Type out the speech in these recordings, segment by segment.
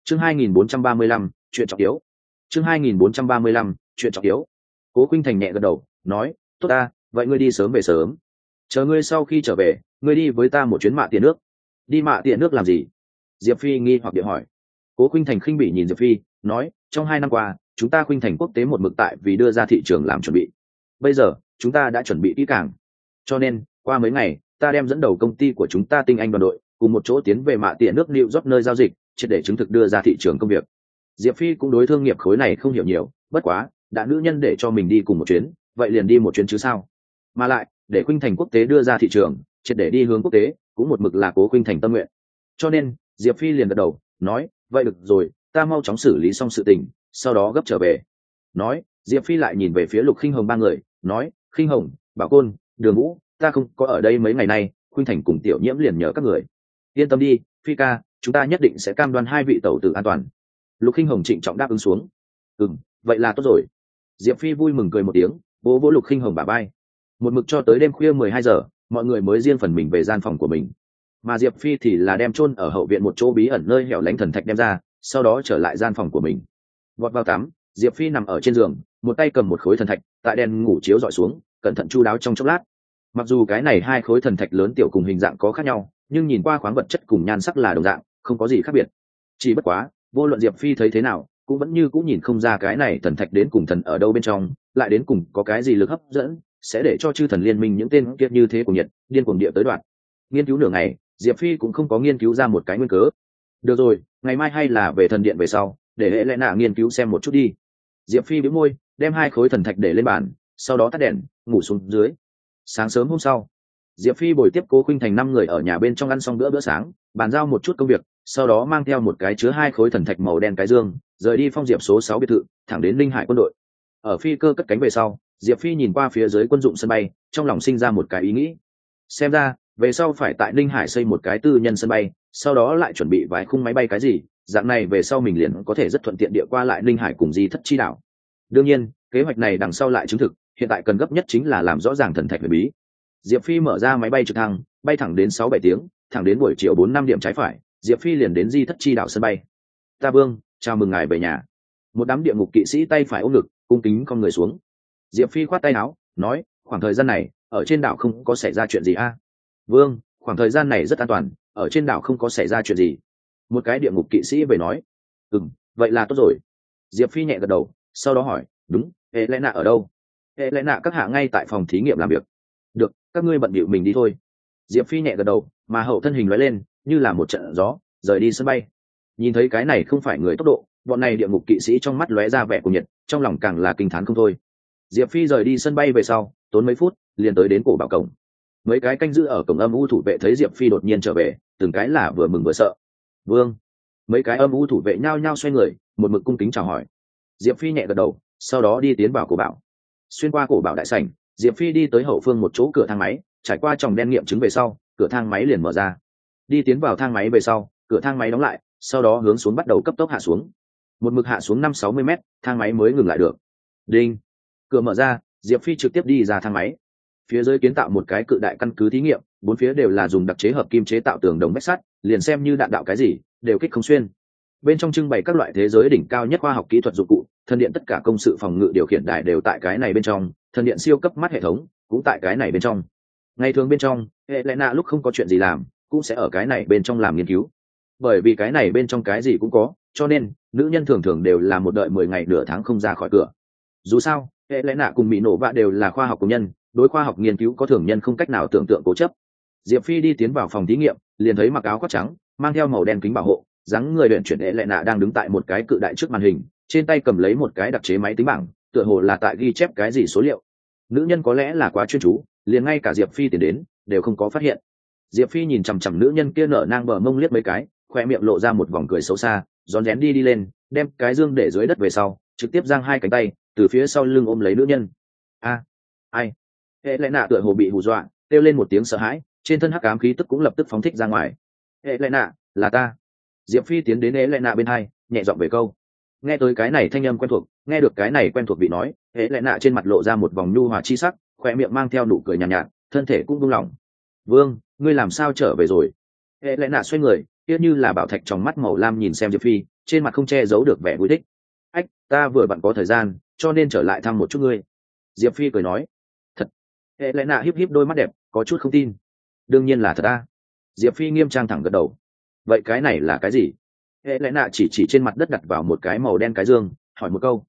Chương 2435, chuyện trọng yếu. Chương 2435, chuyện trọng yếu. Cố Khuynh Thành nhẹ gật đầu, nói, tốt ta, vậy ngươi đi sớm về sớm. Chờ ngươi sau khi trở về, ngươi đi với ta một chuyến mạ tiền nước. Đi mạ tiền nước làm gì? Diệp Phi nghi hoặc địa hỏi. Cố Khuynh Thành khinh bỉ nhìn Diệp Phi, nói, trong 2 năm qua, chúng ta Khuynh Thành quốc tế một mực tại vì đưa ra thị trường làm chuẩn bị. Bây giờ, chúng ta đã chuẩn bị kỹ càng. Cho nên, qua mấy ngày, ta đem dẫn đầu công ty của chúng ta tinh anh đoàn đội, cùng một chỗ tiến về mạ tiền nước New York nơi giao dịch, triệt để chứng thực đưa ra thị trường công việc. Diệp Phi cũng đối thương nghiệp khối này không hiểu nhiều, bất quá, đã nữ nhân để cho mình đi cùng một chuyến, vậy liền đi một chuyến chứ sao? Mà lại, để Khuynh Thành quốc tế đưa ra thị trường, triệt để đi hướng quốc tế, cũng một mực là Cố Khuynh Thành tâm nguyện. Cho nên, Diệp Phi liền gật đầu, nói, vậy được rồi, ta mau chóng xử lý xong sự tình, sau đó gấp trở về. Nói, Diệp Phi lại nhìn về phía Lục Khinh Hồng ba người, nói, Khinh Hồng, Bảo Côn, Đường Vũ, ta không có ở đây mấy ngày nay, Khuynh Thành cùng Tiểu Nhiễm liền nhờ các người. Yên tâm đi, Phi ca, chúng ta nhất định sẽ cam đoan 2 vị tẩu tử an toàn. Lục Khinh Hồng trịnh trọng đáp ứng xuống. Vậy là tốt rồi. Diệp Phi vui mừng cười một tiếng, vỗ vỗ Lục Khinh Hồng bả vai. Một mực cho tới đêm khuya 12 giờ, mọi người mới riêng phần mình về gian phòng của mình. Mà Diệp Phi thì là đem chôn ở hậu viện một chỗ bí ẩn nơi hẻo lánh thần thạch đem ra, sau đó trở lại gian phòng của mình. Vọt vào tắm, Diệp Phi nằm ở trên giường, một tay cầm một khối thần thạch, tại đèn ngủ chiếu dọi xuống, cẩn thận chu đáo trong chốc lát. Mặc dù cái này 2 khối thần thạch lớn tiểu cùng hình dạng có khác nhau, nhưng nhìn qua khoáng vật chất cùng nhan sắc là đồng dạng, không có gì khác biệt. Chỉ bất quá, vô luận Diệp Phi thấy thế nào, cũng vẫn như cũng nhìn không ra cái này thần thạch đến cùng thần ở đâu bên trong, lại đến cùng có cái gì lực hấp dẫn, sẽ để cho chư thần liên minh những tên kia như thế của nhiệt, điên cuồng địa tới đoạn. Nghiên cứu nửa ngày, Diệp Phi cũng không có nghiên cứu ra một cái nguyên cớ. Được rồi, ngày mai hay là về thần điện về sau, để hệ lẽ nạ nghiên cứu xem một chút đi. Diệp Phi bĩu môi, đem 2 khối thần thạch để lên bàn, sau đó tắt đèn, ngủ xuống dưới. Sáng sớm hôm sau, Diệp Phi bồi tiếp Cố Khuynh Thành 5 người ở nhà bên trong ăn xong bữa sáng, bàn giao một chút công việc, sau đó mang theo một cái chứa 2 khối thần thạch màu đen cái dương, rời đi Phong Diệp số 6 biệt thự, thẳng đến Linh Hải quân đội. Ở phi cơ cất cánh về sau, Diệp Phi nhìn qua phía dưới quân dụng sân bay, trong lòng sinh ra một cái ý nghĩ. Xem ra, về sau phải tại Linh Hải xây một cái tư nhân sân bay, sau đó lại chuẩn bị vài khung máy bay cái gì, dạng này về sau mình liền có thể rất thuận tiện địa qua lại Linh Hải cùng Di Thất Chi đảo. Đương nhiên, kế hoạch này đằng sau lại chứng thực, hiện tại cần gấp nhất chính là làm rõ ràng thần thạch huyền bí. Diệp Phi mở ra máy bay trực thăng, bay thẳng đến 6-7 tiếng, thẳng đến buổi chiều 4-5 điểm trái phải, Diệp Phi liền đến Di Thất Chi đảo sân bay. Ta Vương, chào mừng ngài về nhà. Một đám địa ngục kỵ sĩ tay phải ôm ngực, cung kính con người xuống. Diệp Phi khoát tay áo, nói, khoảng thời gian này, ở trên đảo không có xảy ra chuyện gì a? Vương, khoảng thời gian này rất an toàn, ở trên đảo không có xảy ra chuyện gì. Một cái địa ngục kỵ sĩ về nói. Vậy là tốt rồi. Diệp Phi nhẹ gật đầu, sau đó hỏi, đúng, Helena ở đâu? Helena các hạ ngay tại phòng thí nghiệm làm việc. Được, các ngươi bận bịu mình đi thôi. Diệp Phi nhẹ gật đầu, mà hậu thân hình lóe lên, như là một trận gió, rời đi sân bay. Nhìn thấy cái này không phải người tốc độ, bọn này địa ngục kỵ sĩ trong mắt lóe ra vẻ cuồng nhiệt, trong lòng càng là kinh thán không thôi. Diệp Phi rời đi sân bay về sau, tốn mấy phút, liền tới đến cổ bảo cổng. Mấy cái canh giữ ở cổng âm u thủ vệ thấy Diệp Phi đột nhiên trở về, từng cái là vừa mừng vừa sợ. Vương. Mấy cái âm u thủ vệ nhao nhao xoay người, một mực cung kính chào hỏi. Diệp Phi nhẹ gật đầu, sau đó đi tiến vào cổ bảo. Xuyên qua cổ bảo đại sảnh, Diệp Phi đi tới hậu phương một chỗ cửa thang máy, trải qua tròng đen nghiệm chứng về sau, cửa thang máy liền mở ra. Đi tiến vào thang máy về sau, cửa thang máy đóng lại, sau đó hướng xuống bắt đầu cấp tốc hạ xuống. Một mực hạ xuống 5-60 mét, thang máy mới ngừng lại được. Đinh. Cửa mở ra, Diệp Phi trực tiếp đi ra thang máy. Phía dưới kiến tạo một cái cự đại căn cứ thí nghiệm, 4 phía đều là dùng đặc chế hợp kim chế tạo tường đồng vách sắt, liền xem như đạn đạo cái gì, đều kích không xuyên. Bên trong trưng bày các loại thế giới đỉnh cao nhất khoa học kỹ thuật dụng cụ, thân điện tất cả công sự phòng ngự điều khiển đài đều tại cái này bên trong, thân điện siêu cấp mắt hệ thống cũng tại cái này bên trong. Ngày thường bên trong, Helena lúc không có chuyện gì làm, cũng sẽ ở cái này bên trong làm nghiên cứu. Bởi vì cái này bên trong cái gì cũng có, cho nên nữ nhân thường thường đều là một đợi 10 ngày nửa tháng không ra khỏi cửa. Dù sao, Helena cùng Mỹ Nổ Vạ đều là khoa học công nhân, đối khoa học nghiên cứu có thường nhân không cách nào tưởng tượng cố chấp. Diệp Phi đi tiến vào phòng thí nghiệm, liền thấy mặc áo khoác trắng, mang theo màu đen kính bảo hộ, dáng người luyện chuyển Helena đang đứng tại một cái cự đại trước màn hình, trên tay cầm lấy một cái đặc chế máy tính bảng, tựa hồ là tại ghi chép cái gì số liệu. Nữ nhân có lẽ là quá chuyên chú, liền ngay cả Diệp Phi tiến đến đều không có phát hiện. Diệp Phi nhìn chằm chằm nữ nhân kia nở nang bờ mông liếc mấy cái, khoe miệng lộ ra một vòng cười xấu xa, rón rén đi lên, đem cái dương để dưới đất về sau, trực tiếp giang hai cánh tay từ phía sau lưng ôm lấy nữ nhân. Ai? Helena tựa hồ bị hù dọa, kêu lên một tiếng sợ hãi, trên thân hắc ám khí tức cũng lập tức phóng thích ra ngoài. Helena, là ta. Diệp Phi tiến đến Helena bên hai, nhẹ giọng về câu. Nghe tới cái này thanh âm quen thuộc, nghe được cái này quen thuộc vị nói, Helena trên mặt lộ ra một vòng nhu hòa chi sắc, khoe miệng mang theo nụ cười nhàn nhạt, thân thể cũng buông lỏng. Vương, ngươi làm sao trở về rồi? Helena xoay người, kia như là bảo thạch trong mắt màu lam nhìn xem Diệp Phi, trên mặt không che giấu được vẻ vui thích. Ách, ta vừa vặn có thời gian, cho nên trở lại thăm một chút ngươi. Diệp Phi cười nói. Thật? Helena híp híp đôi mắt đẹp, có chút không tin. Đương nhiên là thật ta. Diệp Phi nghiêm trang thẳng gật đầu. Vậy cái này là cái gì? Helena chỉ trên mặt đất đặt vào một cái màu đen cái dương, hỏi một câu.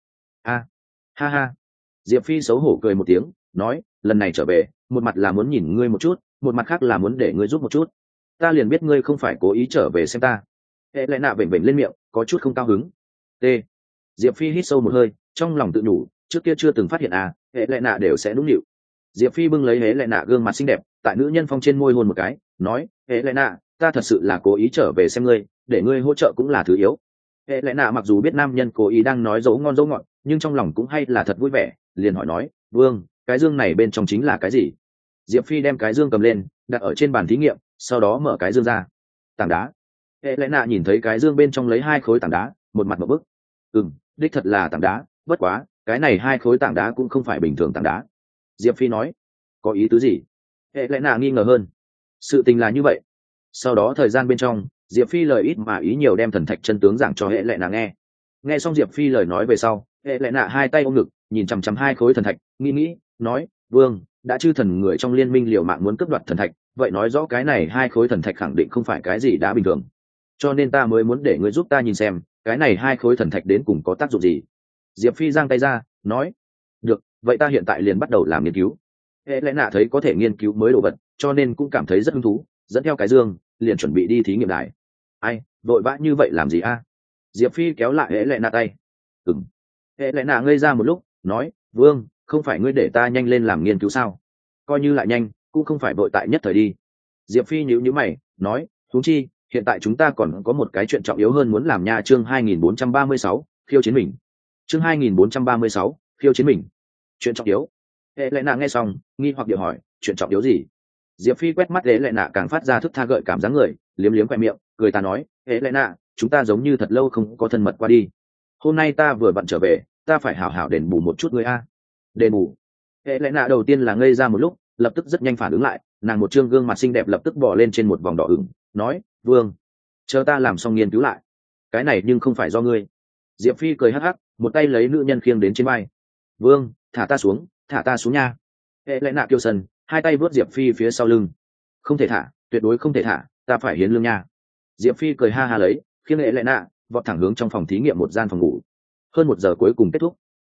Ha ha. Diệp Phi xấu hổ cười một tiếng, nói, lần này trở về, một mặt là muốn nhìn ngươi một chút, một mặt khác là muốn để ngươi giúp một chút. Ta liền biết ngươi không phải cố ý trở về xem ta. Helena vểnh vểnh lên miệng, có chút không cao hứng. T. Diệp Phi hít sâu một hơi, trong lòng tự nhủ, trước kia chưa từng phát hiện Helena đều sẽ nũng nịu. Diệp Phi bưng lấy Helena gương mặt xinh đẹp, tại nữ nhân phong trên môi hôn một cái, nói, Helena, ta thật sự là cố ý trở về xem ngươi, để ngươi hỗ trợ cũng là thứ yếu. Helena mặc dù biết nam nhân cố ý đang nói dấu ngon dấu ngọt, nhưng trong lòng cũng hay là thật vui vẻ, liền hỏi nói, Vương, cái dương này bên trong chính là cái gì? Diệp Phi đem cái dương cầm lên, đặt ở trên bàn thí nghiệm, sau đó mở cái dương ra. Tảng đá. Helena nhìn thấy cái dương bên trong lấy 2 khối tảng đá, một mặt một bức. Đích thật là tảng đá, bất quá, cái này 2 khối tảng đá cũng không phải bình thường tảng đá. Diệp Phi nói, có ý tứ gì? Helena nghi ngờ hơn. Sự tình là như vậy. Sau đó thời gian bên trong, Diệp Phi lời ít mà ý nhiều đem thần thạch chân tướng giảng cho Helena nghe. Nghe xong Diệp Phi lời nói về sau, Helena 2 tay ôm ngực, nhìn chằm chằm 2 khối thần thạch, nghĩ, nói, Vương, đã chư thần người trong liên minh liều mạng muốn cướp đoạt thần thạch, vậy nói rõ cái này 2 khối thần thạch khẳng định không phải cái gì đã bình thường. Cho nên ta mới muốn để ngươi giúp ta nhìn xem, cái này 2 khối thần thạch đến cùng có tác dụng gì. Diệp Phi giang tay ra, nói, được, vậy ta hiện tại liền bắt đầu làm nghiên cứu. Helena thấy có thể nghiên cứu mới đồ vật, cho nên cũng cảm thấy rất hứng thú, dẫn theo cái dương, liền chuẩn bị đi thí nghiệm đài. Ai, vội vã như vậy làm gì a? Diệp Phi kéo lại Helena tay. Helena ngây ra một lúc, nói, Vương, không phải ngươi để ta nhanh lên làm nghiên cứu sao? Coi như lại nhanh, cũng không phải vội tại nhất thời đi. Diệp Phi nhíu mày, nói, huống chi, hiện tại chúng ta còn có một cái chuyện trọng yếu hơn muốn làm nha. Chương 2436, khiêu chiến mình. Chương 2436, khiêu chiến mình. Chuyện trọng yếu. Helena nghe xong, nghi hoặc điệu hỏi, chuyện trọng yếu gì? Diệp Phi quét mắt Helena càng phát ra thức tha gợi cảm dáng người, liếm liếm khoe miệng, cười ta nói, Helena, chúng ta giống như thật lâu không có thân mật qua đi. Hôm nay ta vừa vặn trở về, ta phải hảo hảo đền bù một chút ngươi a. Đền bù? Helena đầu tiên là ngây ra một lúc, lập tức rất nhanh phản ứng lại, nàng một trương gương mặt xinh đẹp lập tức bỏ lên trên một vòng đỏ ửng, nói, Vương, chờ ta làm xong nghiên cứu lại. Cái này nhưng không phải do ngươi. Diệp Phi cười hắc hắc, một tay lấy nữ nhân khiêng đến trên vai. Vương, thả ta xuống nha. Helena kêu sần, 2 tay vớt Diệp Phi phía sau lưng. Không thể thả, tuyệt đối không thể thả, ta phải hiến lương nha. Diệp Phi cười ha ha lấy, khiêng Helena vọt thẳng hướng trong phòng thí nghiệm một gian phòng ngủ. Hơn 1 giờ cuối cùng kết thúc.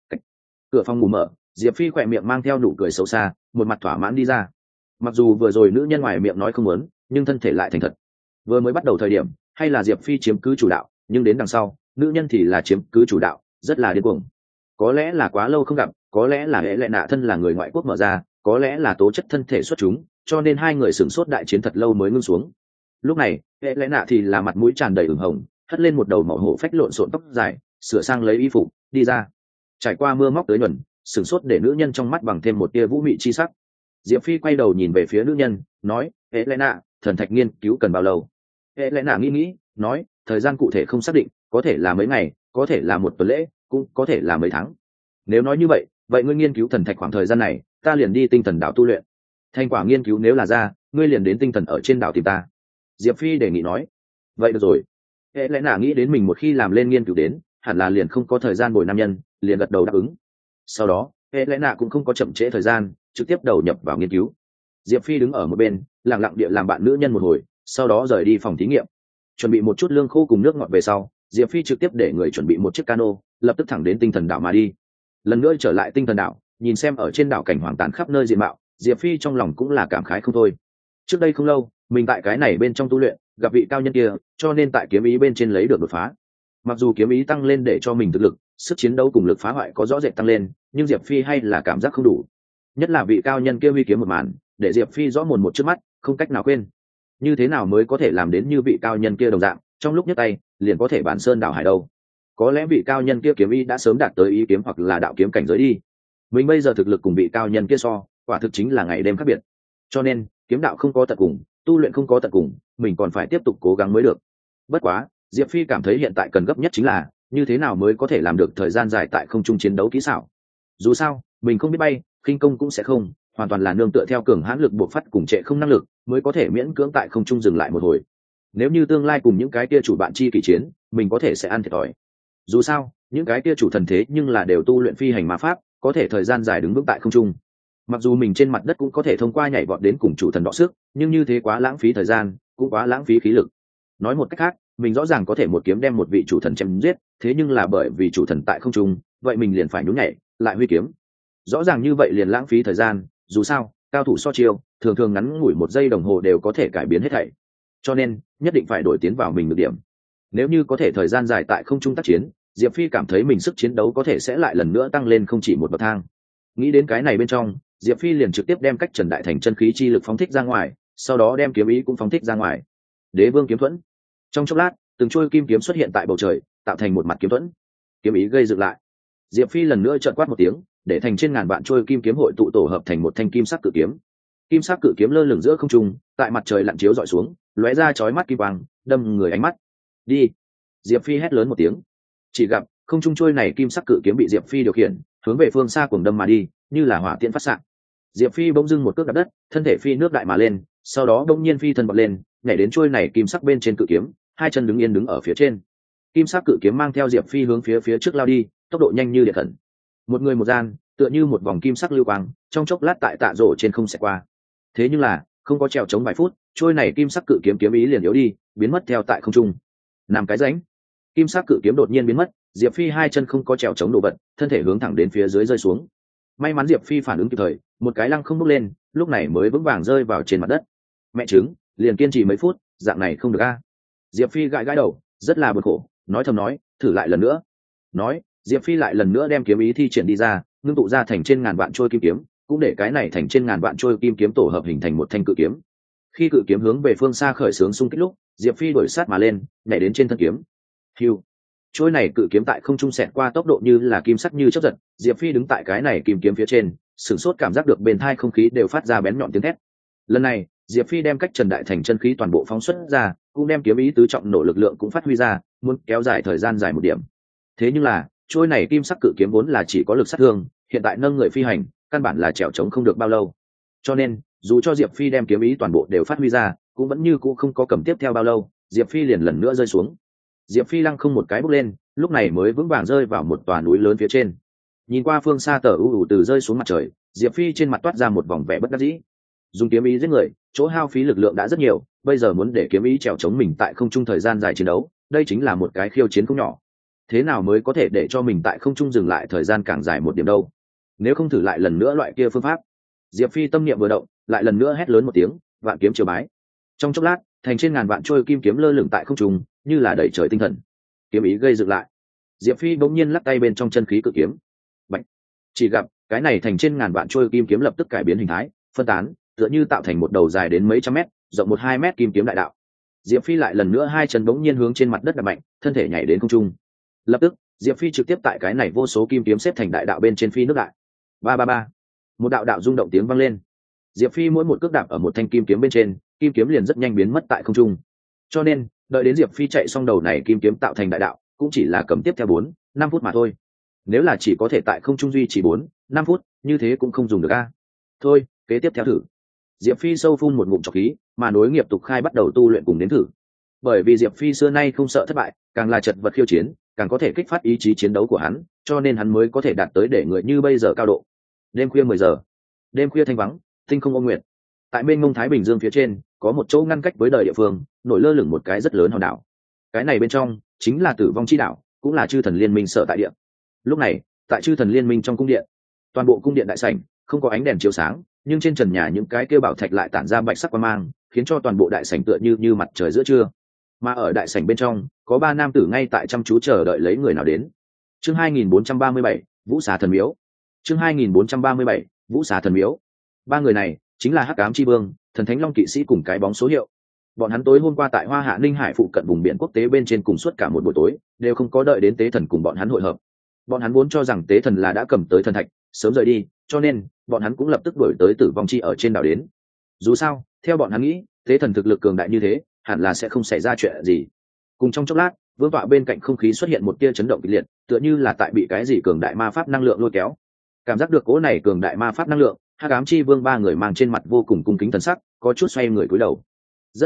Cửa phòng ngủ mở, Diệp Phi khỏe miệng mang theo nụ cười xấu xa, một mặt thỏa mãn đi ra. Mặc dù vừa rồi nữ nhân ngoài miệng nói không muốn, nhưng thân thể lại thành thật. Vừa mới bắt đầu thời điểm, hay là Diệp Phi chiếm cứ chủ đạo, nhưng đến đằng sau, nữ nhân thì là chiếm cứ chủ đạo, rất là điên cuồng. Có lẽ là quá lâu không gặp, có lẽ là Helena thân là người ngoại quốc mở ra, có lẽ là tố chất thân thể xuất chúng, cho nên 2 người sửng sốt đại chiến thật lâu mới ngưng xuống. Lúc này, Helena thì là mặt mũi tràn đầy ửng hồng, hất lên một đầu màu hổ phách lộn xộn tóc dài, sửa sang lấy y phục, đi ra. Trải qua mưa móc tới nhuần, sửng sốt để nữ nhân trong mắt bằng thêm một tia vũ mị chi sắc. Diệp Phi quay đầu nhìn về phía nữ nhân, nói, Helena, thần thạch nghiên cứu cần bao lâu? Helena nghĩ, nói, thời gian cụ thể không xác định, có thể là mấy ngày, có thể là 1 tuần lễ, cũng có thể là mấy tháng. Nếu nói như vậy, vậy ngươi nghiên cứu thần thạch khoảng thời gian này, ta liền đi tinh thần đảo tu luyện. Thành quả nghiên cứu nếu là ra, ngươi liền đến tinh thần ở trên đảo tìm ta. Diệp Phi đề nghị nói, vậy được rồi. Helena nghĩ đến mình một khi làm lên nghiên cứu đến, hẳn là liền không có thời gian bồi nam nhân, liền gật đầu đáp ứng. Sau đó, Helena cũng không có chậm trễ thời gian, trực tiếp đầu nhập vào nghiên cứu. Diệp Phi đứng ở một bên, lặng lặng địa làm bạn nữ nhân một hồi, sau đó rời đi phòng thí nghiệm. Chuẩn bị một chút lương khô cùng nước ngọt về sau, Diệp Phi trực tiếp để người chuẩn bị một chiếc cano, lập tức thẳng đến tinh thần đảo mà đi. Lần nữa trở lại tinh thần đảo, nhìn xem ở trên đảo cảnh hoang tàn khắp nơi diện mạo, Diệp Phi trong lòng cũng là cảm khái không thôi. Trước đây không lâu, mình tại cái này bên trong tu luyện, gặp vị cao nhân kia, cho nên tại kiếm ý bên trên lấy được đột phá. Mặc dù kiếm ý tăng lên để cho mình thực lực, sức chiến đấu cùng lực phá hoại có rõ rệt tăng lên, nhưng Diệp Phi hay là cảm giác không đủ. Nhất là vị cao nhân kia huy kiếm một màn, để Diệp Phi rõ mồn một trước mắt, không cách nào quên. Như thế nào mới có thể làm đến như vị cao nhân kia đồng dạng, trong lúc nhấc tay, liền có thể bản sơn đảo hải đâu? Có lẽ vị cao nhân kia kiếm ý đã sớm đạt tới ý kiếm hoặc là đạo kiếm cảnh giới đi. Mình bây giờ thực lực cùng vị cao nhân kia so, quả thực chính là ngày đêm khác biệt. Cho nên, kiếm đạo không có tận cùng, tu luyện không có tận cùng, mình còn phải tiếp tục cố gắng mới được. Bất quá, Diệp Phi cảm thấy hiện tại cần gấp nhất chính là như thế nào mới có thể làm được thời gian dài tại không trung chiến đấu kỹ xảo. Dù sao, mình không biết bay, khinh công cũng sẽ không, hoàn toàn là nương tựa theo cường hãn lực bộc phát cùng trệ không năng lực, mới có thể miễn cưỡng tại không trung dừng lại một hồi. nếu như tương lai cùng những cái kia chủ bạn chi kỷ chiến mình có thể sẽ ăn thiệt thòi. Dù sao những cái kia chủ thần thế nhưng là đều tu luyện phi hành ma pháp, có thể thời gian dài đứng vững tại không trung. Mặc dù mình trên mặt đất cũng có thể thông qua nhảy vọt đến cùng chủ thần đọ sức, nhưng như thế quá lãng phí thời gian, cũng quá lãng phí khí lực. Nói một cách khác, mình rõ ràng có thể một kiếm đem một vị chủ thần chém giết, thế nhưng là bởi vì chủ thần tại không trung, vậy mình liền phải nhún nhảy lại huy kiếm. Rõ ràng như vậy liền lãng phí thời gian, dù sao cao thủ so chiêu thường thường ngắn ngủi 1 giây đồng hồ đều có thể cải biến hết thảy, cho nên nhất định phải đổi tiến vào mình được điểm. Nếu như có thể thời gian dài tại không trung tác chiến, Diệp Phi cảm thấy mình sức chiến đấu có thể sẽ lại lần nữa tăng lên không chỉ một bậc thang. Nghĩ đến cái này bên trong, Diệp Phi liền trực tiếp đem cách Trần Đại Thành chân khí chi lực phóng thích ra ngoài, sau đó đem kiếm ý cũng phóng thích ra ngoài. Đế Vương kiếm thuẫn. Trong chốc lát, từng chuôi kim kiếm xuất hiện tại bầu trời, tạo thành một mặt kiếm thuẫn. Kiếm ý gây dựng lại. Diệp Phi lần nữa trợn quát một tiếng, để thành trên ngàn vạn chuôi kim kiếm hội tụ tổ hợp thành một thanh kim sắc cự kiếm. Kim sắc cự kiếm lơ lửng giữa không trung, tại mặt trời lặn chiếu dọi xuống, lóe ra chói mắt kim quang, đâm người ánh mắt. Đi! Diệp Phi hét lớn một tiếng. Chỉ gặp không trung trôi này kim sắc cự kiếm bị Diệp Phi điều khiển, hướng về phương xa cuồng đâm mà đi, như là hỏa tiễn phát xạ. Diệp Phi bỗng dưng một cước đạp đất, thân thể phi nước đại mà lên, sau đó bỗng nhiên phi thân bật lên, nhảy đến trôi này kim sắc bên trên cự kiếm, hai chân đứng yên đứng ở phía trên. Kim sắc cự kiếm mang theo Diệp Phi hướng phía trước lao đi, tốc độ nhanh như điện thần. Một người một gian, tựa như một vòng kim sắc lưu quang, trong chốc lát tại tạ rổ trên không sẽ qua. Thế nhưng là, không có trèo chống vài phút, trôi này kim sắc cự kiếm kiếm ý liền yếu đi, biến mất theo tại không trung. Nằm cái rãnh, kim sắc cự kiếm đột nhiên biến mất, Diệp Phi hai chân không có trèo chống đồ vật, thân thể hướng thẳng đến phía dưới rơi xuống. May mắn Diệp Phi phản ứng kịp thời, một cái lăng không bốc lên, lúc này mới vững vàng rơi vào trên mặt đất. Mẹ trứng, liền kiên trì mấy phút, dạng này không được a. Diệp Phi gãi gãi đầu, rất là bực khổ, nói thầm nói, thử lại lần nữa. Nói, Diệp Phi lại lần nữa đem kiếm ý thi triển đi ra, ngưng tụ ra thành trên ngàn vạn trôi kim kiếm, cũng để cái này thành trên ngàn vạn trôi kim kiếm tổ hợp hình thành một thanh cự kiếm. Khi cự kiếm hướng về phương xa khởi xướng xung kích lúc, Diệp Phi đuổi sát mà lên, nhảy đến trên thân kiếm. Hưu. Trôi này cự kiếm tại không trung xẹt qua tốc độ như là kim sắc như chớp giật, Diệp Phi đứng tại cái này kim kiếm phía trên, sửng sốt cảm giác được bên thai không khí đều phát ra bén nhọn tiếng thét. Lần này, Diệp Phi đem cách Trần Đại Thành chân khí toàn bộ phóng xuất ra, cũng đem kiếm ý tứ trọng nổ lực lượng cũng phát huy ra, muốn kéo dài thời gian dài một điểm. Thế nhưng là, trôi này kim sắc cự kiếm vốn là chỉ có lực sát thương, hiện tại nâng người phi hành, căn bản là trèo chống không được bao lâu. Cho nên, dù cho Diệp Phi đem kiếm ý toàn bộ đều phát huy ra, cũng vẫn như cũ không có cầm tiếp theo bao lâu, Diệp Phi liền lần nữa rơi xuống. Diệp Phi lăng không một cái bước lên, lúc này mới vững vàng rơi vào một tòa núi lớn phía trên. Nhìn qua phương xa tờ u từ rơi xuống mặt trời, Diệp Phi trên mặt toát ra một vòng vẻ bất đắc dĩ. Dùng kiếm ý giết người, chỗ hao phí lực lượng đã rất nhiều, bây giờ muốn để kiếm ý trèo chống mình tại không trung thời gian dài chiến đấu, đây chính là một cái khiêu chiến không nhỏ. Thế nào mới có thể để cho mình tại không trung dừng lại thời gian càng dài một điểm đâu? Nếu không thử lại lần nữa loại kia phương pháp. Diệp Phi tâm niệm vừa động, lại lần nữa hét lớn một tiếng, vạn kiếm triều bái. Trong chốc lát, thành trên ngàn vạn trôi kim kiếm lơ lửng tại không trung, như là đẩy trời tinh thần. Kiếm ý gây dựng lại. Diệp Phi bỗng nhiên lắc tay bên trong chân khí cự kiếm. Bạch. Chỉ gặp cái này thành trên ngàn vạn trôi kim kiếm lập tức cải biến hình thái, phân tán, tựa như tạo thành một đầu dài đến mấy trăm mét, rộng 1-2 mét kim kiếm đại đạo. Diệp Phi lại lần nữa hai chân bỗng nhiên hướng trên mặt đất đập mạnh, thân thể nhảy đến không trung. Lập tức, Diệp Phi trực tiếp tại cái này vô số kim kiếm xếp thành đại đạo bên trên phi nước đại. Ba ba ba. Một đạo đạo rung động tiếng vang lên. Diệp Phi mỗi một cước đạp ở một thanh kim kiếm bên trên, kim kiếm liền rất nhanh biến mất tại không trung. Cho nên, đợi đến Diệp Phi chạy xong đầu này kim kiếm tạo thành đại đạo, cũng chỉ là cầm tiếp theo 4-5 phút mà thôi. Nếu là chỉ có thể tại không trung duy trì 4-5 phút, như thế cũng không dùng được a. Thôi, kế tiếp theo thử. Diệp Phi sâu phun một ngụm trọc khí, mà nối nghiệp tục khai bắt đầu tu luyện cùng đến thử. Bởi vì Diệp Phi xưa nay không sợ thất bại, càng là chật vật khiêu chiến, càng có thể kích phát ý chí chiến đấu của hắn, cho nên hắn mới có thể đạt tới để người như bây giờ cao độ. Đêm khuya 10 giờ, đêm khuya thanh vắng, tinh không ôn nguyệt. Tại bên ngông Thái Bình Dương phía trên, có một chỗ ngăn cách với đời địa phương, nổi lơ lửng một cái rất lớn hòn đảo. Cái này bên trong chính là Tử Vong Chi Đảo, cũng là Chư Thần Liên Minh sở tại địa. Lúc này, tại Chư Thần Liên Minh trong cung điện, toàn bộ cung điện đại sảnh không có ánh đèn chiếu sáng, nhưng trên trần nhà những cái kêu bảo thạch lại tản ra bạch sắc quang mang, khiến cho toàn bộ đại sảnh tựa như mặt trời giữa trưa. Mà ở đại sảnh bên trong, có 3 nam tử ngay tại chăm chú chờ đợi lấy người nào đến. Chương 2437, Vũ Xà Thần Miếu. Chương 2437, Vũ Xà Thần Miếu. 3 người này chính là Hắc Ám Chi Vương, Thần Thánh Long kỵ sĩ cùng cái bóng số hiệu. Bọn hắn tối hôm qua tại Hoa Hạ Ninh Hải phụ cận vùng biển quốc tế bên trên cùng suốt cả một buổi tối, đều không có đợi đến tế thần cùng bọn hắn hội hợp. Bọn hắn vốn cho rằng tế thần là đã cầm tới thần thạch, sớm rời đi, cho nên bọn hắn cũng lập tức đuổi tới Tử Vong Chi ở trên đảo đến. Dù sao, theo bọn hắn nghĩ, tế thần thực lực cường đại như thế, hẳn là sẽ không xảy ra chuyện gì. Cùng trong chốc lát, vương tọa bên cạnh không khí xuất hiện một tia chấn động kịch liệt, tựa như là tại bị cái gì cường đại ma pháp năng lượng lôi kéo. Cảm giác được cỗ này cường đại ma pháp năng lượng, Hắc Ám Chi Vương 3 người mang trên mặt vô cùng cung kính thần sắc, có chút xoay người cúi đầu. Rất nhanh,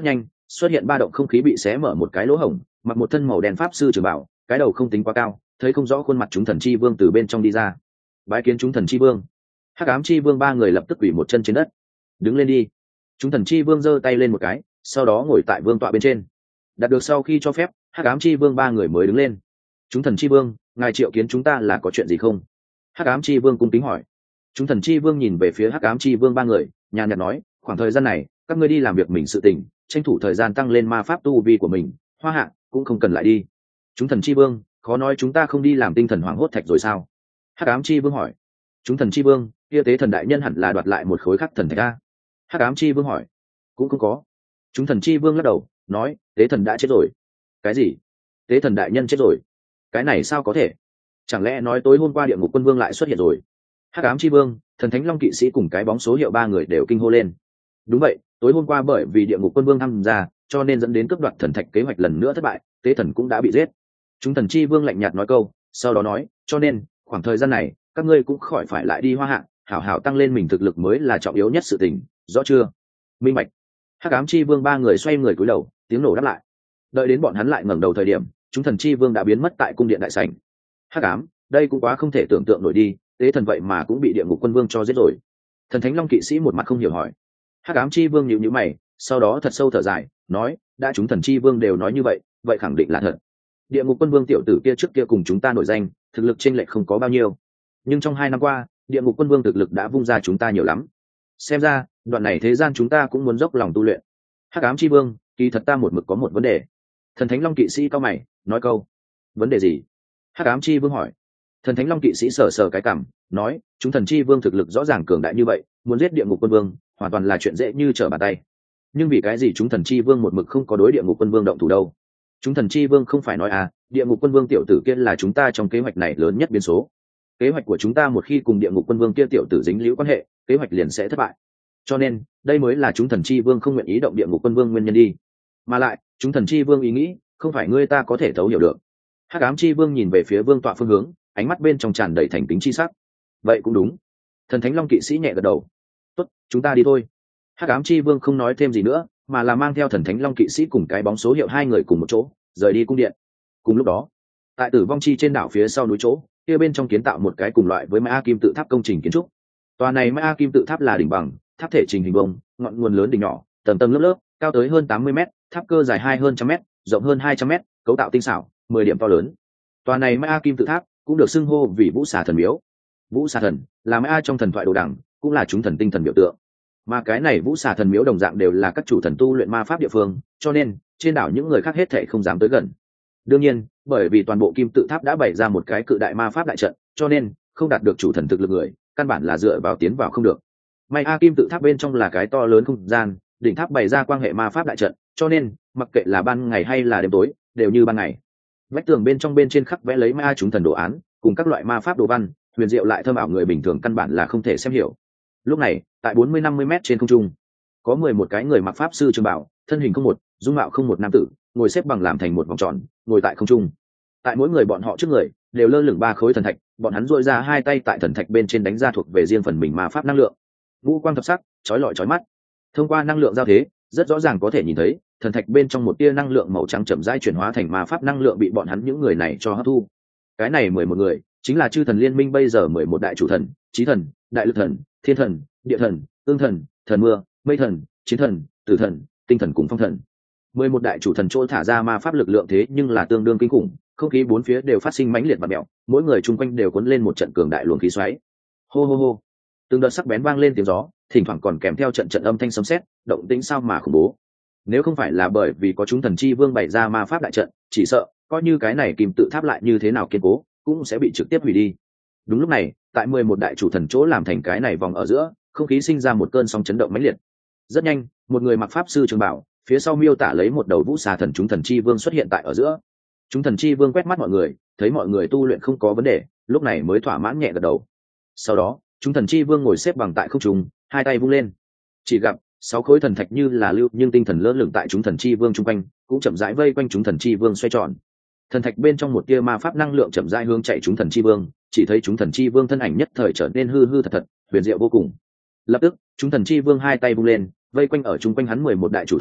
xuất hiện ba động không khí bị xé mở một cái lỗ hổng, mặc một thân màu đen pháp sư trường bảo, cái đầu không tính quá cao, thấy không rõ khuôn mặt chúng thần chi vương từ bên trong đi ra. Bái kiến chúng thần chi vương. Hắc ám chi vương ba người lập tức quỳ một chân trên đất. Đứng lên đi. Chúng thần chi vương giơ tay lên một cái, sau đó ngồi tại vương tọa bên trên. Đạt được sau khi cho phép, Hắc ám chi vương ba người mới đứng lên. Chúng thần chi vương, ngài triệu kiến chúng ta là có chuyện gì không? Hắc ám chi vương cung kính hỏi. Chúng thần chi vương nhìn về phía Hắc ám chi vương ba người, nhàn nhạt nói, khoảng thời gian này các ngươi đi làm việc mình sự tình, tranh thủ thời gian tăng lên ma pháp tu vi của mình, Hoa Hạ cũng không cần lại đi. Chúng thần chi vương, khó nói chúng ta không đi làm tinh thần hoàng hốt thạch rồi sao? Hắc ám chi vương hỏi. Chúng thần chi vương, kia tế thần đại nhân hẳn là đoạt lại một khối khắc thần thạch a. Hắc ám chi vương hỏi. Cũng không có. Chúng thần chi vương lắc đầu nói, tế thần đã chết rồi. Cái gì? Tế thần đại nhân chết rồi? Cái này sao có thể? Chẳng lẽ nói tối hôm qua địa ngục quân vương lại xuất hiện rồi? Hắc ám chi vương, thần thánh long kỵ sĩ cùng cái bóng số hiệu ba người đều kinh hô lên. Đúng vậy, tối hôm qua bởi vì địa ngục quân vương tham gia, cho nên dẫn đến cướp đoạt thần thạch kế hoạch lần nữa thất bại, tế thần cũng đã bị giết. Chúng thần chi vương lạnh nhạt nói câu, sau đó nói, cho nên khoảng thời gian này các ngươi cũng khỏi phải lại đi Hoa Hạ, hảo hảo tăng lên mình thực lực mới là trọng yếu nhất sự tình, rõ chưa? Minh bạch. Hắc ám chi vương ba người xoay người cúi đầu, tiếng nổ đáp lại. Đợi đến bọn hắn lại ngẩng đầu thời điểm, chúng thần chi vương đã biến mất tại cung điện đại sảnh. Hắc ám, đây cũng quá không thể tưởng tượng nổi đi, tế thần vậy mà cũng bị địa ngục quân vương cho giết rồi. Thần thánh long kỵ sĩ một mặt không hiểu hỏi. Hắc ám chi vương nhíu nhíu mày, sau đó thật sâu thở dài, nói, đã chúng thần chi vương đều nói như vậy, vậy khẳng định là thật. Địa ngục quân vương tiểu tử kia trước kia cùng chúng ta nổi danh, thực lực chênh lệch không có bao nhiêu, nhưng trong 2 năm qua địa ngục quân vương thực lực đã vung ra chúng ta nhiều lắm. Xem ra đoạn này thế gian chúng ta cũng muốn dốc lòng tu luyện. Hắc ám chi vương, kỳ thật ta một mực có một vấn đề. Thần thánh long kỵ sĩ cao mày nói câu. Vấn đề gì? Hắc ám chi vương hỏi. Thần thánh long kỵ sĩ sờ sờ cái cằm, nói, chúng thần chi vương thực lực rõ ràng cường đại như vậy, muốn giết địa ngục quân vương hoàn toàn là chuyện dễ như trở bàn tay, nhưng vì cái gì chúng thần chi vương một mực không có đối địa ngục quân vương động thủ đâu? Chúng thần chi vương không phải nói à, địa ngục quân vương tiểu tử kia là chúng ta trong kế hoạch này lớn nhất biến số. Kế hoạch của chúng ta một khi cùng địa ngục quân vương kia tiểu tử dính líu quan hệ, kế hoạch liền sẽ thất bại. Cho nên đây mới là chúng thần chi vương không nguyện ý động địa ngục quân vương nguyên nhân đi. Mà lại chúng thần chi vương ý nghĩ không phải ngươi ta có thể thấu hiểu được. Hắc ám chi vương nhìn về phía vương tọa phương hướng, ánh mắt bên trong tràn đầy thành kính chi sắc. Vậy cũng đúng. Thần thánh long kỵ sĩ nhẹ gật đầu. Tốt, chúng ta đi thôi. Hắc ám chi vương không nói thêm gì nữa, mà là mang theo thần thánh long kỵ sĩ cùng cái bóng số hiệu 2 người cùng một chỗ rời đi cung điện. Cùng lúc đó, tại tử vong chi trên đảo phía sau núi chỗ kia bên trong kiến tạo một cái cùng loại với Ma Kim tự tháp công trình kiến trúc. Tòa này Ma Kim tự tháp là đỉnh bằng tháp thể trình hình bông, ngọn nguồn lớn đỉnh nhỏ, tầng tầng lớp lớp, cao tới hơn 80 m, tháp cơ dài hơn trăm m, rộng hơn 200 m, cấu tạo tinh xảo, 10 điểm to lớn. Tòa này Ma Kim tự tháp cũng được xưng hô vì Vũ Xà Thần Miếu. Vũ Xà Thần là Ma trong thần thoại đồ đẳng, cũng là chúng thần tinh thần biểu tượng. Mà cái này Vũ Xà Thần Miếu đồng dạng đều là các chủ thần tu luyện ma pháp địa phương, cho nên trên đảo những người khác hết thảy không dám tới gần. Đương nhiên, bởi vì toàn bộ kim tự tháp đã bày ra một cái cự đại ma pháp đại trận, cho nên không đạt được chủ thần thực lực người, căn bản là dựa vào tiến vào không được. May kim tự tháp bên trong là cái to lớn không gian, đỉnh tháp bày ra quang hệ ma pháp đại trận, cho nên mặc kệ là ban ngày hay là đêm tối, đều như ban ngày. Vách tường bên trong bên trên khắc vẽ lấy ma chúng thần đồ án, cùng các loại ma pháp đồ văn, huyền diệu lại thâm ảo người bình thường căn bản là không thể xem hiểu. Lúc này, tại 40-50 mét trên không trung, có 11 cái người mặc pháp sư trường bảo, thân hình không một, dung mạo không một nam tử, ngồi xếp bằng làm thành một vòng tròn, ngồi tại không trung. Tại mỗi người bọn họ trước người đều lơ lửng 3 khối thần thạch, bọn hắn duỗi ra 2 tay tại thần thạch bên trên đánh ra thuộc về riêng phần mình ma pháp năng lượng. Ngũ quang thập sắc, chói lọi chói mắt. Thông qua năng lượng giao thế, rất rõ ràng có thể nhìn thấy, thần thạch bên trong một tia năng lượng màu trắng chậm rãi chuyển hóa thành ma pháp năng lượng bị bọn hắn những người này cho hấp thu. Cái này 11 người, chính là chư thần liên minh bây giờ 11 đại chủ thần, chí thần, đại lực thần, thiên thần, địa thần, ương thần, thần mưa, mây thần, chiến thần, tử thần, tinh thần cùng phong thần. 11 đại chủ thần chỗ thả ra ma pháp lực lượng thế nhưng là tương đương kinh khủng, không khí bốn phía đều phát sinh mãnh liệt và mèo, mỗi người chung quanh đều cuốn lên một trận cường đại luồng khí xoáy. Hô hô hô. Từng đợt sắc bén vang lên tiếng gió, thỉnh thoảng còn kèm theo trận trận âm thanh sấm sét, động tĩnh sao mà khủng bố. Nếu không phải là bởi vì có chúng thần chi vương bày ra ma pháp đại trận, chỉ sợ coi như cái này kim tự tháp lại như thế nào kiên cố, cũng sẽ bị trực tiếp hủy đi. Đúng lúc này, tại 11 đại chủ thần chỗ làm thành cái này vòng ở giữa, không khí sinh ra một cơn sóng chấn động mãnh liệt. Rất nhanh, một người mặc pháp sư trường bảo, phía sau miêu tả lấy một đầu vũ xà thần chúng thần chi vương xuất hiện tại ở giữa. Chúng thần chi vương quét mắt mọi người, thấy mọi người tu luyện không có vấn đề, lúc này mới thỏa mãn nhẹ gật đầu. Sau đó, chúng thần chi vương ngồi xếp bằng tại không trung, 2 tay vung lên. Chỉ gặp 6 khối thần thạch như là lưu nhưng tinh thần lơ lửng tại chúng thần chi vương chung quanh, cũng chậm rãi vây quanh chúng thần chi vương xoay tròn. Thần thạch bên trong một tia ma pháp năng lượng chậm rãi hướng chạy chúng thần chi vương, chỉ thấy chúng thần chi vương thân ảnh nhất thời trở nên hư hư thật thật, huyền diệu vô cùng. Lập tức, chúng thần chi vương 2 tay vung lên, vây quanh ở chung quanh hắn 11 đại chủ thần,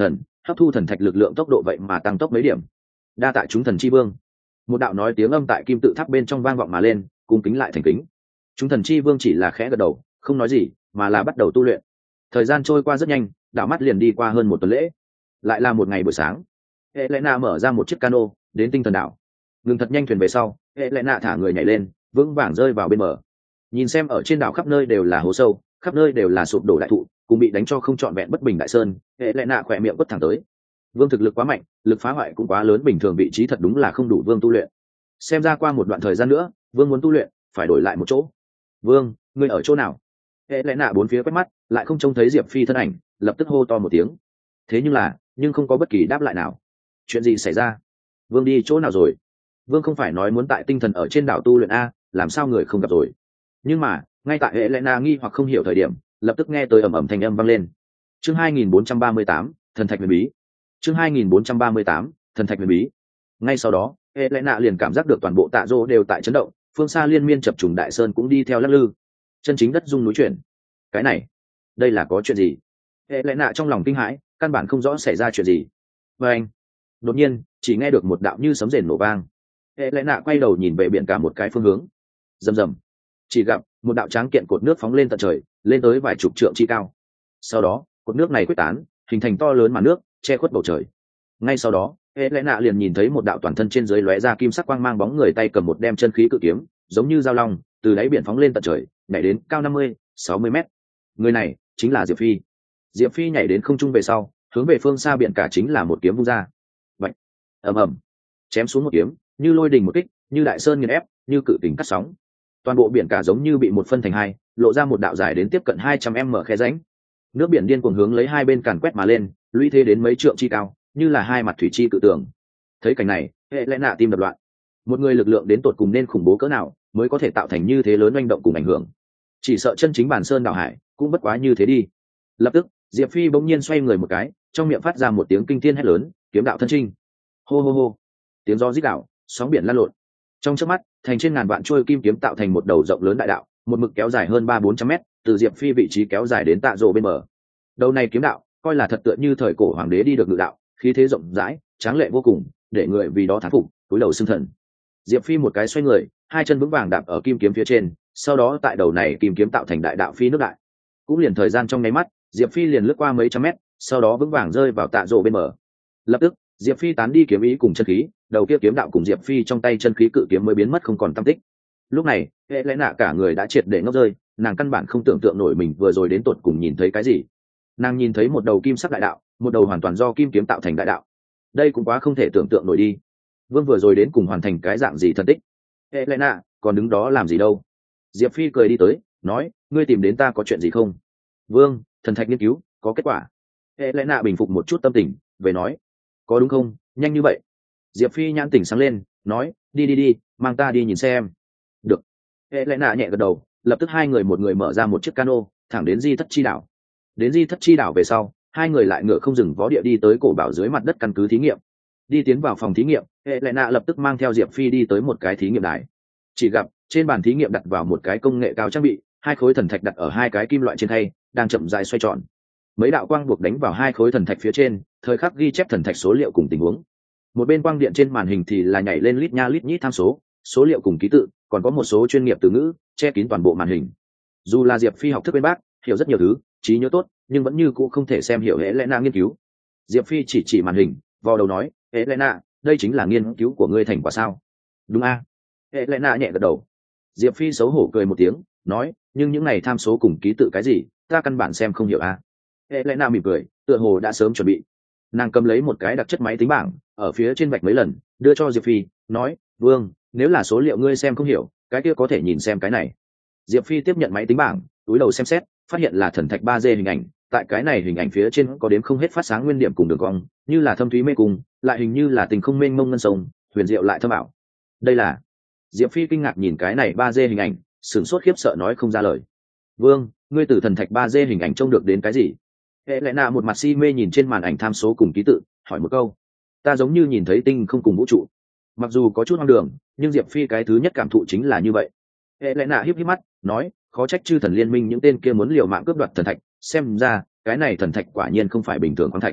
hấp thu thần thạch lực lượng tốc độ vậy mà tăng tốc mấy điểm. Đa tạ chúng thần chi vương. Một đạo nói tiếng âm tại kim tự tháp bên trong vang vọng mà lên, cung kính lại thành kính. Chúng thần chi vương chỉ là khẽ gật đầu, không nói gì, mà là bắt đầu tu luyện. Thời gian trôi qua rất nhanh, đạo mắt liền đi qua hơn một tuần lễ. Lại là một ngày buổi sáng, Helena mở ra một chiếc cano đến tinh thần đảo. Ngừng thật nhanh thuyền về sau, Helena thả người nhảy lên, vững vàng rơi vào bên bờ. Nhìn xem ở trên đảo khắp nơi đều là hố sâu, khắp nơi đều là sụp đổ đại thụ, cùng bị đánh cho không trọn vẹn bất bình đại sơn, Helena khỏe miệng quất thẳng tới. Vương thực lực quá mạnh, lực phá hoại cũng quá lớn, bình thường vị trí thật đúng là không đủ vương tu luyện. Xem ra qua một đoạn thời gian nữa, vương muốn tu luyện phải đổi lại một chỗ. Vương, ngươi ở chỗ nào? Helena bốn phía quét mắt, lại không trông thấy Diệp Phi thân ảnh, lập tức hô to một tiếng. Thế nhưng không có bất kỳ đáp lại nào. Chuyện gì xảy ra? Vương đi chỗ nào rồi? Vương không phải nói muốn tại tinh thần ở trên đảo tu luyện a, làm sao người không gặp rồi? Nhưng mà ngay tại Helena nghi hoặc không hiểu thời điểm, lập tức nghe tới ầm ầm thanh âm vang lên. Chương 2438, thần thạch huyền bí. Chương 2438, thần thạch huyền bí. Ngay sau đó, Helena liền cảm giác được toàn bộ tạ dô đều tại chấn động, phương xa liên miên chập trùng đại sơn cũng đi theo lắc lư. Chân chính đất rung núi chuyển. Cái này, đây là có chuyện gì? Helena trong lòng kinh hãi, căn bản không rõ xảy ra chuyện gì. Và anh, đột nhiên, chỉ nghe được một đạo như sấm rền nổ vang. Helena quay đầu nhìn về biển cả một cái phương hướng. Rầm rầm. Chỉ gặp một đạo tráng kiện cột nước phóng lên tận trời, lên tới vài chục trượng chi cao. Sau đó, cột nước này quyết tán, hình thành to lớn màn nước, che khuất bầu trời. Ngay sau đó, Helena liền nhìn thấy một đạo toàn thân trên dưới lóe ra kim sắc quang mang bóng người, tay cầm một đem chân khí cự kiếm, giống như dao long, từ đáy biển phóng lên tận trời, nhảy đến cao 50-60 mét. Người này chính là Diệp Phi. Diệp Phi nhảy đến không trung về sau, hướng về phương xa biển cả chính là một kiếm vung ra. Vậy, ầm ầm, chém xuống một kiếm, như lôi đình một kích, như đại sơn nghiền ép, như cự kình cắt sóng. Toàn bộ biển cả giống như bị một phân thành hai, lộ ra một đạo dài đến tiếp cận 200 m khe rãnh. Nước biển điên cuồng hướng lấy hai bên càn quét mà lên, lũy thế đến mấy trượng chi cao, như là hai mặt thủy chi cự tường. Thấy cảnh này, Helena tim đập loạn. Một người lực lượng đến tột cùng nên khủng bố cỡ nào mới có thể tạo thành như thế lớn oanh động cùng ảnh hưởng? Chỉ sợ chân chính bản sơn đảo hải cũng bất quá như thế đi. Lập tức, Diệp Phi bỗng nhiên xoay người một cái, trong miệng phát ra một tiếng kinh thiên hét lớn, kiếm đạo thân trinh. Hô hô hô. Tiếng gió rít đảo, sóng biển lan lộn. Trong chớp mắt, thành trên ngàn vạn trôi kim kiếm tạo thành một đầu rộng lớn đại đạo, một mực kéo dài hơn 300-400 mét, từ Diệp Phi vị trí kéo dài đến tạ rồ bên bờ. Đầu này kiếm đạo, coi là thật tựa như thời cổ hoàng đế đi được ngự đạo, khí thế rộng rãi, tráng lệ vô cùng, để người vì đó thán phục, túi đầu xưng thần. Diệp Phi một cái xoay người, hai chân vững vàng đạp ở kim kiếm phía trên, sau đó tại đầu này kim kiếm tạo thành đại đạo phi nước đại. Cũng liền thời gian trong nháy mắt, Diệp Phi liền lướt qua mấy trăm mét, sau đó vững vàng rơi vào tạ rồ bên bờ. Lập tức, Diệp Phi tán đi kiếm ý cùng chân khí, đầu kia kiếm đạo cùng Diệp Phi trong tay chân khí cự kiếm mới biến mất không còn tăm tích. Lúc này, Helena cả người đã triệt để ngốc rơi, nàng căn bản không tưởng tượng nổi mình vừa rồi đến tột cùng nhìn thấy cái gì. Nàng nhìn thấy một đầu kim sắc đại đạo, một đầu hoàn toàn do kim kiếm tạo thành đại đạo. Đây cũng quá không thể tưởng tượng nổi đi. Vương vừa rồi đến cùng hoàn thành cái dạng gì thần tích? Helena, còn đứng đó làm gì đâu? Diệp Phi cười đi tới, nói, ngươi tìm đến ta có chuyện gì không? Vương, thần thạch nghiên cứu, có kết quả. Helena bình phục một chút tâm tình, về nói, có đúng không, nhanh như vậy? Diệp Phi nhãn tỉnh sáng lên, nói, đi, mang ta đi nhìn xem. Được. Helena nhẹ gật đầu, lập tức hai người một người mở ra một chiếc cano, thẳng đến Di Thất Chi đảo. Đến Di Thất Chi đảo về sau, hai người lại ngựa không dừng vó địa đi tới cổ bảo dưới mặt đất căn cứ thí nghiệm. Đi tiến vào phòng thí nghiệm, Helena lập tức mang theo Diệp Phi đi tới một cái thí nghiệm đài. Chỉ gặp trên bàn thí nghiệm đặt vào một cái công nghệ cao trang bị, hai khối thần thạch đặt ở hai cái kim loại trên khay, đang chậm rãi xoay tròn. Mấy đạo quang buộc đánh vào hai khối thần thạch phía trên, thời khắc ghi chép thần thạch số liệu cùng tình huống. Một bên quang điện trên màn hình thì là nhảy lên lít nha lít nhít tham số, số liệu cùng ký tự, còn có một số chuyên nghiệp từ ngữ che kín toàn bộ màn hình. Dù là Diệp Phi học thức bên bác, hiểu rất nhiều thứ, trí nhớ tốt, nhưng vẫn như cũ không thể xem hiểu Helena nghiên cứu. Diệp Phi chỉ màn hình, vò đầu nói, Helena, đây chính là nghiên cứu của ngươi thành quả sao? Đúng a? Helena nhẹ gật đầu. Diệp Phi xấu hổ cười một tiếng, nói, nhưng những này tham số cùng ký tự cái gì, ta căn bản xem không hiểu a. Helena mỉm cười, tựa hồ đã sớm chuẩn bị. Nàng cầm lấy một cái đặc chất máy tính bảng, ở phía trên vạch mấy lần, đưa cho Diệp Phi, nói, Vương, nếu là số liệu ngươi xem không hiểu, cái kia có thể nhìn xem cái này. Diệp Phi tiếp nhận máy tính bảng, túi đầu xem xét, phát hiện là thần thạch 3D hình ảnh, tại cái này hình ảnh phía trên có đếm không hết phát sáng nguyên điểm cùng đường cong, như là thâm thúy mê cung, lại hình như là tình không mênh mông ngân sông, huyền diệu lại thâm ảo. Đây là... Diệp Phi kinh ngạc nhìn cái này 3D hình ảnh, sửng sốt khiếp sợ nói không ra lời. Vương, ngươi từ thần thạch 3D hình ảnh trông được đến cái gì? Helena một mặt si mê nhìn trên màn ảnh tham số cùng ký tự, hỏi một câu. Ta giống như nhìn thấy tinh không cùng vũ trụ. Mặc dù có chút hoang đường, nhưng Diệp Phi cái thứ nhất cảm thụ chính là như vậy. Helena híp híp mắt, nói, khó trách chư thần liên minh những tên kia muốn liều mạng cướp đoạt thần thạch, xem ra cái này thần thạch quả nhiên không phải bình thường khoáng thạch.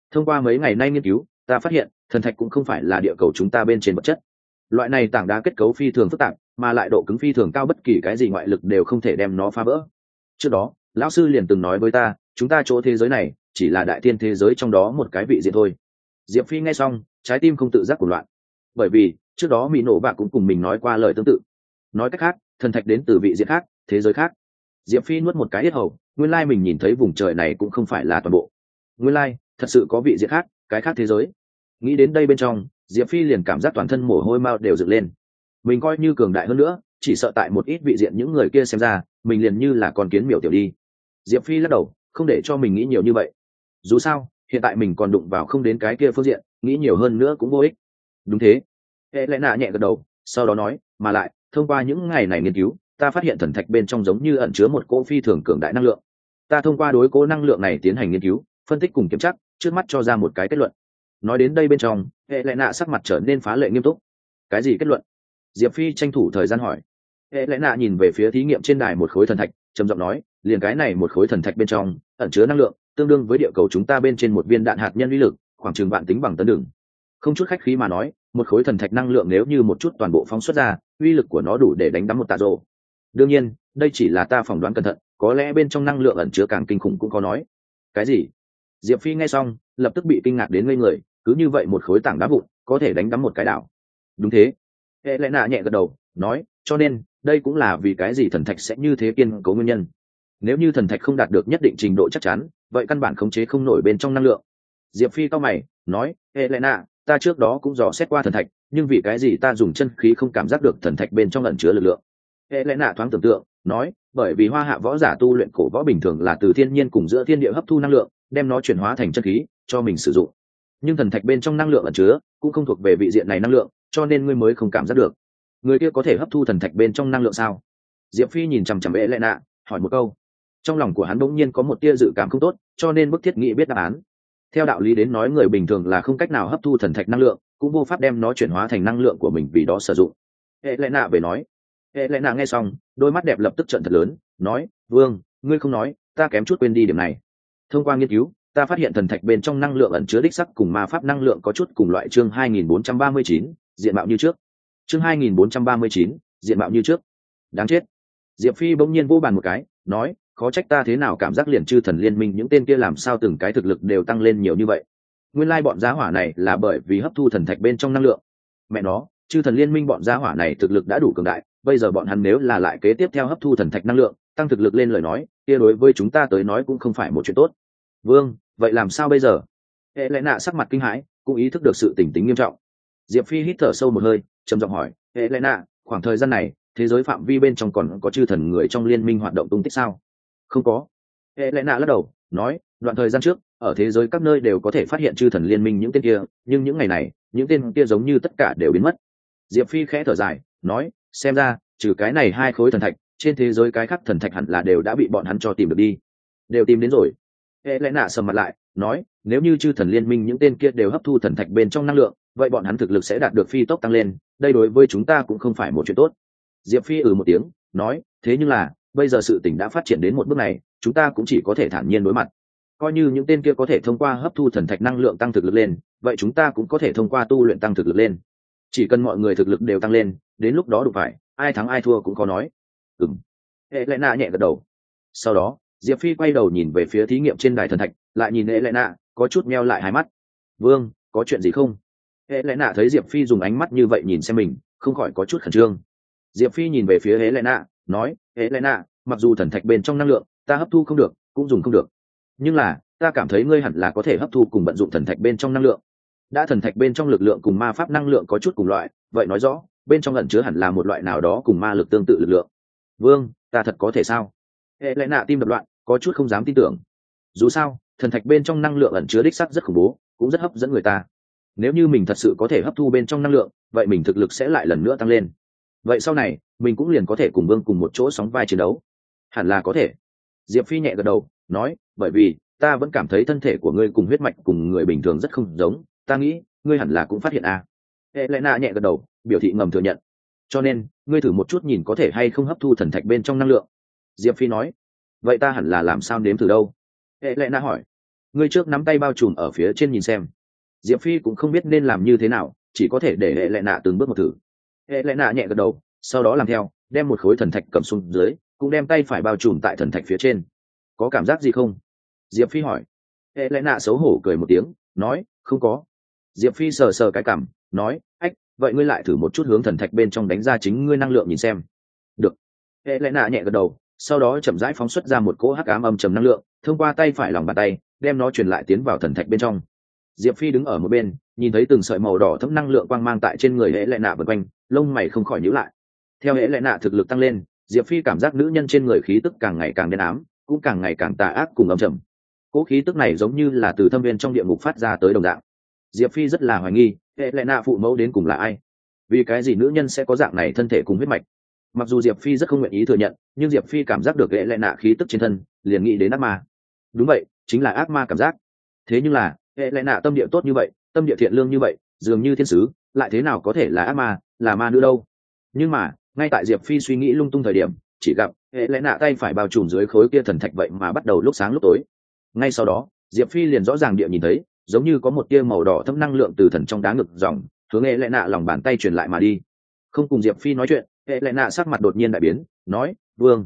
thông qua mấy ngày nay nghiên cứu, ta phát hiện thần thạch cũng không phải là địa cầu chúng ta bên trên vật chất. Loại này tảng đá kết cấu phi thường phức tạp, mà lại độ cứng phi thường cao, bất kỳ cái gì ngoại lực đều không thể đem nó phá vỡ. Trước đó lão sư liền từng nói với ta, chúng ta chỗ thế giới này chỉ là đại thiên thế giới trong đó một cái vị diện thôi. Diệp Phi nghe xong, trái tim không tự giác của loạn, bởi vì trước đó mỹ nổ bạ cũng cùng mình nói qua lời tương tự. Nói cách khác, thần thạch đến từ vị diện khác, thế giới khác. Diệp Phi nuốt một cái yết hầu, nguyên lai mình nhìn thấy vùng trời này cũng không phải là toàn bộ, nguyên lai thật sự có vị diện khác, cái khác thế giới. Nghĩ đến đây bên trong, Diệp Phi liền cảm giác toàn thân mồ hôi mao đều dựng lên. Mình coi như cường đại hơn nữa, chỉ sợ tại một ít vị diện những người kia xem ra mình liền như là con kiến miểu tiểu đi. Diệp Phi lắc đầu, không để cho mình nghĩ nhiều như vậy. Dù sao hiện tại mình còn đụng vào không đến cái kia phương diện, nghĩ nhiều hơn nữa cũng vô ích. Đúng thế. Helena nhẹ gật đầu, sau đó nói, mà lại thông qua những ngày này nghiên cứu, ta phát hiện thần thạch bên trong giống như ẩn chứa một cỗ phi thường cường đại năng lượng. Ta thông qua đối cố năng lượng này tiến hành nghiên cứu, phân tích cùng kiểm tra, trước mắt cho ra một cái kết luận. Nói đến đây bên trong, Helena sắc mặt trở nên phá lệ nghiêm túc. Cái gì kết luận? Diệp Phi tranh thủ thời gian hỏi. Helena nhìn về phía thí nghiệm trên đài một khối thần thạch, trầm giọng nói, liền cái này một khối thần thạch bên trong ẩn chứa năng lượng tương đương với địa cầu chúng ta bên trên một viên đạn hạt nhân uy lực, khoảng chừng vạn tính bằng tấn đường. Không chút khách khí mà nói, một khối thần thạch năng lượng nếu như một chút toàn bộ phóng xuất ra, uy lực của nó đủ để đánh đắm một tạ rồ. Đương nhiên đây chỉ là ta phỏng đoán cẩn thận, có lẽ bên trong năng lượng ẩn chứa càng kinh khủng cũng có nói. Cái gì? Diệp Phi nghe xong lập tức bị kinh ngạc đến ngây người, cứ như vậy một khối tảng đá vụn có thể đánh đắm một cái đảo? Đúng thế. Helena nhẹ gật đầu, nói, cho nên đây cũng là vì cái gì thần thạch sẽ như thế kiên cố nguyên nhân. Nếu như thần thạch không đạt được nhất định trình độ chắc chắn, vậy căn bản khống chế không nổi bên trong năng lượng. Diệp Phi cau mày, nói, Helena, ta trước đó cũng dò xét qua thần thạch, nhưng vì cái gì ta dùng chân khí không cảm giác được thần thạch bên trong ẩn chứa lực lượng? Helena thoáng tưởng tượng, nói, bởi vì hoa hạ võ giả tu luyện cổ võ bình thường là từ thiên nhiên cùng giữa thiên địa hấp thu năng lượng, đem nó chuyển hóa thành chân khí cho mình sử dụng. Nhưng thần thạch bên trong năng lượng ẩn chứa cũng không thuộc về vị diện này năng lượng, cho nên ngươi mới không cảm giác được. Người kia có thể hấp thu thần thạch bên trong năng lượng sao? Diệp Phi nhìn chằm chằm Helena, hỏi một câu. Trong lòng của hắn bỗng nhiên có một tia dự cảm không tốt, cho nên bức thiết nghĩ biết đáp án. Theo đạo lý đến nói, người bình thường là không cách nào hấp thu thần thạch năng lượng, cũng vô pháp đem nó chuyển hóa thành năng lượng của mình vì đó sử dụng. Helena về nói. Helena nghe xong, đôi mắt đẹp lập tức trợn thật lớn, nói, Vương, ngươi không nói, ta kém chút quên đi điểm này. Thông qua nghiên cứu, ta phát hiện thần thạch bên trong năng lượng ẩn chứa đích sắc cùng ma pháp năng lượng có chút cùng loại. Chương 2439, diện mạo như trước. Chương 2439, diện mạo như trước. Đáng chết. Diệp Phi bỗng nhiên vô bàn một cái, nói, khó trách ta thế nào cảm giác liền chư thần liên minh những tên kia làm sao từng cái thực lực đều tăng lên nhiều như vậy. Nguyên lai bọn giá hỏa này là bởi vì hấp thu thần thạch bên trong năng lượng. Mẹ nó, chư thần liên minh bọn giá hỏa này thực lực đã đủ cường đại, bây giờ bọn hắn nếu là lại kế tiếp theo hấp thu thần thạch năng lượng, tăng thực lực lên lời nói, kia đối với chúng ta tới nói cũng không phải một chuyện tốt. Vương, vậy làm sao bây giờ? Helena sắc mặt kinh hãi, cũng ý thức được sự tình nghiêm trọng. Diệp Phi hít thở sâu một hơi, trầm giọng hỏi, Helena, khoảng thời gian này thế giới phạm vi bên trong còn có chư thần người trong liên minh hoạt động tung tích sao? Không có. Helena lắc đầu, nói, đoạn thời gian trước ở thế giới các nơi đều có thể phát hiện chư thần liên minh những tên kia, nhưng những ngày này những tên kia giống như tất cả đều biến mất. Diệp Phi khẽ thở dài, nói, xem ra trừ cái này hai khối thần thạch, trên thế giới cái khác thần thạch hẳn là đều đã bị bọn hắn cho tìm được đi. Đều tìm đến rồi. Helena sầm mặt lại, nói, nếu như chư thần liên minh những tên kia đều hấp thu thần thạch bên trong năng lượng, vậy bọn hắn thực lực sẽ đạt được phi tốc tăng lên, đây đối với chúng ta cũng không phải một chuyện tốt. Diệp Phi một tiếng, nói, thế nhưng là bây giờ sự tình đã phát triển đến một bước này, chúng ta cũng chỉ có thể thản nhiên đối mặt. Coi như những tên kia có thể thông qua hấp thu thần thạch năng lượng tăng thực lực lên, vậy chúng ta cũng có thể thông qua tu luyện tăng thực lực lên. Chỉ cần mọi người thực lực đều tăng lên, đến lúc đó đủ phải, ai thắng ai thua cũng có nói. Helena nhẹ gật đầu. Sau đó Diệp Phi quay đầu nhìn về phía thí nghiệm trên đài thần thạch, lại nhìn Helena, có chút meo lại hai mắt. Vương, có chuyện gì không? Helena thấy Diệp Phi dùng ánh mắt như vậy nhìn xem mình, không khỏi có chút khẩn trương. Diệp Phi nhìn về phía Helena, nói, Helena, mặc dù thần thạch bên trong năng lượng ta hấp thu không được, cũng dùng không được, nhưng là ta cảm thấy ngươi hẳn là có thể hấp thu cùng vận dụng thần thạch bên trong năng lượng. Đã thần thạch bên trong lực lượng cùng ma pháp năng lượng có chút cùng loại, vậy nói rõ bên trong ẩn chứa hẳn là một loại nào đó cùng ma lực tương tự lực lượng. Vương, ta thật có thể sao? Helena tim đập loạn, có chút không dám tin tưởng. Dù sao thần thạch bên trong năng lượng ẩn chứa đích sắc rất khủng bố, cũng rất hấp dẫn người ta. Nếu như mình thật sự có thể hấp thu bên trong năng lượng, vậy mình thực lực sẽ lại lần nữa tăng lên. Vậy sau này mình cũng liền có thể cùng Vương cùng một chỗ sóng vai chiến đấu. Hẳn là có thể. Diệp Phi nhẹ gật đầu, nói, bởi vì ta vẫn cảm thấy thân thể của ngươi cùng huyết mạch cùng người bình thường rất không giống, ta nghĩ ngươi hẳn là cũng phát hiện à. Helena nhẹ gật đầu, biểu thị ngầm thừa nhận. Cho nên ngươi thử một chút nhìn có thể hay không hấp thu thần thạch bên trong năng lượng. Diệp Phi nói, vậy ta hẳn là làm sao nếm thử đâu? Helena hỏi. ngươi trước nắm tay bao trùm ở phía trên nhìn xem. Diệp Phi cũng không biết nên làm như thế nào, chỉ có thể để hệ lệ nạ từng bước một thử. Hệ lệ nạ nhẹ gật đầu, sau đó làm theo, đem một khối thần thạch cầm xuống dưới, cũng đem tay phải bao trùm tại thần thạch phía trên. Có cảm giác gì không? Diệp Phi hỏi. Hệ lệ nạ xấu hổ cười một tiếng, nói không có. Diệp Phi sờ sờ cái cằm, nói ách, vậy ngươi lại thử một chút hướng thần thạch bên trong đánh ra chính ngươi năng lượng nhìn xem. Được. Hệ lệ nạ nhẹ gật đầu, sau đó chậm rãi phóng xuất ra một cỗ hắc ám âm trầm năng lượng, thông qua tay phải lòng bàn tay đem nó truyền lại tiến vào thần thạch bên trong. Diệp Phi đứng ở một bên, nhìn thấy từng sợi màu đỏ thẫm năng lượng quang mang tại trên người hệ lệ nạ vần quanh, lông mày không khỏi nhíu lại. Theo hệ lệ nạ thực lực tăng lên, Diệp Phi cảm giác nữ nhân trên người khí tức càng ngày càng đen ám, cũng càng ngày càng tà ác cùng âm trầm. Cỗ khí tức này giống như là từ thâm viên trong địa ngục phát ra tới đồng dạng. Diệp Phi rất là hoài nghi, hệ lệ nạ phụ mẫu đến cùng là ai? Vì cái gì nữ nhân sẽ có dạng này thân thể cùng huyết mạch? Mặc dù Diệp Phi rất không nguyện ý thừa nhận, nhưng Diệp Phi cảm giác được hệ lệ nạ khí tức trên thân, liền nghĩ đến ác ma. Đúng vậy, chính là ác ma cảm giác. Thế nhưng là hệ lệ nạ tâm địa tốt như vậy, tâm địa thiện lương như vậy, dường như thiên sứ, lại thế nào có thể là ác ma, là ma nữ đâu? Nhưng mà ngay tại Diệp Phi suy nghĩ lung tung thời điểm, chỉ gặp hệ lệ nạ tay phải bao trùm dưới khối kia thần thạch vậy mà bắt đầu lúc sáng lúc tối. Ngay sau đó Diệp Phi liền rõ ràng địa nhìn thấy, giống như có một tia màu đỏ thâm năng lượng từ thần trong đá ngực dòng hướng hệ lệ nạ lòng bàn tay truyền lại mà đi. Không cùng Diệp Phi nói chuyện, hệ lệ nạ sắc mặt đột nhiên đại biến, nói vương,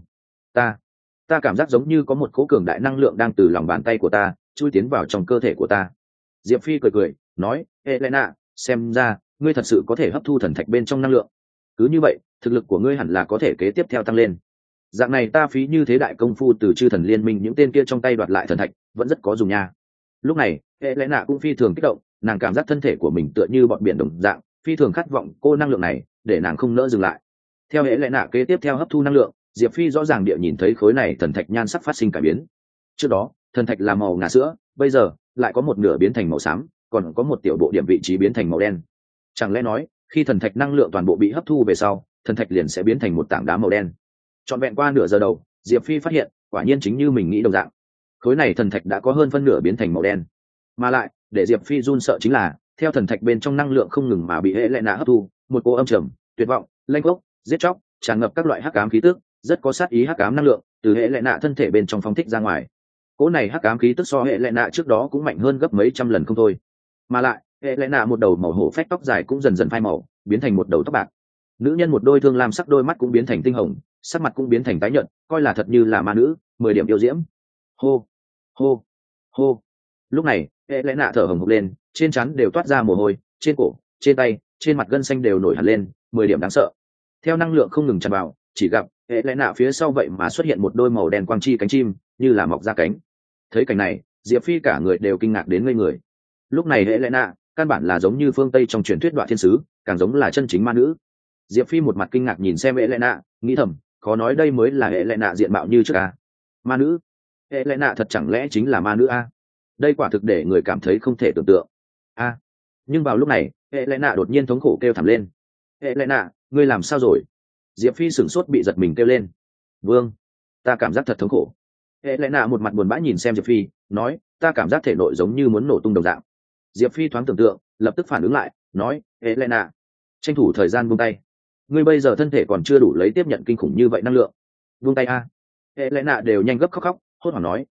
ta cảm giác giống như có một cỗ cường đại năng lượng đang từ lòng bàn tay của ta chui tiến vào trong cơ thể của ta. Diệp Phi cười cười, nói hệ lệ nạ, xem ra ngươi thật sự có thể hấp thu thần thạch bên trong năng lượng. Cứ như vậy thực lực của ngươi hẳn là có thể kế tiếp theo tăng lên. Dạng này ta phí như thế đại công phu từ chư thần liên minh những tên kia trong tay đoạt lại thần thạch vẫn rất có dùng nha. Lúc này hệ lẽ nạ cũng phi thường kích động, nàng cảm giác thân thể của mình tựa như bọn biển đồng dạng, phi thường khát vọng cô năng lượng này, để nàng không nỡ dừng lại. Theo hệ lẽ nạ kế tiếp theo hấp thu năng lượng, Diệp Phi rõ ràng địa nhìn thấy khối này thần thạch nhan sắc phát sinh cải biến. Trước đó thần thạch là màu ngà sữa, bây giờ lại có một nửa biến thành màu xám, còn có một tiểu bộ điểm vị trí biến thành màu đen. Chẳng lẽ nói khi thần thạch năng lượng toàn bộ bị hấp thu về sau, thần thạch liền sẽ biến thành một tảng đá màu đen? Trọn vẹn qua nửa giờ đầu, Diệp Phi phát hiện quả nhiên chính như mình nghĩ đồng dạng, khối này thần thạch đã có hơn phân nửa biến thành màu đen. Mà lại để Diệp Phi run sợ chính là, theo thần thạch bên trong năng lượng không ngừng mà bị hệ lệ nạ hấp thu, một cô âm trầm, tuyệt vọng, lanh gốc, giết chóc, tràn ngập các loại hắc ám khí tức, rất có sát ý hắc ám năng lượng từ hệ lệ nạ thân thể bên trong phóng thích ra ngoài. Cỗ này hắc ám khí tức so hệ lệ nạ trước đó cũng mạnh hơn gấp mấy trăm lần không thôi. Mà lại hệ lệ nạ một đầu màu hổ phách tóc dài cũng dần dần phai màu, biến thành một đầu tóc bạc. Nữ nhân một đôi thương lam sắc đôi mắt cũng biến thành tinh hồng, sắc mặt cũng biến thành tái nhợt, coi là thật như là ma nữ, 10 điểm yêu diễm. Hô hô hô. Lúc này hệ lẽ nạ thở hồng hộc lên, trên trán đều toát ra mồ hôi, trên cổ, trên tay, trên mặt gân xanh đều nổi hẳn lên, 10 điểm đáng sợ. Theo năng lượng không ngừng tràn vào, chỉ gặp hệ lẽ nạ phía sau vậy mà xuất hiện một đôi màu đen quang chi cánh chim, như là mọc ra cánh. Thấy cảnh này, Diệp Phi cả người đều kinh ngạc đến ngây người. Lúc này hệ lẽ nạ căn bản là giống như phương Tây trong truyền thuyết Đoạn Thiên Sứ, càng giống là chân chính ma nữ. Diệp Phi một mặt kinh ngạc nhìn xem hệ lẽ nạ, nghĩ thầm, khó nói đây mới là hệ lẽ nạ diện mạo như trước à? Ma nữ? Hệ lẽ nạ thật chẳng lẽ chính là ma nữ a? Đây quả thực để người cảm thấy không thể tưởng tượng a. Nhưng vào lúc này hệ lẽ nạ đột nhiên thống khổ kêu thảm lên. Hệ lẽ nạ, ngươi làm sao rồi? Diệp Phi sửng sốt bị giật mình kêu lên. Vương, ta cảm giác thật thống khổ. Hệ lẽ nạ một mặt buồn bã nhìn xem Diệp Phi, nói, ta cảm giác thể nội giống như muốn nổ tung đồng dạng. Diệp Phi thoáng tưởng tượng, lập tức phản ứng lại, nói, hệ lẽ nạ, tranh thủ thời gian buông tay. Ngươi bây giờ thân thể còn chưa đủ lấy tiếp nhận kinh khủng như vậy năng lượng. Buông tay a. Hệ lẽ nạ đều nhanh gấp khóc, hốt hoảng nói,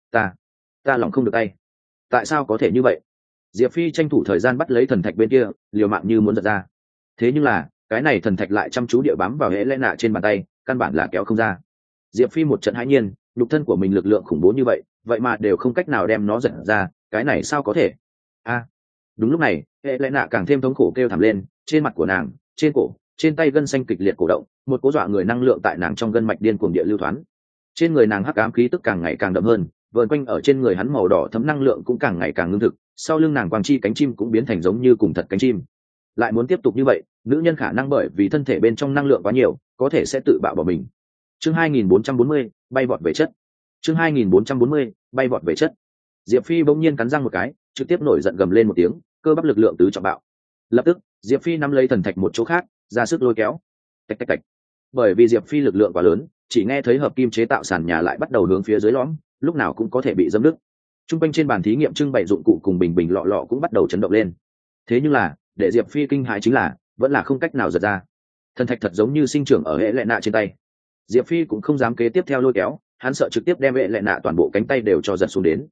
ta lòng không được tay. Tại sao có thể như vậy? Diệp Phi tranh thủ thời gian bắt lấy thần thạch bên kia, liều mạng như muốn giật ra. Thế nhưng là cái này thần thạch lại chăm chú địa bám vào hệ lẽ nạ trên bàn tay, căn bản là kéo không ra. Diệp Phi một trận hãi nhiên, nhục thân của mình lực lượng khủng bố như vậy, vậy mà đều không cách nào đem nó giật ra, cái này sao có thể? A. Đúng lúc này hệ lẽ nạ càng thêm thống khổ kêu thảm lên, trên mặt của nàng, trên cổ, trên tay gân xanh kịch liệt cổ động, một cố dọa người năng lượng tại nàng trong gân mạch điên cuồng địa lưu thoáng. Trên người nàng hắc ám khí tức càng ngày càng đậm hơn, vờn quanh ở trên người hắn màu đỏ thấm năng lượng cũng càng ngày càng ngưng thực, sau lưng nàng quang chi cánh chim cũng biến thành giống như cùng thật cánh chim. Lại muốn tiếp tục như vậy, nữ nhân khả năng bởi vì thân thể bên trong năng lượng quá nhiều, có thể sẽ tự bạo bỏ mình. Chương 2440, bay vọt về chất. Chương 2440, bay vọt về chất. Diệp Phi bỗng nhiên cắn răng một cái, trực tiếp nổi giận gầm lên một tiếng, cơ bắp lực lượng tứ trọng bạo. Lập tức, Diệp Phi nắm lấy thần thạch một chỗ khác, ra sức lôi kéo. Tạch tạch tạch. Bởi vì Diệp Phi lực lượng quá lớn, chỉ nghe thấy hợp kim chế tạo sàn nhà lại bắt đầu hướng phía dưới lõm, lúc nào cũng có thể bị dẫm đứt. Trung quanh trên bàn thí nghiệm trưng bày dụng cụ cùng bình bình lọ lọ cũng bắt đầu chấn động lên. Thế nhưng là, để Diệp Phi kinh hãi chính là, vẫn là không cách nào giật ra. Thần thạch thật giống như sinh trưởng ở hệ lệ nạ trên tay. Diệp Phi cũng không dám kế tiếp theo lôi kéo, hắn sợ trực tiếp đem hệ lệ nạ toàn bộ cánh tay đều cho giật xuống đến.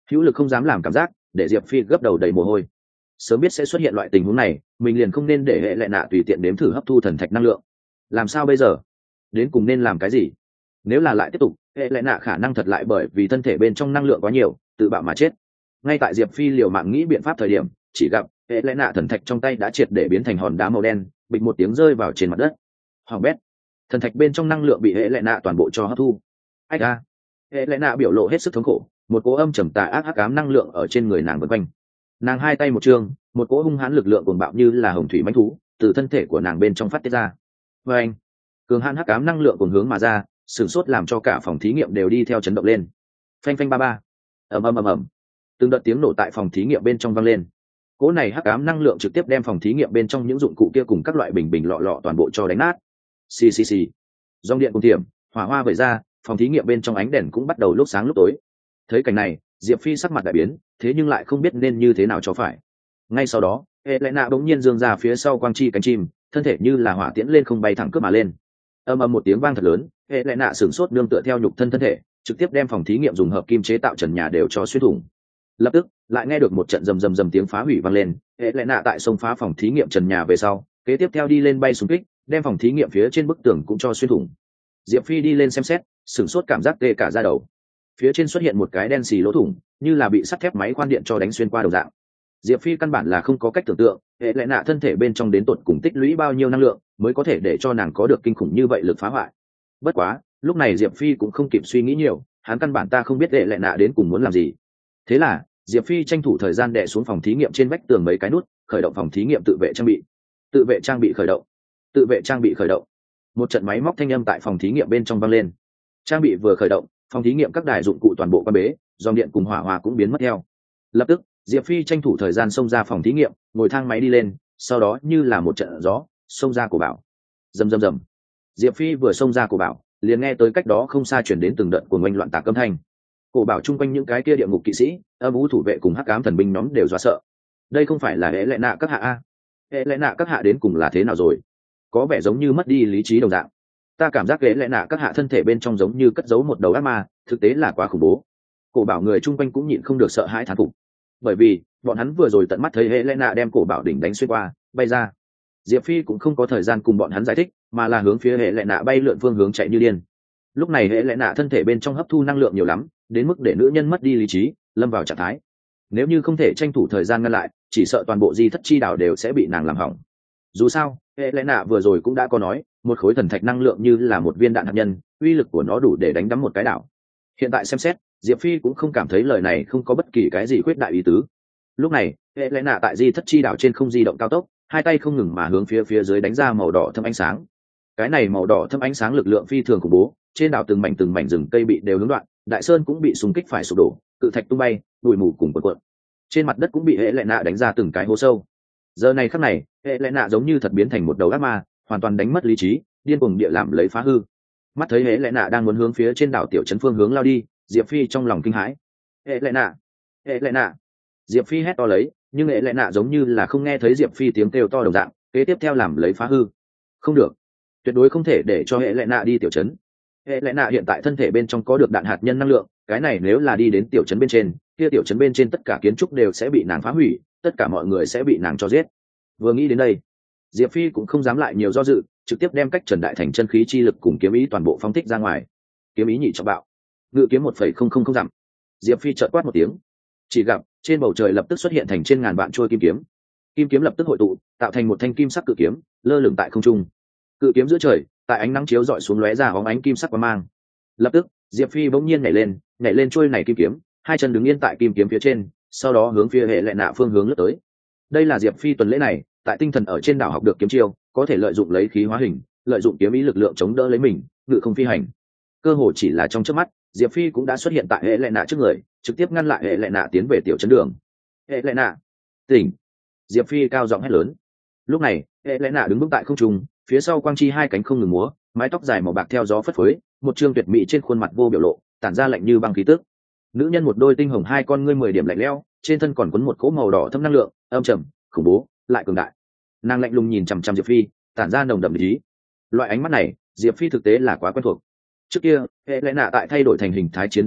hữu lực không dám làm cảm giác để diệp phi gấp đầu đầy mồ hôi. Sớm biết sẽ xuất hiện loại tình huống này, mình liền không nên để hệ lệ nạ tùy tiện đếm thử hấp thu thần thạch năng lượng. Làm sao bây giờ? Đến cùng nên làm cái gì? Nếu là lại tiếp tục, hệ lệ nạ khả năng thật lại bởi vì thân thể bên trong năng lượng quá nhiều tự bạo mà chết. Ngay tại diệp phi liều mạng nghĩ biện pháp thời điểm, chỉ gặp hệ lệ nạ thần thạch trong tay đã triệt để biến thành hòn đá màu đen, bịch một tiếng rơi vào trên mặt đất. Hoàng bét, thần thạch bên trong năng lượng bị hệ lệ nạ toàn bộ cho hấp thu. Ách a! Hệ lệ nạ biểu lộ hết sức thống khổ, một cỗ âm trầm tà ác hắc ám năng lượng ở trên người nàng vần quanh. Nàng hai tay một trường, một cỗ hung hãn lực lượng cuồng bạo như là hồng thủy mãnh thú từ thân thể của nàng bên trong phát tiết ra. Và anh, cường hãn hắc ám năng lượng cuồng hướng mà ra, sửng sốt làm cho cả phòng thí nghiệm đều đi theo chấn động lên. Phanh phanh ba ba, ầm ầm ầm ầm, từng đợt tiếng nổ tại phòng thí nghiệm bên trong vang lên. Cỗ này hắc ám năng lượng trực tiếp đem phòng thí nghiệm bên trong những dụng cụ kia cùng các loại bình bình lọ lọ toàn bộ cho đánh nát. Xì xì xì, dòng điện cùng tiệm, hỏa hoa vẩy ra, phòng thí nghiệm bên trong ánh đèn cũng bắt đầu lúc sáng lúc tối. Thấy cảnh này, diệp phi sắc mặt đại biến, thế nhưng lại không biết nên như thế nào cho phải. Ngay sau đó, Helena bỗng nhiên giương ra phía sau quang chi cánh chim, thân thể như là hỏa tiễn lên không bay thẳng cướp mà lên. Ầm ầm một tiếng vang thật lớn, Helena sửng sốt nương tựa theo nhục thân thể, trực tiếp đem phòng thí nghiệm dùng hợp kim chế tạo trần nhà đều cho xuyên thủng. Lập tức, lại nghe được một trận rầm rầm rầm tiếng phá hủy vang lên, Helena tại sông phá phòng thí nghiệm trần nhà về sau, kế tiếp theo đi lên bay xung kích, đem phòng thí nghiệm phía trên bức tường cũng cho xuyên thủng. Diệp Phi đi lên xem xét, sửng sốt cảm giác tê cả da đầu. Phía trên xuất hiện một cái đen xì lỗ thủng, như là bị sắt thép máy khoan điện cho đánh xuyên qua đầu dạng. Diệp Phi căn bản là không có cách tưởng tượng, hệ lệ nạ thân thể bên trong đến tột cùng tích lũy bao nhiêu năng lượng mới có thể để cho nàng có được kinh khủng như vậy lực phá hoại. Bất quá, lúc này Diệp Phi cũng không kịp suy nghĩ nhiều, hắn căn bản ta không biết hệ lệ nạ đến cùng muốn làm gì. Thế là, Diệp Phi tranh thủ thời gian đè xuống phòng thí nghiệm trên vách tường mấy cái nút, khởi động phòng thí nghiệm tự vệ trang bị. Tự vệ trang bị khởi động. Tự vệ trang bị khởi động. Một trận máy móc thanh âm tại phòng thí nghiệm bên trong vang lên. Trang bị vừa khởi động, phòng thí nghiệm các đài dụng cụ toàn bộ quan bế, dòng điện cùng hỏa hoa cũng biến mất theo. Lập tức, Diệp Phi tranh thủ thời gian xông ra phòng thí nghiệm, ngồi thang máy đi lên, sau đó như là một trận gió, xông ra cổ bảo. Rầm rầm rầm. Diệp Phi vừa xông ra cổ bảo, liền nghe tới cách đó không xa chuyển đến từng đợt cuồng oanh loạn tạc âm thanh. Cổ bảo chung quanh những cái kia địa ngục kỵ sĩ, âm u thủ vệ cùng hắc ám thần binh nhóm đều dọa sợ. Đây không phải là hệ lệ nạ các hạ a? Hệ lệ nạ các hạ đến cùng là thế nào rồi? Có vẻ giống như mất đi lý trí đồng dạng. Ta cảm giác hệ lệ nạ các hạ thân thể bên trong giống như cất giấu một đầu ác ma, thực tế là quá khủng bố. Cổ bảo người chung quanh cũng nhịn không được sợ hãi thán phục, bởi vì bọn hắn vừa rồi tận mắt thấy hệ lệ nạ đem cổ bảo đỉnh đánh xuyên qua bay ra. Diệp Phi cũng không có thời gian cùng bọn hắn giải thích, mà là hướng phía hệ lệ nạ bay lượn phương hướng chạy như điên. Lúc này hệ lệ nạ thân thể bên trong hấp thu năng lượng nhiều lắm, đến mức để nữ nhân mất đi lý trí, lâm vào trạng thái. Nếu như không thể tranh thủ thời gian ngăn lại, chỉ sợ toàn bộ di thất chi đảo đều sẽ bị nàng làm hỏng. Dù sao, hệ lệ nạ vừa rồi cũng đã có nói, một khối thần thạch năng lượng như là một viên đạn hạt nhân, uy lực của nó đủ để đánh đắm một cái đảo. Hiện tại xem xét, Diệp Phi cũng không cảm thấy lời này không có bất kỳ cái gì khuyết đại ý tứ. Lúc này, hệ lẽ nạ tại di thất chi đảo trên không di động cao tốc, hai tay không ngừng mà hướng phía dưới đánh ra màu đỏ thâm ánh sáng. Cái này màu đỏ thâm ánh sáng lực lượng phi thường khủng bố, trên đảo từng mảnh rừng cây bị đều hướng đoạn, đại sơn cũng bị xung kích phải sụp đổ, cự thạch tung bay, bụi mù cùng cuộn. Trên mặt đất cũng bị hệ lẽ nạ đánh ra từng cái hố sâu. Giờ này khắc này, hệ lẽ nạ giống như thật biến thành một đầu ác ma, hoàn toàn đánh mất lý trí, điên cuồng địa làm lấy phá hư. Mắt thấy hệ lẽ nạ đang muốn hướng phía trên đảo tiểu trấn phương hướng lao đi, Diệp Phi trong lòng kinh hãi. Hệ lẽ nạ, hệ lẽ nạ. Diệp Phi hét to lấy, nhưng hệ lẽ nạ giống như là không nghe thấy Diệp Phi tiếng kêu to đồng dạng, kế tiếp theo làm lấy phá hư. Không được, tuyệt đối không thể để cho hệ lẽ nạ đi tiểu trấn. Hệ lẽ nạ hiện tại thân thể bên trong có được đạn hạt nhân năng lượng, cái này nếu là đi đến tiểu trấn bên trên, kia tiểu trấn bên trên tất cả kiến trúc đều sẽ bị nàng phá hủy, tất cả mọi người sẽ bị nàng cho giết. Vừa nghĩ đến đây, Diệp Phi cũng không dám lại nhiều do dự, trực tiếp đem cách Trần Đại Thành chân khí chi lực cùng kiếm ý toàn bộ phóng thích ra ngoài. Kiếm ý nhị trọng bạo, ngự kiếm 1,000 dặm. Diệp Phi chợt quát một tiếng, chỉ gặp trên bầu trời lập tức xuất hiện thành trên ngàn vạn trôi kim kiếm. Kim kiếm lập tức hội tụ, tạo thành một thanh kim sắc cự kiếm, lơ lửng tại không trung. Cự kiếm giữa trời, tại ánh nắng chiếu rọi xuống lóe ra bóng ánh kim sắc quang mang. Lập tức, Diệp Phi bỗng nhiên nhảy lên trôi này kim kiếm, hai chân đứng yên tại kim kiếm phía trên, sau đó hướng phía hệ lệ nạ phương hướng lướt tới. Đây là Diệp Phi tuần lễ này tại tinh thần ở trên đảo học được kiếm chiêu, có thể lợi dụng lấy khí hóa hình, lợi dụng kiếm ý lực lượng chống đỡ lấy mình, ngự không phi hành. Cơ hồ chỉ là trong chớp mắt, Diệp Phi cũng đã xuất hiện tại hệ lệ nạ trước người, trực tiếp ngăn lại hệ lệ nạ tiến về tiểu trấn đường. Hệ lệ nạ, tỉnh! Diệp Phi cao giọng hét lớn. Lúc này, hệ lệ nạ đứng vững tại không trung, phía sau quang chi hai cánh không ngừng múa, mái tóc dài màu bạc theo gió phất phới, một trương tuyệt mỹ trên khuôn mặt vô biểu lộ, tản ra lạnh như băng khí tức. Nữ nhân một đôi tinh hồng hai con ngươi 10 điểm lạnh lẽo, trên thân còn quấn một cỗ màu đỏ thâm năng lượng, âm trầm, khủng bố, lại cường đại. Nàng lạnh lùng nhìn chằm chằm Diệp Phi, tản ra nồng đậm ý. Loại ánh mắt này, Diệp Phi thực tế là quá quen thuộc. Trước kia, hệ lẽ nạ tại thay đổi thành hình thái chiến đấu lúc,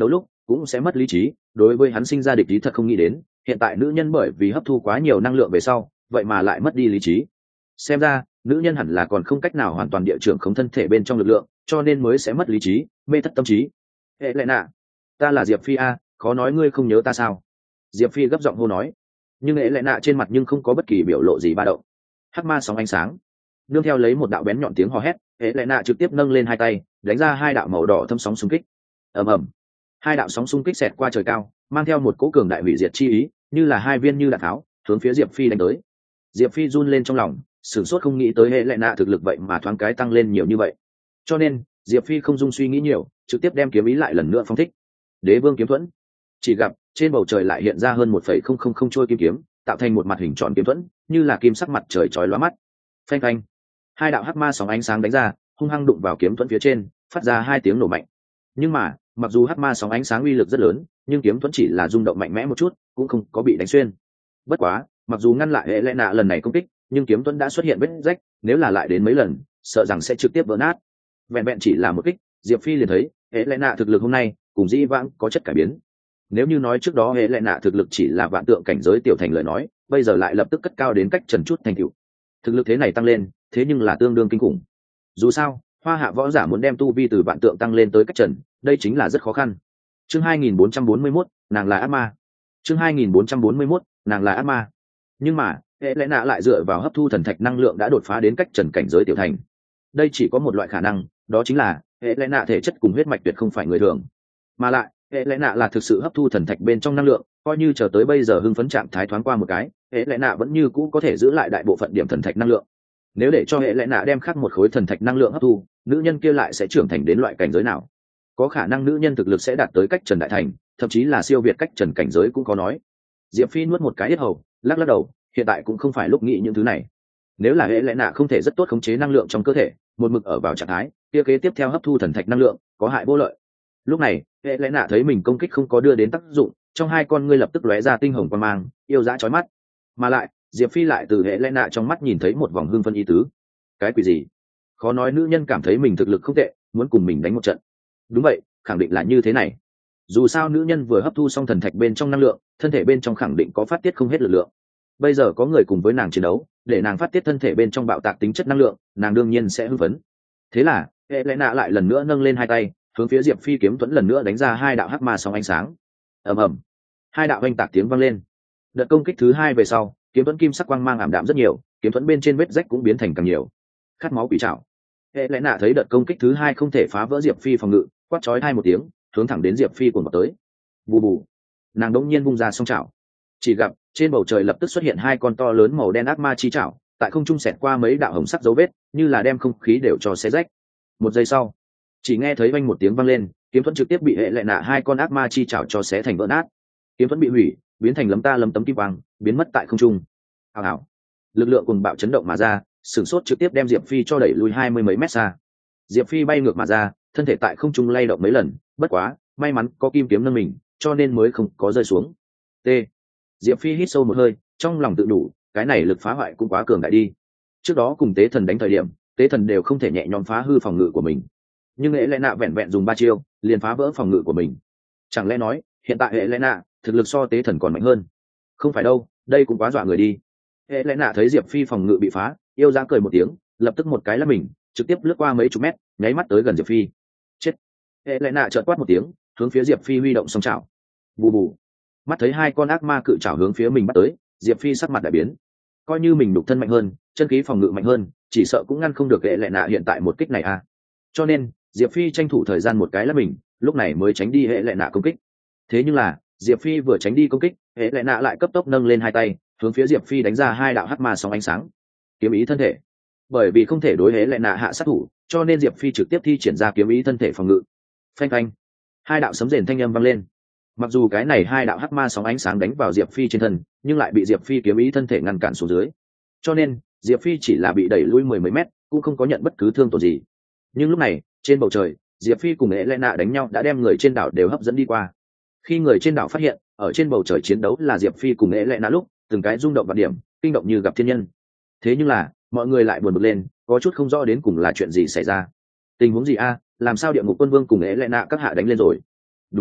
cũng sẽ mất lý trí. Đối với hắn sinh ra địch ý thật không nghĩ đến, hiện tại nữ nhân bởi vì hấp thu quá nhiều năng lượng về sau vậy mà lại mất đi lý trí. Xem ra nữ nhân hẳn là còn không cách nào hoàn toàn địa trưởng khống thân thể bên trong lực lượng, cho nên mới sẽ mất lý trí, mê thất tâm trí. Hệ lệ nạ, ta là Diệp Phi a, khó nói ngươi không nhớ ta sao? Diệp Phi gấp giọng hô nói. Nhưng hệ lệ nạ trên mặt nhưng không có bất kỳ biểu lộ gì ba động. Hắc ma sóng ánh sáng nương theo lấy một đạo bén nhọn tiếng hò hét, hệ lệ nạ trực tiếp nâng lên hai tay đánh ra hai đạo màu đỏ thâm sóng xung kích. Ầm ầm, hai đạo sóng xung kích xẹt qua trời cao, mang theo một cỗ cường đại hủy diệt chi ý, như là hai viên như đạn tháo hướng phía Diệp Phi đánh tới. Diệp Phi run lên trong lòng, sửng sốt không nghĩ tới hệ lệ nạ thực lực vậy mà thoáng cái tăng lên nhiều như vậy. Cho nên Diệp Phi không dung suy nghĩ nhiều, trực tiếp đem kiếm ý lại lần nữa phóng thích. Đế vương kiếm thuẫn. Chỉ gặp trên bầu trời lại hiện ra hơn 1,000 trôi kim kiếm, tạo thành một mặt hình tròn kiếm thuẫn, như là kim sắc mặt trời chói lóa mắt. Phanh phanh, hai đạo hắc ma sóng ánh sáng đánh ra, hung hăng đụng vào kiếm thuẫn phía trên, phát ra hai tiếng nổ mạnh. Nhưng mà mặc dù hắc ma sóng ánh sáng uy lực rất lớn, nhưng kiếm thuẫn chỉ là rung động mạnh mẽ một chút, cũng không có bị đánh xuyên. Bất quá mặc dù ngăn lại hệ lệ nạ lần này công kích, nhưng kiếm thuẫn đã xuất hiện vết rách, nếu là lại đến mấy lần sợ rằng sẽ trực tiếp vỡ nát. Vẹn vẹn chỉ là một kích, Diệp Phi liền thấy hệ lệ nạ thực lực hôm nay cùng dĩ vãng có chất cải biến. Nếu như nói trước đó hệ lệ nạ thực lực chỉ là vạn tượng cảnh giới tiểu thành lời nói, bây giờ lại lập tức cất cao đến cách trần chút thành tựu. Thực lực thế này tăng lên, thế nhưng là tương đương kinh khủng. Dù sao hoa hạ võ giả muốn đem tu vi từ vạn tượng tăng lên tới cách trần, đây chính là rất khó khăn. Chương 2441, nàng là ác ma. Chương 2441, nàng là ác ma. Nhưng mà hệ lẽ nạ lại dựa vào hấp thu thần thạch năng lượng đã đột phá đến cách trần cảnh giới tiểu thành. Đây chỉ có một loại khả năng, đó chính là hệ lẽ nạ thể chất cùng huyết mạch tuyệt không phải người thường, mà lại hệ lẽ nạ là thực sự hấp thu thần thạch bên trong năng lượng. Coi như chờ tới bây giờ hưng phấn trạng thái thoáng qua một cái, hệ lẽ nạ vẫn như cũ có thể giữ lại đại bộ phận điểm thần thạch năng lượng. Nếu để cho hệ lẽ nạ đem khác một khối thần thạch năng lượng hấp thu, nữ nhân kia lại sẽ trưởng thành đến loại cảnh giới nào? Có khả năng nữ nhân thực lực sẽ đạt tới cách trần đại thành, thậm chí là siêu việt cách trần cảnh giới cũng có nói. Diệp Phi nuốt một cái yết hầu, lắc lắc đầu, hiện tại cũng không phải lúc nghĩ những thứ này. Nếu là hệ lẽ nạ không thể rất tốt khống chế năng lượng trong cơ thể, một mực ở vào trạng thái kia kế tiếp theo hấp thu thần thạch năng lượng, có hại vô lợi. Lúc này hệ lẽ nạ thấy mình công kích không có đưa đến tác dụng, trong hai con ngươi lập tức lóe ra tinh hồng quang mang, yêu dã chói mắt. Mà lại Diệp Phi lại từ hệ lẽ nạ trong mắt nhìn thấy một vòng hưng phân ý tứ. Cái quỷ gì? Khó nói nữ nhân cảm thấy mình thực lực không tệ, muốn cùng mình đánh một trận. Đúng vậy, khẳng định là như thế này. Dù sao nữ nhân vừa hấp thu xong thần thạch bên trong năng lượng, thân thể bên trong khẳng định có phát tiết không hết lực lượng. Bây giờ có người cùng với nàng chiến đấu, để nàng phát tiết thân thể bên trong bạo tạc tính chất năng lượng, nàng đương nhiên sẽ hưng phấn. Thế là hệ lẽ nạ lại lần nữa nâng lên hai tay, hướng phía Diệp Phi kiếm thuẫn lần nữa đánh ra hai đạo hắc ma sóng ánh sáng. Ầm ầm, hai đạo oanh tạc tiếng vang lên. Đợt công kích thứ hai về sau, kiếm thuẫn kim sắc quang mang ảm đạm rất nhiều, kiếm thuẫn bên trên vết rách cũng biến thành càng nhiều. Khát máu quỷ trảo. Hệ lẽ nạ thấy đợt công kích thứ hai không thể phá vỡ Diệp Phi phòng ngự, quát chói hai một tiếng, hướng thẳng đến Diệp Phi cuồng vào tới. Bù bù, nàng đống nhiên vung ra song chảo. Chỉ gặp trên bầu trời lập tức xuất hiện hai con to lớn màu đen ác ma chi chảo, tại không trung xẹt qua mấy đạo hồng sắc dấu vết, như là đem không khí đều cho xé rách. Một giây sau, chỉ nghe thấy vang một tiếng vang lên, kiếm thuẫn trực tiếp bị hệ lệ nạ hai con ác ma chi chảo cho xé thành vỡ nát. Kiếm thuẫn bị hủy, biến thành lấm ta lấm tấm kim quang, biến mất tại không trung. Hào hào, lực lượng cùng bạo chấn động mà ra, sửng sốt trực tiếp đem Diệp Phi cho đẩy lùi 20 mấy mét xa. Diệp Phi bay ngược mà ra, thân thể tại không trung lay động mấy lần, bất quá may mắn có kim kiếm nâng mình, cho nên mới không có rơi xuống. T. Diệp Phi hít sâu một hơi, trong lòng tự đủ, cái này lực phá hoại cũng quá cường đại đi. Trước đó cùng tế thần đánh thời điểm, tế thần đều không thể nhẹ nhõm phá hư phòng ngự của mình, nhưng hệ lẽ nạ vẹn vẹn dùng 3 chiêu liền phá vỡ phòng ngự của mình. Chẳng lẽ nói hiện tại hệ lẽ nạ thực lực so tế thần còn mạnh hơn? Không phải đâu, đây cũng quá dọa người đi. Hệ lẽ nạ thấy Diệp Phi phòng ngự bị phá, yêu dã cười một tiếng, lập tức một cái lắc mình, trực tiếp lướt qua mấy chục mét, nháy mắt tới gần Diệp Phi. Chết! Hệ lẽ nạ chợt quát một tiếng, hướng phía Diệp Phi huy động song chảo. Bù bù! Mắt thấy hai con ác ma cự chảo hướng phía mình bắt tới, Diệp Phi sắc mặt đại biến. Coi như mình đục thân mạnh hơn, chân khí phòng ngự mạnh hơn, chỉ sợ cũng ngăn không được hệ lẽ nạ hiện tại một kích này a. Cho nên Diệp Phi tranh thủ thời gian một cái là mình, lúc này mới tránh đi hệ lẽ nạ công kích. Thế nhưng là Diệp Phi vừa tránh đi công kích, hệ lẽ nạ lại cấp tốc nâng lên hai tay, hướng phía Diệp Phi đánh ra hai đạo hắc ma sóng ánh sáng. Kiếm ý thân thể. Bởi vì không thể đối hệ lẽ nạ hạ sát thủ, cho nên Diệp Phi trực tiếp thi triển ra kiếm ý thân thể phòng ngự. Phanh phanh, hai đạo sấm rền thanh âm vang lên. Mặc dù cái này hai đạo hắc ma sóng ánh sáng đánh vào Diệp Phi trên thân, nhưng lại bị Diệp Phi kiếm ý thân thể ngăn cản xuống dưới. Cho nên Diệp Phi chỉ là bị đẩy lui mười mấy mét, cũng không có nhận bất cứ thương tổn gì. Nhưng lúc này trên bầu trời, Diệp Phi cùng hệ lẽ nạ đánh nhau đã đem người trên đảo đều hấp dẫn đi qua. Khi người trên đảo phát hiện ở trên bầu trời chiến đấu là Diệp Phi cùng hệ lẽ nạ lúc, từng cái rung động vạn điểm, kinh động như gặp thiên nhân. Thế nhưng là mọi người lại buồn bực lên, có chút không rõ đến cùng là chuyện gì xảy ra. Tình huống gì a? Làm sao địa ngục quân vương cùng hệ lẽ nạ các hạ đánh lên rồi? Đúng thế,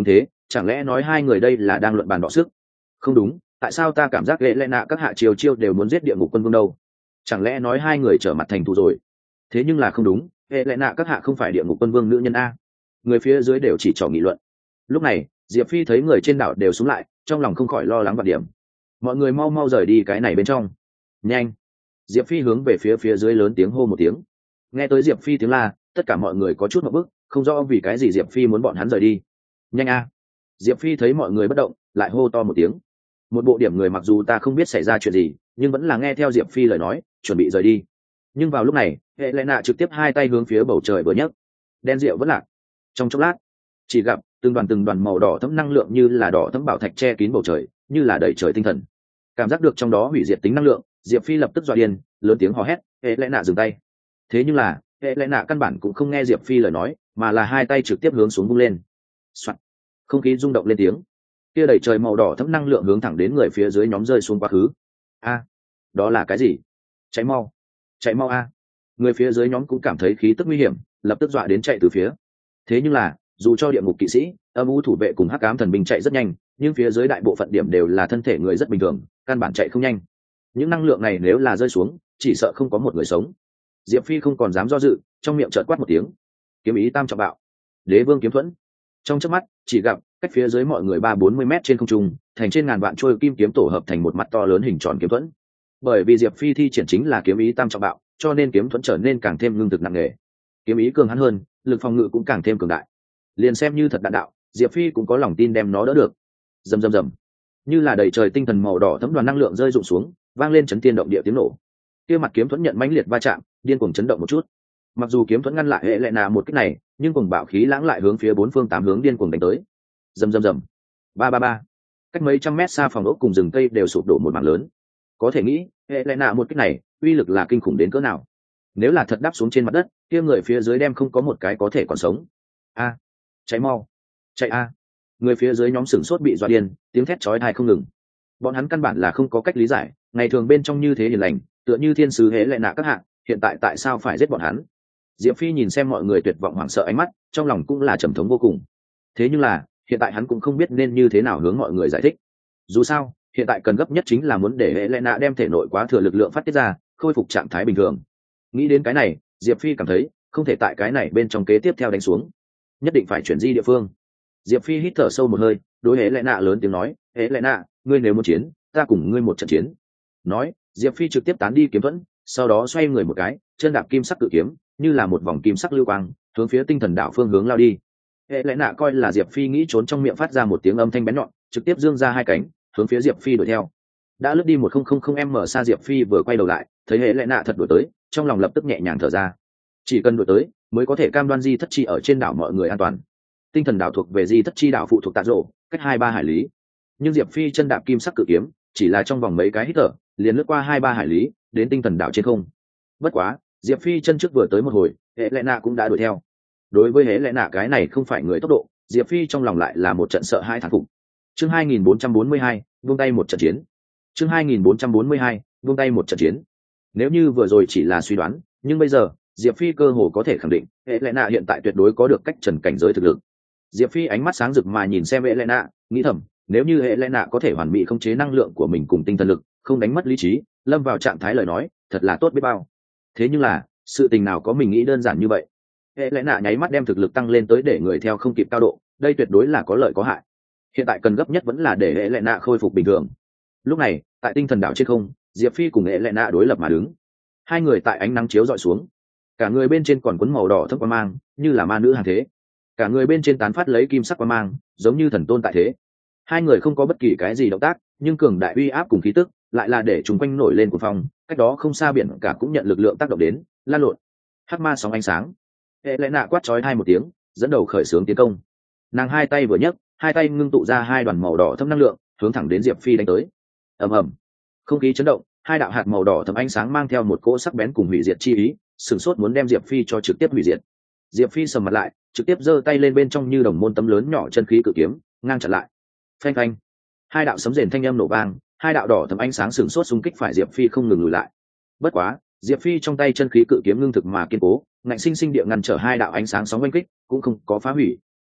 chẳng lẽ nói hai người đây là đang luận bàn đọ sức? Không đúng, tại sao ta cảm giác hệ lẽ nạ các hạ chiều chiêu đều muốn giết địa ngục quân vương đâu? Chẳng lẽ nói hai người trở mặt thành thù rồi? Thế nhưng là không đúng, hệ lẽ nạ các hạ không phải địa ngục quân vương nữ nhân a. Người phía dưới đều chỉ trỏ nghị luận. Lúc này Diệp Phi thấy người trên đảo đều xuống lại, trong lòng không khỏi lo lắng và điểm. Mọi người mau mau rời đi cái này bên trong. Nhanh! Diệp Phi hướng về phía dưới lớn tiếng hô một tiếng. Nghe tới Diệp Phi tiếng la, tất cả mọi người có chút ngượng bức, không rõ vì cái gì Diệp Phi muốn bọn hắn rời đi. Nhanh a! Diệp Phi thấy mọi người bất động, lại hô to một tiếng. Một bộ điểm người mặc dù ta không biết xảy ra chuyện gì, nhưng vẫn là nghe theo Diệp Phi lời nói, chuẩn bị rời đi. Nhưng vào lúc này, hệ lẽ nạ trực tiếp hai tay hướng phía bầu trời vừa nhấc, đen rượu vẫn lạc. Trong chốc lát, chỉ gặp từng đoàn màu đỏ thẫm năng lượng như là đỏ thẫm bảo thạch che kín bầu trời, như là đẩy trời tinh thần. Cảm giác được trong đó hủy diệt tính năng lượng, Diệp Phi lập tức dọa điên, lớn tiếng hò hét, hệ lẽ nạ dừng tay. Thế nhưng là hệ lẽ nạ căn bản cũng không nghe Diệp Phi lời nói, mà là hai tay trực tiếp hướng xuống vung lên. Soạn. Không khí rung động lên tiếng, kia đẩy trời màu đỏ thẫm năng lượng hướng thẳng đến người phía dưới nhóm rơi xuống quá khứ. A, đó là cái gì? Cháy mau a! Người phía dưới nhóm cũng cảm thấy khí tức nguy hiểm, lập tức dọa đến chạy từ phía. Thế nhưng là dù cho địa ngục kỵ sĩ, âm u thủ vệ cùng hắc ám thần binh chạy rất nhanh, nhưng phía dưới đại bộ phận điểm đều là thân thể người rất bình thường, căn bản chạy không nhanh. Những năng lượng này nếu là rơi xuống, chỉ sợ không có một người sống. Diệp Phi không còn dám do dự, trong miệng chợt quát một tiếng, kiếm ý tam trọng bạo, đế vương kiếm thuẫn. Trong chớp mắt, chỉ gặp cách phía dưới mọi người 3-40 mét trên không trung, thành trên ngàn vạn trôi kim kiếm tổ hợp thành một mặt to lớn hình tròn kiếm thuẫn. Bởi vì Diệp Phi thi triển chính là kiếm ý tam trọng bạo, cho nên kiếm thuẫn trở nên càng thêm ngưng thực nặng nề. Kiếm ý cường hãn hơn, lực phòng ngự cũng càng thêm cường đại. Liền xem như thật đạn đạo, Diệp Phi cũng có lòng tin đem nó đỡ được. Rầm rầm rầm, như là đầy trời tinh thần màu đỏ thấm đoàn năng lượng rơi rụng xuống, vang lên chấn thiên động địa tiếng nổ. Kia mặt kiếm thuẫn nhận mãnh liệt va chạm, điên cuồng chấn động một chút. Mặc dù kiếm thuẫn ngăn lại hệ lệ nạ một kích này, nhưng cuồng bạo khí lãng lại hướng phía bốn phương tám hướng điên cuồng đánh tới. Rầm rầm rầm, ba ba ba, cách mấy trăm mét xa phòng ốc cùng rừng cây đều sụp đổ một mảng lớn. Có thể nghĩ hệ lệ nạ một kích này uy lực là kinh khủng đến cỡ nào. Nếu là thật đáp xuống trên mặt đất, kia người phía dưới đem không có một cái có thể còn sống. A, cháy mau, chạy a! Người phía dưới nhóm sửng sốt bị dọa điên, tiếng thét chói tai không ngừng. Bọn hắn căn bản là không có cách lý giải, ngày thường bên trong như thế hiền lành, tựa như thiên sứ hễ lệ nạ các hạng, hiện tại sao phải giết bọn hắn? Diệp Phi nhìn xem mọi người tuyệt vọng hoảng sợ ánh mắt, trong lòng cũng là trầm thống vô cùng. Thế nhưng là hiện tại hắn cũng không biết nên như thế nào hướng mọi người giải thích. Dù sao hiện tại cần gấp nhất chính là muốn để hễ lệ nạ đem thể nội quá thừa lực lượng phát tiết ra, khôi phục trạng thái bình thường. Nghĩ đến cái này, Diệp Phi cảm thấy không thể tại cái này bên trong kế tiếp theo đánh xuống, nhất định phải chuyển di địa phương. Diệp Phi hít thở sâu một hơi, đối hễ lệ nạ lớn tiếng nói, hễ lệ nạ, ngươi nếu muốn chiến, ta cùng ngươi một trận chiến. Nói, Diệp Phi trực tiếp tán đi kiếm thuẫn, sau đó xoay người một cái, chân đạp kim sắc cự kiếm, như là một vòng kim sắc lưu quang, hướng phía tinh thần đảo phương hướng lao đi. Hệ lẽ nạ coi là Diệp Phi nghĩ trốn, trong miệng phát ra một tiếng âm thanh bén nhọn, trực tiếp giương ra hai cánh, hướng phía Diệp Phi đuổi theo. Đã lướt đi 1000m xa, Diệp Phi vừa quay đầu lại, thấy hệ lẽ nạ thật đuổi tới, trong lòng lập tức nhẹ nhàng thở ra. Chỉ cần đuổi tới, mới có thể cam đoan di thất chi ở trên đảo mọi người an toàn. Tinh thần đảo thuộc về di thất chi đảo phụ thuộc Tạ Rổ, cách 2-3 hải lý. Nhưng Diệp Phi chân đạp kim sắc cự kiếm, chỉ là trong vòng mấy cái hít thở, liền lướt qua 2-3 hải lý, đến tinh thần đảo trên không. Bất quá, Diệp Phi chân trước vừa tới một hồi, hệ lẽ nạ cũng đã đuổi theo. Đối với hệ lẽ nạ cái này không phải người tốc độ, Diệp Phi trong lòng lại là một trận sợ hai thán phục. Chương 2442, buông tay một trận chiến. Chương 2442, buông tay một trận chiến. Nếu như vừa rồi chỉ là suy đoán, nhưng bây giờ Diệp Phi cơ hồ có thể khẳng định, hệ lẽ nạ hiện tại tuyệt đối có được cách trần cảnh giới thực lực. Diệp Phi ánh mắt sáng rực mà nhìn xem hệ lẽ nạ, nghĩ thầm, nếu như hệ lẽ nạ có thể hoàn mỹ khống chế năng lượng của mình cùng tinh thần lực, không đánh mất lý trí, lâm vào trạng thái lời nói, thật là tốt biết bao. Thế nhưng là sự tình nào có mình nghĩ đơn giản như vậy. Hệ lẽ nạ nháy mắt đem thực lực tăng lên tới để người theo không kịp cao độ, đây tuyệt đối là có lợi có hại. Hiện tại cần gấp nhất vẫn là để hệ lẽ nạ khôi phục bình thường. Lúc này tại tinh thần đảo trên không, Diệp Phi cùng hệ lẽ nạ đối lập mà đứng. Hai người tại ánh nắng chiếu dọi xuống, cả người bên trên còn quấn màu đỏ thẫm quang mang, như là ma nữ hàng thế. Cả người bên trên tán phát lấy kim sắc quang mang, giống như thần tôn tại thế. Hai người không có bất kỳ cái gì động tác, nhưng cường đại uy áp cùng khí tức lại là để chúng quanh nổi lên cuồng phong, cách đó không xa biển cả cũng nhận lực lượng tác động đến, lan lộn. Hắc ma sóng ánh sáng. Hệ lẽ nạ quát chói tai một tiếng, dẫn đầu khởi xướng tiến công. Nàng hai tay vừa nhấc, hai tay ngưng tụ ra hai đoàn màu đỏ thẫm năng lượng, hướng thẳng đến Diệp Phi đánh tới. Ầm ầm, không khí chấn động, hai đạo hạt màu đỏ thẫm ánh sáng mang theo một cỗ sắc bén cùng hủy diệt chi ý, sửng sốt muốn đem Diệp Phi cho trực tiếp hủy diệt. Diệp Phi sầm mặt lại, trực tiếp giơ tay lên bên trong như đồng môn tấm lớn nhỏ chân khí cự kiếm, ngang chặn lại. Phanh phanh, hai đạo sấm rền thanh âm nổ vang, hai đạo đỏ thẫm ánh sáng sửng sốt xung kích phải Diệp Phi không ngừng lùi lại. Bất quá, Diệp Phi trong tay chân khí cự kiếm ngưng thực mà kiên cố, ngạnh sinh sinh địa ngăn trở hai đạo ánh sáng sóng oanh kích, cũng không có phá hủy.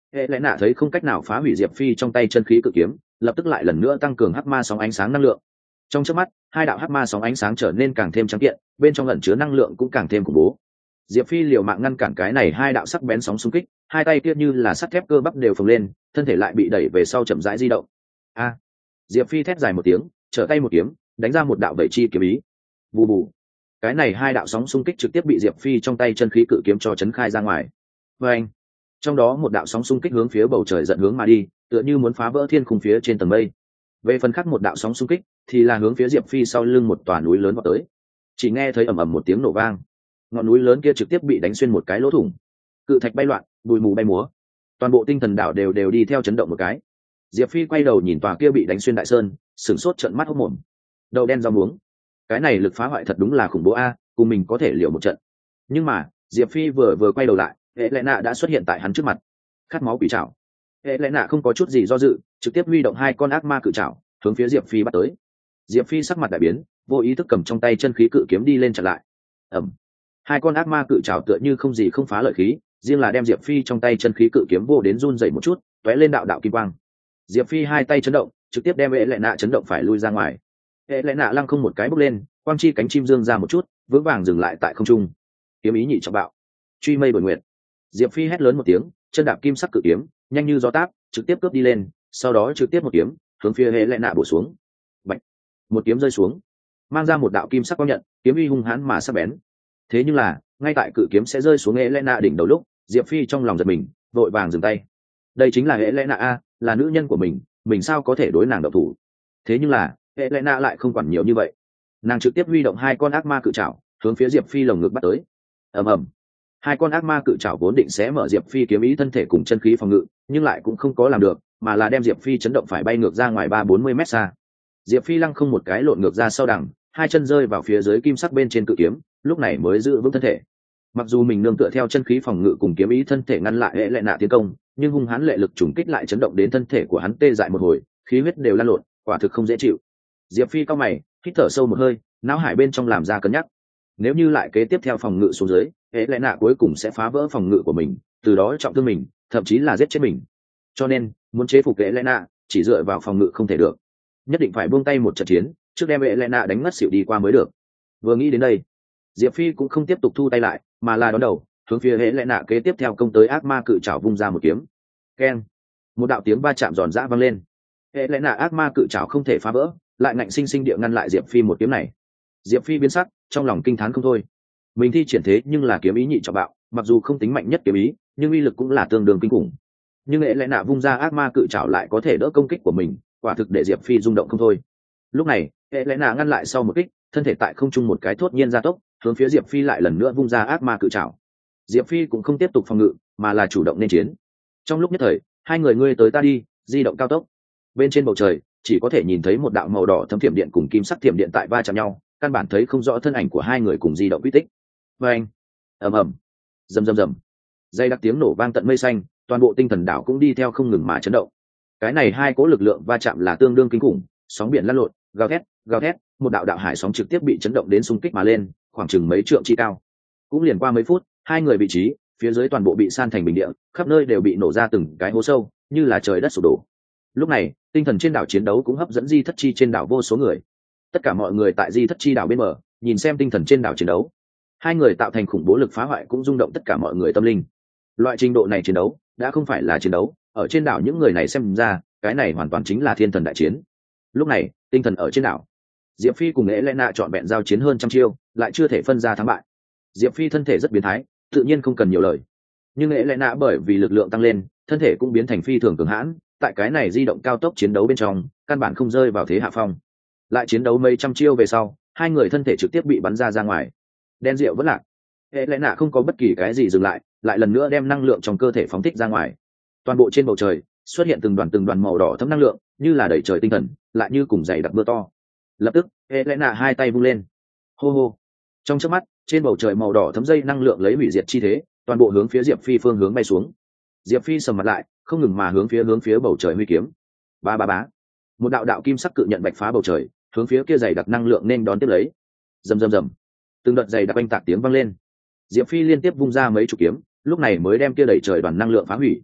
hệ lẽ nạ thấy không cách nào phá hủy diệp phi trong tay chân khí cự kiếm, lập tức lại lần nữa tăng cường hắc ma sóng ánh sáng năng lượng. Trong chớp mắt, hai đạo hắc ma sóng ánh sáng trở nên càng thêm trắng kiện, bên trong ẩn chứa năng lượng cũng càng thêm khủng bố. Diệp Phi liều mạng ngăn cản cái này hai đạo sắc bén sóng xung kích, hai tay kia như là sắt thép cơ bắp đều phồng lên, thân thể lại bị đẩy về sau chậm rãi di động. A! Diệp Phi thét dài một tiếng, trở tay một kiếm, đánh ra một đạo vẩy chi kiếm ý. Bù bù. Cái này hai đạo sóng xung kích trực tiếp bị Diệp Phi trong tay chân khí cự kiếm cho chấn khai ra ngoài. Oeng! Trong đó một đạo sóng xung kích hướng phía bầu trời dẫn hướng mà đi, tựa như muốn phá vỡ thiên khung phía trên tầng mây. Về phần khác một đạo sóng xung kích thì là hướng phía Diệp Phi sau lưng một tòa núi lớn vọt tới. Chỉ nghe thấy ầm ầm một tiếng nổ vang, ngọn núi lớn kia trực tiếp bị đánh xuyên một cái lỗ thủng, cự thạch bay loạn, bụi mù bay múa, toàn bộ tinh thần đảo đều đi theo chấn động một cái. Diệp Phi quay đầu nhìn tòa kia bị đánh xuyên đại sơn, sửng sốt trợn mắt hốc mồm. Đầu đen rau muống, cái này lực phá hoại thật đúng là khủng bố a, cùng mình có thể liều một trận. Nhưng mà Diệp Phi vừa quay đầu lại, hệ lẽ nạ đã xuất hiện tại hắn trước mặt. Khát máu quỷ trảo. Hệ lẽ nạ không có chút gì do dự, trực tiếp huy động hai con ác ma cự trảo hướng phía Diệp Phi bắt tới. Diệp Phi sắc mặt đại biến, vô ý thức cầm trong tay chân khí cự kiếm đi lên chặn lại. Ầm! Hai con ác ma cự trảo tựa như không gì không phá lợi khí, riêng là đem Diệp Phi trong tay chân khí cự kiếm vô đến run rẩy một chút, tóe lên đạo đạo kim quang. Diệp Phi hai tay chấn động, trực tiếp đem hệ lẽ nạ chấn động phải lui ra ngoài. Hệ lẽ nạ lăng không một cái bốc lên, quang chi cánh chim dương ra một chút, vững vàng dừng lại tại không trung. Kiếm ý nhị trọng bạo, truy mây bồi nguyệt. Diệp Phi hét lớn một tiếng, chân đạp kim sắc cự kiếm, nhanh như gió táp, trực tiếp cướp đi lên, sau đó trực tiếp một kiếm hướng phía hệ lẽ nạ bổ xuống. Bạch! Một kiếm rơi xuống, mang ra một đạo kim sắc quang nhận, kiếm uy hung hãn mà sắc bén. Thế nhưng là ngay tại cự kiếm sẽ rơi xuống hệ lẽ nạ đỉnh đầu lúc, Diệp Phi trong lòng giật mình, vội vàng dừng tay. Đây chính là hệ lẽ nạ a, là nữ nhân của mình sao có thể đối nàng độc thủ? Thế nhưng là hệ lẽ nạ lại không quản nhiều như vậy, nàng trực tiếp huy động hai con ác ma cự trảo hướng phía Diệp Phi lồng ngực bắt tới. Ầm ầm! Hai con ác ma cự trảo vốn định sẽ mở Diệp Phi kiếm ý thân thể cùng chân khí phòng ngự, nhưng lại cũng không có làm được, mà là đem Diệp Phi chấn động phải bay ngược ra ngoài 30-40 mét xa. Diệp Phi lăng không một cái lộn ngược ra sau đằng, hai chân rơi vào phía dưới kim sắc bên trên cự kiếm, lúc này mới giữ vững thân thể. Mặc dù mình nương tựa theo chân khí phòng ngự cùng kiếm ý thân thể ngăn lại hệ lẽ nạ tiến công, nhưng hung hãn lệ lực trùng kích lại chấn động đến thân thể của hắn tê dại một hồi, khí huyết đều lan lộn, quả thực không dễ chịu. Diệp Phi cau mày, hít thở sâu một hơi, não hải bên trong làm ra cân nhắc. Nếu như lại kế tiếp theo phòng ngự xuống dưới, hệ lẽ nạ cuối cùng sẽ phá vỡ phòng ngự của mình, từ đó trọng thương mình, thậm chí là giết chết mình. Cho nên muốn chế phục hệ lẽ nạ, chỉ dựa vào phòng ngự không thể được, nhất định phải buông tay một trận chiến, trước đem hệ lẽ nạ đánh ngất xỉu đi qua mới được. Vừa nghĩ đến đây, Diệp Phi cũng không tiếp tục thu tay lại, mà là đón đầu hướng phía hệ lẽ nạ kế tiếp theo công tới ác ma cự trảo vung ra một kiếm. Keng! Một đạo tiếng va chạm giòn giã vang lên. Hệ lẽ nạ ác ma cự trảo không thể phá vỡ, lại ngạnh sinh sinh địa ngăn lại Diệp Phi một kiếm này. Diệp Phi biến sắc, trong lòng kinh thán không thôi. Mình thi triển thế nhưng là kiếm ý nhị trọng bạo, mặc dù không tính mạnh nhất kiếm ý, nhưng uy lực cũng là tương đương kinh khủng. Nhưng hệ lẽ nạ vung ra ác ma cự trảo lại có thể đỡ công kích của mình, quả thực để Diệp Phi rung động không thôi. Lúc này hệ lẽ nạ ngăn lại sau một kích, thân thể tại không trung một cái thốt nhiên gia tốc, hướng phía Diệp Phi lại lần nữa vung ra ác ma cự trảo. Diệp Phi cũng không tiếp tục phòng ngự, mà là chủ động nên chiến. Trong lúc nhất thời, hai người ngươi tới ta đi, di động cao tốc. Bên trên bầu trời chỉ có thể nhìn thấy một đạo màu đỏ thấm thiểm điện cùng kim sắc thiểm điện tại va chạm nhau, căn bản thấy không rõ thân ảnh của hai người cùng di động quy tích. Vâng! Ầm ầm! Rầm rầm rầm! Dây đặc tiếng nổ vang tận mây xanh, toàn bộ tinh thần đảo cũng đi theo không ngừng mà chấn động. Cái này hai cỗ lực lượng va chạm là tương đương kinh khủng, sóng biển lăn lộn, gào thét, một đạo đạo hải sóng trực tiếp bị chấn động đến xung kích mà lên, khoảng chừng mấy trượng chi cao. Cũng liền qua mấy phút, hai người vị trí phía dưới toàn bộ bị san thành bình địa, khắp nơi đều bị nổ ra từng cái hố sâu, như là trời đất sụp đổ. Lúc này tinh thần trên đảo chiến đấu cũng hấp dẫn di thất chi trên đảo vô số người. Tất cả mọi người tại di thất chi đảo bên bờ nhìn xem tinh thần trên đảo chiến đấu, hai người tạo thành khủng bố lực phá hoại cũng rung động tất cả mọi người tâm linh. Loại trình độ này chiến đấu đã không phải là chiến đấu, ở trên đảo những người này xem ra cái này hoàn toàn chính là thiên thần đại chiến. Lúc này tinh thần ở trên đảo, Diệp Phi cùng Ế Lẽ Nạ chọn bẹn giao chiến hơn trăm chiêu, lại chưa thể phân ra thắng bại. Diệp Phi thân thể rất biến thái, tự nhiên không cần nhiều lời, nhưng Ế Lẽ Nạ bởi vì lực lượng tăng lên, thân thể cũng biến thành phi thường cường hãn, tại cái này di động cao tốc chiến đấu bên trong căn bản không rơi vào thế hạ phong. Lại chiến đấu mấy trăm chiêu về sau, hai người thân thể trực tiếp bị bắn ra ngoài. Đen rượu vẫn lạc, Ế Lẽ Nạ không có bất kỳ cái gì dừng lại, lại lần nữa đem năng lượng trong cơ thể phóng thích ra ngoài. Toàn bộ trên bầu trời xuất hiện từng đoàn màu đỏ thấm năng lượng, như là đẩy trời tinh thần, lại như cùng dày đặc mưa to. Lập tức Ế Lẽ Nạ hai tay vung lên, hô hô, trong chớp mắt trên bầu trời màu đỏ thấm dây năng lượng lấy hủy diệt chi thế, toàn bộ hướng phía Diệp Phi phương hướng bay xuống. Diệp Phi sầm mặt lại, không ngừng mà hướng phía bầu trời huy kiếm. Ba bá, một đạo đạo kim sắc cự nhận bạch phá bầu trời, hướng phía kia dày đặc năng lượng nên đón tiếp lấy. Rầm rầm rầm, từng đợt dày đặc oanh tạc tiếng vang lên. Diệp Phi liên tiếp vung ra mấy chục kiếm, lúc này mới đem kia đẩy trời đoàn năng lượng phá hủy.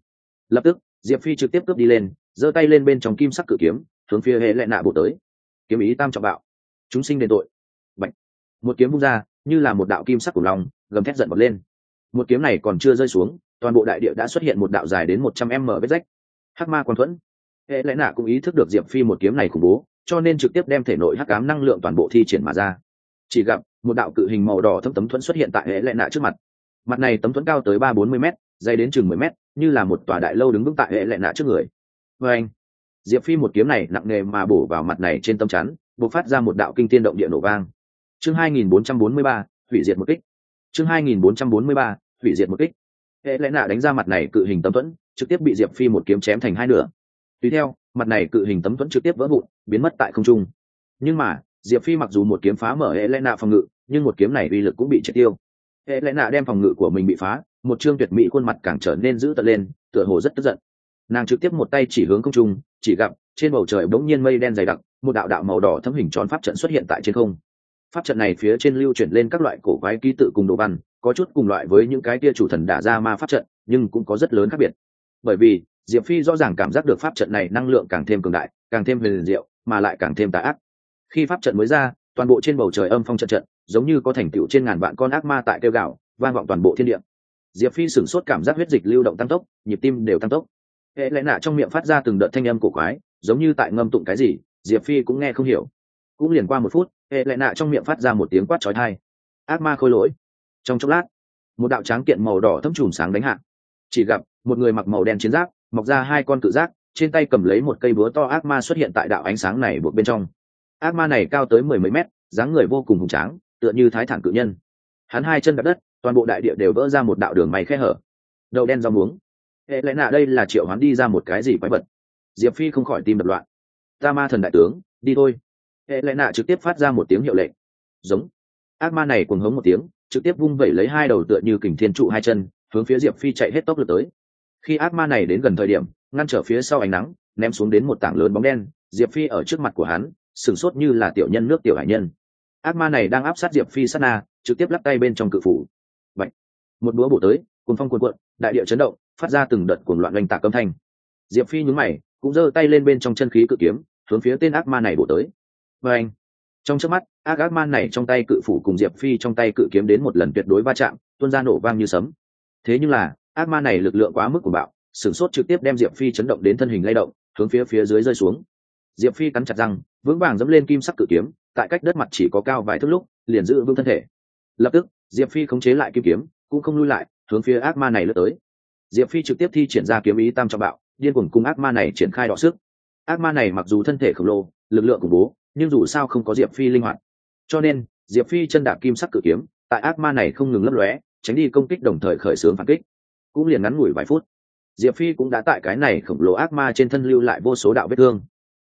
Lập tức diệp phi trực tiếp cướp đi lên, giơ tay lên bên trong kim sắc cự kiếm hướng phía hệ lệ nạ bổ tới. Kiếm ý tam trọng bạo, chúng sinh đền tội. Bạch. Một kiếm vung ra, như là một đạo kim sắc của long gầm thét giận bật lên. Một kiếm này còn chưa rơi xuống, toàn bộ đại địa đã xuất hiện một đạo dài đến 100 m vết rách. Hắc ma quang thuẫn. Hệ lẽ nạ cũng ý thức được diệp phi một kiếm này khủng bố, cho nên trực tiếp đem thể nội hắc ám năng lượng toàn bộ thi triển mà ra. Chỉ gặp một đạo cự hình màu đỏ thâm tấm thuẫn xuất hiện tại hệ lẽ nạ trước mặt. Mặt này tấm thuẫn cao tới 3-40 m, dày đến chừng 10 m, như là một tòa đại lâu đứng vững tại hệ lẽ nạ trước người. Và anh, diệp phi một kiếm này nặng nề mà bổ vào mặt này trên tấm chắn, bộc phát ra một đạo kinh thiên động địa nổ vang. Chương 2443, hủy diệt một kích. Chương 2443, hủy diệt một kích. Hệ lẽ nạ đánh ra mặt này cự hình tấm thuẫn, trực tiếp bị diệp phi một kiếm chém thành hai nửa. Tùy theo, mặt này cự hình tấm thuẫn trực tiếp vỡ vụn, biến mất tại không trung. Nhưng mà diệp phi mặc dù một kiếm phá mở hệ lẽ nạ phòng ngự, nhưng một kiếm này uy lực cũng bị triệt tiêu. Hệ lẽ nạ đem phòng ngự của mình bị phá, một trương tuyệt mỹ khuôn mặt càng trở nên dữ tợn lên, tựa hồ rất tức giận. Nàng trực tiếp một tay chỉ hướng không trung, chỉ gặp trên bầu trời bỗng nhiên mây đen dày đặc, một đạo đạo màu đỏ thấm hình tròn pháp trận xuất hiện tại trên không. Pháp trận này phía trên lưu chuyển lên các loại cổ quái ký tự cùng đồ văn, có chút cùng loại với những cái tia chủ thần đả ra ma pháp trận, nhưng cũng có rất lớn khác biệt. Bởi vì diệp phi rõ ràng cảm giác được pháp trận này năng lượng càng thêm cường đại, càng thêm huyền diệu, mà lại càng thêm tà ác. Khi pháp trận mới ra, toàn bộ trên bầu trời âm phong trận trận, giống như có thành tựu trên ngàn vạn con ác ma tại kêu gào, vang vọng toàn bộ thiên địa. Diệp phi sửng sốt, cảm giác huyết dịch lưu động tăng tốc, nhịp tim đều tăng tốc. Hệ lẽ nạ trong miệng phát ra từng đợt thanh âm cổ quái, giống như tại ngâm tụng cái gì, diệp phi cũng nghe không hiểu. Cũng liền qua một phút, hệ lẽ nạ trong miệng phát ra một tiếng quát chói tai. Ác ma khôi lỗi. Trong chốc lát, một đạo tráng kiện màu đỏ thẫm chùm sáng đánh hạ. Chỉ gặp một người mặc màu đen chiến giáp, mọc ra hai con cự giác, trên tay cầm lấy một cây búa to ác ma xuất hiện tại đạo ánh sáng này buộc bên trong. Ác ma này cao tới 10 mấy mét, dáng người vô cùng hùng tráng, tựa như thái thản cự nhân. Hắn hai chân đạp đất, toàn bộ đại địa đều vỡ ra một đạo đường mày khe hở. Đầu đen rau muống. Hệ lẽ nạ đây là triệu hoán đi ra một cái gì quái vật? Diệp phi không khỏi tim đập loạn. Ta ma thần đại tướng, đi thôi. Hệ lẽ nạ trực tiếp phát ra một tiếng hiệu lệnh. Giống. Ác ma này cuồng hống một tiếng, trực tiếp vung vẩy lấy hai đầu tựa như kình thiên trụ hai chân, hướng phía diệp phi chạy hết tốc lực tới. Khi ác ma này đến gần thời điểm, ngăn trở phía sau ánh nắng, ném xuống đến một tảng lớn bóng đen. Diệp phi ở trước mặt của hắn, sừng sốt như là tiểu nhân nước tiểu hải nhân. Ác ma này đang áp sát diệp phi sát na, trực tiếp lắc tay bên trong cự phủ. Bạch. Một búa bổ tới, cuồng phong cuồn cuộn, đại địa chấn động, phát ra từng đợt cuồng loạn oanh tạc âm thanh. Diệp phi nhướng mày, cũng giơ tay lên bên trong chân khí cự kiếm, hướng phía tên ác ma này bổ tới. Và anh, trong chớp mắt, ác ma này trong tay cự phủ cùng diệp phi trong tay cự kiếm đến một lần tuyệt đối va chạm, tuôn ra nổ vang như sấm. Thế nhưng là ác ma này lực lượng quá mức của bạo, sửng sốt trực tiếp đem diệp phi chấn động đến thân hình lay động, hướng phía dưới rơi xuống. Diệp phi cắn chặt răng, vững vàng dẫm lên kim sắc cự kiếm, tại cách đất mặt chỉ có cao vài thước lúc, liền giữ vững thân thể. Lập tức diệp phi khống chế lại kim kiếm, cũng không lui lại, hướng phía ác ma này lướt tới. Diệp phi trực tiếp thi triển ra kiếm ý tam trọng bạo, điên cuồng cùng ác ma này triển khai đọ sức. Ác ma này mặc dù thân thể khổng lồ, lực lượng khủng bố, nhưng dù sao không có diệp phi linh hoạt, cho nên diệp phi chân đạp kim sắc cự kiếm, tại ác ma này không ngừng lấp lóe, tránh đi công kích, đồng thời khởi xướng phản kích. Cũng liền ngắn ngủi vài phút, diệp phi cũng đã tại cái này khổng lồ ác ma trên thân lưu lại vô số đạo vết thương.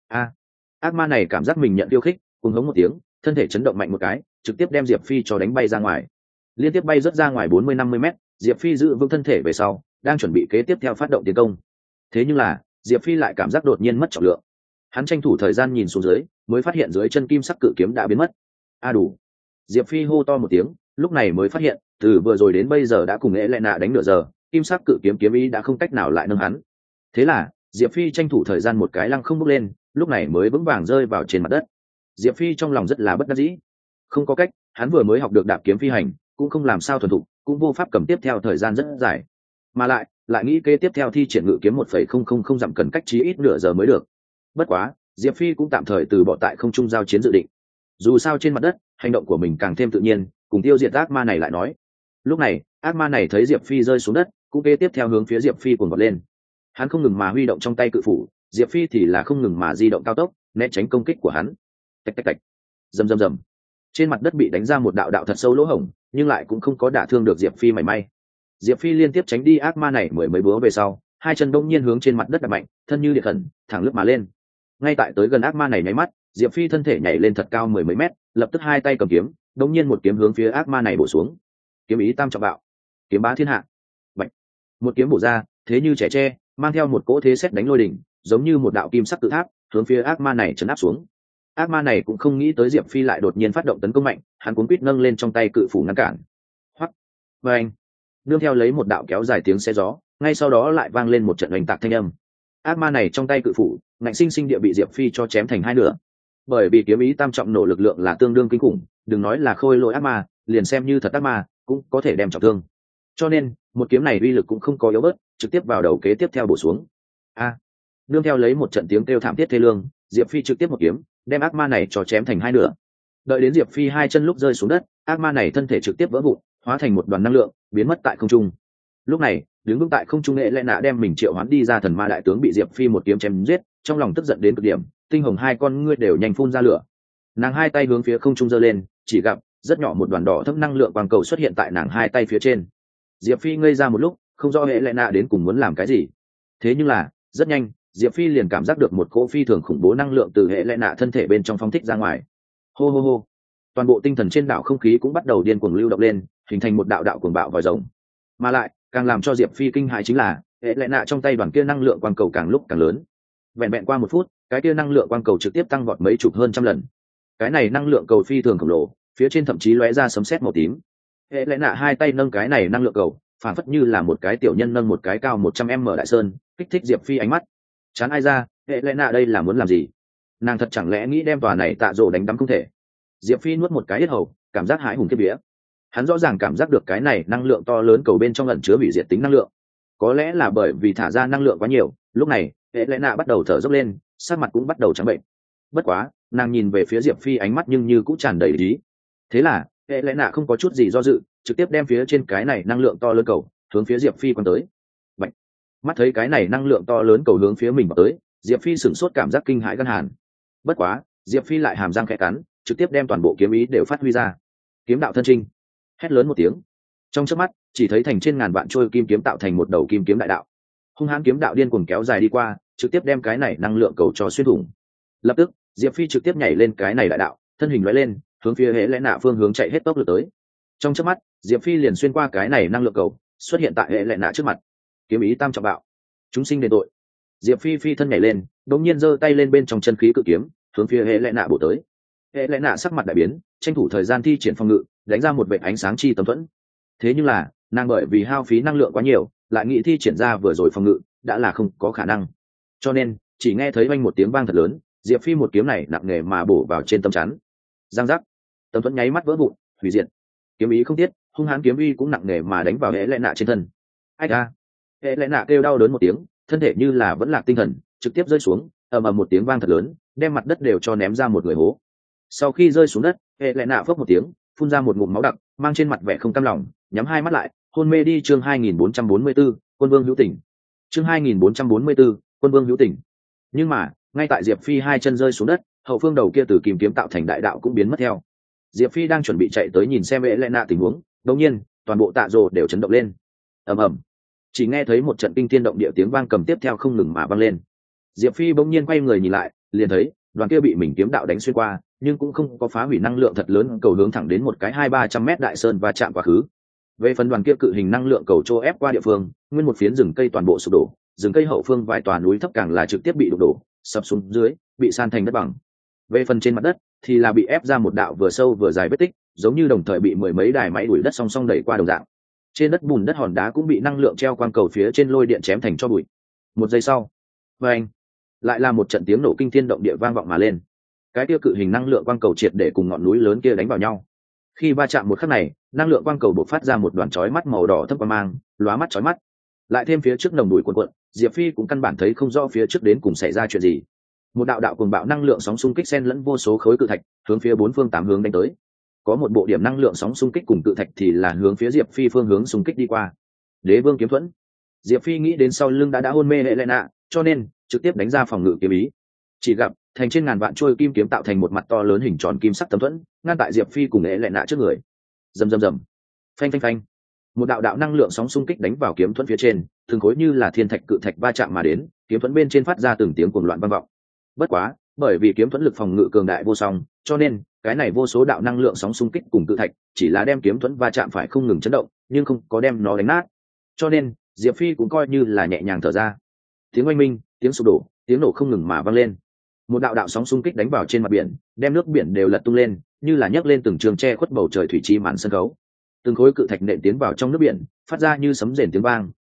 Ác ma này cảm giác mình nhận khiêu khích, cùng hống một tiếng, thân thể chấn động mạnh một cái, trực tiếp đem diệp phi cho đánh bay ra ngoài, liên tiếp bay rớt ra ngoài 40-50 mét. Diệp phi giữ vững thân thể về sau, đang chuẩn bị kế tiếp theo phát động tiến công. Thế nhưng là diệp phi lại cảm giác đột nhiên mất trọng lượng. Hắn tranh thủ thời gian nhìn xuống dưới, mới phát hiện dưới chân kim sắc cự kiếm đã biến mất. Đủ. Diệp phi hô to một tiếng, lúc này mới phát hiện từ vừa rồi đến bây giờ đã cùng ế lệ nạ đánh nửa giờ, kim sắc cự kiếm kiếm ý đã không cách nào lại nâng hắn. Thế là diệp phi tranh thủ thời gian một cái lăng không bước lên, lúc này mới vững vàng rơi vào trên mặt đất. Diệp phi trong lòng rất là bất đắc dĩ. Không có cách, hắn vừa mới học được đạp kiếm phi hành, cũng không làm sao thuần thục, cũng vô pháp cầm tiếp theo thời gian rất dài, mà lại nghĩ kế tiếp theo thi triển ngự kiếm 1,000 dặm cần cách chí ít nửa giờ mới được. Bất quá diệp phi cũng tạm thời từ bỏ tại không trung giao chiến dự định. Dù sao trên mặt đất hành động của mình càng thêm tự nhiên, cùng tiêu diệt ác ma này lại nói. Lúc này ác ma này thấy diệp phi rơi xuống đất, cũng kế tiếp theo hướng phía diệp phi cuồng vọt lên. Hắn không ngừng mà huy động trong tay cự phủ, diệp phi thì là không ngừng mà di động cao tốc, né tránh công kích của hắn. Tạch tạch tạch, rầm rầm rầm. Trên mặt đất bị đánh ra một đạo đạo thật sâu lỗ hổng, nhưng lại cũng không có đả thương được diệp phi mảy may. Diệp phi liên tiếp tránh đi ác ma này mười mấy búa về sau, hai chân đông nhiên hướng trên mặt đất đập mạnh, thân như điện thần thẳng lướt mà lên. Ngay tại tới gần ác ma này nháy mắt, diệp phi thân thể nhảy lên thật cao 10 mấy mét, lập tức hai tay cầm kiếm, đông nhiên một kiếm hướng phía ác ma này bổ xuống. Kiếm ý tam trọng bạo, kiếm bá thiên hạ. Bạch. Một kiếm bổ ra, thế như trẻ tre, mang theo một cỗ thế sét đánh lôi đỉnh, giống như một đạo kim sắc tự tháp, hướng phía ác ma này chấn áp xuống. Ác ma này cũng không nghĩ tới diệp phi lại đột nhiên phát động tấn công mạnh, hắn cuống quýt nâng lên trong tay cự phủ ngăn cản. Hoắc. Và anh nương theo lấy một đạo kéo dài tiếng xe gió, ngay sau đó lại vang lên một trận oanh tạc thanh âm. Ác ma này trong tay cự phủ ngạnh sinh sinh địa bị Diệp Phi cho chém thành hai nửa. Bởi vì kiếm ý tam trọng nổ lực lượng là tương đương kinh khủng, đừng nói là khôi lỗi ác ma, liền xem như thật ác ma cũng có thể đem trọng thương, cho nên một kiếm này uy lực cũng không có yếu bớt, trực tiếp vào đầu kế tiếp theo bổ xuống. Nương theo lấy một trận tiếng kêu thảm thiết thê lương, Diệp Phi trực tiếp một kiếm đem ác ma này cho chém thành hai nửa. Đợi đến Diệp Phi hai chân lúc rơi xuống đất, ác ma này thân thể trực tiếp vỡ vụn, hóa thành một đoàn năng lượng biến mất tại không trung. Lúc này đứng vững tại không trung nghệ lẽ nạ đem mình triệu hoán đi ra thần ma đại tướng bị Diệp Phi một kiếm chém giết, trong lòng tức giận đến cực điểm, tinh hồng hai con ngươi đều nhanh phun ra lửa. Nàng hai tay hướng phía không trung giơ lên, chỉ gặp rất nhỏ một đoàn đỏ thẫm năng lượng quang cầu xuất hiện tại nàng hai tay phía trên. Diệp Phi ngây ra một lúc, không rõ hệ lẽ nạ đến cùng muốn làm cái gì. Thế nhưng là rất nhanh Diệp Phi liền cảm giác được một cỗ phi thường khủng bố năng lượng từ hệ lẽ nạ thân thể bên trong phóng thích ra ngoài. Hô hô hô, toàn bộ tinh thần trên đảo không khí cũng bắt đầu điên cuồng lưu động lên, hình thành một đạo đạo cuồng bạo vòi rồng. Mà lại càng làm cho Diệp Phi kinh hãi chính là hệ lẽ nạ trong tay đoàn kia năng lượng quang cầu càng lúc càng lớn. Vẹn vẹn qua một phút, cái kia năng lượng quang cầu trực tiếp tăng vọt mấy chục hơn trăm lần. Cái này năng lượng cầu phi thường khổng lồ, phía trên thậm chí lóe ra sấm sét màu tím. Hệ lẽ nạ hai tay nâng cái này năng lượng cầu, phản phất như là một cái tiểu nhân nâng một cái cao 100m đại sơn, kích thích Diệp Phi ánh mắt. Chán ai ra, hệ lẽ nạ đây là muốn làm gì? Nàng thật chẳng lẽ nghĩ đem tòa này tạ rồ đánh đắm không thể? Diệp Phi nuốt một cái yết hầu, cảm giác hãi hùng kiếp vía. Hắn rõ ràng cảm giác được cái này năng lượng to lớn cầu bên trong ẩn chứa hủy diệt tính năng lượng. Có lẽ là bởi vì thả ra năng lượng quá nhiều, lúc này hệ lẽ nạ bắt đầu thở dốc lên, sắc mặt cũng bắt đầu trắng bệnh. Bất quá nàng nhìn về phía Diệp Phi ánh mắt nhưng như cũng tràn đầy ý. Thế là hệ lẽ nạ không có chút gì do dự, trực tiếp đem phía trên cái này năng lượng to lớn cầu hướng phía Diệp Phi quăng tới. Bạch. Mắt thấy cái này năng lượng to lớn cầu hướng phía mình vào tới, Diệp Phi sửng sốt cảm giác kinh hãi gan hàn. Bất quá Diệp Phi lại hàm răng khẽ cắn, trực tiếp đem toàn bộ kiếm ý đều phát huy ra. Kiếm đạo thân trinh, hét lớn một tiếng. Trong chớp mắt chỉ thấy thành trên ngàn vạn trôi kim kiếm tạo thành một đầu kim kiếm đại đạo. Hung hãn kiếm đạo điên cuồng kéo dài đi qua, trực tiếp đem cái này năng lượng cầu cho xuyên thủng. Lập tức Diệp Phi trực tiếp nhảy lên cái này đại đạo, thân hình lóe lên, hướng phía hệ lẽ nạ phương hướng chạy hết tốc lực tới. Trong chớp mắt Diệp Phi liền xuyên qua cái này năng lượng cầu, xuất hiện tại hệ lẽ nạ trước mặt. Kiếm ý tam trọng bạo, chúng sinh đền tội. Diệp Phi phi thân nhảy lên, đống nhiên giơ tay lên bên trong chân khí cự kiếm, hướng phía hệ lẽ nạ bổ tới. Hệ lẽ nạ sắc mặt đại biến, tranh thủ thời gian thi triển phòng ngự, đánh ra một vệt ánh sáng chi tấm thuẫn. Thế nhưng là nàng bởi vì hao phí năng lượng quá nhiều, lại nghĩ thi triển ra vừa rồi phòng ngự đã là không có khả năng, cho nên chỉ nghe thấy vang một tiếng vang thật lớn, Diệp Phi một kiếm này nặng nề mà bổ vào trên tấm chắn. Giang giác, tấm thuẫn nháy mắt vỡ vụn, hủy diệt. Kiếm ý không tiết, hung hãn kiếm uy cũng nặng nề mà đánh vào hệ lẽ nạ trên thân. Ách a! Hệ lẽ nạ kêu đau đớn một tiếng, thân thể như là vẫn lạc tinh thần, trực tiếp rơi xuống, ầm ầm một tiếng vang thật lớn, đem mặt đất đều cho ném ra một người hố. Sau khi rơi xuống đất, hệ lẽ nạ phốc một tiếng, phun ra một ngụm máu đặc, mang trên mặt vẻ không cam lòng, nhắm hai mắt lại, hôn mê đi. Chương 2444, Quân Vương hữu tình. Chương 2444, Quân Vương hữu tình. Nhưng mà ngay tại Diệp Phi hai chân rơi xuống đất, hậu phương đầu kia từ kim kiếm tạo thành đại đạo cũng biến mất theo. Diệp Phi đang chuẩn bị chạy tới nhìn xem hệ lẽ nạ tình huống, đột nhiên toàn bộ tạ rồ đều chấn động lên. Ầm ầm, chỉ nghe thấy một trận kinh thiên động địa tiếng vang cầm tiếp theo không ngừng mà vang lên. Diệp Phi bỗng nhiên quay người nhìn lại, liền thấy đoàn kia bị mình kiếm đạo đánh xuyên qua, nhưng cũng không có phá hủy năng lượng thật lớn cầu hướng thẳng đến một cái 200-300 mét đại sơn và chạm quá khứ. Về phần đoàn kia cự hình năng lượng cầu trô ép qua địa phương, nguyên một phiến rừng cây toàn bộ sụp đổ, rừng cây hậu phương vài tòa núi thấp càng là trực tiếp bị đụng đổ, sập xuống dưới, bị san thành đất bằng. Về phần trên mặt đất thì là bị ép ra một đạo vừa sâu vừa dài vết tích, giống như đồng thời bị mười mấy đài máy đuổi đất song song đẩy qua đồng dạng. Trên đất bùn đất hòn đá cũng bị năng lượng treo quang cầu phía trên lôi điện chém thành tro bụi. Một giây sau, anh lại là một trận tiếng nổ kinh thiên động địa vang vọng mà lên. Cái kia cự hình năng lượng quang cầu triệt để cùng ngọn núi lớn kia đánh vào nhau. Khi va chạm một khắc này, năng lượng quang cầu bộc phát ra một đoàn chói mắt màu đỏ thấp quang mang, lóa mắt chói mắt. Lại thêm phía trước nồng đùi cuộn cuộn, Diệp Phi cũng căn bản thấy không rõ phía trước đến cùng xảy ra chuyện gì. Một đạo đạo cuồng bạo năng lượng sóng xung kích xen lẫn vô số khối cự thạch, hướng phía bốn phương tám hướng đánh tới. Có một bộ điểm năng lượng sóng xung kích cùng cự thạch thì là hướng phía Diệp Phi phương hướng xung kích đi qua. Đế vương kiếm thuẫn. Diệp Phi nghĩ đến sau lưng đã hôn mê hệ lẽ nạ, cho nên trực tiếp đánh ra phòng ngự kiếm ý. Chỉ gặp thành trên ngàn vạn trôi kim kiếm tạo thành một mặt to lớn hình tròn kim sắc tấm thuẫn, ngăn tại Diệp Phi cùng hệ lẽ nạ trước người. Rầm rầm rầm, phanh phanh phanh, một đạo đạo năng lượng sóng xung kích đánh vào kiếm thuẫn phía trên, thường khối như là thiên thạch cự thạch va chạm mà đến, kiếm thuẫn bên trên phát ra từng tiếng cuồng loạn vang vọng. Bất quá, bởi vì kiếm thuẫn lực phòng ngự cường đại vô song, cho nên cái này vô số đạo năng lượng sóng xung kích cùng cự thạch chỉ là đem kiếm thuẫn va chạm phải không ngừng chấn động, nhưng không có đem nó đánh nát. Cho nên Diệp Phi cũng coi như là nhẹ nhàng thở ra. Tiếng oanh minh, tiếng sụp đổ, tiếng nổ không ngừng mà vang lên. Một đạo đạo sóng xung kích đánh vào trên mặt biển, đem nước biển đều lật tung lên, như là nhấc lên từng trường che khuất bầu trời thủy chi màn sân khấu. Từng khối cự thạch nện tiến vào trong nước biển, phát ra như sấm rền tiếng vang,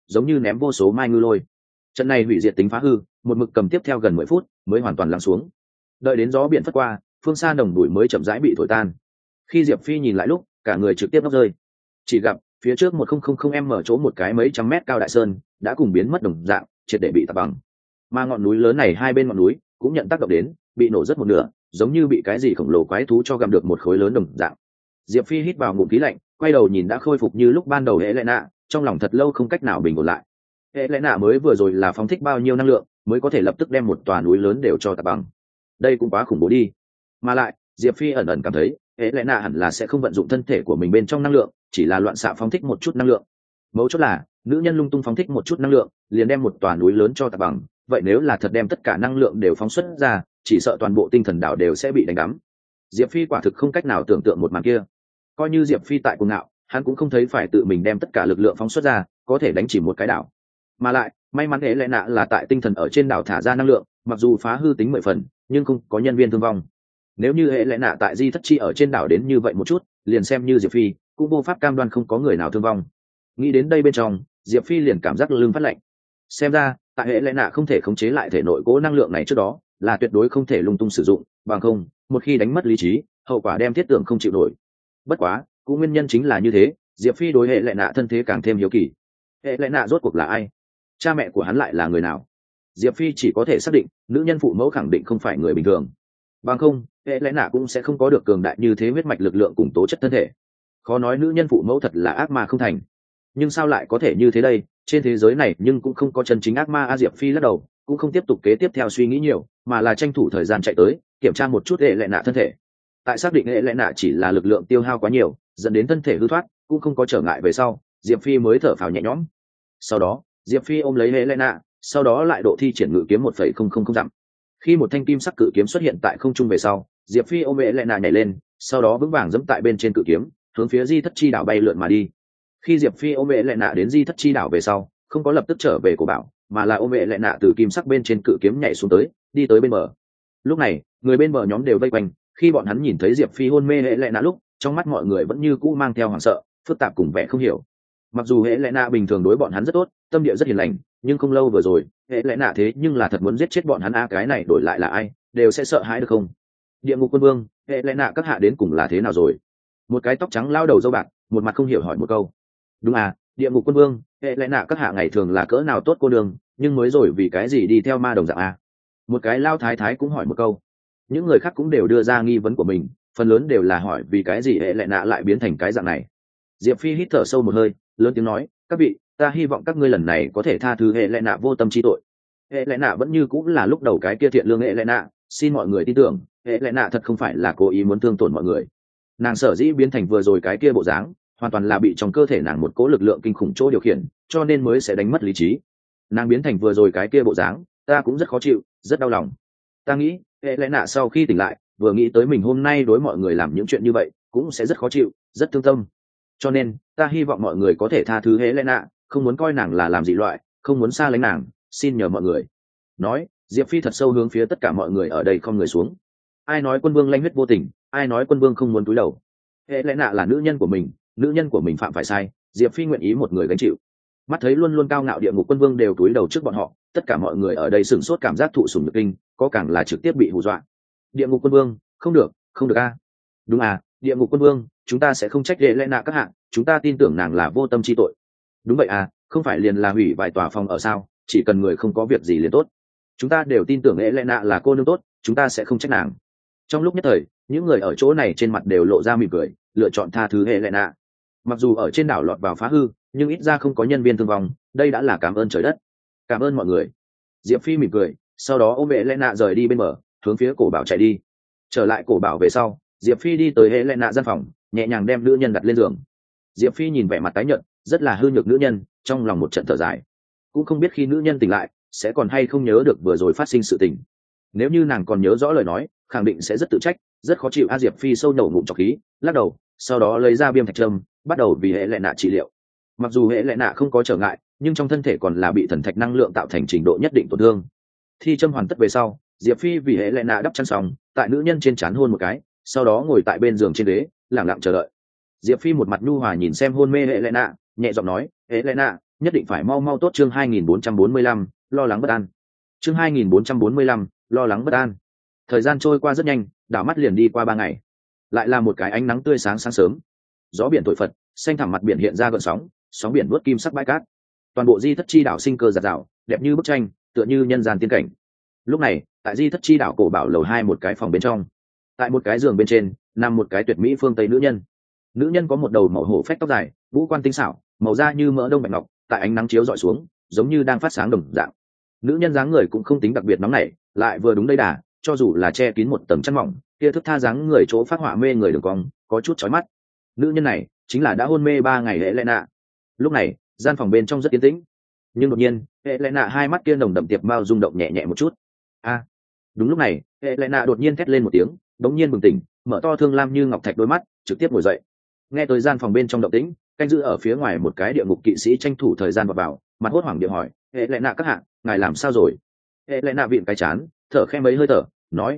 giống như ném vô số mai ngư lôi. Trận này hủy diệt tính phá hư một mực cầm tiếp theo gần 10 phút mới hoàn toàn lắng xuống. Đợi đến gió biển phất qua, phương xa đồng bụi mới chậm rãi bị thổi tan. Khi Diệp Phi nhìn lại lúc, cả người trực tiếp ngốc rơi. Chỉ gặp phía trước 1000 m chỗ một cái mấy trăm mét cao đại sơn đã cùng biến mất đồng dạng, triệt để bị tạt bằng. Mà ngọn núi lớn này hai bên ngọn núi cũng nhận tác động đến, bị nổ rất một nửa, giống như bị cái gì khổng lồ quái thú cho gặm được một khối lớn đồng dạng. Diệp Phi hít vào ngụm khí lạnh, quay đầu nhìn đã khôi phục như lúc ban đầu Helena, trong lòng thật lâu không cách nào bình ổn lại. Helena mới vừa rồi là phóng thích bao nhiêu năng lượng mới có thể lập tức đem một tòa núi lớn đều cho tạt bằng. Đây cũng quá khủng bố đi. Mà lại, Diệp Phi ẩn ẩn cảm thấy, Helena hẳn là sẽ không vận dụng thân thể của mình bên trong năng lượng, chỉ là loạn xạ phóng thích một chút năng lượng. Mấu chốt là, nữ nhân lung tung phóng thích một chút năng lượng, liền đem một tòa núi lớn cho tạt bằng, vậy nếu là thật đem tất cả năng lượng đều phóng xuất ra, chỉ sợ toàn bộ tinh thần đảo đều sẽ bị đánh đắm. Diệp Phi quả thực không cách nào tưởng tượng một màn kia. Coi như Diệp Phi tại cuồng ngạo, hắn cũng không thấy phải tự mình đem tất cả lực lượng phóng xuất ra, có thể đánh chỉ một cái đảo. Mà lại, may mắn Helena là tại tinh thần ở trên đảo thả ra năng lượng, mặc dù phá hư tính 10 phần, nhưng không có nhân viên thương vong. Nếu như Helena tại di thất chi ở trên đảo đến như vậy một chút, liền xem như Diệp Phi, cũng vô pháp cam đoan không có người nào thương vong. Nghĩ đến đây bên trong, Diệp Phi liền cảm giác lưng phát lạnh. Xem ra, tại Helena không thể khống chế lại thể nội cố năng lượng này trước đó, là tuyệt đối không thể lung tung sử dụng, bằng không, một khi đánh mất lý trí, hậu quả đem thiết tưởng không chịu nổi. Bất quá, cũng nguyên nhân chính là như thế, Diệp Phi đối Helena thân thế càng thêm hiếu kỳ. Helena rốt cuộc là ai? Cha mẹ của hắn lại là người nào? Diệp Phi chỉ có thể xác định, nữ nhân phụ mẫu khẳng định không phải người bình thường. Bằng không, Helena cũng sẽ không có được cường đại như thế huyết mạch lực lượng cùng tố chất thân thể. Khó nói nữ nhân phụ mẫu thật là ác ma không thành. Nhưng sao lại có thể như thế đây? Trên thế giới này nhưng cũng không có chân chính ác ma. Diệp Phi lắc đầu, cũng không tiếp tục kế tiếp theo suy nghĩ nhiều, mà là tranh thủ thời gian chạy tới, kiểm tra một chút Helena thân thể. Tại xác định Helena chỉ là lực lượng tiêu hao quá nhiều, dẫn đến thân thể hư thoát, cũng không có trở ngại về sau, Diệp Phi mới thở phào nhẹ nhõm. Sau đó, Diệp Phi ôm lấy Helena, sau đó lại độ thi triển ngự kiếm 1,000 dặm. Khi một thanh kim sắc cự kiếm xuất hiện tại không trung về sau, Diệp Phi ôm Helena nhảy lên, sau đó vững vàng giẫm tại bên trên cự kiếm, hướng phía Di Thất Chi đảo bay lượn mà đi. Khi Diệp Phi ôm Helena đến Di Thất Chi đảo về sau, không có lập tức trở về của bảo, mà là ôm Helena từ kim sắc bên trên cự kiếm nhảy xuống tới, đi tới bên bờ. Lúc này, người bên bờ nhóm đều vây quanh, khi bọn hắn nhìn thấy Diệp Phi hôn mê Helena lúc, trong mắt mọi người vẫn như cũ mang theo hoảng sợ, phức tạp cùng vẻ không hiểu. Mặc dù Helena bình thường đối bọn hắn rất tốt, tâm địa rất hiền lành, nhưng không lâu vừa rồi, Helena thế nhưng là thật muốn giết chết bọn hắn. Cái này đổi lại là ai, đều sẽ sợ hãi được không? Địa ngục quân vương, Helena các hạ đến cùng là thế nào rồi? Một cái tóc trắng lao đầu râu bạc, một mặt không hiểu hỏi một câu. Đúng à, địa ngục quân vương, Helena các hạ ngày thường là cỡ nào tốt cô đường, nhưng mới rồi vì cái gì đi theo ma đồng dạng à? Một cái lao thái thái cũng hỏi một câu. Những người khác cũng đều đưa ra nghi vấn của mình, phần lớn đều là hỏi vì cái gì Helena lại biến thành cái dạng này. Diệp Phi hít thở sâu một hơi, lớn tiếng nói, các vị, ta hy vọng các ngươi lần này có thể tha thứ Helena vô tâm chi tội. Helena vẫn như cũng là lúc đầu cái kia thiện lương Helena, xin mọi người tin tưởng, Helena thật không phải là cố ý muốn thương tổn mọi người. Nàng sở dĩ biến thành vừa rồi cái kia bộ dáng, hoàn toàn là bị trong cơ thể nàng một cỗ lực lượng kinh khủng chỗ điều khiển, cho nên mới sẽ đánh mất lý trí. Nàng biến thành vừa rồi cái kia bộ dáng, ta cũng rất khó chịu, rất đau lòng. Ta nghĩ, Helena sau khi tỉnh lại, vừa nghĩ tới mình hôm nay đối mọi người làm những chuyện như vậy, cũng sẽ rất khó chịu, rất thương tâm. Cho nên, ta hy vọng mọi người có thể tha thứ Helena, không muốn coi nàng là làm dị loại, không muốn xa lánh nàng, xin nhờ mọi người. Nói, Diệp Phi thật sâu hướng phía tất cả mọi người ở đây không người xuống. Ai nói quân vương lanh huyết vô tình, ai nói quân vương không muốn cúi đầu. Helena là nữ nhân của mình phạm phải sai, Diệp Phi nguyện ý một người gánh chịu. Mắt thấy luôn luôn cao ngạo địa ngục quân vương đều cúi đầu trước bọn họ, tất cả mọi người ở đây sửng sốt cảm giác thụ sủng nhược kinh, có càng là trực tiếp bị hù dọa. Địa ngục quân vương, không được a. Đúng à, địa ngục quân vương, chúng ta sẽ không trách Helena các hạng, chúng ta tin tưởng nàng là vô tâm chi tội. Đúng vậy à, không phải liền là hủy vài tòa phòng ở sao, chỉ cần người không có việc gì liền tốt. Chúng ta đều tin tưởng Helena là cô nương tốt, chúng ta sẽ không trách nàng. Trong lúc nhất thời, những người ở chỗ này trên mặt đều lộ ra mỉm cười, lựa chọn tha thứ Helena. Mặc dù ở trên đảo lọt vào phá hư, nhưng ít ra không có nhân viên thương vong, đây đã là cảm ơn trời đất. Cảm ơn mọi người. Diệp Phi mỉm cười, sau đó ôm Helena rời đi bên bờ, hướng phía cổ bảo chạy đi. Trở lại cổ bảo về sau, Diệp Phi đi tới Helena gian phòng, nhẹ nhàng đem nữ nhân đặt lên giường. Diệp Phi nhìn vẻ mặt tái nhợt, rất là hư nhược nữ nhân, trong lòng một trận thở dài. Cũng không biết khi nữ nhân tỉnh lại, sẽ còn hay không nhớ được vừa rồi phát sinh sự tình. Nếu như nàng còn nhớ rõ lời nói, khẳng định sẽ rất tự trách, rất khó chịu. Diệp Phi sâu nổ ngụm trọc khí, lắc đầu, sau đó lấy ra viêm thạch trâm, bắt đầu vì Helena trị liệu. Mặc dù Helena không có trở ngại, nhưng trong thân thể còn là bị thần thạch năng lượng tạo thành trình độ nhất định tổn thương. Thi châm hoàn tất về sau, Diệp Phi vì Helena đắp chăn xong, tại nữ nhân trên trán hôn một cái, sau đó ngồi tại bên giường trên ghế, lặng lặng chờ đợi. Diệp Phi một mặt nhu hòa nhìn xem hôn mê Helena, nhẹ giọng nói, Helena, nhất định phải mau mau tốt. Chương 2445, lo lắng bất an. Chương 2445, lo lắng bất an. Thời gian trôi qua rất nhanh, đảo mắt liền đi qua 3 ngày. Lại là một cái ánh nắng tươi sáng sáng sớm. Gió biển thổi phật, xanh thẳm mặt biển hiện ra gợn sóng, sóng biển vuốt kim sắc bãi cát. Toàn bộ Di Thất Chi đảo sinh cơ rạt rào, đẹp như bức tranh, tựa như nhân gian tiên cảnh. Lúc này, tại Di Thất Chi đảo cổ bảo lầu 2 một cái phòng bên trong, tại một cái giường bên trên nằm một cái tuyệt mỹ phương tây nữ nhân. Nữ nhân có một đầu màu hổ phách tóc dài, ngũ quan tinh xảo, màu da như mỡ đông bạch ngọc, tại ánh nắng chiếu rọi xuống giống như đang phát sáng đồng dạng. Nữ nhân dáng người cũng không tính đặc biệt nóng nảy, lại vừa đúng đây đà, cho dù là che kín một tầng chăn mỏng, kia thức tha dáng người chỗ phát họa mê người đường cong có chút chói mắt. Nữ nhân này chính là đã hôn mê 3 ngày Helena. Lúc này gian phòng bên trong rất yên tĩnh, nhưng đột nhiên Helena hai mắt kia nồng đậm tiệp mao rung động nhẹ nhẹ một chút. Đúng lúc này Helena đột nhiên thét lên một tiếng, đống nhiên bừng tỉnh, mở to thương lam như ngọc thạch đôi mắt, trực tiếp ngồi dậy. Nghe tới gian phòng bên trong động tĩnh, canh giữ ở phía ngoài một cái địa ngục kỵ sĩ tranh thủ thời gian vào, mặt hốt hoảng địa hỏi: Helena các hạ, ngài làm sao rồi? Helena vịn cái chán, thở khẽ mấy hơi thở, nói: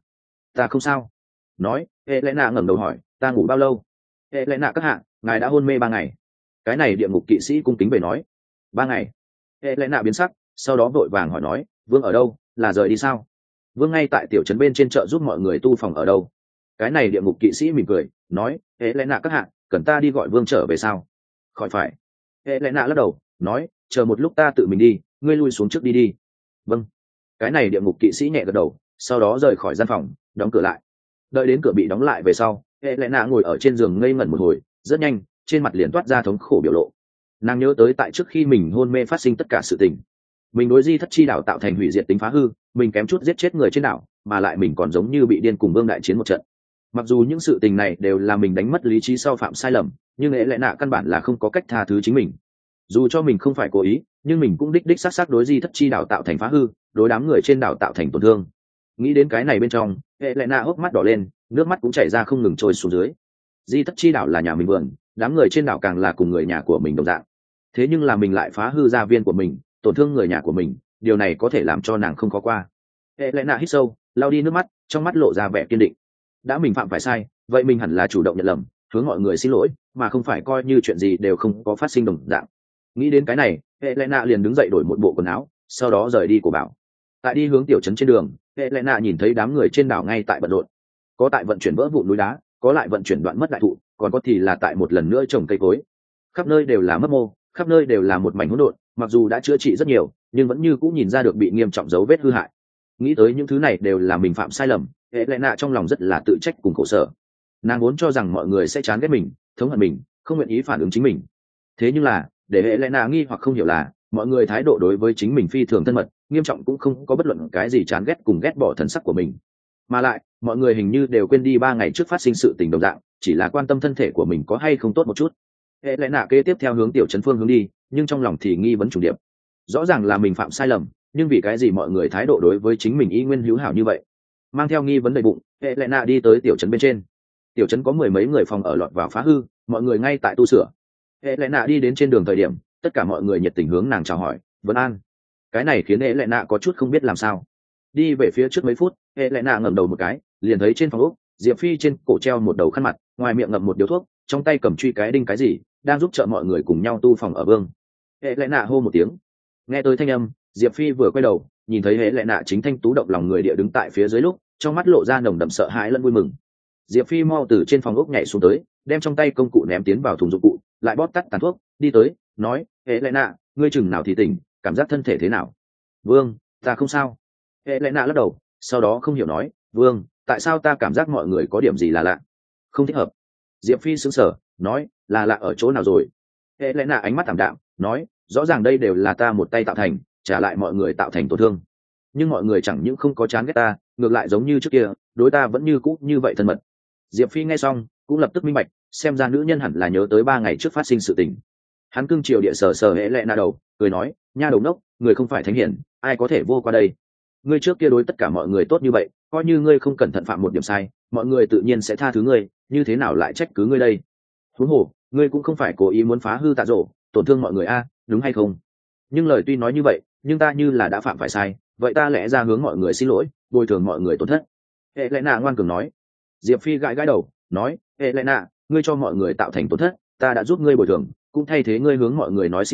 ta không sao. Nói, Helena ngẩng đầu hỏi: ta ngủ bao lâu? Helena các hạ, ngài đã hôn mê 3 ngày. Cái này địa ngục kỵ sĩ cung kính bày nói: 3 ngày. Helena biến sắc, sau đó vội vàng hỏi nói: vương ở đâu, là rời đi sao? Vương ngay tại tiểu trấn bên trên chợ giúp mọi người tu phòng ở đâu. Cái này địa ngục kỵ sĩ mỉm cười nói: Helena các hạ, cần ta đi gọi vương trở về sao? Khỏi phải. Helena lắc đầu nói: chờ một lúc ta tự mình đi, ngươi lui xuống trước đi. Vâng. Cái này địa ngục kỵ sĩ nhẹ gật đầu, sau đó rời khỏi gian phòng, đóng cửa lại. Đợi đến cửa bị đóng lại về sau, Helena ngồi ở trên giường ngây ngẩn một hồi, rất nhanh trên mặt liền toát ra thống khổ biểu lộ. Nàng nhớ tới tại trước khi mình hôn mê phát sinh tất cả sự tình. Mình đối Di Thất Chi đảo tạo thành hủy diệt tính phá hư, mình kém chút giết chết người trên đảo, mà lại mình còn giống như bị điên cùng vương đại chiến một trận. Mặc dù những sự tình này đều là mình đánh mất lý trí sau phạm sai lầm, nhưng Helena căn bản là không có cách tha thứ chính mình. Dù cho mình không phải cố ý, nhưng mình cũng đích xác đối Di Thất Chi đảo tạo thành phá hư, đối đám người trên đảo tạo thành tổn thương. Nghĩ đến cái này bên trong, Helena hốc mắt đỏ lên, nước mắt cũng chảy ra không ngừng trôi xuống dưới. Di Thất Chi đảo là nhà mình vườn, đám người trên đảo càng là cùng người nhà của mình đồng dạng. Thế nhưng là mình lại phá hư gia viên của mình, tổn thương người nhà của mình, điều này có thể làm cho nàng không khó qua. Helena hít sâu, lau đi nước mắt, trong mắt lộ ra vẻ kiên định. Đã mình phạm phải sai, vậy mình hẳn là chủ động nhận lầm, hướng mọi người xin lỗi, mà không phải coi như chuyện gì đều không có phát sinh đồng dạng. Nghĩ đến cái này, Helena liền đứng dậy đổi một bộ quần áo, sau đó rời đi của bảo. Tại đi hướng tiểu trấn trên đường, Helena nhìn thấy đám người trên đảo ngay tại bận rộn, có tại vận chuyển vỡ vụn núi đá, có lại vận chuyển đoạn mất đại thụ, còn có thì là tại một lần nữa trồng cây cối. Khắp nơi đều là mấp mô, khắp nơi đều là một mảnh hỗn độn, mặc dù đã chữa trị rất nhiều, nhưng vẫn như cũng nhìn ra được bị nghiêm trọng dấu vết hư hại. Nghĩ tới những thứ này đều là mình phạm sai lầm, Helena trong lòng rất là tự trách cùng khổ sở. Nàng vốn cho rằng mọi người sẽ chán ghét mình, thống hận mình, không nguyện ý phản ứng chính mình. Thế nhưng là, để Helena nghi hoặc không hiểu là, mọi người thái độ đối với chính mình phi thường thân mật, nghiêm trọng cũng không có bất luận cái gì chán ghét cùng ghét bỏ thần sắc của mình. Mà lại, mọi người hình như đều quên đi 3 ngày trước phát sinh sự tình đồng dạng, chỉ là quan tâm thân thể của mình có hay không tốt một chút. Helena kế tiếp theo hướng tiểu trấn phương hướng đi, nhưng trong lòng thì nghi vấn trùng điệp. Rõ ràng là mình phạm sai lầm, nhưng vì cái gì mọi người thái độ đối với chính mình y nguyên hữu hảo như vậy? Mang theo nghi vấn đầy bụng, Helena đi tới tiểu trấn bên trên. Tiểu trấn có 10 mấy người phòng ở lọt vào phá hư, mọi người ngay tại tu sửa. Helena đi đến trên đường thời điểm, tất cả mọi người nhiệt tình hướng nàng chào hỏi, vấn an. Cái này khiến Helena có chút không biết làm sao. Đi về phía trước mấy phút, Helena ngẩng đầu một cái, liền thấy trên phòng ốc, Diệp Phi trên cổ treo một đầu khăn mặt, ngoài miệng ngậm một điếu thuốc, trong tay cầm truy cái đinh cái gì, đang giúp trợ mọi người cùng nhau tu phòng ở vương. Helena hô một tiếng. Nghe tới thanh âm, Diệp Phi vừa quay đầu, nhìn thấy Helena chính thanh tú động lòng người địa đứng tại phía dưới lúc, trong mắt lộ ra nồng đậm sợ hãi lẫn vui mừng. Diệp Phi mau từ trên phòng ốc nhảy xuống tới, đem trong tay công cụ ném tiến vào thùng dụng cụ, lại bóp tắt tàn thuốc, đi tới, nói: Helena, ngươi chừng nào thì tỉnh, cảm giác thân thể thế nào? Vương, ta không sao. Helena lắc đầu, sau đó không hiểu nói: Vương, tại sao ta cảm giác mọi người có điểm gì là lạ, không thích hợp? Diệp Phi sững sờ, nói: là lạ ở chỗ nào rồi? Helena ánh mắt thảm đạm, nói: rõ ràng đây đều là ta một tay tạo thành, trả lại mọi người tạo thành tổn thương, nhưng mọi người chẳng những không có chán ghét ta, ngược lại giống như trước kia, đối ta vẫn như cũ như vậy thân mật. Diệp Phi nghe xong, cũng lập tức minh bạch, xem ra nữ nhân hẳn là nhớ tới 3 ngày trước phát sinh sự tình. Hắn cưng chiều địa sờ sờ Helena đầu, cười nói: nha đầu nốc, người không phải thánh hiển, ai có thể vô qua đây? Ngươi trước kia đối tất cả mọi người tốt như vậy, coi như ngươi không cẩn thận phạm một điểm sai, mọi người tự nhiên sẽ tha thứ ngươi, như thế nào lại trách cứ ngươi đây? Huống hồ, ngươi cũng không phải cố ý muốn phá hư Tạ Dỗ, tổn thương mọi người a, đúng hay không? Nhưng lời tuy nói như vậy, nhưng ta như là đã phạm phải sai, vậy ta lẽ ra hướng mọi người xin lỗi, bồi thường mọi người tổn thất. Helena ngoan cường nói. Diệp Phi gãi gãi đầu, nói: Helena, ngươi cho mọi người tạo thành tổn thất, ta đã giúp ngươi bồi thường, cũng thay thế ngươi hướng mọi người nói xin lỗi,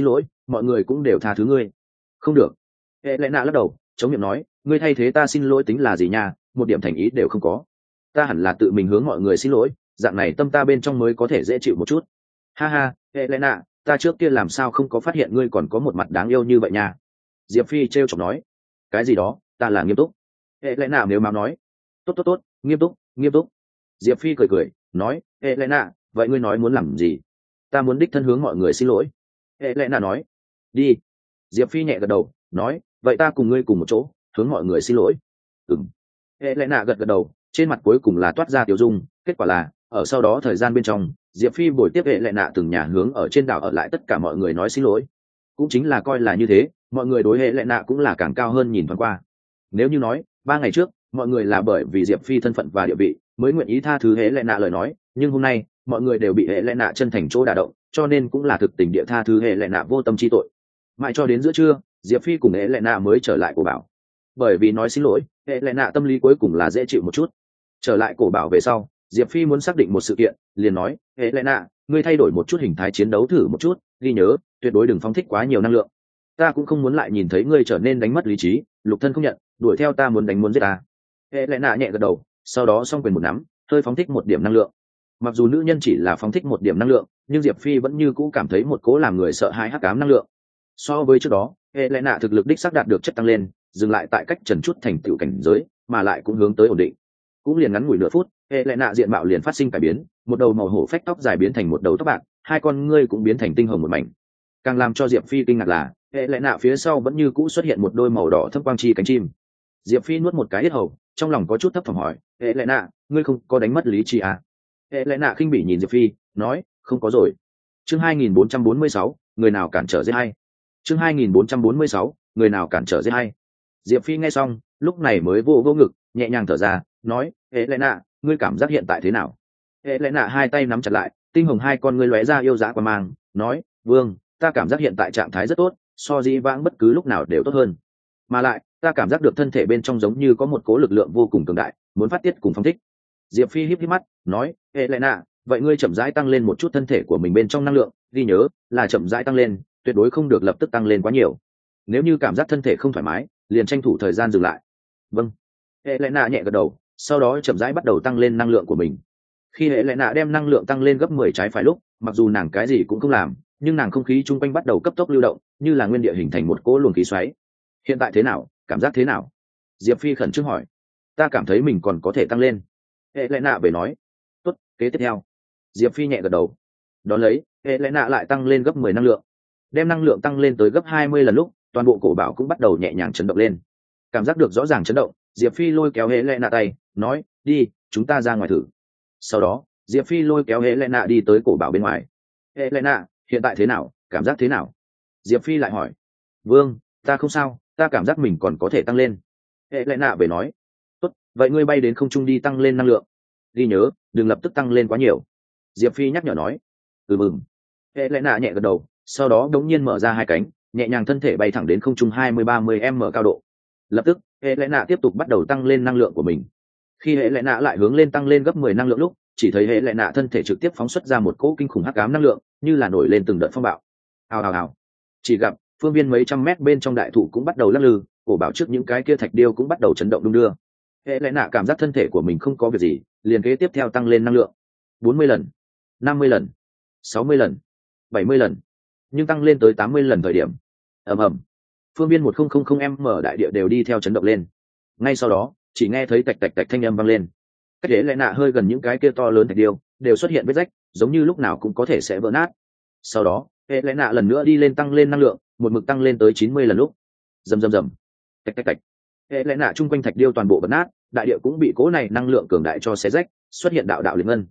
mọi người cũng đều tha thứ ngươi. Không được. Hệ lẽ nạ lắc đầu chống miệng nói, ngươi thay thế ta xin lỗi tính là gì nha, một điểm thành ý đều không có. Ta hẳn là tự mình hướng mọi người xin lỗi, dạng này tâm ta bên trong mới có thể dễ chịu một chút. Ha ha, hệ lẽ nạ, ta trước kia làm sao không có phát hiện ngươi còn có một mặt đáng yêu như vậy nha. Diệp Phi trêu chọc nói. Cái gì đó, ta là nghiêm túc. Hệ lẽ nạ nếu máu nói. Tốt tốt tốt, nghiêm túc nghiêm túc. Diệp Phi cười cười nói, hệ lẽ nạ, vậy ngươi nói muốn làm gì? Ta muốn đích thân hướng mọi người xin lỗi. Hệ lẽ nạ nói. Đi. Diệp Phi nhẹ gật đầu nói, vậy ta cùng ngươi cùng một chỗ hướng mọi người xin lỗi. Ừm. Hệ lẽ nạ gật gật đầu, trên mặt cuối cùng là toát ra tiểu dung. Kết quả là ở sau đó thời gian bên trong, Diệp Phi buổi tiếp hệ lẽ nạ từng nhà hướng ở trên đảo ở lại tất cả mọi người nói xin lỗi. Cũng chính là coi là như thế, mọi người đối hệ lẽ nạ cũng là càng cao hơn nhìn thoáng qua. Nếu như nói 3 ngày trước mọi người là bởi vì Diệp Phi thân phận và địa vị mới nguyện ý tha thứ hệ lẽ nạ lời nói, nhưng hôm nay mọi người đều bị hệ lẽ nạ chân thành chỗ đả động, cho nên cũng là thực tình địa tha thứ hệ lẽ nạ vô tâm chi tội. Mãi cho đến giữa trưa, Diệp Phi cùng hệ lẽ nạ mới trở lại cổ bảo. Bởi vì nói xin lỗi, hệ lẽ nạ tâm lý cuối cùng là dễ chịu một chút. Trở lại cổ bảo về sau, Diệp Phi muốn xác định một sự kiện, liền nói, hệ lẽ nạ, ngươi thay đổi một chút hình thái chiến đấu thử một chút, ghi nhớ tuyệt đối đừng phóng thích quá nhiều năng lượng. Ta cũng không muốn lại nhìn thấy ngươi trở nên đánh mất lý trí, lục thân không nhận, đuổi theo ta muốn đánh muốn giết ta. Hệ lẽ nạ nhẹ gật đầu, sau đó song quyền một nắm, hơi phóng thích một điểm năng lượng. Mặc dù nữ nhân chỉ là phóng thích một điểm năng lượng, nhưng Diệp Phi vẫn như cũ cảm thấy một cố làm người sợ hãi hắc ám năng lượng. So với trước đó, hệ lẽ nạ thực lực đích xác đạt được chất tăng lên, dừng lại tại cách trần chút thành tựu cảnh giới, mà lại cũng hướng tới ổn định. Cũng liền ngắn ngủi nửa phút, hệ lẽ nạ diện mạo liền phát sinh cải biến, một đầu màu hổ phách tóc dài biến thành một đầu tóc bạc, hai con ngươi cũng biến thành tinh hồng một mảnh. Càng làm cho Diệp Phi kinh ngạc là, hệ lẽ nạ phía sau vẫn như cũ xuất hiện một đôi màu đỏ thâm quang chi cánh chim. Diệp Phi nuốt một cái hết hầu, trong lòng có chút thấp thỏm hỏi, hệ lẽ nạ, ngươi không có đánh mất lý trí à? Hệ lẽ nạ khinh bỉ nhìn Diệp Phi nói, không có rồi. Chương 2446, người nào cản trở giết hay. Chương 2446, người nào cản trở giết hay. Diệp Phi nghe xong lúc này mới vô vô ngực, nhẹ nhàng thở ra nói, hệ lẽ nạ, ngươi cảm giác hiện tại thế nào? Hệ lẽ nạ hai tay nắm chặt lại, tinh hồng hai con ngươi lóe ra yêu dã quan mang, nói, vương, ta cảm giác hiện tại trạng thái rất tốt, so dĩ vãng bất cứ lúc nào đều tốt hơn, mà lại ta cảm giác được thân thể bên trong giống như có một cố lực lượng vô cùng cường đại muốn phát tiết cùng phong thích. Diệp Phi híp híp mắt nói, hệ lẽ nạ, vậy ngươi chậm rãi tăng lên một chút thân thể của mình bên trong năng lượng, ghi nhớ là chậm rãi tăng lên, tuyệt đối không được lập tức tăng lên quá nhiều. Nếu như cảm giác thân thể không thoải mái, liền tranh thủ thời gian dừng lại. Vâng. Hệ lẽ nạ nhẹ gật đầu, sau đó chậm rãi bắt đầu tăng lên năng lượng của mình. Khi hệ lẽ nạ đem năng lượng tăng lên gấp 10 trái phải lúc, mặc dù nàng cái gì cũng không làm, nhưng nàng không khí chung quanh bắt đầu cấp tốc lưu động, như là nguyên địa hình thành một cỗ luồng khí xoáy. Hiện tại thế nào, cảm giác thế nào? Diệp Phi khẩn trương hỏi. Ta cảm thấy mình còn có thể tăng lên. Hệ lẽ nạ về nói. Tốt, kế tiếp theo. Diệp Phi nhẹ gật đầu. Đón lấy, hệ lẽ nạ lại tăng lên gấp 10 năng lượng. Đem năng lượng tăng lên tới gấp 20 lần lúc, toàn bộ cổ bảo cũng bắt đầu nhẹ nhàng chấn động lên. Cảm giác được rõ ràng chấn động, Diệp Phi lôi kéo hệ lẽ nạ tay, nói, đi, chúng ta ra ngoài thử. Sau đó, Diệp Phi lôi kéo hệ lẽ nạ đi tới cổ bảo bên ngoài. Hệ lẽ nạ, hiện tại thế nào, cảm giác thế nào? Diệp Phi lại hỏi. Vương, ta không sao, ta cảm giác mình còn có thể tăng lên. Hệ lẽ nạ về nói. Tốt, vậy ngươi bay đến không trung đi tăng lên năng lượng. Ghi nhớ đừng lập tức tăng lên quá nhiều. Diệp Phi nhắc nhở nói. Mừng. Hệ lẽ nạ nhẹ gật đầu, sau đó đống nhiên mở ra hai cánh, nhẹ nhàng thân thể bay thẳng đến không trung 20-30 m cao độ. Lập tức hệ lẽ nạ tiếp tục bắt đầu tăng lên năng lượng của mình. Khi hệ lẽ nạ lại hướng lên tăng lên gấp 10 năng lượng lúc, chỉ thấy hệ lẽ nạ thân thể trực tiếp phóng xuất ra một cỗ kinh khủng hắc ám năng lượng, như là nổi lên từng đợt phong bạo. Hào hào hào. Chỉ gặp phương viên mấy trăm mét bên trong đại thụ cũng bắt đầu lắc lư, cổ bảo trước những cái kia thạch điêu cũng bắt đầu chấn động đung đưa. Hệ lẽ nạ cảm giác thân thể của mình không có việc gì, liền kế tiếp theo tăng lên năng lượng 40 lần, 50 lần, 60 lần, 70 lần, nhưng tăng lên tới 80 lần thời điểm, ầm ầm, phương viên 1000 m đại địa đều đi theo chấn động lên. Ngay sau đó, chỉ nghe thấy tạch tạch tạch thanh âm vang lên. Cách hệ lẽ nạ hơi gần những cái kia to lớn thạch điêu đều xuất hiện vết rách, giống như lúc nào cũng có thể sẽ vỡ nát. Sau đó, hệ lẽ nạ lần nữa đi lên tăng lên năng lượng, một mực tăng lên tới 90 lần lúc. Rầm rầm rầm, tạch tạch tạch. Hệ lẽ nạ chung quanh thạch điêu toàn bộ bật nát, đại địa cũng bị cố này năng lượng cường đại cho xé rách, xuất hiện đạo đạo liệt ngân.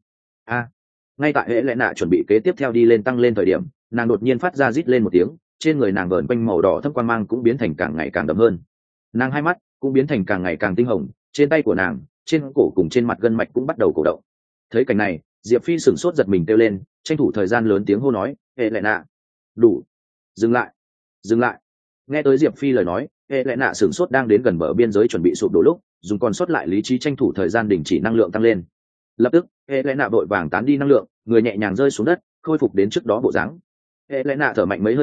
Ngay tại hệ lẽ nạ chuẩn bị kế tiếp theo đi lên tăng lên thời điểm, nàng đột nhiên phát ra rít lên một tiếng, trên người nàng vờn quanh màu đỏ thâm quang mang cũng biến thành càng ngày càng đậm hơn. Nàng hai mắt cũng biến thành càng ngày càng tinh hồng, trên tay của nàng, trên cổ cùng trên mặt gân mạch cũng bắt đầu cổ động. Thấy cảnh này, Diệp Phi sửng sốt giật mình kêu lên, tranh thủ thời gian lớn tiếng hô nói, hệ lẽ nạ, đủ, dừng lại, dừng lại. Nghe tới Diệp Phi lời nói, hệ lẽ nạ sửng sốt đang đến gần bờ biên giới chuẩn bị sụp đổ lúc, dùng còn sót lại lý trí tranh thủ thời gian đình chỉ năng lượng tăng lên. Lập tức hệ lẽ nạ vội vàng tán đi năng lượng, người nhẹ nhàng rơi xuống đất, khôi phục đến trước đó bộ dáng. Hệ lẽ nạ thở mạnh mấy hơi thở,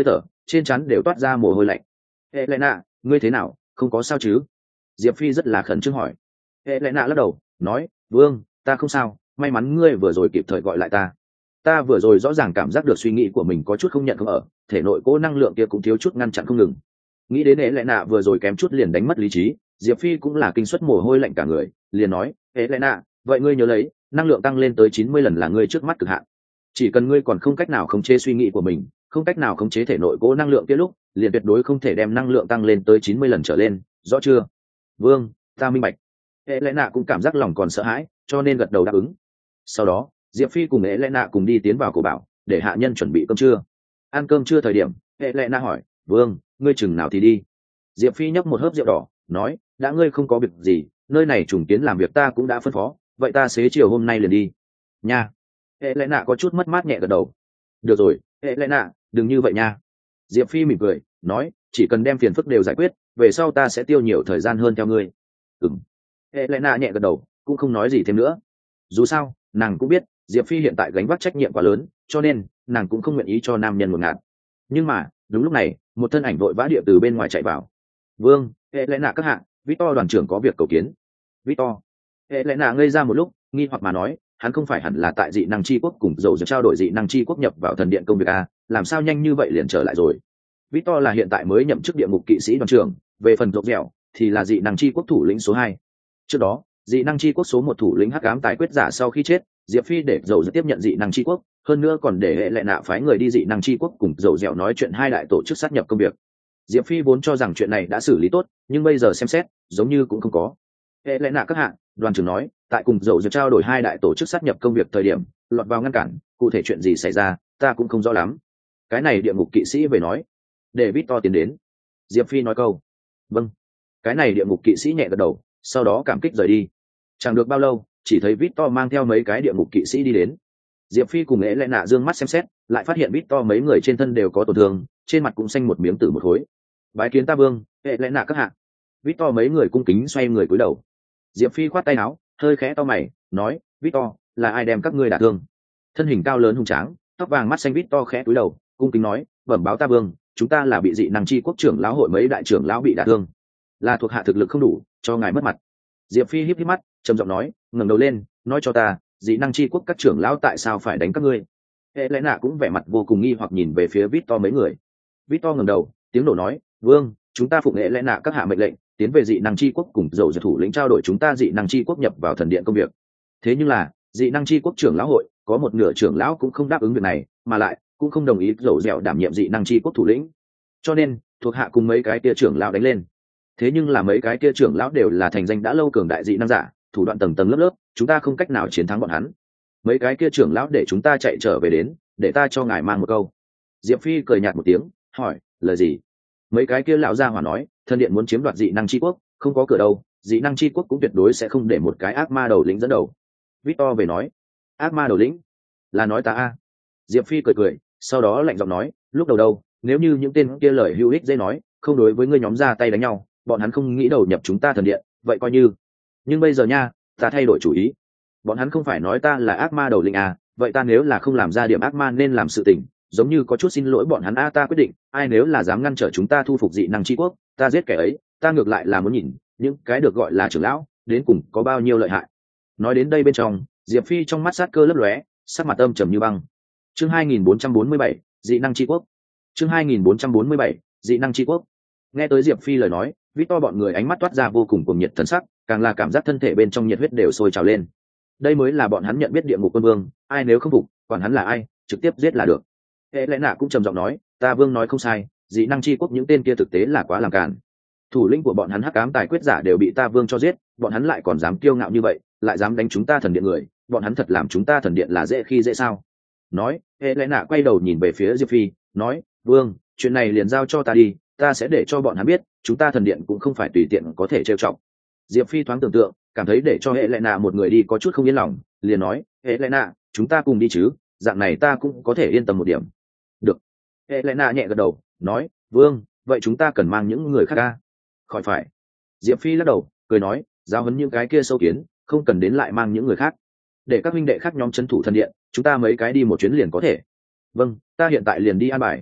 trên trán đều toát ra mồ hôi lạnh. Helena, ngươi thế nào, không có sao chứ? Diệp Phi rất là khẩn trương hỏi. Helena lắc đầu nói, vương, ta không sao, may mắn ngươi vừa rồi kịp thời gọi lại ta. Ta vừa rồi rõ ràng cảm giác được suy nghĩ của mình có chút không nhận không ở, thể nội cỗ năng lượng kia cũng thiếu chút ngăn chặn không ngừng. Nghĩ đến Helena vừa rồi kém chút liền đánh mất lý trí, Diệp Phi cũng là kinh suất mồ hôi lạnh cả người, liền nói, Helena, vậy ngươi nhớ lấy, năng lượng tăng lên tới 90 lần là ngươi trước mắt cực hạn. Chỉ cần ngươi còn không cách nào khống chế suy nghĩ của mình, không cách nào khống chế thể nội cỗ năng lượng kia lúc, liền tuyệt đối không thể đem năng lượng tăng lên tới 90 lần trở lên, rõ chưa? Vương, ta minh bạch. Helena cũng cảm giác lòng còn sợ hãi, cho nên gật đầu đáp ứng. Sau đó, Diệp Phi cùng Helena cùng đi tiến vào cổ bảo, để hạ nhân chuẩn bị cơm trưa. Ăn cơm trưa thời điểm, Helena hỏi, vương, ngươi chừng nào thì đi? Diệp Phi nhấp một hớp rượu đỏ, nói, đã ngươi không có việc gì, nơi này trùng kiến làm việc ta cũng đã phân phó, vậy ta xế chiều hôm nay liền đi. Nha. Helena có chút mất mát nhẹ gật đầu. Được rồi, Helena, đừng như vậy nha. Diệp Phi mỉm cười, nói, chỉ cần đem phiền phức đều giải quyết, về sau ta sẽ tiêu nhiều thời gian hơn theo ngươi. Ừm. Helena nhẹ gật đầu, cũng không nói gì thêm nữa. Dù sao, nàng cũng biết, Diệp Phi hiện tại gánh vác trách nhiệm quá lớn, cho nên nàng cũng không nguyện ý cho nam nhân một ngạt. Nhưng mà, đúng lúc này, một thân ảnh vội vã địa từ bên ngoài chạy vào. Vương, Helena các hạ, Victor đoàn trưởng có việc cầu kiến. Victor. Helena ngây ra một lúc, nghi hoặc mà nói, hắn không phải hẳn là tại dị năng chi quốc cùng dầu dược trao đổi dị năng chi quốc nhập vào thần điện công việc à, làm sao nhanh như vậy liền trở lại rồi? Victor là hiện tại mới nhậm chức địa ngục kỵ sĩ đoàn trưởng, về phần rộng dẻo thì là dị năng chi quốc thủ lĩnh số 2. Trước đó, dị năng chi quốc số 1 thủ lĩnh hắc ám tài quyết giả sau khi chết, Diệp Phi để dầu dược tiếp nhận dị năng chi quốc, hơn nữa còn để hệ lệ nạ phái người đi dị năng chi quốc cùng dầu dẻo nói chuyện hai đại tổ chức sát nhập công việc. Diệp Phi vốn cho rằng chuyện này đã xử lý tốt, nhưng bây giờ xem xét, giống như cũng không có. Hệ lệ nạ các hạ, đoàn trưởng nói, tại cùng dầu dược trao đổi hai đại tổ chức sát nhập công việc thời điểm, lọt vào ngăn cản, cụ thể chuyện gì xảy ra, ta cũng không rõ lắm. Cái này địa ngục kỵ sĩ về nói, để Victor tiến đến. Diệp Phi nói câu, vâng. Cái này địa ngục kỵ sĩ nhẹ gật đầu, sau đó cảm kích rời đi. Chẳng được bao lâu, chỉ thấy Victor mang theo mấy cái địa ngục kỵ sĩ đi đến. Diệp Phi cùng Ế Lệ Nạ dương mắt xem xét, lại phát hiện Victor mấy người trên thân đều có tổn thương, trên mặt cũng xanh một miếng tử một khối. Bái kiến ta vương, Ế Lệ Nạ các hạ. Victor mấy người cung kính xoay người cúi đầu. Diệp Phi khoát tay áo, hơi khẽ to mày, nói, Victor, là ai đem các ngươi đả thương? Thân hình cao lớn hùng tráng, tóc vàng mắt xanh Victor khẽ cúi đầu, cung kính nói, bẩm báo ta vương, chúng ta là bị dị năng chi quốc trưởng lão hội mấy đại trưởng lão bị đả thương, là thuộc hạ thực lực không đủ, cho ngài mất mặt. Diệp Phi híp híp mắt, trầm giọng nói, ngẩng đầu lên, nói cho ta, dị năng chi quốc các trưởng lão tại sao phải đánh các ngươi? Helena cũng vẻ mặt vô cùng nghi hoặc nhìn về phía Victor mấy người. Victor ngẩng đầu, tiếng nổ nói, vương, chúng ta phụng Helena các hạ mệnh lệnh, tiến về dị năng chi quốc cùng dầu dược thủ lĩnh trao đổi chúng ta dị năng chi quốc nhập vào thần điện công việc. Thế nhưng là, dị năng chi quốc trưởng lão hội có một nửa trưởng lão cũng không đáp ứng việc này, mà lại cũng không đồng ý dầu dẻo đảm nhiệm dị năng chi quốc thủ lĩnh. Cho nên, thuộc hạ cùng mấy cái kia trưởng lão đánh lên. Thế nhưng là mấy cái kia trưởng lão đều là thành danh đã lâu cường đại dị năng giả, thủ đoạn tầng tầng lớp lớp, chúng ta không cách nào chiến thắng bọn hắn. Mấy cái kia trưởng lão để chúng ta chạy trở về đến, để ta cho ngài mang một câu. Diệp Phi cười nhạt một tiếng, hỏi, lời gì? Mấy cái kia lão gia hỏa nói, thần điện muốn chiếm đoạt dị năng chi quốc, không có cửa đâu, dị năng chi quốc cũng tuyệt đối sẽ không để một cái ác ma đầu lĩnh dẫn đầu. Victor về nói, ác ma đầu lĩnh, là nói ta a? Diệp Phi cười cười, sau đó lạnh giọng nói, lúc đầu đâu, nếu như những tên kia lời hữu ích dễ nói, không đối với ngươi nhóm ra tay đánh nhau, bọn hắn không nghĩ đầu nhập chúng ta thần điện, vậy coi như. Nhưng bây giờ nha, ta thay đổi chủ ý. Bọn hắn không phải nói ta là ác ma đầu lĩnh à, vậy ta nếu là không làm ra điểm ác ma nên làm sự tình, giống như có chút xin lỗi bọn hắn a, ta quyết định, ai nếu là dám ngăn trở chúng ta thu phục dị năng chi quốc, ta giết kẻ ấy, ta ngược lại là muốn nhìn, những cái được gọi là trưởng lão, đến cùng có bao nhiêu lợi hại. Nói đến đây bên trong, Diệp Phi trong mắt sát cơ lấp lóe, sắc mặt âm trầm như băng. Chương 2447, dị năng chi quốc. Chương 2447, dị năng chi quốc. Nghe tới Diệp Phi lời nói, Victor bọn người ánh mắt toát ra vô cùng cuồng nhiệt thần sắc, càng là cảm giác thân thể bên trong nhiệt huyết đều sôi trào lên. Đây mới là bọn hắn nhận biết địa ngục quân vương, ai nếu không phục, quản hắn là ai, trực tiếp giết là được. Hệ lẽ nạ cũng trầm giọng nói, ta vương nói không sai, dị năng chi quốc những tên kia thực tế là quá làm càn. Thủ lĩnh của bọn hắn hắc ám tài quyết giả đều bị ta vương cho giết, bọn hắn lại còn dám kiêu ngạo như vậy, lại dám đánh chúng ta thần điện người, bọn hắn thật làm chúng ta thần điện là dễ khi dễ sao? Nói, hệ lẽ nạ quay đầu nhìn về phía Diệp Phi, nói, vương, chuyện này liền giao cho ta đi, ta sẽ để cho bọn hắn biết, chúng ta thần điện cũng không phải tùy tiện có thể trêu chọc. Diệp Phi thoáng tưởng tượng, cảm thấy để cho hệ lệ nạ một người đi có chút không yên lòng, liền nói, hệ lệ nạ, chúng ta cùng đi chứ, dạng này ta cũng có thể yên tâm một điểm. Được. Hệ lệ nạ nhẹ gật đầu, nói, vương, vậy chúng ta cần mang những người khác ra. Khỏi phải. Diệp Phi lắc đầu, cười nói, giao huấn những cái kia sâu kiến, không cần đến lại mang những người khác. Để các huynh đệ khác nhóm trấn thủ thần điện, chúng ta mấy cái đi một chuyến liền có thể. Vâng, ta hiện tại liền đi an bài.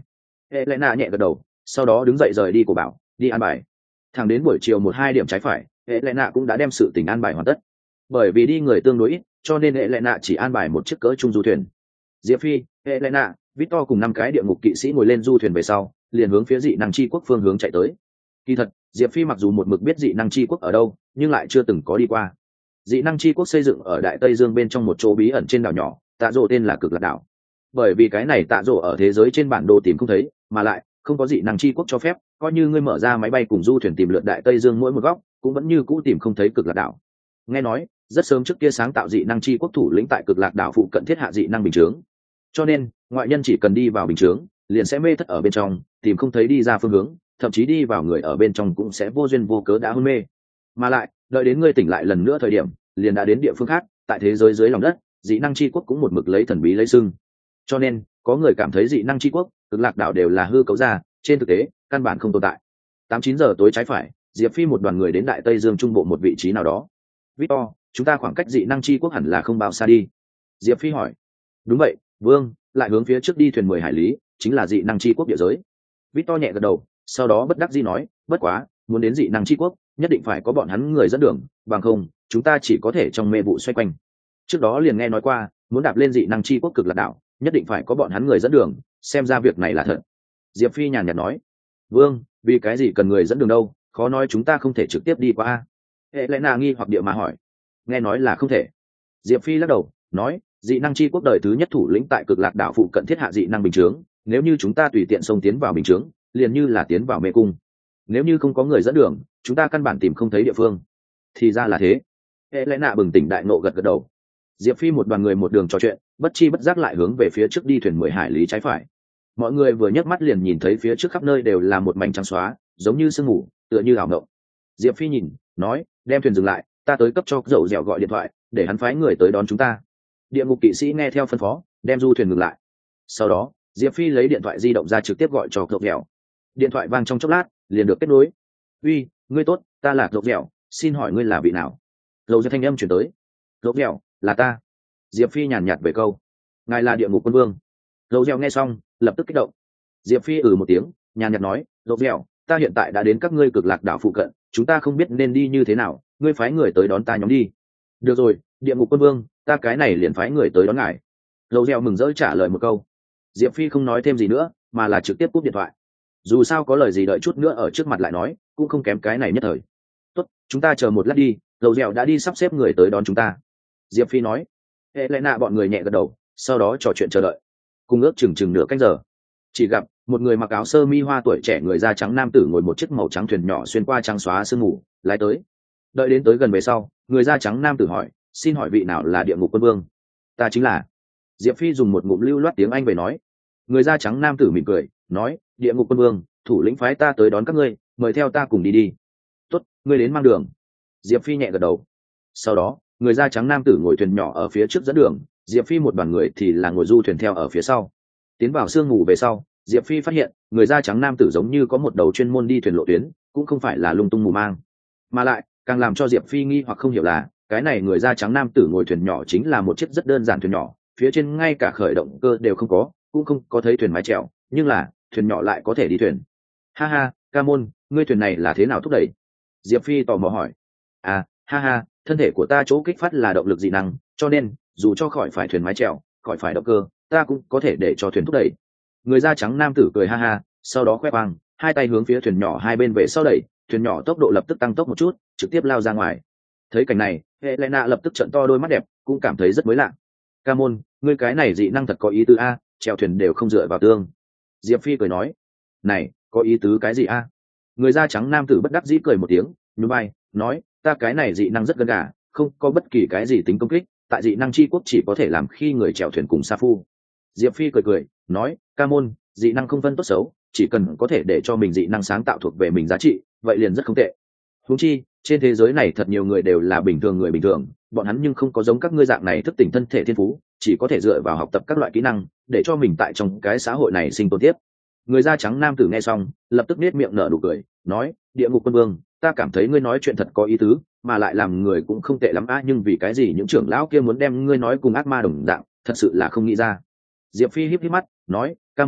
hệ lẽ nạ nhẹ gật đầu, sau đó đứng dậy rời đi của bảo đi an bài. Thẳng đến buổi chiều 1-2 điểm trái phải, hệ lẽ nạ cũng đã đem sự tình an bài hoàn tất. Bởi vì đi người tương đối ít, cho nên hệ lẽ nạ chỉ an bài một chiếc cỡ trung du thuyền. Diệp Phi, hệ lẽ nạ, Victor cùng 5 cái địa ngục kỵ sĩ ngồi lên du thuyền về sau, liền hướng phía dị năng chi quốc phương hướng chạy tới. Kỳ thật, Diệp Phi mặc dù một mực biết dị năng chi quốc ở đâu, nhưng lại chưa từng có đi qua. Dị năng chi quốc xây dựng ở Đại Tây Dương bên trong một chỗ bí ẩn trên đảo nhỏ, tạ rồ tên là Cực Lạc đảo. Bởi vì cái này tạ rồ ở thế giới trên bản đồ tìm không thấy, mà lại không có dị năng chi quốc cho phép, coi như ngươi mở ra máy bay cùng du thuyền tìm lượn Đại Tây Dương mỗi một góc, cũng vẫn như cũ tìm không thấy Cực Lạc đảo. Nghe nói, rất sớm trước kia sáng tạo dị năng chi quốc thủ lĩnh tại Cực Lạc đảo phụ cận thiết hạ dị năng bình chướng. Cho nên, ngoại nhân chỉ cần đi vào bình chướng, liền sẽ mê thất ở bên trong, tìm không thấy đi ra phương hướng, thậm chí đi vào người ở bên trong cũng sẽ vô duyên vô cớ đã hôn mê. Mà lại, đợi đến ngươi tỉnh lại lần nữa thời điểm, liền đã đến địa phương khác, tại thế giới dưới lòng đất, dị năng chi quốc cũng một mực lấy thần bí lấy sưng. Cho nên, có người cảm thấy dị năng chi quốc, Cực Lạc đảo đều là hư cấu ra, trên thực tế, căn bản không tồn tại. 8-9 giờ tối trái phải, Diệp Phi một đoàn người đến Đại Tây Dương trung bộ một vị trí nào đó. Victor, chúng ta khoảng cách dị năng chi quốc hẳn là không bao xa đi. Diệp Phi hỏi. Đúng vậy, Vương, lại hướng phía trước đi thuyền 10 hải lý, chính là dị năng chi quốc địa giới. Victor nhẹ gật đầu, sau đó bất đắc dĩ nói, bất quá, muốn đến dị năng chi quốc, nhất định phải có bọn hắn người dẫn đường, bằng không, chúng ta chỉ có thể trong mê vụ xoay quanh. Trước đó liền nghe nói qua, muốn đạp lên dị năng chi quốc Cực Lạc đảo, nhất định phải có bọn hắn người dẫn đường, xem ra việc này là thật. Diệp Phi nhàn nhạt nói, Vương, vì cái gì cần người dẫn đường đâu, khó nói chúng ta không thể trực tiếp đi qua. Helena nghi hoặc địa mà hỏi, nghe nói là không thể. Diệp Phi lắc đầu, nói, dị năng chi quốc đời thứ nhất thủ lĩnh tại Cực Lạc đảo phụ cận thiết hạ dị năng bình chướng, nếu như chúng ta tùy tiện xông tiến vào bình chướng, liền như là tiến vào mê cung. Nếu như không có người dẫn đường, chúng ta căn bản tìm không thấy địa phương. Thì ra là thế. Helena bừng tỉnh đại nộ gật gật đầu. Diệp Phi một đoàn người một đường trò chuyện, bất chi bất giác lại hướng về phía trước đi thuyền 10 hải lý trái phải. Mọi người vừa nhấc mắt liền nhìn thấy phía trước khắp nơi đều là một mảnh trắng xóa, giống như sương mù, tựa như ảo ngộng. Diệp Phi nhìn, nói, đem thuyền dừng lại, ta tới cấp cho dậu dẻo gọi điện thoại, để hắn phái người tới đón chúng ta. Địa ngục kỵ sĩ nghe theo phân phó, đem du thuyền ngừng lại. Sau đó, Diệp Phi lấy điện thoại di động ra trực tiếp gọi cho dậu dẻo. Điện thoại vang trong chốc lát, liền được kết nối. Uy, ngươi tốt, ta là dậu dẻo, xin hỏi ngươi là vị nào? Dậu dẻo thanh âm chuyển tới. Dậu dẻo, là ta. Diệp Phi nhàn nhạt về câu, ngài là địa ngục quân vương. Dậu dẻo nghe xong, lập tức kích động. Diệp Phi một tiếng, nhàn nhạt nói, dậu dẻo, ta hiện tại đã đến các ngươi Cực Lạc đảo phụ cận, chúng ta không biết nên đi như thế nào, ngươi phái người tới đón ta nhóm đi. Được rồi, địa ngục quân vương, ta cái này liền phái người tới đón ngài. Dậu dẻo mừng rỡ trả lời một câu. Diệp Phi không nói thêm gì nữa, mà là trực tiếp cúp điện thoại. Dù sao có lời gì đợi chút nữa ở trước mặt lại nói, cũng không kém cái này nhất thời. Tốt, chúng ta chờ một lát đi, dậu dẻo đã đi sắp xếp người tới đón chúng ta. Diệp Phi nói. Helena bọn người nhẹ gật đầu, sau đó trò chuyện chờ đợi. Cùng ước chừng nửa canh giờ, chỉ gặp một người mặc áo sơ mi hoa tuổi trẻ người da trắng nam tử ngồi một chiếc màu trắng thuyền nhỏ xuyên qua trắng xóa sương mù lái tới. Đợi đến tới gần về sau, người da trắng nam tử hỏi, xin hỏi vị nào là địa ngục quân vương? Ta chính là. Diệp Phi dùng một ngụm lưu loát tiếng Anh về nói. Người da trắng nam tử mỉm cười, nói, địa ngục quân vương, thủ lĩnh phái ta tới đón các ngươi, mời theo ta cùng đi đi. Tốt, ngươi đến mang đường. Diệp Phi nhẹ gật đầu. Sau đó, người da trắng nam tử ngồi thuyền nhỏ ở phía trước dẫn đường, Diệp Phi một đoàn người thì là ngồi du thuyền theo ở phía sau. Tiến vào sương mù về sau, Diệp Phi phát hiện người da trắng nam tử giống như có một đầu chuyên môn đi thuyền lộ tuyến, cũng không phải là lung tung mù mang. Mà lại, càng làm cho Diệp Phi nghi hoặc không hiểu là, cái này người da trắng nam tử ngồi thuyền nhỏ chính là một chiếc rất đơn giản thuyền nhỏ, phía trên ngay cả khởi động cơ đều không có, cũng không có thấy thuyền mái chèo, nhưng là thuyền nhỏ lại có thể đi thuyền. Ha ha, Ca Môn, ngươi thuyền này là thế nào thúc đẩy? Diệp Phi tò mò hỏi. À, ha ha, thân thể của ta chỗ kích phát là động lực dị năng, cho nên dù cho khỏi phải thuyền mái chèo, khỏi phải động cơ, ta cũng có thể để cho thuyền thúc đẩy. Người da trắng nam tử cười ha ha, sau đó khoe khoang, hai tay hướng phía thuyền nhỏ hai bên về sau đẩy, thuyền nhỏ tốc độ lập tức tăng tốc một chút, trực tiếp lao ra ngoài. Thấy cảnh này, Helena lập tức trợn to đôi mắt đẹp, cũng cảm thấy rất mới lạ. Ca Môn, ngươi cái này dị năng thật có ý tứ a, chèo thuyền đều không dựa vào tương. Diệp Phi cười nói, này, có ý tứ cái gì a? Người da trắng nam tử bất đắc dĩ cười một tiếng, nhún vai, nói, ta cái này dị năng rất gần gà, không có bất kỳ cái gì tính công kích, tại dị năng chi quốc chỉ có thể làm khi người chèo thuyền cùng sa phu. Diệp Phi cười cười, nói, Ca Môn, dị năng không phân tốt xấu, chỉ cần có thể để cho mình dị năng sáng tạo thuộc về mình giá trị, vậy liền rất không tệ. Huống chi, trên thế giới này thật nhiều người đều là bình thường người bình thường, bọn hắn nhưng không có giống các ngươi dạng này thức tỉnh thân thể thiên phú, chỉ có thể dựa vào học tập các loại kỹ năng, để cho mình tại trong cái xã hội này sinh tồn tiếp. Người da trắng nam tử nghe xong, lập tức nét miệng nở nụ cười, nói, địa ngục quân vương, ta cảm thấy ngươi nói chuyện thật có ý tứ, mà lại làm người cũng không tệ lắm á, nhưng vì cái gì những trưởng lão kia muốn đem ngươi nói cùng ác ma đồng dạng, thật sự là không nghĩ ra. Diệp Phi híp híp mắt, nói, Ca Môn,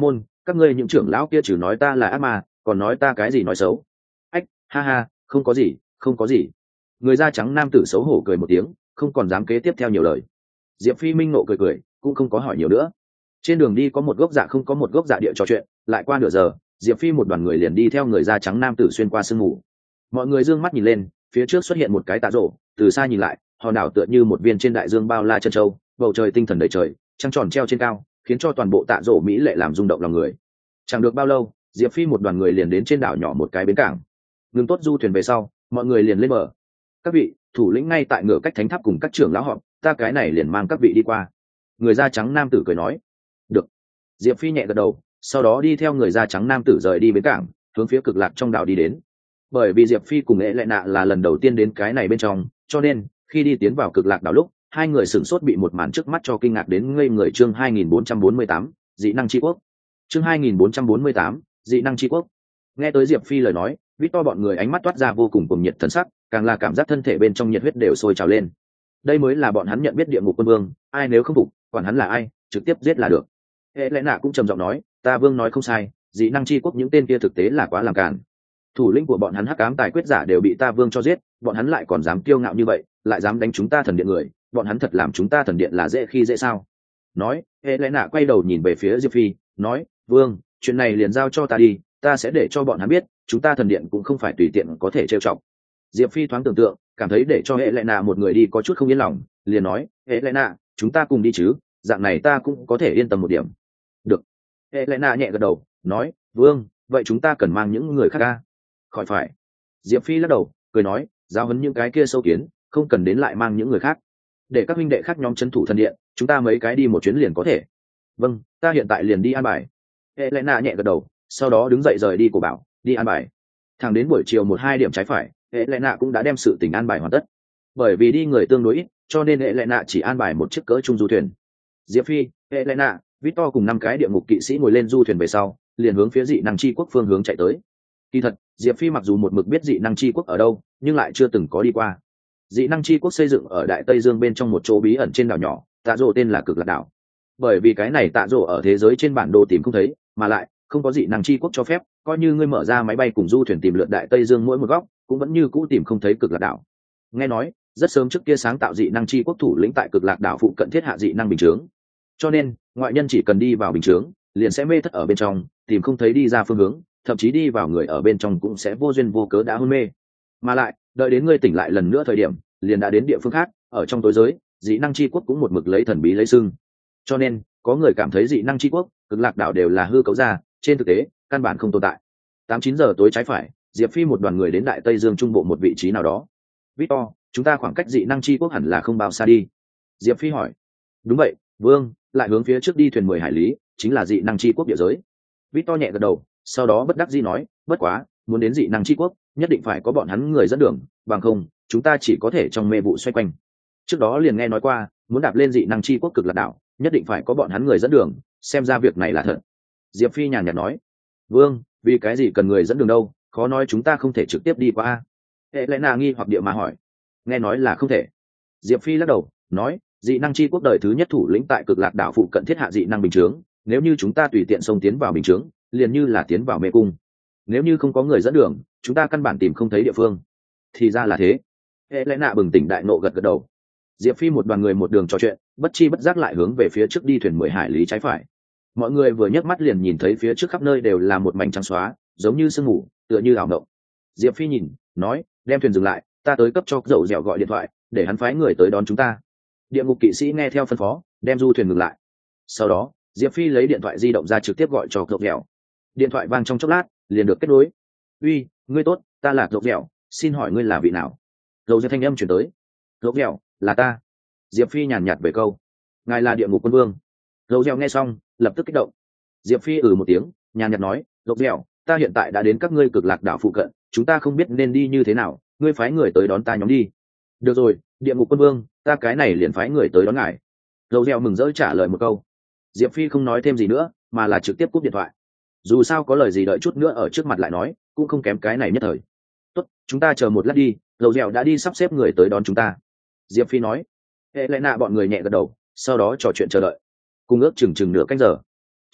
các ngươi những trưởng lão kia trừ nói ta là ác ma còn nói ta cái gì nói xấu. Ách, ha ha, không có gì, không có gì. Người da trắng nam tử xấu hổ cười một tiếng, không còn dám kế tiếp theo nhiều lời. Diệp Phi minh nộ cười cười, cũng không có hỏi nhiều nữa. Trên đường đi có một gốc dạ không có một gốc dạ địa trò chuyện, lại qua nửa giờ, Diệp Phi một đoàn người liền đi theo người da trắng nam tử xuyên qua sương mù. Mọi người dương mắt nhìn lên, phía trước xuất hiện một cái tạ rổ, từ xa nhìn lại, hòn đảo tựa như một viên trên đại dương bao la chân châu, bầu trời tinh thần đầy trời, trăng tròn treo trên cao, khiến cho toàn bộ tạ rổ mỹ lệ làm rung động lòng người. Chẳng được bao lâu, Diệp Phi một đoàn người liền đến trên đảo nhỏ một cái bến cảng. Ngừng tốt du thuyền về sau, mọi người liền lên bờ. Các vị, thủ lĩnh ngay tại ngựa cách thánh tháp cùng các trưởng lão họp, ta cái này liền mang các vị đi qua. Người da trắng nam tử cười nói. Được. Diệp Phi nhẹ gật đầu, sau đó đi theo người da trắng nam tử rời đi bến cảng, hướng phía cực lạc trong đảo đi đến. Bởi vì Diệp Phi cùng Ệ Lệ Nạ là lần đầu tiên đến cái này bên trong, cho nên khi đi tiến vào cực lạc đảo lúc, hai người sửng sốt bị một màn trước mắt cho kinh ngạc đến ngây người. Chương 2448, dị năng chi quốc. Chương 2448, dị năng chi quốc. Nghe tới Diệp Phi lời nói, Victor bọn người ánh mắt toát ra vô cùng cuồng nhiệt thần sắc, càng là cảm giác thân thể bên trong nhiệt huyết đều sôi trào lên. Đây mới là bọn hắn nhận biết địa ngục quân vương, ai nếu không phục, quản hắn là ai, trực tiếp giết là được. Hệ lẽ nạ cũng trầm giọng nói, ta vương nói không sai, dị năng chi quốc những tên kia thực tế là quá làm cản. Thủ lĩnh của bọn hắn hắc ám tài quyết giả đều bị ta vương cho giết, bọn hắn lại còn dám kiêu ngạo như vậy, lại dám đánh chúng ta thần điện người, bọn hắn thật làm chúng ta thần điện là dễ khi dễ sao? Nói, hệ lẽ nạ quay đầu nhìn về phía Diệp Phi, nói, vương, chuyện này liền giao cho ta đi, ta sẽ để cho bọn hắn biết, chúng ta thần điện cũng không phải tùy tiện có thể trêu chọc. Diệp Phi thoáng tưởng tượng, cảm thấy để cho hệ lẽ nạ một người đi có chút không yên lòng, liền nói, hệ lẽ nạ, chúng ta cùng đi chứ, dạng này ta cũng có thể yên tâm một điểm. Được. Hệ lẽ nạ nhẹ gật đầu, nói, vương, vậy chúng ta cần mang những người khác ra. Khỏi phải. Diệp Phi lắc đầu, cười nói, giao huấn những cái kia sâu kiến, không cần đến lại mang những người khác, để các huynh đệ khác nhóm trấn thủ thần điện, chúng ta mấy cái đi một chuyến liền có thể. Vâng, ta hiện tại liền đi an bài. Helena nhẹ gật đầu, sau đó đứng dậy rời đi của bảo, đi an bài. Thẳng đến buổi chiều 1-2 điểm trái phải, Helena cũng đã đem sự tình an bài hoàn tất. Bởi vì đi người tương đối ít, cho nên Helena chỉ an bài một chiếc cỡ trung du thuyền. Diệp Phi, Helena, Victor cùng 5 cái địa ngục kỵ sĩ ngồi lên du thuyền về sau, liền hướng phía dị năng chi quốc phương hướng chạy tới. Kỳ thật, Diệp Phi mặc dù một mực biết dị năng chi quốc ở đâu, nhưng lại chưa từng có đi qua. Dị năng chi quốc xây dựng ở Đại Tây Dương bên trong một chỗ bí ẩn trên đảo nhỏ, tạ rồ tên là Cực Lạc đảo. Bởi vì cái này tạ rồ ở thế giới trên bản đồ tìm không thấy, mà lại không có dị năng chi quốc cho phép, coi như ngươi mở ra máy bay cùng du thuyền tìm lượn Đại Tây Dương mỗi một góc, cũng vẫn như cũ tìm không thấy Cực Lạc đảo. Nghe nói, rất sớm trước kia sáng tạo dị năng chi quốc thủ lĩnh tại Cực Lạc đảo phụ cận thiết hạ dị năng bình chướng. Cho nên, ngoại nhân chỉ cần đi vào bình chướng, liền sẽ mê thất ở bên trong, tìm không thấy đi ra phương hướng, thậm chí đi vào người ở bên trong cũng sẽ vô duyên vô cớ đã hôn mê. Mà lại, đợi đến ngươi tỉnh lại lần nữa thời điểm, liền đã đến địa phương khác, ở trong tối giới, dị năng chi quốc cũng một mực lấy thần bí lấy xưng. Cho nên, có người cảm thấy dị năng chi quốc, Cực Lạc đảo đều là hư cấu ra, trên thực tế, căn bản không tồn tại. 8-9 giờ tối trái phải, Diệp Phi một đoàn người đến Đại Tây Dương trung bộ một vị trí nào đó. Victor, chúng ta khoảng cách dị năng chi quốc hẳn là không bao xa đi. Diệp Phi hỏi. Đúng vậy, vương, lại hướng phía trước đi thuyền 10 hải lý, chính là dị năng chi quốc địa giới. Victor nhẹ gật đầu, sau đó bất đắc dĩ nói, bất quá, muốn đến dị năng chi quốc, nhất định phải có bọn hắn người dẫn đường, bằng không, chúng ta chỉ có thể trong mê vụ xoay quanh. Trước đó liền nghe nói qua, muốn đạp lên dị năng chi quốc Cực Lạc đảo, nhất định phải có bọn hắn người dẫn đường, xem ra việc này là thật. Diệp Phi nhàn nhạt nói, vương, vì cái gì cần người dẫn đường đâu, khó nói chúng ta không thể trực tiếp đi qua. Helena nghi hoặc địa mà hỏi, nghe nói là không thể. Diệp Phi lắc đầu, nói, dị năng chi quốc đời thứ nhất thủ lĩnh tại Cực Lạc đảo phụ cận thiết hạ dị năng bình chướng, nếu như chúng ta tùy tiện xông tiến vào bình chướng, liền như là tiến vào mê cung. Nếu như không có người dẫn đường, chúng ta căn bản tìm không thấy địa phương. Thì ra là thế. Helena bừng tỉnh đại nộ gật gật đầu. Diệp Phi một đoàn người một đường trò chuyện, bất chi bất giác lại hướng về phía trước đi thuyền 10 hải lý trái phải. Mọi người vừa nhấc mắt liền nhìn thấy phía trước khắp nơi đều là một mảnh trắng xóa, giống như sương mù, tựa như ảo mộng. Diệp Phi nhìn, nói, đem thuyền dừng lại, ta tới cấp cho dậu dẻo gọi điện thoại, để hắn phái người tới đón chúng ta. Địa ngục kỵ sĩ nghe theo phân phó, đem du thuyền ngừng lại. Sau đó, Diệp Phi lấy điện thoại di động ra trực tiếp gọi cho dậu dẻo. Điện thoại vang trong chốc lát, liền được kết nối. Uy, ngươi tốt, ta là dậu dẻo, xin hỏi ngươi là vị nào? Dậu dẻo thanh âm chuyển tới. Dậu dẻo, là ta. Diệp Phi nhàn nhạt về câu, ngài là địa ngục quân vương. Dậu dẻo nghe xong, lập tức kích động. Diệp Phi một tiếng, nhàn nhạt nói, dậu dẻo, ta hiện tại đã đến các ngươi Cực Lạc đảo phụ cận, chúng ta không biết nên đi như thế nào, ngươi phái người tới đón ta nhóm đi. Được rồi, địa ngục quân vương, ta cái này liền phái người tới đón ngài. Dậu dẻo mừng rỡ trả lời một câu. Diệp Phi không nói thêm gì nữa, mà là trực tiếp cúp điện thoại. Dù sao có lời gì đợi chút nữa ở trước mặt lại nói, cũng không kém cái này nhất thời. Tốt, chúng ta chờ một lát đi, dậu dẻo đã đi sắp xếp người tới đón chúng ta. Diệp Phi nói. Helena bọn người nhẹ gật đầu, sau đó trò chuyện chờ đợi. Cùng ước chừng nửa canh giờ. Chỉ gặp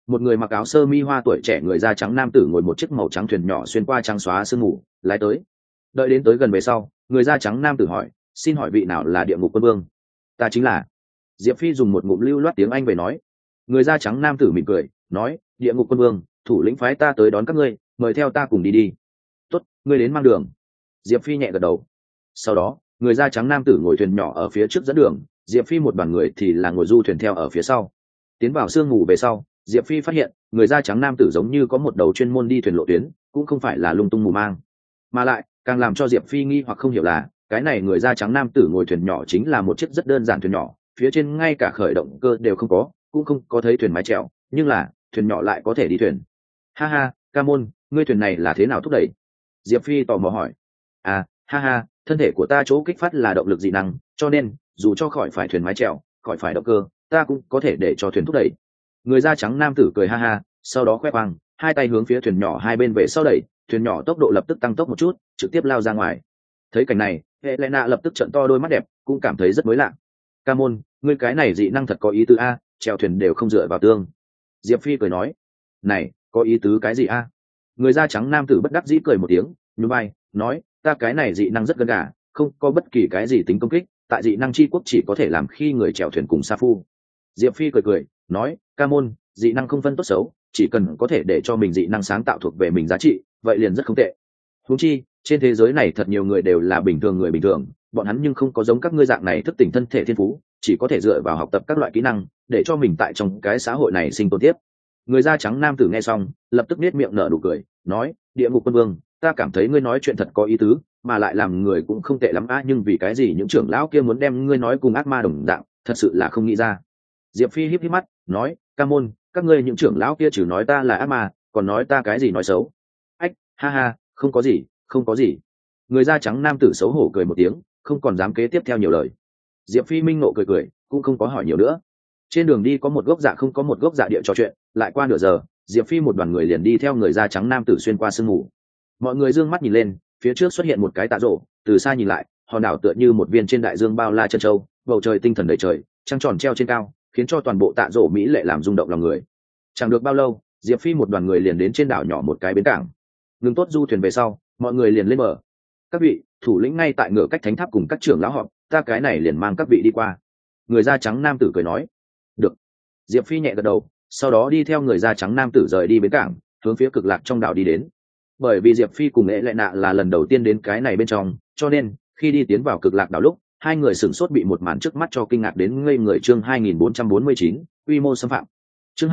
một người mặc áo sơ mi hoa tuổi trẻ người da trắng nam tử ngồi một chiếc màu trắng thuyền nhỏ xuyên qua trắng xóa sương mù lái tới. Đợi đến tới gần về sau, người da trắng nam tử hỏi, xin hỏi vị nào là địa ngục quân vương? Ta chính là. Diệp Phi dùng một ngụm lưu loát tiếng Anh về nói. Người da trắng nam tử mỉm cười nói, địa ngục quân vương, thủ lĩnh phái ta tới đón các ngươi, mời theo ta cùng đi đi. Tốt, ngươi đến mang đường. Diệp Phi nhẹ gật đầu. Sau đó, người da trắng nam tử ngồi thuyền nhỏ ở phía trước dẫn đường, Diệp Phi một đoàn người thì là ngồi du thuyền theo ở phía sau. Tiến vào sương mù về sau, Diệp Phi phát hiện người da trắng nam tử giống như có một đầu chuyên môn đi thuyền lộ tuyến, cũng không phải là lung tung mù mang. Mà lại, càng làm cho Diệp Phi nghi hoặc không hiểu là, cái này người da trắng nam tử ngồi thuyền nhỏ chính là một chiếc rất đơn giản thuyền nhỏ, phía trên ngay cả khởi động cơ đều không có, cũng không có thấy thuyền mái chèo, nhưng là thuyền nhỏ lại có thể đi thuyền. Ha ha, ca môn, ngươi thuyền này là thế nào thúc đẩy? Diệp Phi tò mò hỏi. À, ha ha, thân thể của ta chỗ kích phát là động lực dị năng, cho nên dù cho khỏi phải thuyền mái chèo, khỏi phải động cơ, ta cũng có thể để cho thuyền thúc đẩy. Người da trắng nam tử cười ha ha, sau đó khoe khoang, hai tay hướng phía thuyền nhỏ hai bên về sau đẩy, thuyền nhỏ tốc độ lập tức tăng tốc một chút, trực tiếp lao ra ngoài. Thấy cảnh này, Helena lập tức trợn to đôi mắt đẹp, cũng cảm thấy rất mới lạ. Ca môn, ngươi cái này dị năng thật có ý tứ a, chèo thuyền đều không dựa vào tương. Diệp Phi cười nói, này, có ý tứ cái gì a? Người da trắng nam tử bất đắc dĩ cười một tiếng, nhún vai, nói, ta cái này dị năng rất gần gà, không có bất kỳ cái gì tính công kích, tại dị năng chi quốc chỉ có thể làm khi người chèo thuyền cùng sa phu. Diệp Phi cười, nói, ca môn, dị năng không phân tốt xấu, chỉ cần có thể để cho mình dị năng sáng tạo thuộc về mình giá trị, vậy liền rất không tệ. Huống chi, trên thế giới này thật nhiều người đều là bình thường người bình thường, bọn hắn nhưng không có giống các ngươi dạng này thức tỉnh thân thể thiên phú, chỉ có thể dựa vào học tập các loại kỹ năng để cho mình tại trong cái xã hội này sinh tồn tiếp. Người da trắng nam tử nghe xong, lập tức nét miệng nở nụ cười, nói, địa ngục quân vương, ta cảm thấy ngươi nói chuyện thật có ý tứ, mà lại làm người cũng không tệ lắm á, nhưng vì cái gì những trưởng lão kia muốn đem ngươi nói cùng ác ma đồng dạng, thật sự là không nghĩ ra. Diệp Phi híp híp mắt, nói, ca môn, các ngươi những trưởng lão kia chỉ nói ta là ác ma, còn nói ta cái gì nói xấu. Ách, ha ha, không có gì, không có gì. Người da trắng nam tử xấu hổ cười một tiếng, không còn dám kế tiếp theo nhiều lời. Diệp Phi minh nộ cười, cũng không có hỏi nhiều nữa. Trên đường đi có một gốc dạ không có một gốc dạ địa trò chuyện, lại qua nửa giờ, Diệp Phi một đoàn người liền đi theo người da trắng nam tử xuyên qua sương mù. Mọi người dương mắt nhìn lên, phía trước xuất hiện một cái tạ rổ, từ xa nhìn lại, hòn đảo tựa như một viên trên đại dương bao la chân châu, bầu trời tinh thần đầy trời, trăng tròn treo trên cao, khiến cho toàn bộ tạ rổ mỹ lệ làm rung động lòng người. Chẳng được bao lâu, Diệp Phi một đoàn người liền đến trên đảo nhỏ một cái bến cảng. Ngừng tốt du thuyền về sau, mọi người liền lên bờ. Các vị, thủ lĩnh ngay tại ngựa cách thánh tháp cùng các trưởng lão họp, ta cái này liền mang các vị đi qua. Người da trắng nam tử cười nói. Được. Diệp Phi nhẹ gật đầu, sau đó đi theo người da trắng nam tử rời đi bến cảng, hướng phía cực lạc trong đảo đi đến. Bởi vì Diệp Phi cùng lệ nạ là lần đầu tiên đến cái này bên trong, cho nên khi đi tiến vào cực lạc đảo lúc, hai người sửng sốt bị một màn trước mắt cho kinh ngạc đến ngây người. Chương 2449, quy mô xâm phạm. Chương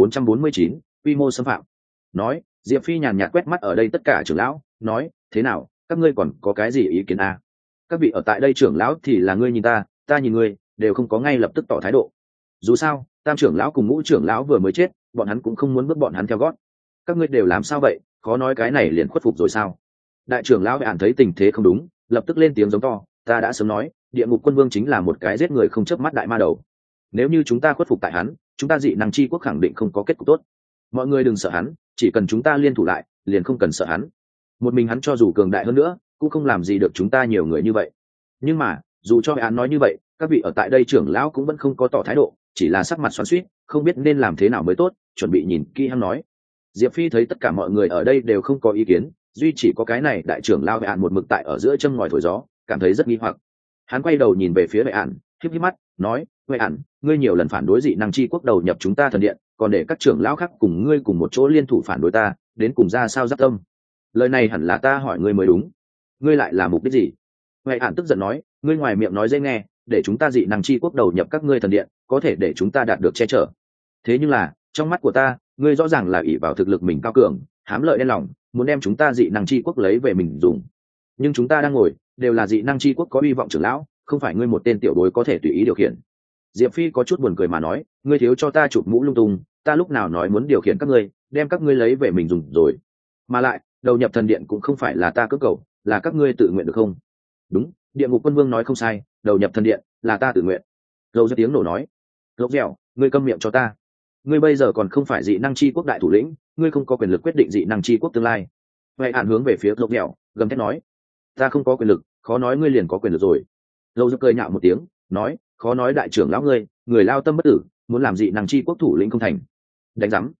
2449, quy mô xâm phạm. Nói, Diệp Phi nhàn nhạt quét mắt ở đây tất cả trưởng lão, nói, thế nào, các ngươi còn có cái gì ý kiến à? Các vị ở tại đây trưởng lão thì là ngươi nhìn ta nhìn ngươi, đều không có ngay lập tức tỏ thái độ. Dù sao, tam trưởng lão cùng ngũ trưởng lão vừa mới chết, bọn hắn cũng không muốn bước bọn hắn theo gót. Các ngươi đều làm sao vậy, khó nói cái này liền khuất phục rồi sao? Đại trưởng lão Ản thấy tình thế không đúng, lập tức lên tiếng giống to, ta đã sớm nói, địa ngục quân vương chính là một cái giết người không chớp mắt đại ma đầu. Nếu như chúng ta khuất phục tại hắn, chúng ta dị năng chi quốc khẳng định không có kết cục tốt. Mọi người đừng sợ hắn, chỉ cần chúng ta liên thủ lại, liền không cần sợ hắn. Một mình hắn cho dù cường đại hơn nữa, cũng không làm gì được chúng ta nhiều người như vậy. Nhưng mà, dù cho Ản nói như vậy, các vị ở tại đây trưởng lão cũng vẫn không có tỏ thái độ, chỉ là sắc mặt xoắn xuýt, không biết nên làm thế nào mới tốt, chuẩn bị nhìn kỹ hắn nói. Diệp Phi thấy tất cả mọi người ở đây đều không có ý kiến, duy chỉ có cái này đại trưởng lão Ản một mực tại ở giữa châm ngòi thổi gió, cảm thấy rất nghi hoặc. Hắn quay đầu nhìn về phía Ản, híp híp mắt, nói, Ản, ngươi nhiều lần phản đối dị năng chi quốc đầu nhập chúng ta thần điện, còn để các trưởng lão khác cùng ngươi cùng một chỗ liên thủ phản đối ta, đến cùng ra sao giáp tâm? Lời này hẳn là ta hỏi ngươi mới đúng. Ngươi lại là mục đích gì? Ản tức giận nói, ngươi ngoài miệng nói dễ nghe, để chúng ta dị năng chi quốc đầu nhập các ngươi thần điện, có thể để chúng ta đạt được che chở. Thế nhưng là, trong mắt của ta, ngươi rõ ràng là ỷ vào thực lực mình cao cường, hám lợi đen lòng, muốn đem chúng ta dị năng chi quốc lấy về mình dùng. Nhưng chúng ta đang ngồi, đều là dị năng chi quốc có uy vọng trưởng lão, không phải ngươi một tên tiểu bối có thể tùy ý điều khiển. Diệp Phi có chút buồn cười mà nói, ngươi thiếu cho ta chụp mũ lung tung, ta lúc nào nói muốn điều khiển các ngươi, đem các ngươi lấy về mình dùng rồi. Mà lại, đầu nhập thần điện cũng không phải là ta cưỡng cầu, là các ngươi tự nguyện được không? Đúng, địa ngục quân vương nói không sai, đầu nhập thần điện là ta tự nguyện. Dâu ra tiếng nổ nói, gốc dẻo, ngươi câm miệng cho ta. Ngươi bây giờ còn không phải dị năng chi quốc đại thủ lĩnh, ngươi không có quyền lực quyết định dị năng chi quốc tương lai. Vậy Ản hướng về phía gốc dẻo, gầm thét nói, ta không có quyền lực, khó nói ngươi liền có quyền lực rồi. Dâu ra cười nhạo một tiếng, nói, khó nói đại trưởng lão ngươi, người lao tâm bất tử, muốn làm dị năng chi quốc thủ lĩnh không thành. Đánh rắm,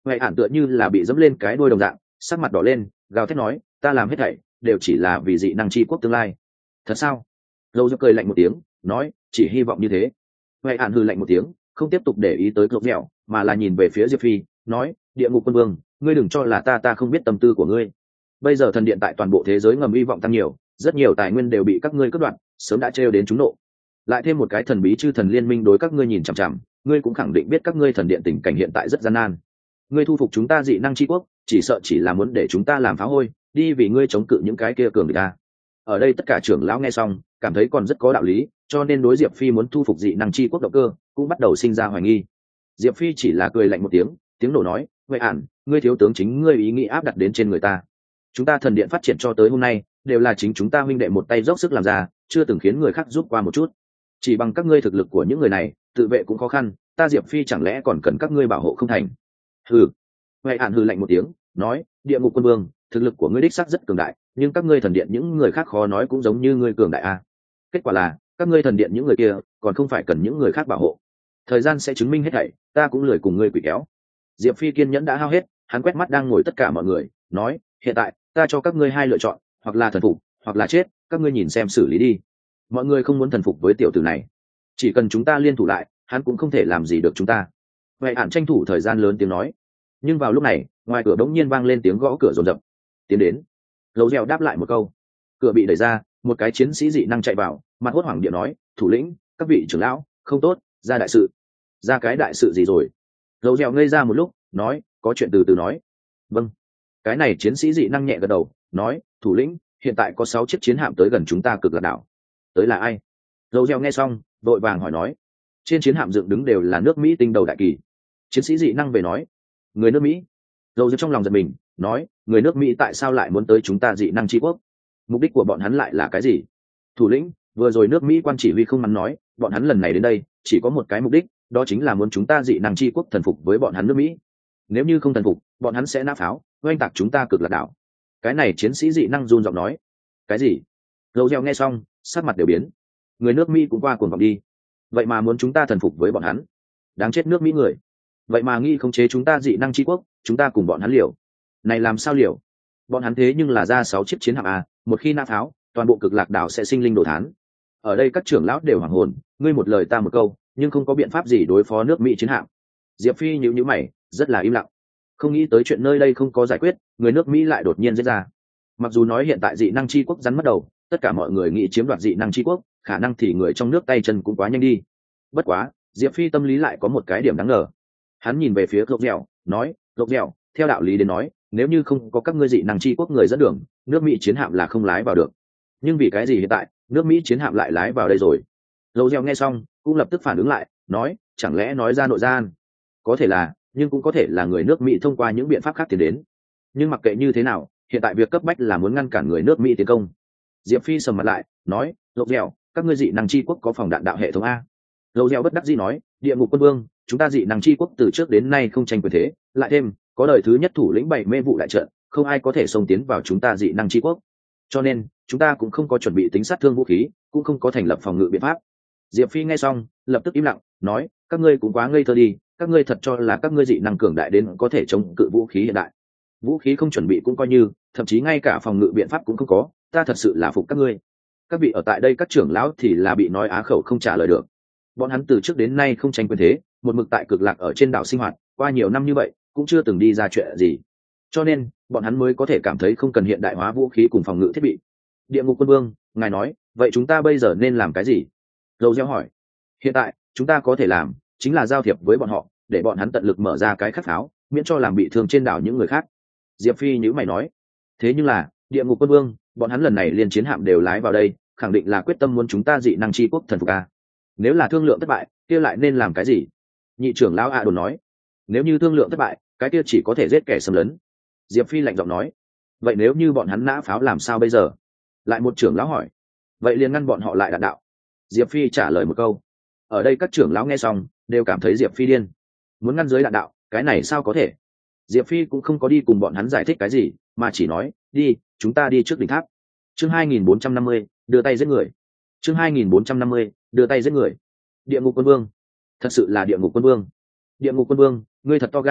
Ngoại ản tựa như là bị dẫm lên cái đuôi đồng dạng, sắc mặt đỏ lên, gào thét nói, ta làm hết thảy đều chỉ là vì dị năng chi quốc tương lai. Thật sao? Dâu dơ cười lạnh một tiếng, nói, chỉ hy vọng như thế. Ngoại ản hừ lạnh một tiếng, không tiếp tục để ý tới Lộc Dẻo, mà là nhìn về phía Diệp Phi, nói, địa ngục quân vương, ngươi đừng cho là ta không biết tâm tư của ngươi. Bây giờ thần điện tại toàn bộ thế giới ngầm hy vọng tăng nhiều, rất nhiều tài nguyên đều bị các ngươi cướp đoạt, sớm đã trêu đến chúng nộ. Lại thêm một cái thần bí chư thần liên minh đối các ngươi nhìn chằm chằm, ngươi cũng khẳng định biết các ngươi thần điện tình cảnh hiện tại rất gian nan. Ngươi thu phục chúng ta dị năng chi quốc, chỉ sợ chỉ là muốn để chúng ta làm phá hôi, đi vì ngươi chống cự những cái kia cường địch ta. Ở đây tất cả trưởng lão nghe xong, cảm thấy còn rất có đạo lý, cho nên đối Diệp Phi muốn thu phục dị năng chi quốc động cơ, cũng bắt đầu sinh ra hoài nghi. Diệp Phi chỉ là cười lạnh một tiếng, tiếng nổ nói, vậy ản, ngươi thiếu tướng chính ngươi ý nghĩ áp đặt đến trên người ta. Chúng ta thần điện phát triển cho tới hôm nay, đều là chính chúng ta huynh đệ một tay dốc sức làm ra, chưa từng khiến người khác giúp qua một chút. Chỉ bằng các ngươi thực lực của những người này, tự vệ cũng khó khăn, ta Diệp Phi chẳng lẽ còn cần các ngươi bảo hộ không thành? Hừ. Vậy ản hừ lạnh một tiếng, nói, địa ngục quân vương, thực lực của ngươi đích xác rất cường đại, nhưng các ngươi thần điện những người khác khó nói cũng giống như ngươi cường đại a. Kết quả là, các ngươi thần điện những người kia, còn không phải cần những người khác bảo hộ. Thời gian sẽ chứng minh hết thảy, ta cũng lười cùng ngươi quỷ kéo. Diệp Phi kiên nhẫn đã hao hết, hắn quét mắt đang ngồi tất cả mọi người, nói, hiện tại, ta cho các ngươi hai lựa chọn, hoặc là thần phục, hoặc là chết, các ngươi nhìn xem xử lý đi. Mọi người không muốn thần phục với tiểu tử này, chỉ cần chúng ta liên thủ lại, hắn cũng không thể làm gì được chúng ta. Vậy ản tranh thủ thời gian lớn tiếng nói. Nhưng vào lúc này, ngoài cửa đống nhiên vang lên tiếng gõ cửa rồn rập. Tiến đến. Lầu Dẻo đáp lại một câu. Cửa bị đẩy ra, một cái chiến sĩ dị năng chạy vào, mặt hốt hoảng điện nói, thủ lĩnh, các vị trưởng lão, không tốt, ra đại sự. Ra cái đại sự gì rồi? Lầu Dẻo ngây ra một lúc, nói, có chuyện từ từ nói. Vâng. Cái này chiến sĩ dị năng nhẹ gật đầu, nói, thủ lĩnh, hiện tại có 6 chiếc chiến hạm tới gần chúng ta Cực Lạc đảo. Tới là ai? Lầu Dẻo nghe xong, vội vàng hỏi nói. Trên chiến hạm dựng đứng đều là nước Mỹ tinh đầu đại kỳ. Chiến sĩ dị năng về nói, người nước Mỹ. Dầu trong lòng giật mình, nói, người nước Mỹ tại sao lại muốn tới chúng ta dị năng tri quốc? Mục đích của bọn hắn lại là cái gì? Thủ lĩnh, vừa rồi nước Mỹ quan chỉ huy không mắn nói, bọn hắn lần này đến đây chỉ có một cái mục đích, đó chính là muốn chúng ta dị năng tri quốc thần phục với bọn hắn nước Mỹ. Nếu như không thần phục, bọn hắn sẽ nã pháo, oanh tạc chúng ta Cực Lạc đảo. Cái này chiến sĩ dị năng run giọng nói. Cái gì? Dầu nghe xong, sắc mặt đều biến. Người nước Mỹ cũng qua cuồng vọng đi. Vậy mà muốn chúng ta thần phục với bọn hắn. Đáng chết nước Mỹ người. Vậy mà nghi khống chế chúng ta dị năng tri quốc, chúng ta cùng bọn hắn liều. Này làm sao liều? Bọn hắn thế nhưng là ra 6 chiếc chiến hạm à, một khi nã pháo, toàn bộ Cực Lạc đảo sẽ sinh linh đồ thán. Ở đây các trưởng lão đều hoảng hồn, ngươi một lời ta một câu, nhưng không có biện pháp gì đối phó nước Mỹ chiến hạm. Diệp Phi nhíu nhíu mày, rất là im lặng. Không nghĩ tới chuyện nơi đây không có giải quyết, người nước Mỹ lại đột nhiên giết ra. Mặc dù nói hiện tại dị năng chi quốc rắn mất đầu, tất cả mọi người nghĩ chiếm đoạt dị năng chi quốc, khả năng thì người trong nước tay chân cũng quá nhanh đi. Bất quá, Diệp Phi tâm lý lại có một cái điểm đáng ngờ. Hắn nhìn về phía Lộc Dẻo, nói, Lộc Dẻo, theo đạo lý đến nói, nếu như không có các ngươi dị năng chi quốc người dẫn đường, nước Mỹ chiến hạm là không lái vào được. Nhưng vì cái gì hiện tại, nước Mỹ chiến hạm lại lái vào đây rồi? Lộc Dẻo nghe xong, cũng lập tức phản ứng lại, nói, chẳng lẽ nói ra nội gian? Có thể là, nhưng cũng có thể là người nước Mỹ thông qua những biện pháp khác tiến đến. Nhưng mặc kệ như thế nào, hiện tại việc cấp bách là muốn ngăn cản người nước Mỹ tiến công. Diệp Phi sầm mặt lại, nói, Lộc Dẻo, các ngươi dị năng chi quốc có phòng đạn đạo hệ thống a? Lộc Dẻo bất đắc dĩ nói, địa ngục quân vương, chúng ta dị năng chi quốc từ trước đến nay không tranh quyền thế, lại thêm có đời thứ nhất thủ lĩnh 7 mê vụ đại trận, không ai có thể xông tiến vào chúng ta dị năng chi quốc. Cho nên, chúng ta cũng không có chuẩn bị tính sát thương vũ khí, cũng không có thành lập phòng ngự biện pháp. Diệp Phi nghe xong, lập tức im lặng, nói, các ngươi cũng quá ngây thơ đi, các ngươi thật cho là các ngươi dị năng cường đại đến có thể chống cự vũ khí hiện đại. Vũ khí không chuẩn bị cũng coi như, thậm chí ngay cả phòng ngự biện pháp cũng không có, ta thật sự là phục các ngươi. Các vị ở tại đây các trưởng lão thì là bị nói á khẩu không trả lời được. Bọn hắn từ trước đến nay không tranh quyền thế, một mực tại Cực Lạc ở trên đảo sinh hoạt, qua nhiều năm như vậy cũng chưa từng đi ra chuyện gì, cho nên bọn hắn mới có thể cảm thấy không cần hiện đại hóa vũ khí cùng phòng ngự thiết bị. Địa ngục quân vương, ngài nói, vậy chúng ta bây giờ nên làm cái gì? Dầu gieo hỏi. Hiện tại chúng ta có thể làm chính là giao thiệp với bọn họ, để bọn hắn tận lực mở ra cái khắc pháo, miễn cho làm bị thương trên đảo những người khác. Diệp Phi nhíu mày nói. Thế nhưng là địa ngục quân vương, bọn hắn lần này liên chiến hạm đều lái vào đây, khẳng định là quyết tâm muốn chúng ta dị năng chi quốc thần phục a. Nếu là thương lượng thất bại, kia lại nên làm cái gì? Nhị trưởng lão A Đồn nói. Nếu như thương lượng thất bại, cái kia chỉ có thể giết kẻ xâm lấn. Diệp Phi lạnh giọng nói. Vậy nếu như bọn hắn nã pháo làm sao bây giờ? Lại một trưởng lão hỏi. Vậy liền ngăn bọn họ lại đạn đạo. Diệp Phi trả lời một câu. Ở đây các trưởng lão nghe xong đều cảm thấy Diệp Phi điên. Muốn ngăn dưới đạn đạo, cái này sao có thể? Diệp Phi cũng không có đi cùng bọn hắn giải thích cái gì, mà chỉ nói, đi, chúng ta đi trước đỉnh tháp. Chương 2450, đưa tay giết người. Chương 2450, đưa tay giết người. Địa ngục quân vương. Thật sự là địa ngục quân vương. Địa ngục quân vương, ngươi thật to gan,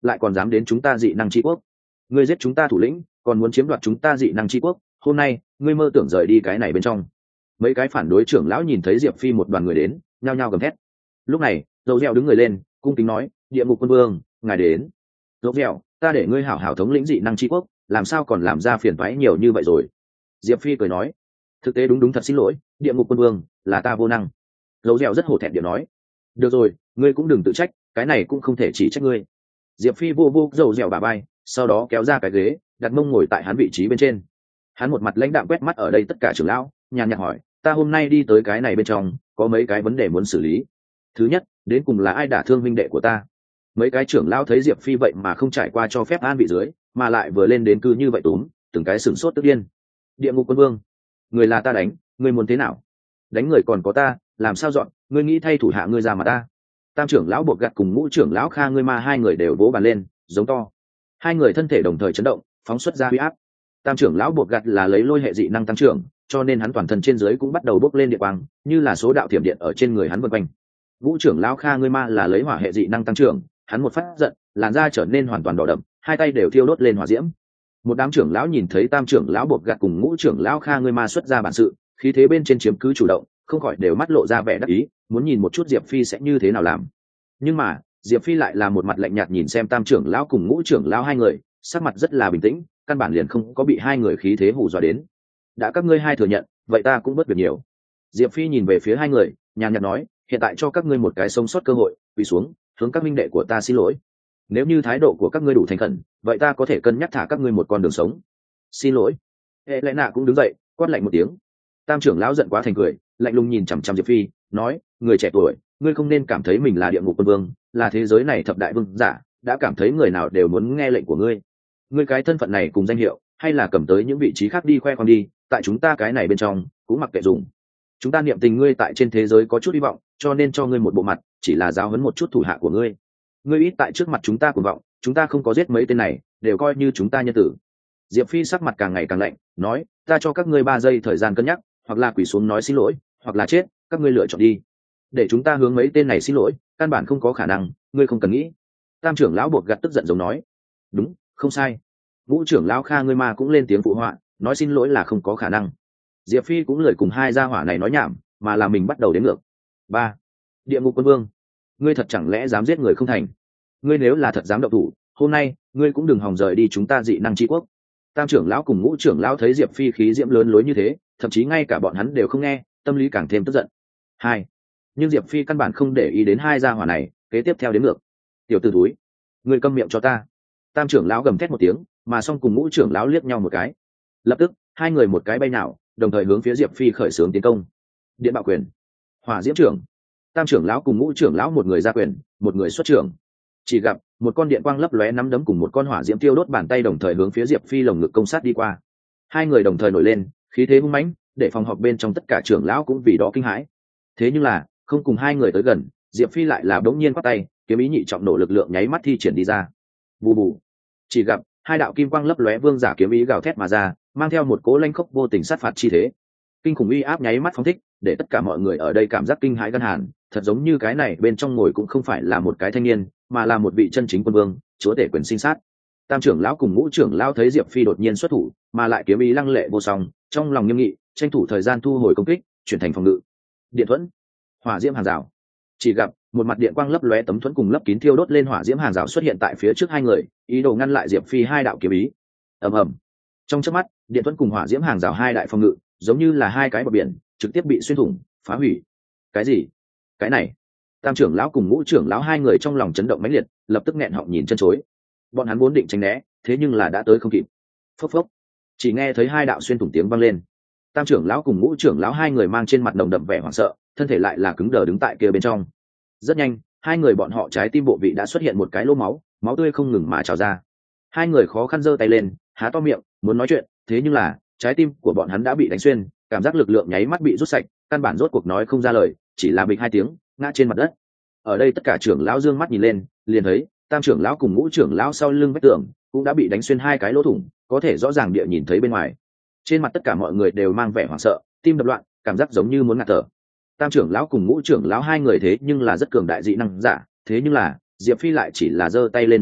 lại còn dám đến chúng ta dị năng tri quốc. Ngươi giết chúng ta thủ lĩnh, còn muốn chiếm đoạt chúng ta dị năng tri quốc, hôm nay ngươi mơ tưởng rời đi cái này bên trong. Mấy cái phản đối trưởng lão nhìn thấy Diệp Phi một đoàn người đến, nhao nhao gầm thét. Lúc này dầu dẻo đứng người lên, cung kính nói, địa ngục quân vương, ngài đến. Dầu dẻo, ta để ngươi hảo hảo thống lĩnh dị năng tri quốc, làm sao còn làm ra phiền toái nhiều như vậy rồi? Diệp Phi cười nói, thực tế đúng thật xin lỗi, địa ngục quân vương, là ta vô năng. Dầu dẻo rất hổ thẹn điện nói, được rồi, ngươi cũng đừng tự trách, cái này cũng không thể chỉ trách ngươi. Diệp Phi vô dầu dẻo bả vai, sau đó kéo ra cái ghế, đặt mông ngồi tại hắn vị trí bên trên. Hắn một mặt lãnh đạm quét mắt ở đây tất cả trưởng lão, nhàn nhạt hỏi, ta hôm nay đi tới cái này bên trong, có mấy cái vấn đề muốn xử lý. Thứ nhất, đến cùng là ai đả thương minh đệ của ta? Mấy cái trưởng lão thấy Diệp Phi vậy mà không trải qua cho phép an vị dưới, mà lại vừa lên đến cư như vậy túm, từng cái sửng sốt tức điên. Địa ngục quân vương, người là ta đánh, ngươi muốn thế nào? Đánh người còn có ta, làm sao dọn? Ngươi nghĩ thay thủ hạ ngươi ra mà ta? Tam trưởng lão Bột Gặt cùng ngũ trưởng lão Kha ngươi ma hai người đều vỗ bàn lên, giống to. Hai người thân thể đồng thời chấn động, phóng xuất ra uy áp. Tam trưởng lão Bột Gặt là lấy lôi hệ dị năng tăng trưởng, cho nên hắn toàn thân trên dưới cũng bắt đầu bốc lên điện quang, như là số đạo thiểm điện ở trên người hắn vần quanh. Ngũ trưởng lão Kha ngươi ma là lấy hỏa hệ dị năng tăng trưởng, hắn một phát giận, làn da trở nên hoàn toàn đỏ đậm, hai tay đều thiêu đốt lên hỏa diễm. Một đám trưởng lão nhìn thấy tam trưởng lão Bột Gặt cùng ngũ trưởng lão Kha ngươi ma xuất ra bản sự, khí thế bên trên chiếm cứ chủ động, không khỏi đều mắt lộ ra vẻ đắc ý, muốn nhìn một chút Diệp Phi sẽ như thế nào làm. Nhưng mà Diệp Phi lại là một mặt lạnh nhạt nhìn xem tam trưởng lão cùng ngũ trưởng lão hai người, sắc mặt rất là bình tĩnh, căn bản liền không có bị hai người khí thế hù dọa đến. Đã các ngươi hai thừa nhận, vậy ta cũng bớt việc nhiều. Diệp Phi nhìn về phía hai người, nhàn nhạt nói, hiện tại cho các ngươi một cái sống sót cơ hội, quỳ xuống, hướng các minh đệ của ta xin lỗi. Nếu như thái độ của các ngươi đủ thành khẩn, vậy ta có thể cân nhắc thả các ngươi một con đường sống. Xin lỗi. Hệ lẽ nạ cũng đứng dậy, quát lạnh một tiếng. Tam trưởng lão giận quá thành cười, lạnh lùng nhìn chằm chằm Diệp Phi, nói, người trẻ tuổi, ngươi không nên cảm thấy mình là địa ngục quân vương, là thế giới này thập đại vương giả, đã cảm thấy người nào đều muốn nghe lệnh của ngươi. Ngươi cái thân phận này cùng danh hiệu, hay là cầm tới những vị trí khác đi khoe khoang đi, tại chúng ta cái này bên trong cũng mặc kệ dùng. Chúng ta niệm tình ngươi tại trên thế giới có chút hy vọng, cho nên cho ngươi một bộ mặt, chỉ là giáo huấn một chút thủ hạ của ngươi. Ngươi ít tại trước mặt chúng ta cuồng vọng, chúng ta không có giết mấy tên này, đều coi như chúng ta nhân tử. Diệp Phi sắc mặt càng ngày càng lạnh, nói, ta cho các ngươi 3 giây thời gian cân nhắc, hoặc là quỳ xuống nói xin lỗi, hoặc là chết, các ngươi lựa chọn đi. Để chúng ta hướng mấy tên này xin lỗi, căn bản không có khả năng, ngươi không cần nghĩ. Tam trưởng lão Bột Gặt tức giận giống nói, đúng, không sai. Ngũ trưởng lão Kha ngươi ma cũng lên tiếng phụ họa, nói xin lỗi là không có khả năng. Diệp Phi cũng lời cùng hai gia hỏa này nói nhảm, mà là mình bắt đầu đếm ngược. 3. Địa ngục quân vương, ngươi thật chẳng lẽ dám giết người không thành? Ngươi nếu là thật dám động thủ, hôm nay ngươi cũng đừng hòng rời đi chúng ta dị năng tri quốc. Tam trưởng lão cùng ngũ trưởng lão thấy Diệp Phi khí diễm lớn lối như thế, thậm chí ngay cả bọn hắn đều không nghe, tâm lý càng thêm tức giận. 2. Nhưng Diệp Phi căn bản không để ý đến hai gia hỏa này, kế tiếp theo đến ngược. Tiểu tử túi, ngươi câm miệng cho ta. Tam trưởng lão gầm thét một tiếng, mà song cùng ngũ trưởng lão liếc nhau một cái. Lập tức, hai người một cái bay nào, đồng thời hướng phía Diệp Phi khởi xướng tiến công. Điện bạo quyền, hỏa diễm trưởng. Tam trưởng lão cùng ngũ trưởng lão một người ra quyền, một người xuất trưởng. Chỉ gặp một con điện quang lấp lóe nắm đấm cùng một con hỏa diễm tiêu đốt bàn tay đồng thời hướng phía Diệp Phi lồng ngực công sát đi qua. Hai người đồng thời nổi lên, khí thế hung mãnh, để phòng họp bên trong tất cả trưởng lão cũng vì đó kinh hãi. Thế nhưng là, không cùng hai người tới gần, Diệp Phi lại là đống nhiên quát tay, kiếm ý nhị trọng nổ lực lượng nháy mắt thi triển đi ra. Bù bù. Chỉ gặp hai đạo kim quang lấp lóe vương giả kiếm ý gào thét mà ra, mang theo một cố lanh khốc vô tình sát phạt chi thế. Kinh khủng uy áp nháy mắt phóng thích, để tất cả mọi người ở đây cảm giác kinh hãi gan hàn, thật giống như cái này bên trong ngồi cũng không phải là một cái thanh niên, mà là một vị chân chính quân vương, chúa tể quyền sinh sát. Tam trưởng lão cùng ngũ trưởng lão thấy Diệp Phi đột nhiên xuất thủ, mà lại kiếm ý lăng lệ vô song, trong lòng nghiêm nghị, tranh thủ thời gian thu hồi công kích, chuyển thành phòng ngự. Điện thuẫn, hỏa diễm hàng rào. Chỉ gặp một mặt điện quang lấp lóe tấm thuẫn cùng lấp kín thiêu đốt lên hỏa diễm hàng rào xuất hiện tại phía trước hai người, ý đồ ngăn lại Diệp Phi hai đạo kiếm ý. Ầm ầm. Trong chớp mắt, điện thuẫn cùng hỏa diễm hàng rào hai đại phòng ngự, giống như là hai cái bờ biển, trực tiếp bị xuyên thủng, phá hủy. Cái gì? Cái này? Tam trưởng lão cùng ngũ trưởng lão hai người trong lòng chấn động mãnh liệt, lập tức nghẹn họng nhìn chân chối. Bọn hắn vốn định tránh né, thế nhưng là đã tới không kịp. Phốc phốc. Chỉ nghe thấy hai đạo xuyên thủng tiếng vang lên. Tam trưởng lão cùng ngũ trưởng lão hai người mang trên mặt nồng đậm vẻ hoảng sợ, thân thể lại là cứng đờ đứng tại kia bên trong. Rất nhanh, hai người bọn họ trái tim bộ vị đã xuất hiện một cái lỗ máu, máu tươi không ngừng mà trào ra. Hai người khó khăn giơ tay lên, há to miệng, muốn nói chuyện, thế nhưng là trái tim của bọn hắn đã bị đánh xuyên, cảm giác lực lượng nháy mắt bị rút sạch, căn bản rốt cuộc nói không ra lời, chỉ là bịch hai tiếng, ngã trên mặt đất. Ở đây tất cả trưởng lão dương mắt nhìn lên, liền thấy tam trưởng lão cùng ngũ trưởng lão sau lưng vách tường cũng đã bị đánh xuyên hai cái lỗ thủng, có thể rõ ràng địa nhìn thấy bên ngoài. Trên mặt tất cả mọi người đều mang vẻ hoảng sợ, tim đập loạn, cảm giác giống như muốn ngạt thở. Tam trưởng lão cùng ngũ trưởng lão hai người thế nhưng là rất cường đại dị năng giả, thế nhưng là Diệp Phi lại chỉ là giơ tay lên một cái,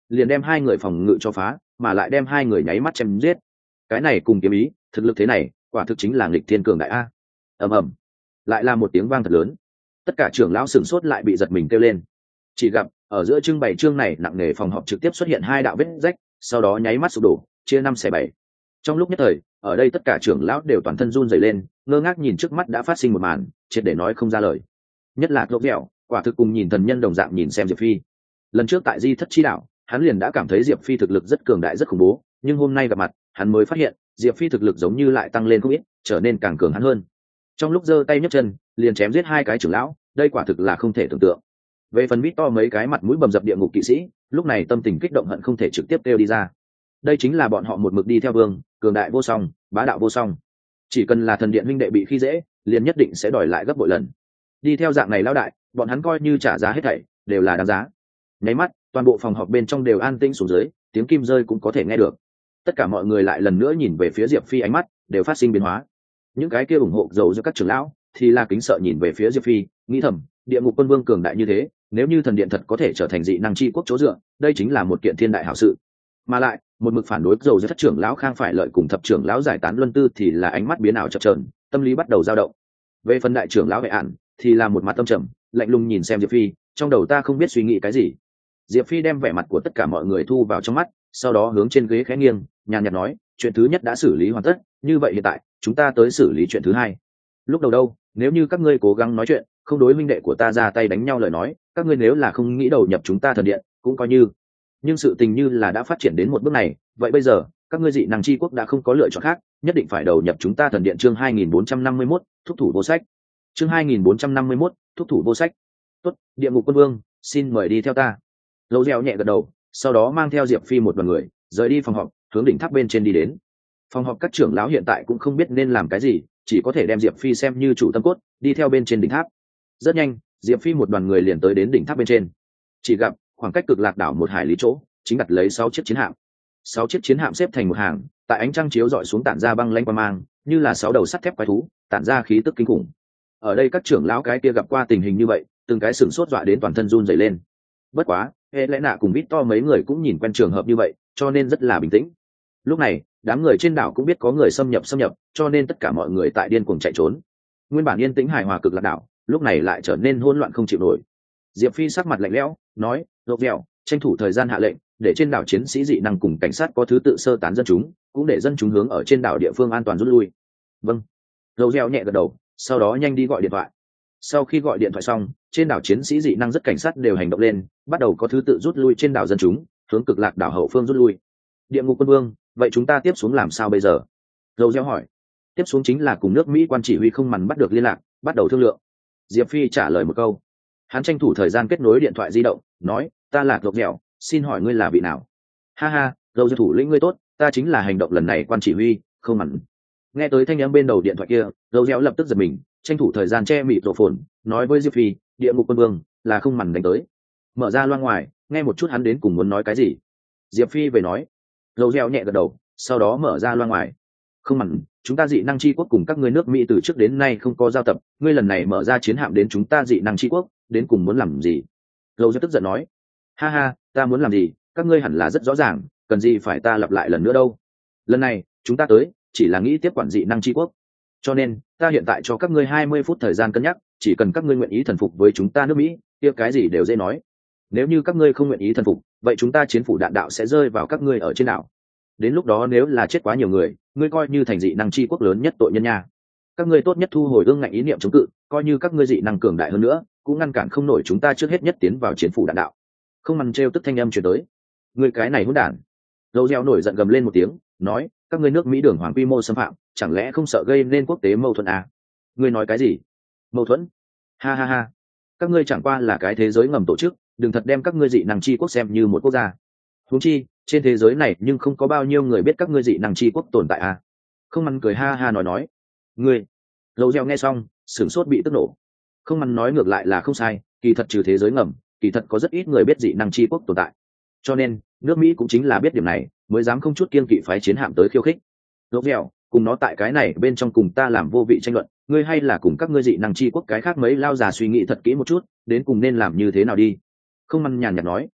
liền đem hai người phòng ngự cho phá, mà lại đem hai người nháy mắt chém giết. Cái này cùng kiếm ý, thực lực thế này, quả thực chính là nghịch thiên cường đại a. Ầm ầm, lại là một tiếng vang thật lớn. Tất cả trưởng lão sửng sốt lại bị giật mình kêu lên. Chỉ gặp ở giữa trưng bày trương này nặng nề phòng họp trực tiếp xuất hiện hai đạo vết rách, sau đó nháy mắt sụp đổ, chia 5/7. Trong lúc nhất thời, ở đây tất cả trưởng lão đều toàn thân run rẩy lên, ngơ ngác nhìn trước mắt đã phát sinh một màn, triệt để nói không ra lời. Nhất là Lộc Dẻo, quả thực cùng nhìn thần nhân đồng dạng nhìn xem Diệp Phi. Lần trước tại Di Thất Chi Đạo, hắn liền đã cảm thấy Diệp Phi thực lực rất cường đại rất khủng bố, nhưng hôm nay gặp mặt, hắn mới phát hiện, Diệp Phi thực lực giống như lại tăng lên không ít, trở nên càng cường hắn hơn. Trong lúc giơ tay nhấc chân, liền chém giết hai cái trưởng lão, đây quả thực là không thể tưởng tượng. Về phần Victor mấy cái mặt mũi bầm dập địa ngục kỵ sĩ, lúc này tâm tình kích động hận không thể trực tiếp kêu đi ra. Đây chính là bọn họ một mực đi theo vương, cường đại vô song, bá đạo vô song. Chỉ cần là thần điện huynh đệ bị khi dễ, liền nhất định sẽ đòi lại gấp bội lần. Đi theo dạng này lão đại, bọn hắn coi như trả giá hết thảy, đều là đáng giá. Nháy mắt, toàn bộ phòng họp bên trong đều an tĩnh xuống dưới, tiếng kim rơi cũng có thể nghe được. Tất cả mọi người lại lần nữa nhìn về phía Diệp Phi, ánh mắt đều phát sinh biến hóa. Những cái kia ủng hộ dầu cho các trưởng lão thì là kính sợ nhìn về phía Diệp Phi, nghĩ thầm, địa ngục quân vương cường đại như thế, nếu như thần điện thật có thể trở thành dị năng chi quốc chỗ dựa, đây chính là một kiện thiên đại hảo sự. Mà lại, một mực phản đối dầu cho các trưởng lão Khang phải lợi cùng thập trưởng lão giải tán luân tư thì là ánh mắt biến ảo chập chờn, tâm lý bắt đầu dao động. Về phần đại trưởng lão Vệ Ản thì là một mặt tâm trầm, lạnh lùng nhìn xem Diệp Phi, trong đầu ta không biết suy nghĩ cái gì. Diệp Phi đem vẻ mặt của tất cả mọi người thu vào trong mắt, sau đó hướng trên ghế khẽ nghiêng, nhàn nhạt nói, chuyện thứ nhất đã xử lý hoàn tất, như vậy hiện tại chúng ta tới xử lý chuyện thứ hai. Lúc đầu đâu, nếu như các ngươi cố gắng nói chuyện, không đối minh đệ của ta ra tay đánh nhau lời nói, các ngươi nếu là không nghĩ đầu nhập chúng ta thần điện, cũng coi như. Nhưng sự tình như là đã phát triển đến một bước này, vậy bây giờ các ngươi dị năng chi quốc đã không có lựa chọn khác, nhất định phải đầu nhập chúng ta thần điện. Chương 2451, thúc thủ vô sách. Chương 2451, thúc thủ vô sách. Tốt, địa ngục quân vương, xin mời đi theo ta. Dầu dẻo nhẹ gật đầu, sau đó mang theo Diệp Phi một đoàn người rời đi phòng họp, hướng đỉnh tháp bên trên đi đến. Phòng họp các trưởng lão hiện tại cũng không biết nên làm cái gì, chỉ có thể đem Diệp Phi xem như chủ tâm cốt, đi theo bên trên đỉnh tháp. Rất nhanh, Diệp Phi một đoàn người liền tới đến đỉnh tháp bên trên. Chỉ gặp khoảng cách cực lạc đảo một hải lý chỗ, chính đặt lấy 6 chiếc chiến hạm. 6 chiếc chiến hạm xếp thành một hàng, tại ánh trăng chiếu rọi xuống tản ra băng lanh quang mang, như là 6 đầu sắt thép quái thú, tản ra khí tức kinh khủng. Ở đây các trưởng lão cái kia gặp qua tình hình như vậy, từng cái sửng sốt dọa đến toàn thân run rẩy lên. Bất quá, Helena cùng Victor mấy người cũng nhìn quen trường hợp như vậy, cho nên rất là bình tĩnh. Lúc này, đám người trên đảo cũng biết có người xâm nhập, cho nên tất cả mọi người tại điên cuồng chạy trốn. Nguyên bản yên tĩnh hài hòa cực lạc đảo, lúc này lại trở nên hỗn loạn không chịu nổi. Diệp Phi sắc mặt lạnh lẽo, nói, "Lộc Dẻo, tranh thủ thời gian hạ lệnh, để trên đảo chiến sĩ dị năng cùng cảnh sát có thứ tự sơ tán dân chúng, cũng để dân chúng hướng ở trên đảo địa phương an toàn rút lui." Vâng. Lộc Dẻo nhẹ gật đầu, sau đó nhanh đi gọi điện thoại. Sau khi gọi điện thoại xong, trên đảo chiến sĩ dị năng rất cảnh sát đều hành động lên, bắt đầu có thứ tự rút lui trên đảo dân chúng, hướng cực lạc đảo hậu phương rút lui. Địa ngục quân vương, vậy chúng ta tiếp xuống làm sao bây giờ? Dầu gieo hỏi. Tiếp xuống chính là cùng nước Mỹ quan chỉ huy không mằn bắt được liên lạc, bắt đầu thương lượng. Diệp Phi trả lời một câu. Hắn tranh thủ thời gian kết nối điện thoại di động, nói, ta là Dầu Dẻo, xin hỏi ngươi là vị nào? Ha ha, dầu gieo thủ lĩnh ngươi tốt, ta chính là hành động lần này quan chỉ huy, không mằn. Nghe tới thanh âm bên đầu điện thoại kia, dầu gieo lập tức giật mình, tranh thủ thời gian che mịt rổ phồn, nói với Diệp Phi, địa ngục quân vương là không mằn đánh tới. Mở ra loa ngoài, nghe một chút hắn đến cùng muốn nói cái gì. Diệp Phi về nói. Dầu gieo nhẹ gật đầu, sau đó mở ra loa ngoài. Không mằn, chúng ta dị năng chi quốc cùng các ngươi nước Mỹ từ trước đến nay không có giao tập, ngươi lần này mở ra chiến hạm đến chúng ta dị năng chi quốc, đến cùng muốn làm gì? Dầu gieo tức giận nói. Ha ha, ta muốn làm gì, các ngươi hẳn là rất rõ ràng, cần gì phải ta lặp lại lần nữa đâu. Lần này chúng ta tới chỉ là nghĩ tiếp quản dị năng chi quốc, cho nên ta hiện tại cho các ngươi 20 phút thời gian cân nhắc, chỉ cần các ngươi nguyện ý thần phục với chúng ta nước Mỹ, kia cái gì đều dễ nói. Nếu như các ngươi không nguyện ý thần phục, vậy chúng ta chiến phủ đạn đạo sẽ rơi vào các ngươi ở trên đảo. Đến lúc đó nếu là chết quá nhiều người, ngươi coi như thành dị năng chi quốc lớn nhất tội nhân nha. Các ngươi tốt nhất thu hồi ương ngạnh ý niệm chống cự, coi như các ngươi dị năng cường đại hơn nữa, cũng ngăn cản không nổi chúng ta trước hết nhất tiến vào chiến phủ đạn đạo. Không mằn trêu tức thanh âm truyền tới. Ngươi cái này hỗn đản. Dầu gieo nổi giận gầm lên một tiếng, nói, các ngươi nước Mỹ đường hoàng quy mô xâm phạm, chẳng lẽ không sợ gây nên quốc tế mâu thuẫn à? Ngươi nói cái gì? Mâu thuẫn? Ha ha ha. Các ngươi chẳng qua là cái thế giới ngầm tổ chức, đừng thật đem các ngươi dị năng chi quốc xem như một quốc gia. Huống chi, trên thế giới này nhưng không có bao nhiêu người biết các ngươi dị năng chi quốc tồn tại à? Không mằn cười ha ha nói. Ngươi. Dầu gieo nghe xong, sửng sốt bị tức nổ. Không mằn nói ngược lại là không sai, kỳ thật trừ thế giới ngầm, kỳ thật có rất ít người biết dị năng chi quốc tồn tại. Cho nên, nước Mỹ cũng chính là biết điểm này, mới dám không chút kiêng kỵ phái chiến hạm tới khiêu khích. Dầu dẻo, cùng nó tại cái này bên trong cùng ta làm vô vị tranh luận, ngươi hay là cùng các ngươi dị năng chi quốc cái khác mấy lao già suy nghĩ thật kỹ một chút, đến cùng nên làm như thế nào đi. Không mằn nhàn nhạt nói.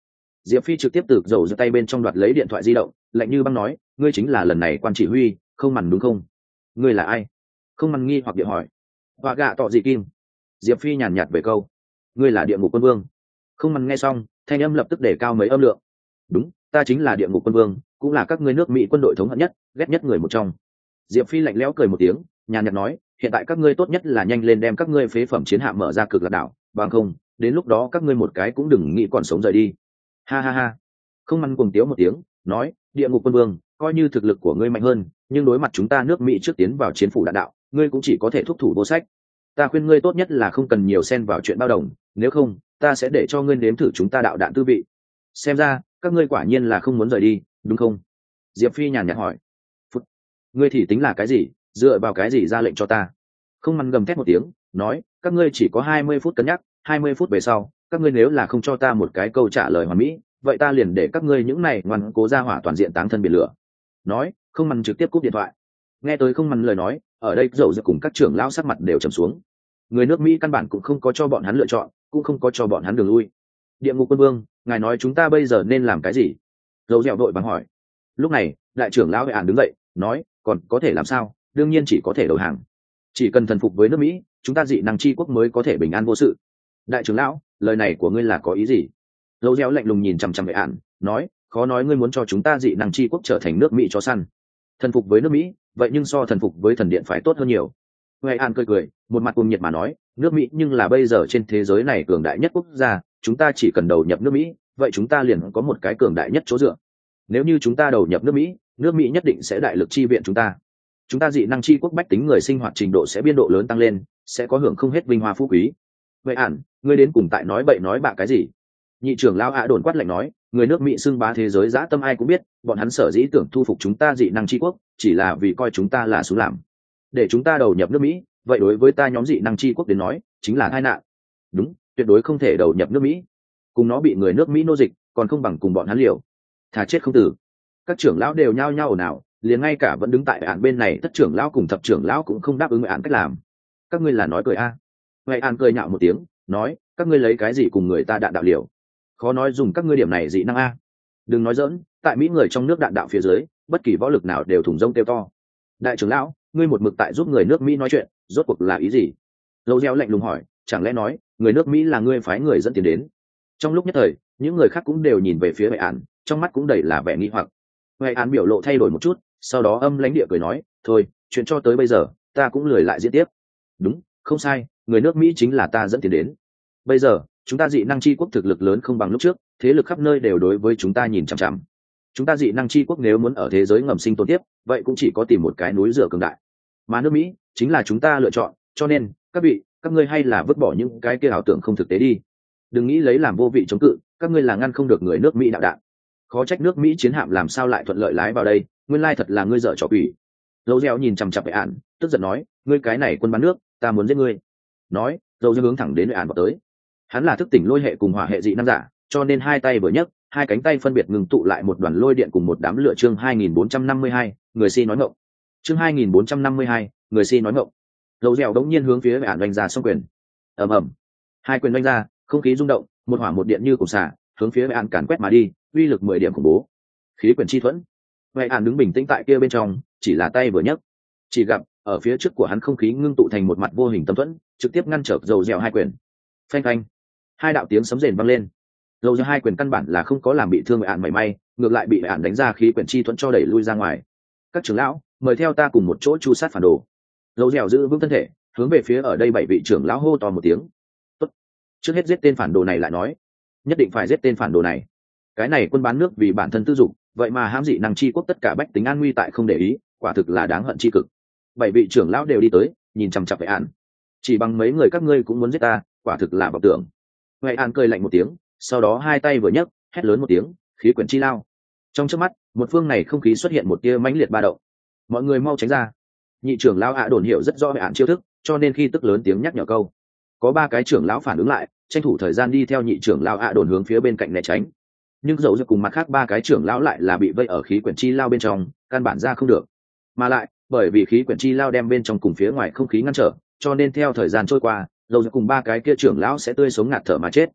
Diệp Phi trực tiếp từ dầu giơ tay bên trong đoạt lấy điện thoại di động, lạnh như băng nói, ngươi chính là lần này quan chỉ huy, không mằn đúng không? Ngươi là ai? Không mằn nghi hoặc điện hỏi. Và gạ tọ gì kim? Diệp Phi nhàn nhạt về câu, ngươi là địa ngục quân vương. Không mằn nghe xong, thanh âm lập tức để cao mấy âm lượng. Đúng, ta chính là địa ngục quân vương, cũng là các ngươi nước Mỹ quân đội thống hận nhất, ghét nhất người một trong. Diệp Phi lạnh lẽo cười một tiếng, nhàn nhạt nói, hiện tại các ngươi tốt nhất là nhanh lên đem các ngươi phế phẩm chiến hạm mở ra cực lạc đảo, bằng không, đến lúc đó các ngươi một cái cũng đừng nghĩ còn sống rời đi. Ha ha ha. Không măn cuồng tiếu một tiếng, nói, địa ngục quân vương, coi như thực lực của ngươi mạnh hơn, nhưng đối mặt chúng ta nước Mỹ trước tiến vào chiến phủ đạn đạo, ngươi cũng chỉ có thể thúc thủ vô sách. Ta khuyên ngươi tốt nhất là không cần nhiều xen vào chuyện bao đồng, nếu không, ta sẽ để cho ngươi nếm thử chúng ta đạo đạn tư vị. Xem ra, các ngươi quả nhiên là không muốn rời đi, đúng không? Diệp Phi nhàn nhạt hỏi. Phút. Ngươi thì tính là cái gì, dựa vào cái gì ra lệnh cho ta? Không măn gầm thét một tiếng, nói, các ngươi chỉ có 20 phút cân nhắc, 20 phút về sau, các ngươi nếu là không cho ta một cái câu trả lời hoàn mỹ, vậy ta liền để các ngươi những này ngoan cố ra hỏa toàn diện táng thân biển lửa. Nói, không măn trực tiếp cúp điện thoại. Nghe tới không măn lời nói, ở đây dầu dược cùng các trưởng lão sắc mặt đều trầm xuống. Người nước Mỹ căn bản cũng không có cho bọn hắn lựa chọn, cũng không có cho bọn hắn đường lui. Địa ngục quân vương, ngài nói chúng ta bây giờ nên làm cái gì? Dầu dẻo đội bằng hỏi. Lúc này, đại trưởng lão Ản đứng dậy, nói, còn có thể làm sao? Đương nhiên chỉ có thể đầu hàng. Chỉ cần thần phục với nước Mỹ, chúng ta dị năng chi quốc mới có thể bình an vô sự. Đại trưởng lão, lời này của ngươi là có ý gì? Dầu dẻo lạnh lùng nhìn chằm chằm Ản, nói, khó nói ngươi muốn cho chúng ta dị năng chi quốc trở thành nước Mỹ chó săn. Thần phục với nước Mỹ, vậy nhưng so thần phục với thần điện phải tốt hơn nhiều. Ản cười cười, một mặt cuồng nhiệt mà nói, nước Mỹ nhưng là bây giờ trên thế giới này cường đại nhất quốc gia, chúng ta chỉ cần đầu nhập nước Mỹ, vậy chúng ta liền có một cái cường đại nhất chỗ dựa. Nếu như chúng ta đầu nhập nước Mỹ nhất định sẽ đại lực chi viện chúng ta dị năng chi quốc bách tính người sinh hoạt trình độ sẽ biên độ lớn tăng lên, sẽ có hưởng không hết vinh hoa phú quý. Vậy Ản, ngươi đến cùng tại nói bậy nói bạ cái gì? Nhị trưởng lão Đồn quát lạnh nói, người nước Mỹ xưng bá thế giới dã tâm ai cũng biết, bọn hắn sở dĩ tưởng thu phục chúng ta dị năng chi quốc, chỉ là vì coi chúng ta là xuống làm. Để chúng ta đầu nhập nước Mỹ, vậy đối với ta nhóm dị năng chi quốc đến nói, chính là tai nạn. Đúng, tuyệt đối không thể đầu nhập nước Mỹ. Cùng nó bị người nước Mỹ nô dịch, còn không bằng cùng bọn hắn liều. Thà chết không tử. Các trưởng lão đều nhao nhao ồn ào, liền ngay cả vẫn đứng tại Ản bên này tất trưởng lão cùng thập trưởng lão cũng không đáp ứng Ản cách làm. Các ngươi là nói cười a? Vậy Ản cười nhạo một tiếng, nói, các ngươi lấy cái gì cùng người ta đạn đạo liều? Khó nói dùng các ngươi điểm này dị năng a? Đừng nói dỡn, tại Mỹ người trong nước đạn đạo phía dưới, bất kỳ võ lực nào đều thủng rông kêu to. Đại trưởng lão, ngươi một mực tại giúp người nước Mỹ nói chuyện, rốt cuộc là ý gì? Dâu reo lạnh lùng hỏi, chẳng lẽ nói, người nước Mỹ là ngươi phái người dẫn tiền đến? Trong lúc nhất thời, những người khác cũng đều nhìn về phía Vậy Ản, trong mắt cũng đầy là vẻ nghi hoặc. Vậy Ản biểu lộ thay đổi một chút, sau đó âm lãnh địa cười nói, thôi, chuyện cho tới bây giờ, ta cũng lười lại diễn tiếp. Đúng, không sai, người nước Mỹ chính là ta dẫn tiền đến. Bây giờ, chúng ta dị năng chi quốc thực lực lớn không bằng lúc trước, thế lực khắp nơi đều đối với chúng ta nhìn chằm chằm. Chúng ta dị năng chi quốc nếu muốn ở thế giới ngầm sinh tồn tiếp, vậy cũng chỉ có tìm một cái núi dựa cường đại. Mà nước Mỹ chính là chúng ta lựa chọn, cho nên, các ngươi hay là vứt bỏ những cái kia ảo tưởng không thực tế đi. Đừng nghĩ lấy làm vô vị chống cự, các ngươi là ngăn không được người nước Mỹ đạo đạn. Khó trách nước Mỹ chiến hạm làm sao lại thuận lợi lái vào đây, nguyên lai thật là ngươi dở trò quỷ. Dâu reo nhìn chằm chằm Vậy Ản, tức giận nói, ngươi cái này quân bán nước, ta muốn giết ngươi. Nói, dâu reo hướng thẳng đến Vậy Ản vào tới. Hắn là thức tỉnh lôi hệ cùng hỏa hệ dị năng giả, cho nên hai tay vừa nhấc, hai cánh tay phân biệt ngừng tụ lại một đoàn lôi điện cùng một đám lửa. Chương 2452, người si nói ngọng. Chương 2452, người si nói ngọng. Dâu reo đống nhiên hướng phía Vậy Ản đánh ra song quyền. Ầm ầm. Hai quyền đánh ra, không khí rung động, một hỏa một điện như cùng xả, hướng phía Vậy Ản càn quét mà đi, uy lực 10 điểm khủng bố. Khí quyển chi thuẫn. Vậy Ản đứng bình tĩnh tại kia bên trong, chỉ là tay vừa nhấc, chỉ gặp ở phía trước của hắn không khí ngưng tụ thành một mặt vô hình tâm thuẫn, trực tiếp ngăn trở dầu dẻo hai quyền. Phanh phanh, hai đạo tiếng sấm rền vang lên. Dầu dẻo hai quyền căn bản là không có làm bị thương Vậy Ản mảy may, ngược lại bị Vậy Ản đánh ra khí quyển chi thuẫn cho đẩy lui ra ngoài. Các trưởng lão, mời theo ta cùng một chỗ chu sát phản đồ. Dầu dẻo giữ vững thân thể, hướng về phía ở đây 7 vị trưởng lão hô to một tiếng. Tốt, trước hết giết tên phản đồ này lại nói. Nhất định phải giết tên phản đồ này. Cái này quân bán nước vì bản thân tư dụng, vậy mà hãm dị năng chi quốc tất cả bách tính an nguy tại không để ý, quả thực là đáng hận chi cực. 7 vị trưởng lão đều đi tới, nhìn chằm chằm Vậy Ản. Chỉ bằng mấy người các ngươi cũng muốn giết ta, quả thực là vọng tưởng. Vậy Ản cười lạnh một tiếng, sau đó hai tay vừa nhấc, hét lớn một tiếng, khí quyển chi lao. Trong chớp mắt, một phương này không khí xuất hiện một tia mãnh liệt ba động. Mọi người mau tránh ra. Nhị trưởng lão Đồn hiểu rất rõ Vậy Ản chiêu thức, cho nên khi tức lớn tiếng nhắc nhở câu. Có 3 cái trưởng lão phản ứng lại, tranh thủ thời gian đi theo nhị trưởng lão Đồn hướng phía bên cạnh né tránh. Nhưng dẫu cho cùng mặt khác 3 cái trưởng lão lại là bị vây ở khí quyển chi lao bên trong, căn bản ra không được. Mà lại, bởi vì khí quyển chi lao đem bên trong cùng phía ngoài không khí ngăn trở, cho nên theo thời gian trôi qua, dẫu cho cùng 3 cái kia trưởng lão sẽ tươi sống ngạt thở mà chết.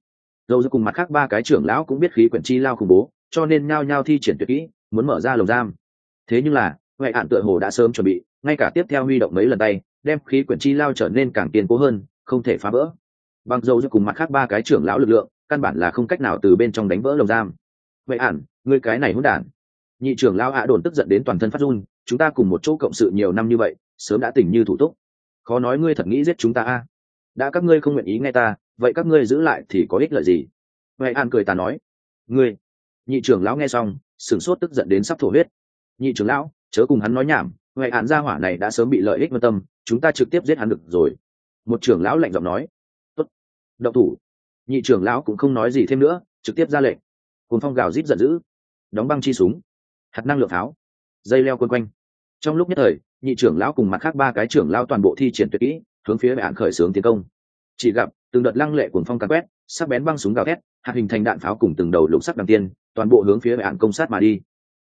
dầu cùng mặt khác ba cái trưởng lão cũng biết khí quyển chi lao khủng bố, cho nên nhao nhao thi triển tuyệt kỹ muốn mở ra lồng giam. Thế nhưng là huệ ạn tựa hồ đã sớm chuẩn bị, ngay cả tiếp theo huy động mấy lần tay đem khí quyển chi lao trở nên càng kiên cố hơn, không thể phá vỡ. Bằng dầu cùng mặt khác ba cái trưởng lão lực lượng căn bản là không cách nào từ bên trong đánh vỡ lồng giam. Huệ ạn, ngươi cái này hỗn đản! Nhị trưởng lão ạ đồn tức giận đến toàn thân phát run, chúng ta cùng một chỗ cộng sự nhiều năm như vậy, sớm đã tình như thủ túc, khó nói ngươi thật nghĩ giết chúng ta a? Đã các ngươi không nguyện ý nghe ta, vậy các ngươi giữ lại thì có ích lợi gì? Huệ ạn cười tà nói. Ngươi! Nhị trưởng lão nghe xong sửng sốt tức giận đến sắp thổ huyết. Nhị trưởng lão, chớ cùng hắn nói nhảm, Huệ ạn gia hỏa này đã sớm bị lợi ích phân tâm, chúng ta trực tiếp giết hắn được rồi. Một trưởng lão lạnh giọng nói. Tốt, động thủ. Nhị trưởng lão cũng không nói gì thêm nữa, trực tiếp ra lệnh. Cuồng phong gào rít giận dữ, đóng băng chi súng, hạt năng lượng pháo, dây leo quấn quanh. Trong lúc nhất thời, nhị trưởng lão cùng mặt khác ba cái trưởng lão toàn bộ thi triển tuyệt kỹ hướng phía Huệ ạn khởi xướng tiến công. Chỉ gặp từng đợt lăng lệ cuồng phong càn quét, sắc bén băng súng gào thét, hạt hình thành đạn pháo cùng từng đầu lục sắc đằng tiên toàn bộ hướng phía Huệ ạn công sát mà đi.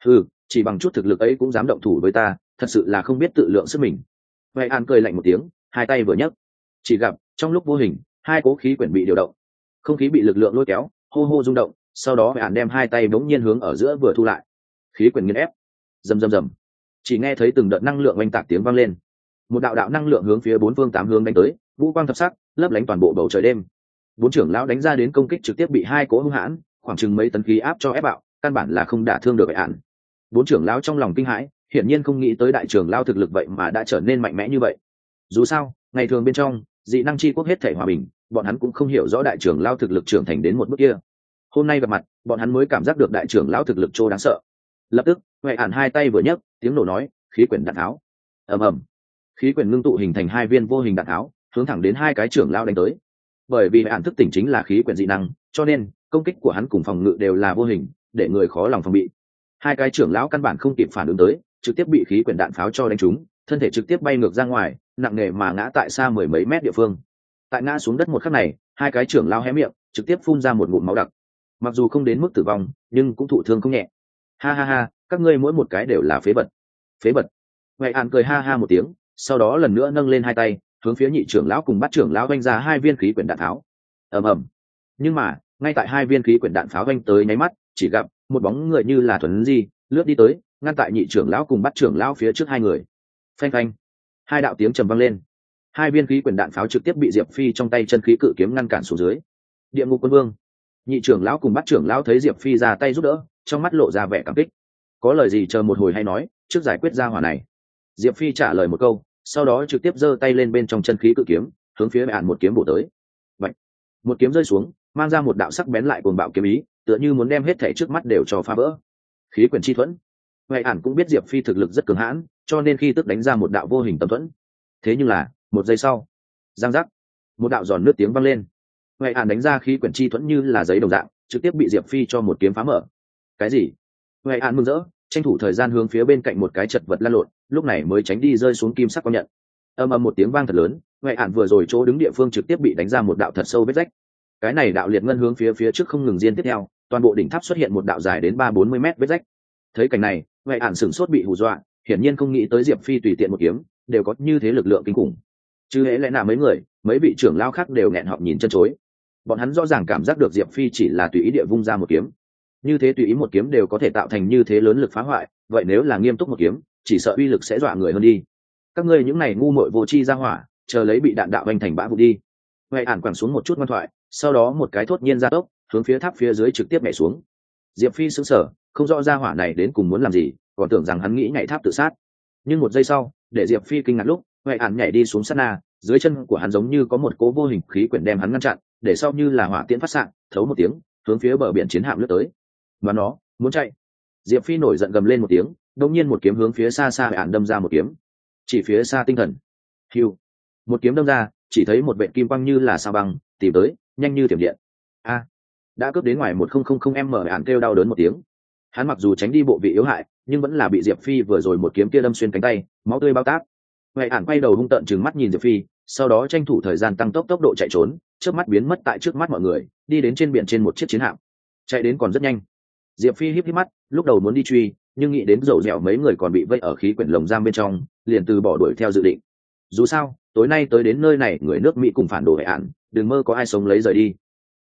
Chỉ bằng chút thực lực ấy cũng dám động thủ với ta, thật sự là không biết tự lượng sức mình. Huệ ạn cười lạnh một tiếng, hai tay vừa nhấc, chỉ gặp trong lúc vô hình hai cố khí quyển bị điều động, không khí bị lực lượng lôi kéo hô hô rung động, sau đó Huệ ạn đem hai tay bỗng nhiên hướng ở giữa vừa thu lại, khí quyển nghiền ép, rầm rầm rầm, chỉ nghe thấy từng đợt năng lượng oanh tạc tiếng vang lên, một đạo đạo năng lượng hướng phía bốn phương tám hướng đánh tới, vũ quang thập sắc lấp lánh toàn bộ bầu trời đêm. Bốn trưởng lão đánh ra đến công kích trực tiếp bị hai cỗ hung hãn khoảng chừng mấy tấn khí áp cho ép bạo, căn bản là không đả thương được Huệ ạn. Bốn trưởng lão trong lòng kinh hãi, hiển nhiên không nghĩ tới đại trưởng lão thực lực vậy mà đã trở nên mạnh mẽ như vậy. Dù sao ngày thường bên trong dị năng chi quốc hết thể hòa bình, bọn hắn cũng không hiểu rõ đại trưởng lão thực lực trưởng thành đến một bước kia. Hôm nay gặp mặt, bọn hắn mới cảm giác được đại trưởng lão thực lực trô đáng sợ. Lập tức Huệ ạn hai tay vừa nhấc, tiếng nổ nói, khí quyển đạn tháo. Ầm ầm, khí quyển ngưng tụ hình thành hai viên vô hình đạn tháo, hướng thẳng đến hai cái trưởng lão đánh tới. Bởi vì Huệ ạn thức tỉnh chính là khí quyển dị năng, cho nên công kích của hắn cùng phòng ngự đều là vô hình, để người khó lòng phòng bị. Hai cái trưởng lão căn bản không kịp phản ứng tới, trực tiếp bị khí quyển đạn pháo cho đánh trúng, thân thể trực tiếp bay ngược ra ngoài, nặng nề mà ngã tại xa mười mấy mét địa phương. Tại ngã xuống đất một khắc này, hai cái trưởng lão hé miệng, trực tiếp phun ra một ngụm máu đặc. Mặc dù không đến mức tử vong, nhưng cũng thụ thương không nhẹ. Ha ha ha, các ngươi mỗi một cái đều là phế vật. Phế vật. Huệ ạn cười ha ha một tiếng, sau đó lần nữa nâng lên hai tay, hướng phía nhị trưởng lão cùng bắt trưởng lão vung ra hai viên khí quyển đạn pháo. Ầm ầm. Nhưng mà ngay tại hai viên khí quyển đạn pháo vung tới nháy mắt, chỉ gặp một bóng người như là thuần di lướt đi tới, ngăn tại nhị trưởng lão cùng bắt trưởng lão phía trước hai người. Phanh phanh, hai đạo tiếng trầm vang lên, hai viên khí quyển đạn pháo trực tiếp bị Diệp Phi trong tay chân khí cự kiếm ngăn cản xuống dưới. Địa ngục quân vương. Nhị trưởng lão cùng bắt trưởng lão thấy Diệp Phi ra tay giúp đỡ, trong mắt lộ ra vẻ cảm kích. Có lời gì chờ một hồi hay nói, trước giải quyết ra hỏa này. Diệp Phi trả lời một câu, sau đó trực tiếp giơ tay lên bên trong chân khí cự kiếm, hướng phía Huệ ạn một kiếm bổ tới. Bạch, một kiếm rơi xuống, mang ra một đạo sắc bén lại cuồng bạo kiếm ý, tựa như muốn đem hết thảy trước mắt đều cho phá vỡ. Khí quyển chi thuẫn. Huệ ạn cũng biết Diệp Phi thực lực rất cường hãn, cho nên khi tức đánh ra một đạo vô hình tấm thuẫn. Thế nhưng là một giây sau, giang giác, một đạo giòn nước tiếng vang lên. Huệ ạn đánh ra khí quyển chi thuẫn như là giấy đồng dạng, trực tiếp bị Diệp Phi cho một kiếm phá mở. Cái gì? Huệ ạn mừng rỡ, tranh thủ thời gian hướng phía bên cạnh một cái chật vật lăn lộn, lúc này mới tránh đi rơi xuống kim sắc quang nhận. Ầm ầm một tiếng vang thật lớn, Huệ ạn vừa rồi chỗ đứng địa phương trực tiếp bị đánh ra một đạo thật sâu vết rách. Cái này đạo liệt ngân hướng phía trước không ngừng diên tiếp theo, toàn bộ đỉnh tháp xuất hiện một đạo dài đến 30-40 mét vết rách. Thấy cảnh này, Huệ ạn sửng sốt bị hù dọa, hiển nhiên không nghĩ tới Diệp Phi tùy tiện một kiếm đều có như thế lực lượng kinh khủng. Chứ hễ lẽ nào mấy người, mấy vị trưởng lão khác đều nghẹn họng nhìn chân chối. Bọn hắn rõ ràng cảm giác được Diệp Phi chỉ là tùy ý địa vung ra một kiếm, như thế tùy ý một kiếm đều có thể tạo thành như thế lớn lực phá hoại, vậy nếu là nghiêm túc một kiếm, chỉ sợ uy lực sẽ dọa người hơn đi. Các ngươi những này ngu muội vô tri ra hỏa, chờ lấy bị đạn đạo vành thành bã vụ đi. Huệ ản quẳng xuống một chút ngoan thoại, sau đó một cái thốt nhiên ra tốc, hướng phía tháp phía dưới trực tiếp nhảy xuống. Diệp Phi sững sờ, không rõ ra hỏa này đến cùng muốn làm gì, còn tưởng rằng hắn nghĩ nhảy tháp tự sát. Nhưng một giây sau, để Diệp Phi kinh ngạc lúc, Huệ ản nhảy đi xuống sát na, dưới chân của hắn giống như có một cỗ vô hình khí quyển đem hắn ngăn chặn, để sau như là hỏa tiễn phát xạ, thấu một tiếng, hướng phía bờ biển chiến hạm lướt tới. Mà nó muốn chạy. Diệp Phi nổi giận gầm lên một tiếng, đột nhiên một kiếm hướng phía xa xa Huệ ản đâm ra một kiếm. Chỉ phía xa tinh thần. Hưu. Một kiếm đâm ra, chỉ thấy một vệt kim quang như là sao băng tìm tới, nhanh như tiềm điện. A, đã cướp đến ngoài 1000m, Huệ ản kêu đau đớn một tiếng. Hắn mặc dù tránh đi bộ vị yếu hại, nhưng vẫn là bị Diệp Phi vừa rồi một kiếm kia đâm xuyên cánh tay, máu tươi bao táp. Huệ ản quay đầu hung tợn trừng mắt nhìn Diệp Phi, sau đó tranh thủ thời gian tăng tốc độ chạy trốn, chớp mắt biến mất tại trước mắt mọi người, đi đến trên biển trên một chiếc chiến hạm. Chạy đến còn rất nhanh. Diệp Phi híp híp mắt, lúc đầu muốn đi truy, nhưng nghĩ đến dầu dẻo mấy người còn bị vây ở khí quyển lồng giam bên trong, liền từ bỏ đuổi theo dự định. Dù sao, tối nay tới đến nơi này, người nước Mỹ cùng phản đồ Huệ ản, đừng mơ có ai sống lấy rời đi.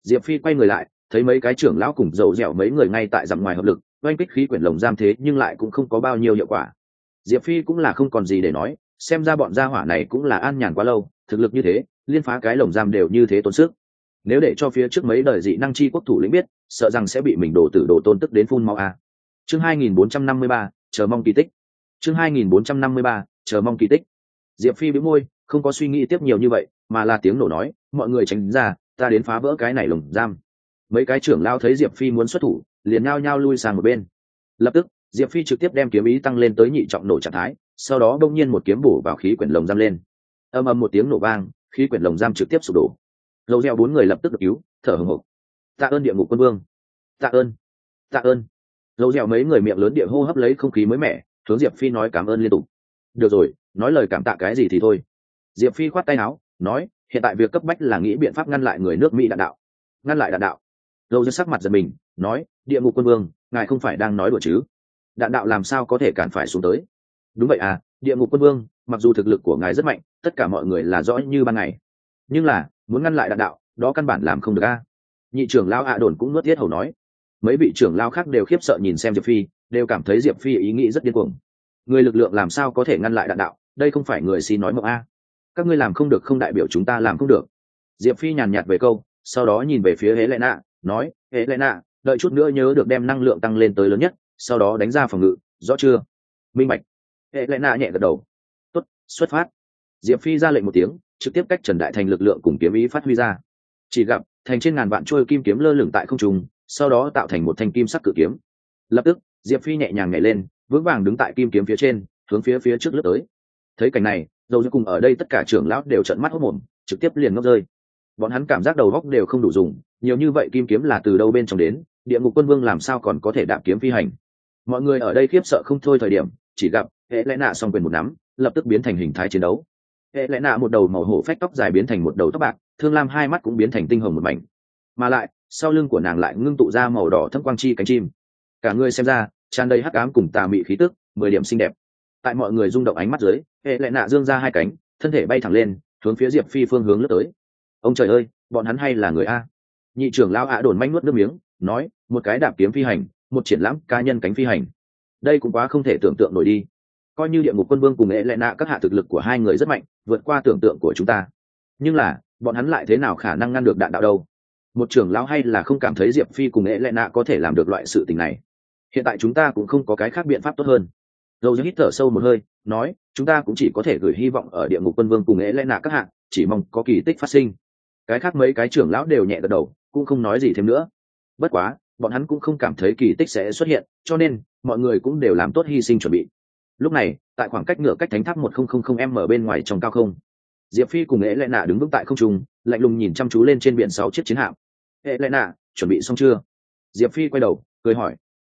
Diệp Phi quay người lại, thấy mấy cái trưởng lão cùng dầu dẻo mấy người ngay tại dặm ngoài hợp lực oanh kích khí quyển lồng giam, thế nhưng lại cũng không có bao nhiêu hiệu quả. Diệp Phi cũng là không còn gì để nói, xem ra bọn gia hỏa này cũng là an nhàn quá lâu, thực lực như thế liên phá cái lồng giam đều như thế tốn sức. Nếu để cho phía trước mấy đời dị năng chi quốc thủ lĩnh biết, sợ rằng sẽ bị mình đổ tử đổ tôn tức đến phun máu a. Chương 2453, chờ mong kỳ tích. Chương 2453, chờ mong kỳ tích. Diệp Phi bĩu môi, không có suy nghĩ tiếp nhiều như vậy, mà là tiếng nổ nói, mọi người tránh ra, ta đến phá vỡ cái này lồng giam. Mấy cái trưởng lao thấy Diệp Phi muốn xuất thủ, liền nhao nhao lui sang một bên. Lập tức, Diệp Phi trực tiếp đem kiếm ý tăng lên tới nhị trọng nổ trạng thái, sau đó đông nhiên một kiếm bổ vào khí quyển lồng giam lên. Ầm ầm một tiếng nổ vang, khí quyển lồng giam trực tiếp sụp đổ. Dầu dẻo bốn người lập tức được cứu, thở hổn hển. Tạ ơn địa ngục quân vương. Tạ ơn. Tạ ơn. Dầu dẻo mấy người miệng lớn địa hô hấp lấy không khí mới mẻ, hướng Diệp Phi nói cảm ơn liên tục. Được rồi, nói lời cảm tạ cái gì thì thôi. Diệp Phi khoát tay áo, nói, hiện tại việc cấp bách là nghĩ biện pháp ngăn lại người nước Mỹ đạn đạo. Ngăn lại đạn đạo. Dầu dẻo sắc mặt giật mình, nói, địa ngục quân vương, ngài không phải đang nói đùa chứ? Đạn đạo làm sao có thể cản phải xuống tới? Đúng vậy à, địa ngục quân vương, mặc dù thực lực của ngài rất mạnh, tất cả mọi người là rõ như ban ngày, nhưng là muốn ngăn lại đạn đạo, đó căn bản làm không được a. Nhị trưởng lão ạ đồn cũng nuốt thiết hầu nói. Mấy vị trưởng lão khác đều khiếp sợ nhìn xem Diệp Phi, đều cảm thấy Diệp Phi ý nghĩ rất điên cuồng. Người lực lượng làm sao có thể ngăn lại đạn đạo, đây không phải người xin nói mộng a. Các ngươi làm không được không đại biểu chúng ta làm không được. Diệp Phi nhàn nhạt về câu, sau đó nhìn về phía Helena, nói, Helena, đợi chút nữa nhớ được đem năng lượng tăng lên tới lớn nhất, sau đó đánh ra phòng ngự, rõ chưa? Minh bạch. Helena nhẹ gật đầu. Tốt, xuất phát. Diệp Phi ra lệnh một tiếng, trực tiếp cách Trần Đại Thành lực lượng cùng kiếm ý phát huy ra. Chỉ gặp thành trên ngàn vạn trôi kim kiếm lơ lửng tại không trung, sau đó tạo thành một thanh kim sắc cự kiếm. Lập tức, Diệp Phi nhẹ nhàng nhảy lên, vững vàng đứng tại kim kiếm phía trên, hướng phía trước lướt tới. Thấy cảnh này, dầu như cùng ở đây tất cả trưởng lão đều trợn mắt hốt mồm, trực tiếp liền ngốc rơi. Bọn hắn cảm giác đầu óc đều không đủ dùng, nhiều như vậy kim kiếm là từ đâu bên trong đến, địa ngục quân vương làm sao còn có thể đạp kiếm phi hành. Mọi người ở đây khiếp sợ không thôi thời điểm, chỉ gặp hệ lẽ nạ song quyền một nắm, lập tức biến thành hình thái chiến đấu. Hệ lẽ nạ một đầu màu hổ phách tóc dài biến thành một đầu tóc bạc, thương lam hai mắt cũng biến thành tinh hồng một mảnh, mà lại sau lưng của nàng lại ngưng tụ ra màu đỏ thâm quang chi cánh chim. Cả người xem ra tràn đầy hắc ám cùng tà mị khí tức, 10 điểm xinh đẹp. Tại mọi người rung động ánh mắt dưới, hệ lẽ nạ dương ra hai cánh, thân thể bay thẳng lên, hướng phía Diệp Phi phương hướng lướt tới. Ông trời ơi, bọn hắn hay là người a? Nhị trưởng lão ạ đồn manh nuốt nước miếng, nói, một cái đạp kiếm phi hành, một triển lãm cá nhân cánh phi hành, đây cũng quá không thể tưởng tượng nổi đi. Coi như địa ngục quân vương cùng ệ lệ nạ các hạ thực lực của hai người rất mạnh, vượt qua tưởng tượng của chúng ta, nhưng là bọn hắn lại thế nào khả năng ngăn được đạn đạo đâu? Một trưởng lão hay là không cảm thấy Diệp Phi cùng ệ lệ nạ có thể làm được loại sự tình này. Hiện tại chúng ta cũng không có cái khác biện pháp tốt hơn. Dầu hít thở sâu một hơi, nói, chúng ta cũng chỉ có thể gửi hy vọng ở địa ngục quân vương cùng ệ lệ nạ các hạ, chỉ mong có kỳ tích phát sinh. Cái khác mấy cái trưởng lão đều nhẹ gật đầu, cũng không nói gì thêm nữa. Bất quá bọn hắn cũng không cảm thấy kỳ tích sẽ xuất hiện, cho nên mọi người cũng đều làm tốt hy sinh chuẩn bị. Lúc này tại khoảng cách ngựa cách thánh tháp 1000 m bên ngoài trong cao không, Diệp Phi cùng ệ lệ nạ đứng vững tại không trung, lạnh lùng nhìn chăm chú lên trên biển 6 chiếc chiến hạm. Ệ lệ nạ, chuẩn bị xong chưa? Diệp Phi quay đầu cười hỏi.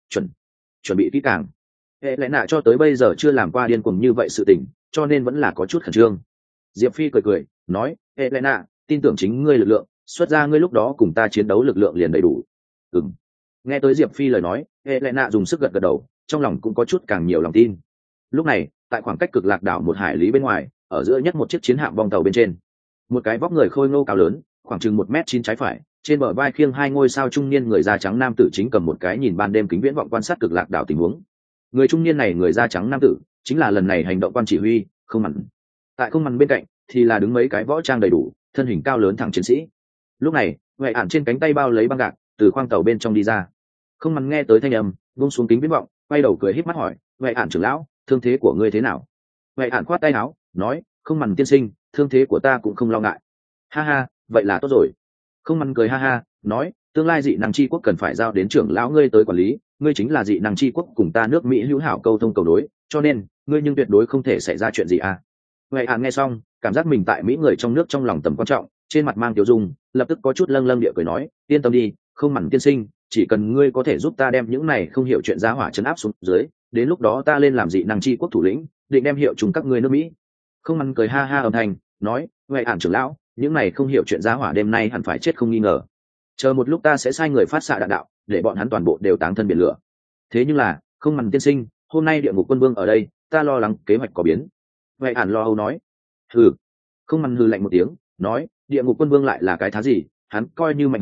Chuẩn bị kỹ càng. Ệ lệ nạ cho tới bây giờ chưa làm qua điên cuồng như vậy sự tình, cho nên vẫn là có chút khẩn trương. Diệp Phi cười nói, ệ lệ nạ, tin tưởng chính ngươi lực lượng, xuất ra ngươi lúc đó cùng ta chiến đấu lực lượng liền đầy đủ. Ừm. Nghe tới Diệp Phi lời nói, hệ lệ nạ dùng sức gật đầu, trong lòng cũng có chút càng nhiều lòng tin. Lúc này tại khoảng cách cực lạc đảo 1 hải lý bên ngoài, ở giữa nhất một chiếc chiến hạm bong tàu bên trên, một cái vóc người khôi ngô cao lớn, khoảng chừng 1m9 trái phải, trên bờ vai khiêng 2 ngôi sao trung niên người da trắng nam tử chính cầm một cái nhìn ban đêm kính viễn vọng quan sát cực lạc đảo tình huống. Người trung niên này người da trắng nam tử chính là lần này hành động quan chỉ huy Không Mặn. Tại Không Mặn bên cạnh thì là đứng mấy cái võ trang đầy đủ, thân hình cao lớn thẳng chiến sĩ. Lúc này ngoại ản trên cánh tay bao lấy băng gạc từ khoang tàu bên trong đi ra. Không Mặn nghe tới thanh âm, buông xuống kính viễn vọng, quay đầu cười híp mắt hỏi, ngoại ản trưởng lão, thương thế của ngươi thế nào? Ngoại ản khoát tay áo nói, Không Mặn tiên sinh, thương thế của ta cũng không lo ngại. Ha ha, vậy là tốt rồi. Không Mặn cười ha ha nói, tương lai dị năng chi quốc cần phải giao đến trưởng lão ngươi tới quản lý, ngươi chính là dị năng chi quốc cùng ta nước Mỹ hữu hảo câu thông cầu đối, cho nên ngươi nhưng tuyệt đối không thể xảy ra chuyện gì à. Ngoại ản nghe xong, cảm giác mình tại Mỹ người trong nước trong lòng tầm quan trọng, trên mặt mang tiểu dung, lập tức có chút lâng lâng địa cười nói, yên tâm đi, Không Mặn tiên sinh, chỉ cần ngươi có thể giúp ta đem những này không hiểu chuyện giá hỏa trấn áp xuống dưới, đến lúc đó ta lên làm dị năng chi quốc thủ lĩnh, định đem hiệu chúng các ngươi nước Mỹ. Không Mặn cười ha ha âm thanh nói, ngoại ản trưởng lão, những này không hiểu chuyện giá hỏa đêm nay hẳn phải chết không nghi ngờ, chờ một lúc ta sẽ sai người phát xạ đạn đạo để bọn hắn toàn bộ đều táng thân biển lửa. Thế nhưng là Không Mặn tiên sinh, hôm nay địa ngục quân vương ở đây, ta lo lắng kế hoạch có biến. Ngoại ản lo âu nói. Hừ. Không Mặn hừ lạnh một tiếng nói, địa ngục quân vương lại là cái thá gì, hắn coi như mạnh hơn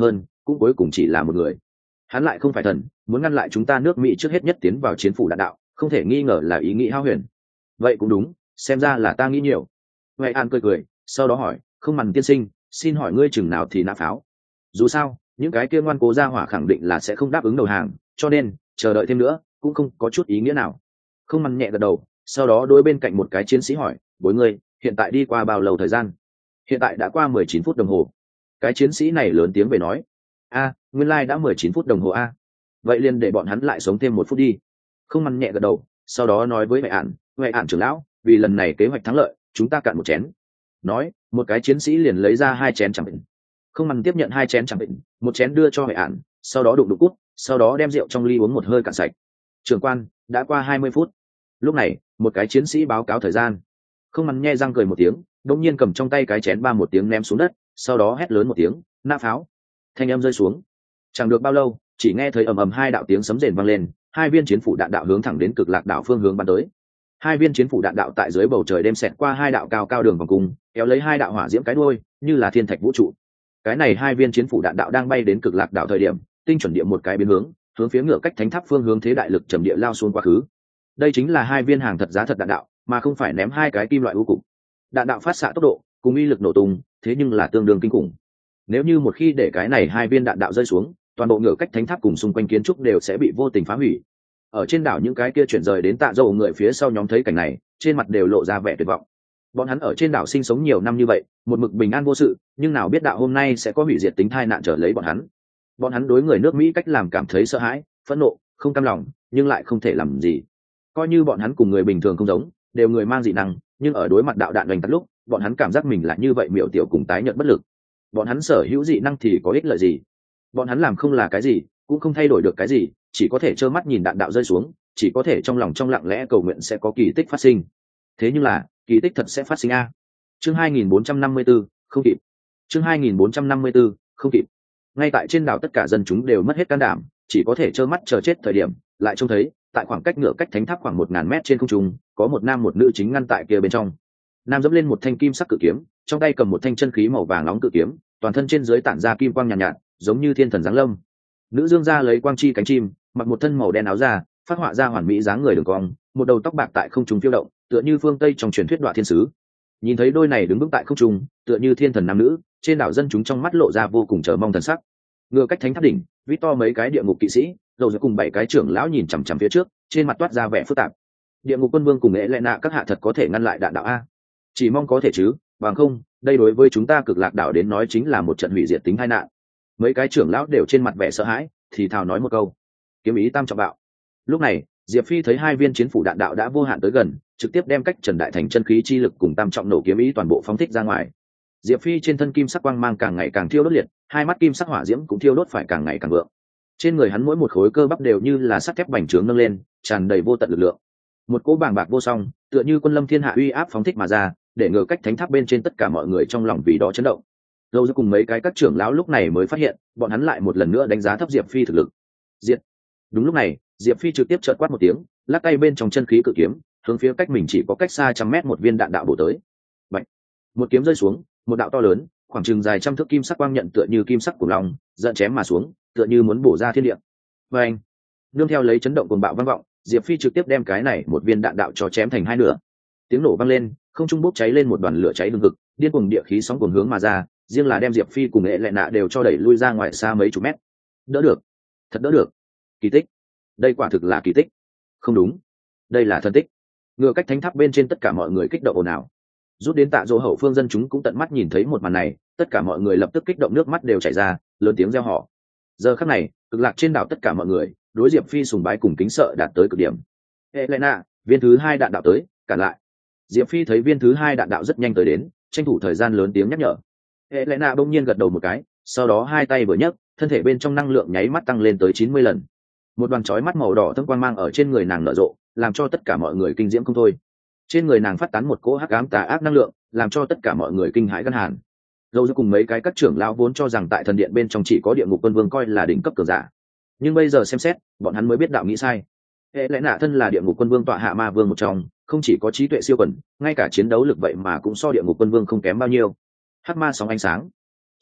cũng cuối cùng chỉ là một người. Hắn lại không phải thần, muốn ngăn lại chúng ta nước Mỹ trước hết nhất tiến vào chiến phủ đạn đạo, không thể nghi ngờ là ý nghĩ hao huyền. Vậy cũng đúng, xem ra là ta nghĩ nhiều. Huệ An cười cười, sau đó hỏi, không mằn tiên sinh, xin hỏi ngươi chừng nào thì nã pháo? Dù sao, những cái kia ngoan cố ra hỏa khẳng định là sẽ không đáp ứng đầu hàng, cho nên chờ đợi thêm nữa cũng không có chút ý nghĩa nào. Không mằn nhẹ gật đầu, sau đó đối bên cạnh một cái chiến sĩ hỏi, bối ngươi hiện tại đi qua bao lâu thời gian? Hiện tại đã qua 19 phút đồng hồ. Cái chiến sĩ này lớn tiếng về nói, nguyên lai đã 19 phút đồng hồ a. Vậy liền để bọn hắn lại sống thêm 1 phút đi. Không mằn nhẹ gật đầu, sau đó nói với Huệ Ản trưởng lão, vì lần này kế hoạch thắng lợi, chúng ta cạn một chén. Nói, một cái chiến sĩ liền lấy ra 2 chén chẳng bệnh. Không mằn tiếp nhận 2 chén chẳng bệnh, một chén đưa cho Huệ Ản, sau đó đụng cút, sau đó đem rượu trong ly uống một hơi cạn sạch. Trưởng quan, đã qua 20 phút. Lúc này, một cái chiến sĩ báo cáo thời gian. Không mằn nhe răng cười một tiếng, đột nhiên cầm trong tay cái chén ba một tiếng ném xuống đất, sau đó hét lớn một tiếng, nã pháo. Thanh âm rơi xuống. Chẳng được bao lâu, chỉ nghe thấy ầm ầm 2 đạo tiếng sấm rền vang lên, 2 viên chiến phủ đạn đạo hướng thẳng đến Cực Lạc đảo phương hướng bắn tới. 2 viên chiến phủ đạn đạo tại dưới bầu trời đêm xẹt qua 2 đạo cao cao đường vòng cung, kéo lấy 2 đạo hỏa diễm cái đuôi, như là thiên thạch vũ trụ. Cái này 2 viên chiến phủ đạn đạo đang bay đến Cực Lạc đảo thời điểm, tinh chuẩn địa một cái biến hướng, hướng phía ngựa cách thánh tháp phương hướng thế đại lực trầm địa lao xuống quá khứ. Đây chính là 2 viên hàng thật giá thật đạn đạo, mà không phải ném 2 cái kim loại u cục. Đạn đạo phát xạ tốc độ cùng uy lực nổ tung, thế nhưng là tương đương kinh khủng. Nếu như một khi để cái này 2 viên đạn đạo rơi xuống, toàn bộ ngựa cách thánh tháp cùng xung quanh kiến trúc đều sẽ bị vô tình phá hủy. Ở trên đảo những cái kia chuyển rời đến Tạ Dầu người phía sau nhóm thấy cảnh này, trên mặt đều lộ ra vẻ tuyệt vọng. Bọn hắn ở trên đảo sinh sống nhiều năm như vậy, một mực bình an vô sự, nhưng nào biết đạo hôm nay sẽ có hủy diệt tính tai nạn trở lấy bọn hắn. Bọn hắn đối người nước Mỹ cách làm cảm thấy sợ hãi, phẫn nộ, không cam lòng, nhưng lại không thể làm gì. Coi như bọn hắn cùng người bình thường không giống, đều người mang dị năng, nhưng ở đối mặt đạo đạn đánh tắt lúc, bọn hắn cảm giác mình là như vậy miểu tiểu cùng tái nhợt bất lực. Bọn hắn sở hữu dị năng thì có ích lợi gì? Bọn hắn làm không là cái gì, cũng không thay đổi được cái gì, chỉ có thể trơ mắt nhìn đạn đạo rơi xuống, chỉ có thể trong lòng lặng lẽ cầu nguyện sẽ có kỳ tích phát sinh. Thế nhưng là, kỳ tích thật sẽ phát sinh a. Chương 2454, không kịp. Chương 2454, không kịp. Ngay tại trên đảo tất cả dân chúng đều mất hết can đảm, chỉ có thể trơ mắt chờ chết thời điểm, lại trông thấy, tại khoảng cách ngựa cách thánh tháp khoảng 1000 mét trên không trung, có một nam một nữ chính ngăn tại kia bên trong. Nam dẫm lên một thanh kim sắc cự kiếm, trong tay cầm một thanh chân khí màu vàng nóng cự kiếm, toàn thân trên dưới tản ra kim quang nhàn nhạt, giống như thiên thần giáng lâm. Nữ dương ra lấy quang chi cánh chim, mặc một thân màu đen áo da, phát họa ra hoàn mỹ dáng người đường cong, một đầu tóc bạc tại không trung phiêu động, tựa như phương Tây trong truyền thuyết Đoạ Thiên Sứ. Nhìn thấy đôi này đứng vững tại không trung, tựa như thiên thần nam nữ, trên đảo dân chúng trong mắt lộ ra vô cùng chờ mong thần sắc. Ngựa cách thánh tháp đỉnh, Victor mấy cái địa ngục kỵ sĩ, rồi cùng 7 cái trưởng lão nhìn chằm chằm phía trước, trên mặt toát ra vẻ phức tạp. Địa ngục quân vương cùng Elena các hạ thật có thể ngăn lại đạn đạo a? Chỉ mong có thể chứ, bằng không, đây đối với chúng ta Cực Lạc đảo đến nói chính là một trận hủy diệt tính tai nạn. Mấy cái trưởng lão đều trên mặt vẻ sợ hãi, thì thào nói một câu: kiếm ý tam trọng bạo. Lúc này, Diệp Phi thấy 2 viên chiến phủ đạn đạo đã vô hạn tới gần, trực tiếp đem cách Trần Đại Thành chân khí chi lực cùng tam trọng nổ kiếm ý toàn bộ phóng thích ra ngoài. Diệp Phi trên thân kim sắc quang mang càng ngày càng thiêu đốt liệt, 2 mắt kim sắc hỏa diễm cũng thiêu đốt phải càng ngày càng vượng. Trên người hắn mỗi một khối cơ bắp đều như là sắt thép bành trướng nâng lên, tràn đầy vô tận lực lượng. Một cỗ bàng bạc vô song, tựa như quân lâm thiên hạ uy áp phóng thích mà ra, để ngừa cách thánh tháp bên trên tất cả mọi người trong lòng vì đó chấn động. Dâu cùng mấy cái các trưởng lão lúc này mới phát hiện, bọn hắn lại một lần nữa đánh giá thấp Diệp Phi thực lực. Diệt. Đúng lúc này, Diệp Phi trực tiếp chợt quát một tiếng, lắc tay bên trong chân khí cự kiếm, hướng phía cách mình chỉ có cách xa 100 mét một viên đạn đạo bổ tới. Bạch. Một kiếm rơi xuống, một đạo to lớn, khoảng chừng dài 100 thước kim sắc quang nhận tựa như kim sắc của lòng, giận chém mà xuống, tựa như muốn bổ ra thiên địa. Oeng. Nương theo lấy chấn động cuồng bạo vang vọng, Diệp Phi trực tiếp đem cái này một viên đạn đạo cho chém thành 2 nửa. Tiếng nổ vang lên, không trung bốc cháy lên một đoàn lửa cháy hừng hực, điên cuồng địa khí sóng cuồng hướng mà ra, riêng là đem Diệp Phi cùng Nghệ Lệ Nạ đều cho đẩy lui ra ngoài xa mấy chục mét. Đỡ được, thật đỡ được. Kỳ tích. Đây quả thực là kỳ tích. Không đúng, đây là thần tích. Ngựa cách thánh tháp bên trên tất cả mọi người kích động ồn ào. Rút đến Tạ Dỗ hậu phương dân chúng cũng tận mắt nhìn thấy một màn này, tất cả mọi người lập tức kích động nước mắt đều chảy ra, lớn tiếng reo hò. Giờ khắc này, Cực Lạc trên đảo tất cả mọi người đối Diệp Phi sùng bái cùng kính sợ đạt tới cực điểm. Helena, viên thứ 2 đạn đạo tới, cản lại. Diệp Phi thấy viên thứ 2 đạn đạo rất nhanh tới đến, tranh thủ thời gian lớn tiếng nhắc nhở. Helena bỗng nhiên gật đầu một cái, sau đó 2 tay vừa nhấc, thân thể bên trong năng lượng nháy mắt tăng lên tới 90 lần. Một đoàn chói mắt màu đỏ thâm quang mang ở trên người nàng nở rộ, làm cho tất cả mọi người kinh diễm không thôi. Trên người nàng phát tán một cỗ hắc ám tà ác năng lượng, làm cho tất cả mọi người kinh hãi gan hàn. Dâu cùng mấy cái các trưởng lão vốn cho rằng tại thần điện bên trong chỉ có địa ngục quân vương coi là đỉnh cấp cường giả, nhưng bây giờ xem xét, bọn hắn mới biết đạo nghĩ sai. Hệ lẽ nạ thân là địa ngục quân vương tọa hạ ma vương một trong, không chỉ có trí tuệ siêu quần, ngay cả chiến đấu lực vậy mà cũng so địa ngục quân vương không kém bao nhiêu. Hắc ma sóng ánh sáng,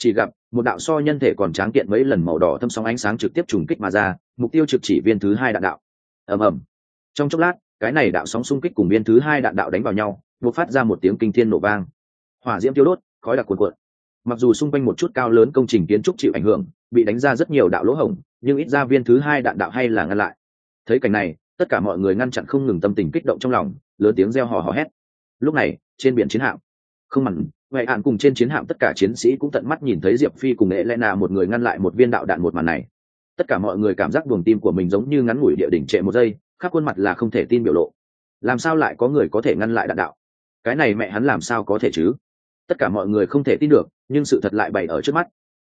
Chỉ gặp một đạo so nhân thể còn tráng kiện mấy lần màu đỏ thâm sóng ánh sáng trực tiếp trùng kích mà ra, mục tiêu trực chỉ viên thứ hai đạn đạo. Ầm ầm. Trong chốc lát, cái này đạo sóng xung kích cùng viên thứ hai đạn đạo đánh vào nhau, bộc phát ra một tiếng kinh thiên nổ vang. Hỏa diễm tiêu đốt, khói đặc cuồn cuộn. Mặc dù xung quanh một chút cao lớn công trình kiến trúc chịu ảnh hưởng, bị đánh ra rất nhiều đạo lỗ hổng, nhưng ít ra viên thứ hai đạn đạo hay là ngăn lại. Thấy cảnh này, tất cả mọi người ngăn chặn không ngừng tâm tình kích động trong lòng, lớn tiếng reo hò hét. Lúc này, trên biển chiến hạm, không mặn vậy hạn cùng trên chiến hạm tất cả chiến sĩ cũng tận mắt nhìn thấy Diệp Phi cùng Elena một người ngăn lại một viên đạo đạn một màn này. Tất cả mọi người cảm giác buồng tim của mình giống như ngắn ngủi địa đỉnh trệ một giây, khắp khuôn mặt là không thể tin biểu lộ. Làm sao lại có người có thể ngăn lại đạn đạo? Cái này mẹ hắn làm sao có thể chứ? Tất cả mọi người không thể tin được, nhưng sự thật lại bày ở trước mắt.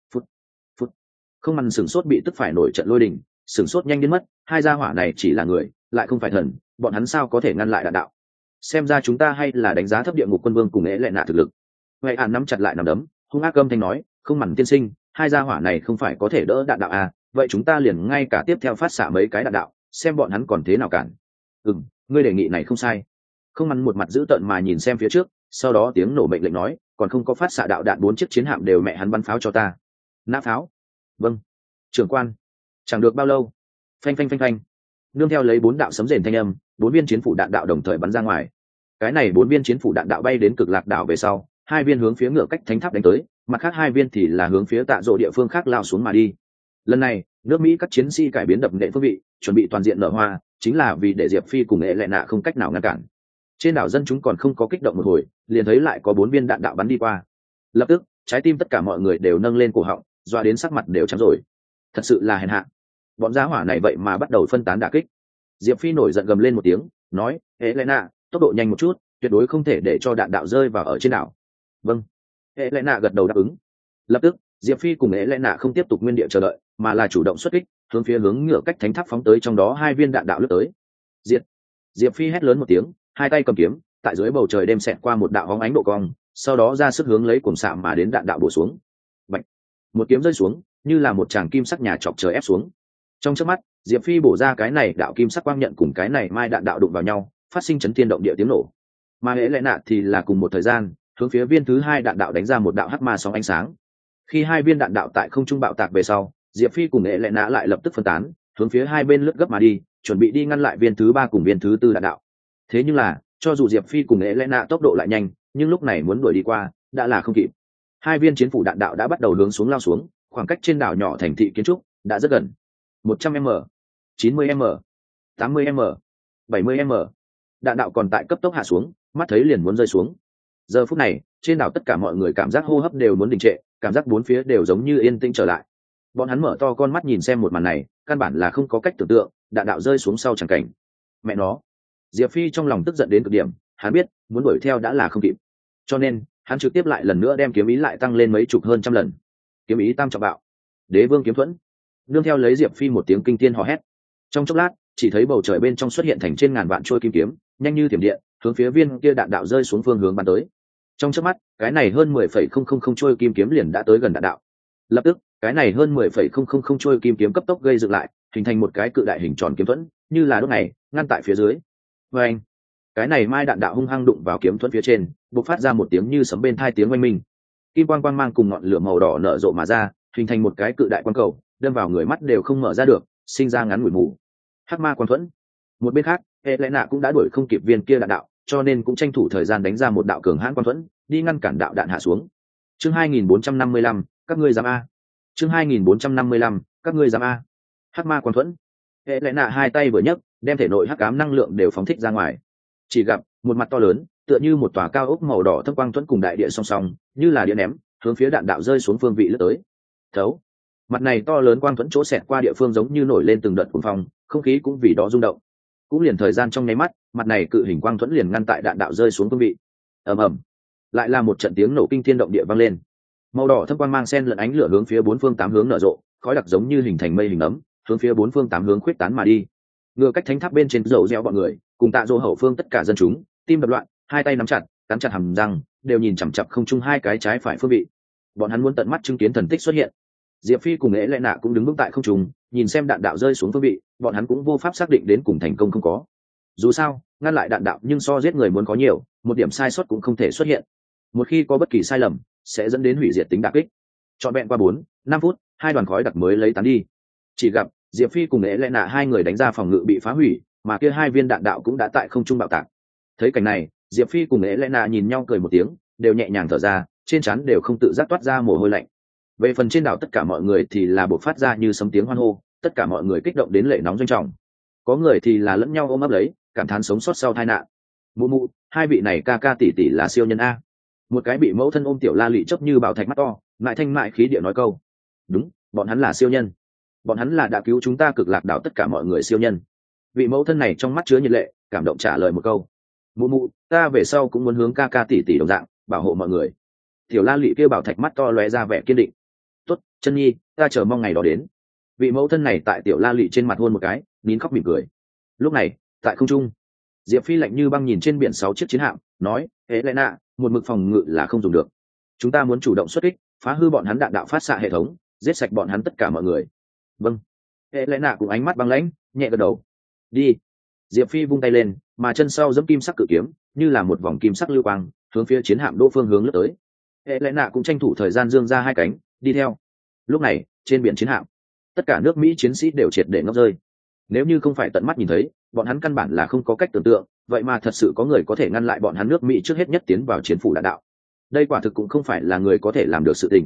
Phút. Không mặn sửng sốt bị tức phải nổi trận lôi đình, sửng sốt nhanh đến mất, hai gia hỏa này chỉ là người, lại không phải thần, bọn hắn sao có thể ngăn lại đạn đạo? Xem ra chúng ta hay là đánh giá thấp địa ngục quân vương cùng Elena thực lực. Huệ Hạn nắm chặt lại nắm đấm, hung ác âm thanh nói, không mặn tiên sinh, hai gia hỏa này không phải có thể đỡ đạn đạo à, vậy chúng ta liền ngay cả tiếp theo phát xạ mấy cái đạn đạo, xem bọn hắn còn thế nào cản. Ngươi đề nghị này không sai. Không mặn một mặt dữ tợn mà nhìn xem phía trước, sau đó tiếng nổ mệnh lệnh nói, còn không có phát xạ đạo đạn 4 chiếc chiến hạm đều mẹ hắn bắn pháo cho ta. Nã pháo. Vâng. Trưởng quan. Chẳng được bao lâu. Phanh phanh phanh phanh. Nương theo lấy 4 đạo sấm rền thanh âm, 4 viên chiến phủ đạn đạo đồng thời bắn ra ngoài. Cái này 4 viên chiến phủ đạn đạo bay đến Cực Lạc đảo về sau, 2 viên hướng phía ngựa cách thánh tháp đánh tới, mặt khác 2 viên thì là hướng phía Tạ Dỗ địa phương khác lao xuống mà đi. Lần này, nước Mỹ các chiến sĩ cải biến đập nện phương vị, chuẩn bị toàn diện nở hoa, chính là vì để Diệp Phi cùng Elena không cách nào ngăn cản. Trên đảo dân chúng còn không có kích động một hồi, liền thấy lại có 4 viên đạn đạo bắn đi qua. Lập tức, trái tim tất cả mọi người đều nâng lên cổ họng, doa đến sắc mặt đều trắng rồi. Thật sự là hèn hạ. Bọn giá hỏa này vậy mà bắt đầu phân tán đả kích. Diệp Phi nổi giận gầm lên một tiếng, nói, Elena, tốc độ nhanh một chút, tuyệt đối không thể để cho đạn đạo rơi vào ở trên đảo. Vâng. Elena gật đầu đáp ứng. Lập tức, Diệp Phi cùng Elena không tiếp tục nguyên địa chờ đợi, mà là chủ động xuất kích, hướng ngựa cách thánh tháp phóng tới, trong đó 2 viên đạn đạo lướt tới. Diệp Phi hét lớn một tiếng, hai tay cầm kiếm, tại dưới bầu trời đem xẹt qua một đạo hóng ánh độ cong, sau đó ra sức hướng lấy cuồng xạ mà đến đạn đạo bổ xuống. Bạch. Một kiếm rơi xuống, như là một tràng kim sắc nhà chọc trời ép xuống. Trong chớp mắt, Diệp Phi bổ ra cái này đạo kim sắc quang nhận cùng cái này mai đạn đạo đụng vào nhau, phát sinh chấn thiên động địa tiếng nổ. Mà Elena thì là cùng một thời gian, hướng phía viên thứ hai đạn đạo đánh ra một đạo hắc ma sóng ánh sáng. Khi 2 viên đạn đạo tại không trung bạo tạc về sau, Diệp Phi cùng Elena lại lập tức phân tán, hướng phía 2 bên lướt gấp mà đi, chuẩn bị đi ngăn lại viên thứ 3 cùng viên thứ 4 đạn đạo. Thế nhưng là, cho dù Diệp Phi cùng Elena tốc độ lại nhanh, nhưng lúc này muốn đuổi đi qua, đã là không kịp. 2 viên chiến phủ đạn đạo đã bắt đầu hướng xuống lao xuống, khoảng cách trên đảo nhỏ thành thị kiến trúc đã rất gần. 100m, 90m, 80m, 70m. Đạn đạo còn tại cấp tốc hạ xuống, mắt thấy liền muốn rơi xuống. Giờ phút này, trên đảo tất cả mọi người cảm giác hô hấp đều muốn đình trệ, cảm giác bốn phía đều giống như yên tĩnh trở lại. Bọn hắn mở to con mắt nhìn xem một màn này, căn bản là không có cách tưởng tượng, đạn đạo rơi xuống sau chẳng cảnh. Mẹ nó. Diệp Phi trong lòng tức giận đến cực điểm, hắn biết, muốn đuổi theo đã là không kịp. Cho nên, hắn trực tiếp lại lần nữa đem kiếm ý lại tăng lên mấy chục hơn trăm lần. Kiếm ý tam trọng bạo. Đế vương kiếm thuẫn. Nương theo lấy Diệp Phi một tiếng kinh thiên hò hét. Trong chốc lát, chỉ thấy bầu trời bên trong xuất hiện thành trên ngàn vạn trôi kim kiếm, nhanh như thiểm điện, hướng phía viên kia đạn đạo rơi xuống phương hướng bắn tới. Trong chớp mắt, cái này hơn 10,000 trôi kim kiếm liền đã tới gần đạn đạo. Lập tức, cái này hơn 10,000 trôi kim kiếm cấp tốc gây dựng lại, hình thành một cái cự đại hình tròn kiếm thuẫn, như là đốt này, ngăn tại phía dưới. Và anh, cái này mai đạn đạo hung hăng đụng vào kiếm thuẫn phía trên, bộc phát ra một tiếng như sấm bên tai tiếng oanh minh. Kim quang quang mang cùng ngọn lửa màu đỏ nở rộ mà ra, hình thành một cái cự đại quang cầu, đâm vào người mắt đều không mở ra được, sinh ra ngắn ngủi mù. Hắc ma quang thuẫn. Một bên khác, Helena cũng đã đuổi không kịp viên kia đạn đạo, cho nên cũng tranh thủ thời gian đánh ra một đạo cường hãn quang thuẫn, đi ngăn cản đạo đạn hạ xuống. Chương 2455, các ngươi dám a. Chương 2455, các ngươi dám a. Hắc ma quang thuẫn. Helena hai tay vừa nhấc, đem thể nội hắc ám năng lượng đều phóng thích ra ngoài. Chỉ gặp một mặt to lớn, tựa như một tòa cao ốc màu đỏ thâm quang thuẫn cùng đại địa song song, như là đĩa ném, hướng phía đạn đạo rơi xuống phương vị lướt tới. Thấu. Mặt này to lớn quang thuẫn chỗ xẹt qua địa phương giống như nổi lên từng đợt cuồng phong, không khí cũng vì đó rung động. Cũng liền thời gian trong nháy mắt, mặt này cự hình quang thuẫn liền ngăn tại đạn đạo rơi xuống phương vị. Ầm ầm. Lại là một trận tiếng nổ kinh thiên động địa vang lên. Màu đỏ thâm quang mang sen lẫn ánh lửa hướng phía bốn phương tám hướng nở rộ, khói đặc giống như hình thành mây hình ấm, hướng phía bốn phương tám hướng khuếch tán mà đi. Ngựa cách thánh tháp bên trên dầu reo bọn người, cùng Tạ Dỗ hậu phương tất cả dân chúng, tim đập loạn, hai tay nắm chặt, cắn chặt hàm răng, đều nhìn chằm chằm không chung hai cái trái phải phương vị. Bọn hắn muốn tận mắt chứng kiến thần tích xuất hiện. Diệp Phi cùng Elena cũng đứng vững tại không trung, nhìn xem đạn đạo rơi xuống phương vị, bọn hắn cũng vô pháp xác định đến cùng thành công không có. Dù sao, ngăn lại đạn đạo nhưng so giết người muốn có nhiều, một điểm sai sót cũng không thể xuất hiện. Một khi có bất kỳ sai lầm, sẽ dẫn đến hủy diệt tính đả kích. trọn vẹn qua 4-5 phút, hai đoàn khói đặc mới lấy tán đi. Chỉ gặp Diệp Phi cùng Elena hai người đánh ra phòng ngự bị phá hủy, mà kia hai viên đạn đạo cũng đã tại không trung bạo tạc. Thấy cảnh này, Diệp Phi cùng Elena nhìn nhau cười một tiếng, đều nhẹ nhàng thở ra, trên trán đều không tự giác toát ra mồ hôi lạnh. Về phần trên đảo tất cả mọi người thì là bộc phát ra như sấm tiếng hoan hô, tất cả mọi người kích động đến lệ nóng doanh trọng. Có người thì là lẫn nhau ôm ấp lấy, cảm thán sống sót sau tai nạn. Mụ mụ, hai vị này ca ca tỷ tỷ là siêu nhân a. Một cái bị mẫu thân ôm tiểu La Lị chớp như bảo thạch mắt to, mại thanh mại khí địa nói câu. Đúng, bọn hắn là siêu nhân. Bọn hắn là đã cứu chúng ta Cực Lạc đảo tất cả mọi người siêu nhân. Vị mẫu thân này trong mắt chứa nhiệt lệ, cảm động trả lời một câu. Mụ mụ, ta về sau cũng muốn hướng ca ca tỷ tỷ đồng dạng, bảo hộ mọi người. Tiểu La Lị kêu bảo thạch mắt to lóe ra vẻ kiên định. Tốt, chân nhi, ta chờ mong ngày đó đến. Vị mẫu thân này tại tiểu La Lị trên mặt hôn một cái, nín khóc mỉm cười. Lúc này, tại không trung, Diệp Phi lạnh như băng nhìn trên biển 6 chiếc chiến hạm, nói: Helena, một mực phòng ngự là không dùng được. Chúng ta muốn chủ động xuất kích, phá hư bọn hắn đạn đạo phát xạ hệ thống, giết sạch bọn hắn tất cả mọi người. Vâng. Helena cùng ánh mắt băng lãnh, nhẹ gật đầu. Đi. Diệp Phi vung tay lên, mà chân sau giẫm kim sắc cự kiếm, như là một vòng kim sắc lưu quang, hướng phía chiến hạm đỗ phương hướng lướt tới. Helena cũng tranh thủ thời gian dương ra hai cánh, đi theo. Lúc này, trên biển chiến hạm, tất cả nước Mỹ chiến sĩ đều triệt để ngốc rơi. Nếu như không phải tận mắt nhìn thấy, bọn hắn căn bản là không có cách tưởng tượng, vậy mà thật sự có người có thể ngăn lại bọn hắn nước Mỹ trước hết nhất tiến vào chiến phủ đạn đạo. Đây quả thực cũng không phải là người có thể làm được sự tình.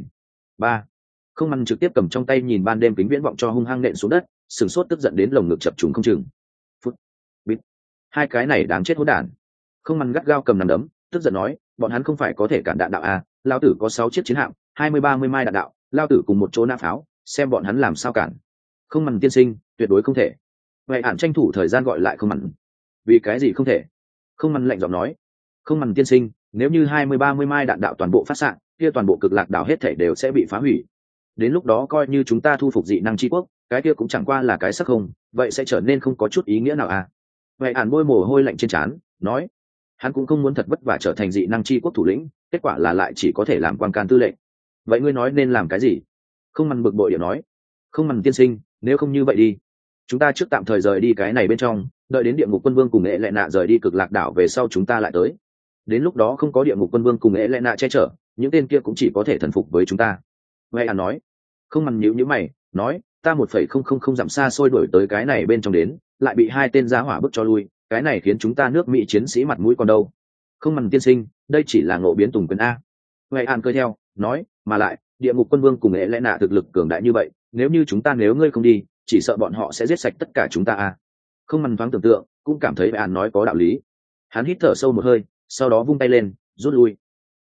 Không Măn trực tiếp cầm trong tay nhìn ban đêm kính viễn vọng cho hung hăng nện xuống đất, sừng sốt tức giận đến lồng ngực chập trùng không chừng. Bịt. Hai cái này đáng chết hỗn đản. Không Măn gắt gao cầm nắm đấm, tức giận nói, bọn hắn không phải có thể cản đạn đạo à, lao tử có 6 chiếc chiến hạm, 20-30 mai đạn đạo, lao tử cùng một chỗ nã pháo, xem bọn hắn làm sao cản. Không Măn tiên sinh, tuyệt đối không thể. Vậy ản tranh thủ thời gian gọi lại Không Măn. Vì cái gì không thể? Không Măn lạnh giọng nói. Không Măn tiên sinh, nếu như 20-30 mai đạn đạo toàn bộ phát xạ, kia toàn bộ Cực Lạc đảo hết thảy đều sẽ bị phá hủy. Đến lúc đó coi như chúng ta thu phục dị năng chi quốc, cái kia cũng chẳng qua là cái sắc không, vậy sẽ trở nên không có chút ý nghĩa nào à? Vậy ản bôi mồ hôi lạnh trên trán, nói, hắn cũng không muốn thật vất vả trở thành dị năng chi quốc thủ lĩnh, kết quả là lại chỉ có thể làm quan can tư lệnh. Vậy ngươi nói nên làm cái gì? Không Măn bực bội điện nói. Không Măn tiên sinh, nếu không như vậy đi, chúng ta trước tạm thời rời đi cái này bên trong, đợi đến địa ngục quân vương cùng nghệ lệ nạ rời đi Cực Lạc đảo về sau chúng ta lại tới. Đến lúc đó không có địa ngục quân vương cùng nghệ lệ nạ che chở, những tên kia cũng chỉ có thể thần phục với chúng ta. Vậy ản nói. Không Măn nhíu mày, nói, ta 1,000 dặm xa xôi đuổi tới cái này bên trong đến, lại bị hai tên giá hỏa bức cho lui, cái này khiến chúng ta nước Mỹ chiến sĩ mặt mũi còn đâu. Không Măn tiên sinh, đây chỉ là ngộ biến tùng quyền a. Vậy ản cười theo, nói, mà lại, địa ngục quân vương cùng nghệ lẽ nạ thực lực cường đại như vậy, nếu như nếu ngươi không đi, chỉ sợ bọn họ sẽ giết sạch tất cả chúng ta a. Không Măn thoáng tưởng tượng, cũng cảm thấy vậy ản nói có đạo lý. Hắn hít thở sâu một hơi, sau đó vung tay lên, rút lui.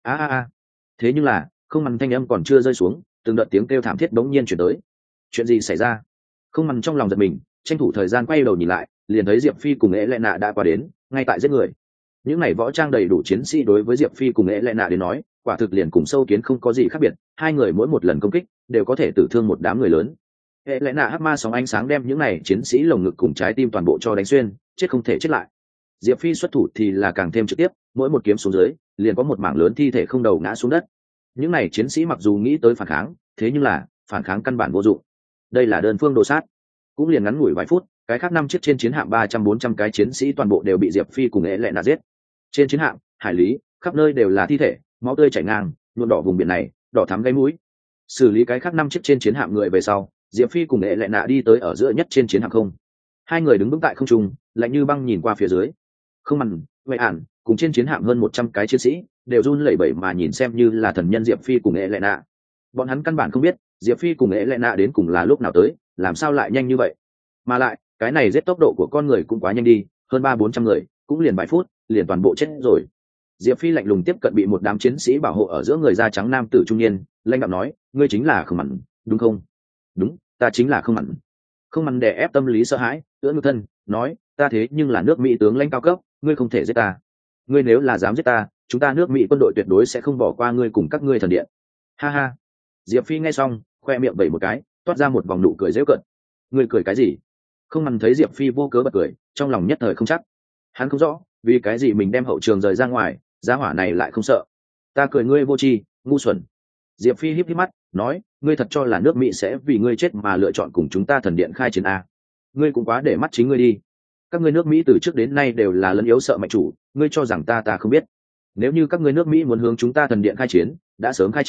Thế nhưng là, Không Măn thanh âm còn chưa rơi xuống, từng đợt tiếng kêu thảm thiết bỗng nhiên chuyển tới. Chuyện gì xảy ra? Không Măn trong lòng giật mình, tranh thủ thời gian quay đầu nhìn lại, liền thấy Diệp Phi cùng nghệ lệ nạ đã qua đến, ngay tại giết người. Những này võ trang đầy đủ chiến sĩ đối với Diệp Phi cùng nghệ lệ nạ đến nói, quả thực liền cùng sâu kiến không có gì khác biệt, hai người mỗi một lần công kích đều có thể tử thương một đám người lớn. Hệ lẽ nạ hắc ma sóng ánh sáng đem những này chiến sĩ lồng ngực cùng trái tim toàn bộ cho đánh xuyên, chết không thể chết lại. Diệp Phi xuất thủ thì là càng thêm trực tiếp, mỗi một kiếm xuống dưới liền có một mảng lớn thi thể không đầu ngã xuống đất. Những này chiến sĩ mặc dù nghĩ tới phản kháng, thế nhưng là phản kháng căn bản vô dụng. Đây là đơn phương đồ sát. Cũng liền ngắn ngủi vài phút, cái khác 5 chiếc trên chiến hạm 300-400 cái chiến sĩ toàn bộ đều bị Diệp Phi cùng Ế Lệ nạ giết. Trên chiến hạm, hải lý, khắp nơi đều là thi thể, máu tươi chảy ngang, nhuộm đỏ vùng biển này, đỏ thắm gáy mũi. Xử lý cái khác 5 chiếc trên chiến hạm người về sau, Diệp Phi cùng Ế Lệ nạ đi tới ở giữa nhất trên chiến hạm không. Hai người đứng vững tại không trung, lạnh như băng nhìn qua phía dưới. Không Măn, vậy ản, cùng trên chiến hạm hơn 100 cái chiến sĩ, đều run lẩy bẩy mà nhìn xem như là thần nhân Diệp Phi cùng Ế Lệ nạ. Bọn hắn căn bản không biết, Diệp Phi cùng Ế Lệ nạ đến cùng là lúc nào tới, làm sao lại nhanh như vậy. Mà lại, cái này giết tốc độ của con người cũng quá nhanh đi, hơn 300-400 người, cũng liền vài phút, liền toàn bộ chết rồi. Diệp Phi lạnh lùng tiếp cận bị một đám chiến sĩ bảo hộ ở giữa người da trắng nam tử trung niên, lãnh đạm nói, ngươi chính là Không Măn, đúng không? Đúng, ta chính là Không Măn. Không Măn đè ép tâm lý sợ hãi, ưỡn ngực thân, nói, ta thế nhưng là nước Mỹ tướng lãnh cao cấp, ngươi không thể giết ta. Ngươi nếu là dám giết ta, chúng ta nước Mỹ quân đội tuyệt đối sẽ không bỏ qua ngươi cùng các ngươi thần điện. Ha ha. Diệp Phi nghe xong, khoe miệng vẩy một cái, toát ra một vòng nụ cười giễu cợt. Ngươi cười cái gì? Không Măn thấy Diệp Phi vô cớ bật cười, trong lòng nhất thời không chắc. Hắn không rõ, vì cái gì mình đem hậu trường rời ra ngoài, gia hỏa này lại không sợ. Ta cười ngươi vô tri, ngu xuẩn. Diệp Phi híp híp mắt, nói, ngươi thật cho là nước Mỹ sẽ vì ngươi chết mà lựa chọn cùng chúng ta thần điện khai chiến a? Ngươi cũng quá để mắt chính ngươi đi. Các ngươi nước Mỹ từ trước đến nay đều là lấn yếu sợ mạnh chủ, ngươi cho rằng ta không biết. Nếu như các ngươi nước Mỹ muốn hướng chúng ta thần điện khai chiến, đã sớm khai chiến,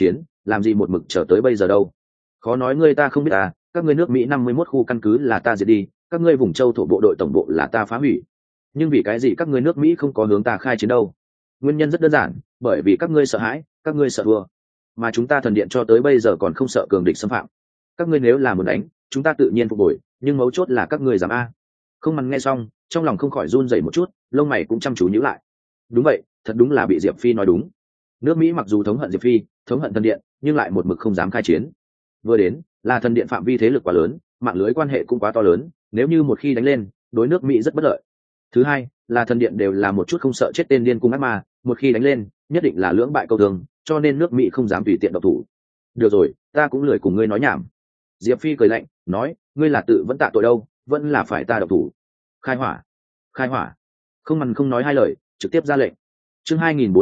làm gì một mực chờ tới bây giờ đâu. Khó nói ngươi ta không biết à, các ngươi nước Mỹ 51 khu căn cứ là ta diệt đi, các ngươi vùng châu thổ bộ đội tổng bộ là ta phá hủy. Nhưng vì cái gì các ngươi nước Mỹ không có hướng ta khai chiến đâu? Nguyên nhân rất đơn giản, bởi vì các ngươi sợ hãi, các ngươi sợ thua. Mà chúng ta thần điện cho tới bây giờ còn không sợ cường địch xâm phạm. Các ngươi nếu là muốn đánh, chúng ta tự nhiên phục hồi, nhưng mấu chốt là các ngươi dám a. Không Mằn nghe xong, trong lòng không khỏi run rẩy một chút, lông mày cũng chăm chú nhíu lại. Đúng vậy, thật đúng là bị Diệp Phi nói đúng. Nước Mỹ mặc dù thống hận Diệp Phi, thống hận thần điện, nhưng lại một mực không dám khai chiến. Vừa đến, là thần điện phạm vi thế lực quá lớn, mạng lưới quan hệ cũng quá to lớn, nếu như một khi đánh lên, đối nước Mỹ rất bất lợi. Thứ hai, là thần điện đều là một chút không sợ chết tên điên cung ác ma, một khi đánh lên, nhất định là lưỡng bại câu thương, cho nên nước Mỹ không dám tùy tiện động thủ. Được rồi, ta cũng lười cùng ngươi nói nhảm. Diệp Phi cười lạnh, nói, ngươi là tự vẫn tạ tội đâu, vẫn là phải ta động thủ. Khai hỏa, khai hỏa. Không Mằn không nói hai lời, trực tiếp ra lệnh. Chương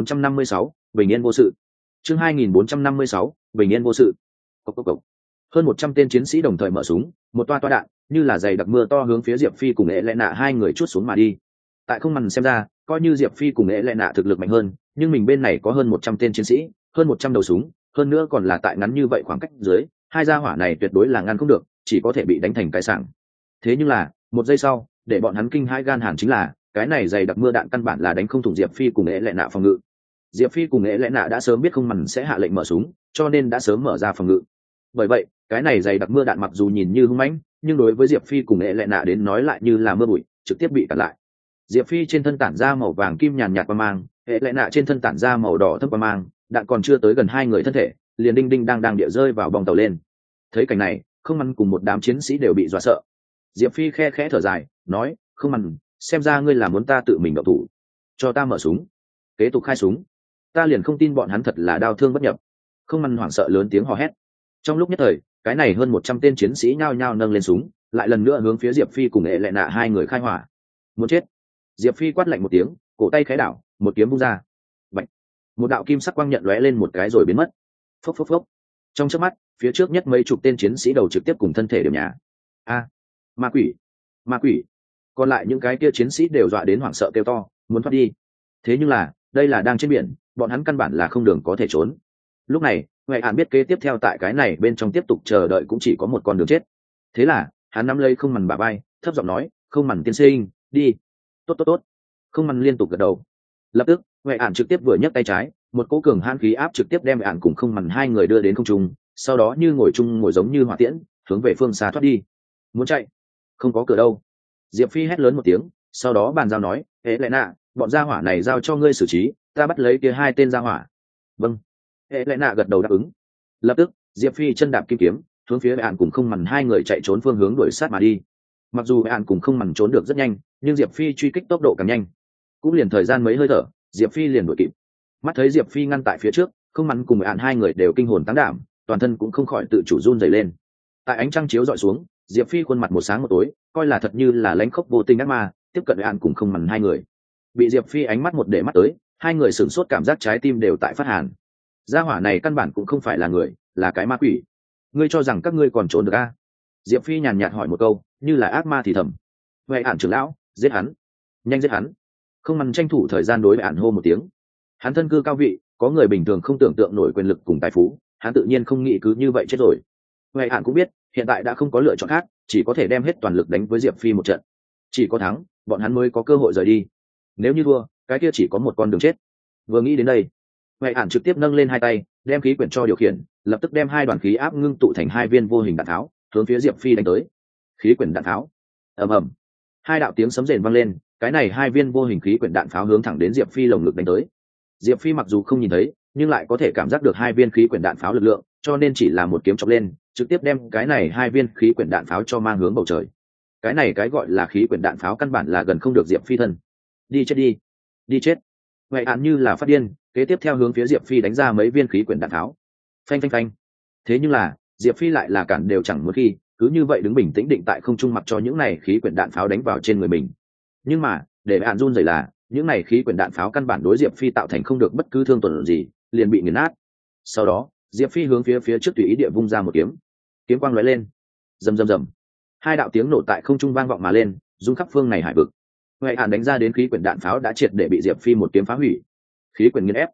2456, bình yên vô sự. Chương 2456, bình yên vô sự. Cốc cốc cốc. Hơn 100 tên chiến sĩ đồng thời mở súng, một toa đạn, như là dày đặc mưa to hướng phía Diệp Phi cùng Ệ Lệ Nạ hai người chuốt xuống mà đi. Tại Không Mằn xem ra, coi như Diệp Phi cùng Ệ Lệ Nạ thực lực mạnh hơn, nhưng mình bên này có hơn 100 tên chiến sĩ, hơn 100 đầu súng, hơn nữa còn là tại ngắn như vậy khoảng cách dưới, hai gia hỏa này tuyệt đối là ngăn không được, chỉ có thể bị đánh thành cái sảng. Thế nhưng là, một giây sau, để bọn hắn kinh hãi gan hàn chính là, cái này dày đặc mưa đạn căn bản là đánh không thủng Diệp Phi cùng Ệ Lệ Nạ phòng ngự. Diệp Phi cùng Ệ Lệ Nạ đã sớm biết Không Mằn sẽ hạ lệnh mở súng, cho nên đã sớm mở ra phòng ngự. Bởi vậy, cái này dày đặc mưa đạn mặc dù nhìn như hung mãnh, nhưng đối với Diệp Phi cùng Ệ Lệ Nạ đến nói lại như là mưa bụi, trực tiếp bị cản lại. Diệp Phi trên thân tản ra màu vàng kim nhàn nhạt quang mang, Ệ Lệ Nạ trên thân tản ra màu đỏ thâm quang mang, đạn còn chưa tới gần hai người thân thể, liền đinh đinh đang địa rơi vào bong tàu lên. Thấy cảnh này, Không Mằn cùng một đám chiến sĩ đều bị dọa sợ. Diệp Phi khe khẽ thở dài, nói, Không Mằn, xem ra ngươi là muốn ta tự mình động thủ, cho ta mở súng, kế tục khai súng. Ta liền không tin bọn hắn thật là đau thương bất nhập. Không Mằn hoảng sợ lớn tiếng hò hét. Trong lúc nhất thời, cái này hơn 100 tên chiến sĩ nhao nhao nâng lên súng, lại lần nữa hướng phía Diệp Phi cùng Ệ Lệ Nạ hai người khai hỏa. Muốn chết. Diệp Phi quát lạnh một tiếng, cổ tay khẽ đảo, một kiếm vung ra. Bạch. Một đạo kim sắc quang nhận lóe lên một cái rồi biến mất. Phốc phốc phốc. Trong chớp mắt, phía trước nhất mấy chục tên chiến sĩ đầu trực tiếp cùng thân thể đều nhả. A, ma quỷ, ma quỷ. Còn lại những cái kia chiến sĩ đều dọa đến hoảng sợ kêu to, muốn thoát đi. Thế nhưng là, đây là đang trên biển, bọn hắn căn bản là không đường có thể trốn. Lúc này, Ngoại Hạn biết kế tiếp theo tại cái này bên trong tiếp tục chờ đợi cũng chỉ có một con đường chết. Thế là, hắn nắm lấy Không Mằn bả vai, thấp giọng nói, Không Mằn tiên sinh, đi. Tốt tốt tốt. Không Mằn liên tục gật đầu. Lập tức, Ngoại Hạn trực tiếp vừa nhấc tay trái, một cỗ cường hãn khí áp trực tiếp đem Ngoại Hạn cùng Không Mằn hai người đưa đến không trung, sau đó như ngồi chung ngồi giống như hỏa tiễn, hướng về phương xa thoát đi. Muốn chạy? Không có cửa đâu. Diệp Phi hét lớn một tiếng, sau đó bàn giao nói, Ệ Lệ Nạ, bọn gia hỏa này giao cho ngươi xử trí, ta bắt lấy kia hai tên gia hỏa. Vâng. Ệ Lệ Nạ gật đầu đáp ứng. Lập tức, Diệp Phi chân đạp kim kiếm, hướng phía Ngoại Hạn cùng Không Mằn hai người chạy trốn phương hướng đuổi sát mà đi. Mặc dù Ngoại Hạn cùng Không Mằn trốn được rất nhanh, nhưng Diệp Phi truy kích tốc độ càng nhanh. Cũng liền thời gian mấy hơi thở, Diệp Phi liền đuổi kịp. Mắt thấy Diệp Phi ngăn tại phía trước, Không Mằn cùng Ngoại Hạn hai người đều kinh hồn táng đảm, toàn thân cũng không khỏi tự chủ run rẩy lên. Tại ánh trăng chiếu dọi xuống, Diệp Phi khuôn mặt một sáng một tối, coi là thật như là lãnh khốc vô tình ác ma, tiếp cận Ngoại Hạn cùng Không Mằn hai người. Bị Diệp Phi ánh mắt một để mắt tới, hai người sửng sốt, cảm giác trái tim đều tại phát hàn. Gia hỏa này căn bản cũng không phải là người, là cái ma quỷ. Ngươi cho rằng các ngươi còn trốn được a? Diệp Phi nhàn nhạt hỏi một câu, như là ác ma thì thầm. Ngoại Hạn trưởng lão, giết hắn, nhanh giết hắn. Không Mằn tranh thủ thời gian đối với Hạn hô một tiếng. Hắn thân cư cao vị, có người bình thường không tưởng tượng nổi quyền lực cùng tài phú, hắn tự nhiên không nghĩ cứ như vậy chết rồi. Ngoại Hạn cũng biết, hiện tại đã không có lựa chọn khác, chỉ có thể đem hết toàn lực đánh với Diệp Phi một trận. Chỉ có thắng, bọn hắn mới có cơ hội rời đi. Nếu như thua, cái kia chỉ có một con đường chết. Vừa nghĩ đến đây, Ngoại Hạn trực tiếp nâng lên hai tay, đem khí quyển cho điều khiển, lập tức đem hai đoàn khí áp ngưng tụ thành hai viên vô hình đạn tháo, hướng phía Diệp Phi đánh tới. Khí quyển đạn tháo. Ầm ầm. Hai đạo tiếng sấm rền vang lên, cái này hai viên vô hình khí quyển đạn pháo hướng thẳng đến Diệp Phi lồng ngực đánh tới. Diệp Phi mặc dù không nhìn thấy, nhưng lại có thể cảm giác được hai viên khí quyển đạn pháo lực lượng, cho nên chỉ là một kiếm chọc lên, trực tiếp đem cái này hai viên khí quyển đạn pháo cho mang hướng bầu trời. Cái này cái gọi là khí quyển đạn pháo căn bản là gần không được Diệp Phi thân. Đi chết đi, đi chết. Ngoại Hạn như là phát điên, kế tiếp theo hướng phía Diệp Phi đánh ra mấy viên khí quyển đạn pháo. Phanh phanh phanh. Thế nhưng là, Diệp Phi lại là cản đều chẳng muốn khi, cứ như vậy đứng bình tĩnh định tại không trung mặc cho những này khí quyển đạn pháo đánh vào trên người mình. Nhưng mà, để Hạn run rẩy là, những này khí quyển đạn pháo căn bản đối Diệp Phi tạo thành không được bất cứ thương tổn gì, liền bị nghiền nát. Sau đó, Diệp Phi hướng phía trước tùy ý địa vung ra một kiếm. Kiếm quang lóe lên. Rầm rầm rầm. Hai đạo tiếng nổ tại không trung vang vọng mà lên, rung khắp phương này hải vực. Ngoại Hạn đánh ra đến khí quyển đạn pháo đã triệt để bị Diệp Phi một kiếm phá hủy. Khí quyển nghiền ép.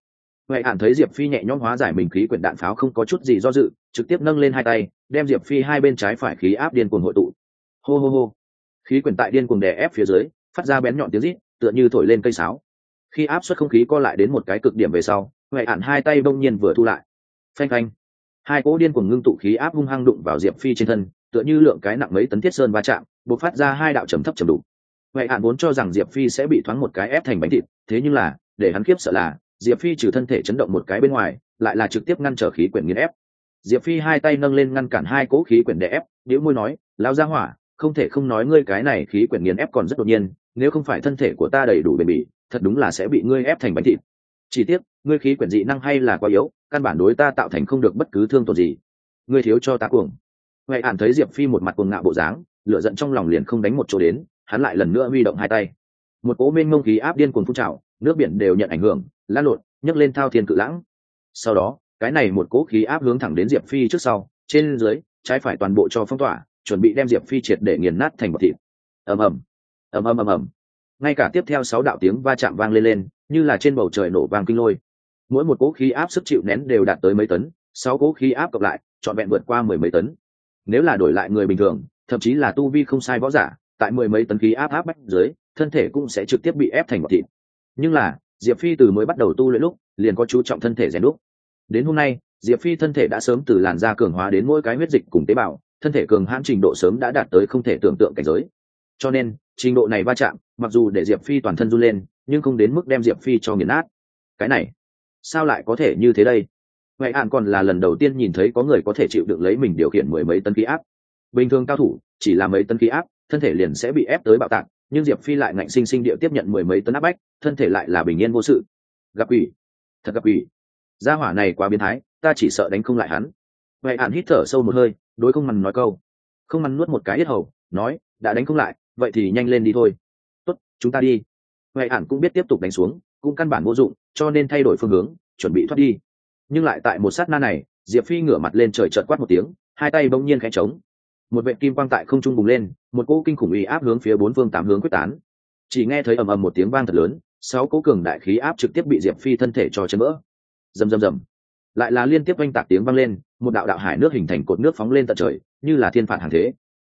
Huệ ản thấy Diệp Phi nhẹ nhõm hóa giải mình khí quyển đạn pháo không có chút gì do dự, trực tiếp nâng lên hai tay, đem Diệp Phi hai bên trái phải khí áp điên cuồng hội tụ. Hô hô hô. Khí quyển tại điên cuồng đè ép phía dưới, phát ra bén nhọn tiếng rít, tựa như thổi lên cây sáo. Khi áp suất không khí co lại đến một cái cực điểm về sau, Huệ ản hai tay bỗng nhiên vừa thu lại. Phanh phanh. Hai cỗ điên cuồng ngưng tụ khí áp hung hăng đụng vào Diệp Phi trên thân, tựa như lượng cái nặng mấy tấn thiết sơn va chạm, bộc phát ra hai đạo trầm thấp trầm đục. Huệ ản vốn cho rằng Diệp Phi sẽ bị thoáng một cái ép thành bánh thịt, thế nhưng là, để hắn khiếp sợ là, Diệp Phi trừ thân thể chấn động một cái bên ngoài, lại là trực tiếp ngăn trở khí quyển nghiền ép. Diệp Phi hai tay nâng lên ngăn cản hai cỗ khí quyển đè ép, bĩu môi nói, "Lão gia hỏa, không thể không nói ngươi cái này khí quyển nghiền ép còn rất đột nhiên, nếu không phải thân thể của ta đầy đủ bền bỉ, thật đúng là sẽ bị ngươi ép thành bánh thịt. Chỉ tiếc, ngươi khí quyển dị năng hay là quá yếu, căn bản đối ta tạo thành không được bất cứ thương tổn gì. Ngươi thiếu cho ta cuồng." Huệ ản thấy Diệp Phi một mặt cuồng ngạo bộ dáng, lửa giận trong lòng liền không đánh một chỗ đến, hắn lại lần nữa huy động hai tay. Một cỗ mênh mông khí áp điên cuồng phun trào, nước biển đều nhận ảnh hưởng, lan lộn, nhấc lên thao thiên cự lãng. Sau đó, cái này một cỗ khí áp hướng thẳng đến Diệp Phi trước sau, trên dưới, trái phải toàn bộ cho phong tỏa, chuẩn bị đem Diệp Phi triệt để nghiền nát thành bọt thịt. Ầm ầm, ầm ầm ầm ầm. Ngay cả tiếp theo 6 đạo tiếng va chạm vang lên, như là trên bầu trời nổ vang kinh lôi. Mỗi một cỗ khí áp sức chịu nén đều đạt tới mấy tấn, 6 cỗ khí áp cộng lại, trọn vẹn vượt qua 10 mấy tấn. Nếu là đổi lại người bình thường, thậm chí là tu vi không sai võ giả, tại 10 mấy tấn khí áp áp bách dưới, thân thể cũng sẽ trực tiếp bị ép thành bọt thịt. Nhưng là, Diệp Phi từ mới bắt đầu tu luyện lúc, liền có chú trọng thân thể rèn đúc. Đến hôm nay, Diệp Phi thân thể đã sớm từ làn da cường hóa đến mỗi cái huyết dịch cùng tế bào, thân thể cường hãn trình độ sớm đã đạt tới không thể tưởng tượng cảnh giới. Cho nên, trình độ này va chạm, mặc dù để Diệp Phi toàn thân run lên, nhưng không đến mức đem Diệp Phi cho nghiền nát. Cái này, sao lại có thể như thế đây? Huệ Ản còn là lần đầu tiên nhìn thấy có người có thể chịu đựng lấy mình điều khiển 10 mấy tấn khí áp. Bình thường cao thủ, chỉ là mấy tấn khí áp, thân thể liền sẽ bị ép tới bạo tạc, nhưng Diệp Phi lại ngạnh sinh sinh địa tiếp nhận 10 mấy tấn áp bách, thân thể lại là bình yên vô sự. Gặp quỷ, thật gặp quỷ. Gia hỏa này quá biến thái, ta chỉ sợ đánh không lại hắn. Huệ Ản hít thở sâu một hơi, đối Không Mằn nói câu. Không Mằn nuốt một cái yết hầu, nói, đã đánh không lại, vậy thì nhanh lên đi thôi. Tốt, chúng ta đi. Huệ Ản cũng biết tiếp tục đánh xuống, cũng căn bản vô dụng, cho nên thay đổi phương hướng, chuẩn bị thoát đi. Nhưng lại tại một sát na này, Diệp Phi ngửa mặt lên trời chợt quát một tiếng, hai tay bỗng nhiên khẽ trống. Một vệt kim quang tại không trung bùng lên, một cỗ kinh khủng uy áp hướng phía bốn phương tám hướng quyết tán. Chỉ nghe thấy ầm ầm một tiếng vang thật lớn, 6 cỗ cường đại khí áp trực tiếp bị Diệp Phi thân thể cho chấn vỡ. Rầm rầm rầm. Lại là liên tiếp oanh tạc tiếng vang lên, một đạo đạo hải nước hình thành cột nước phóng lên tận trời, như là thiên phạt hàng thế.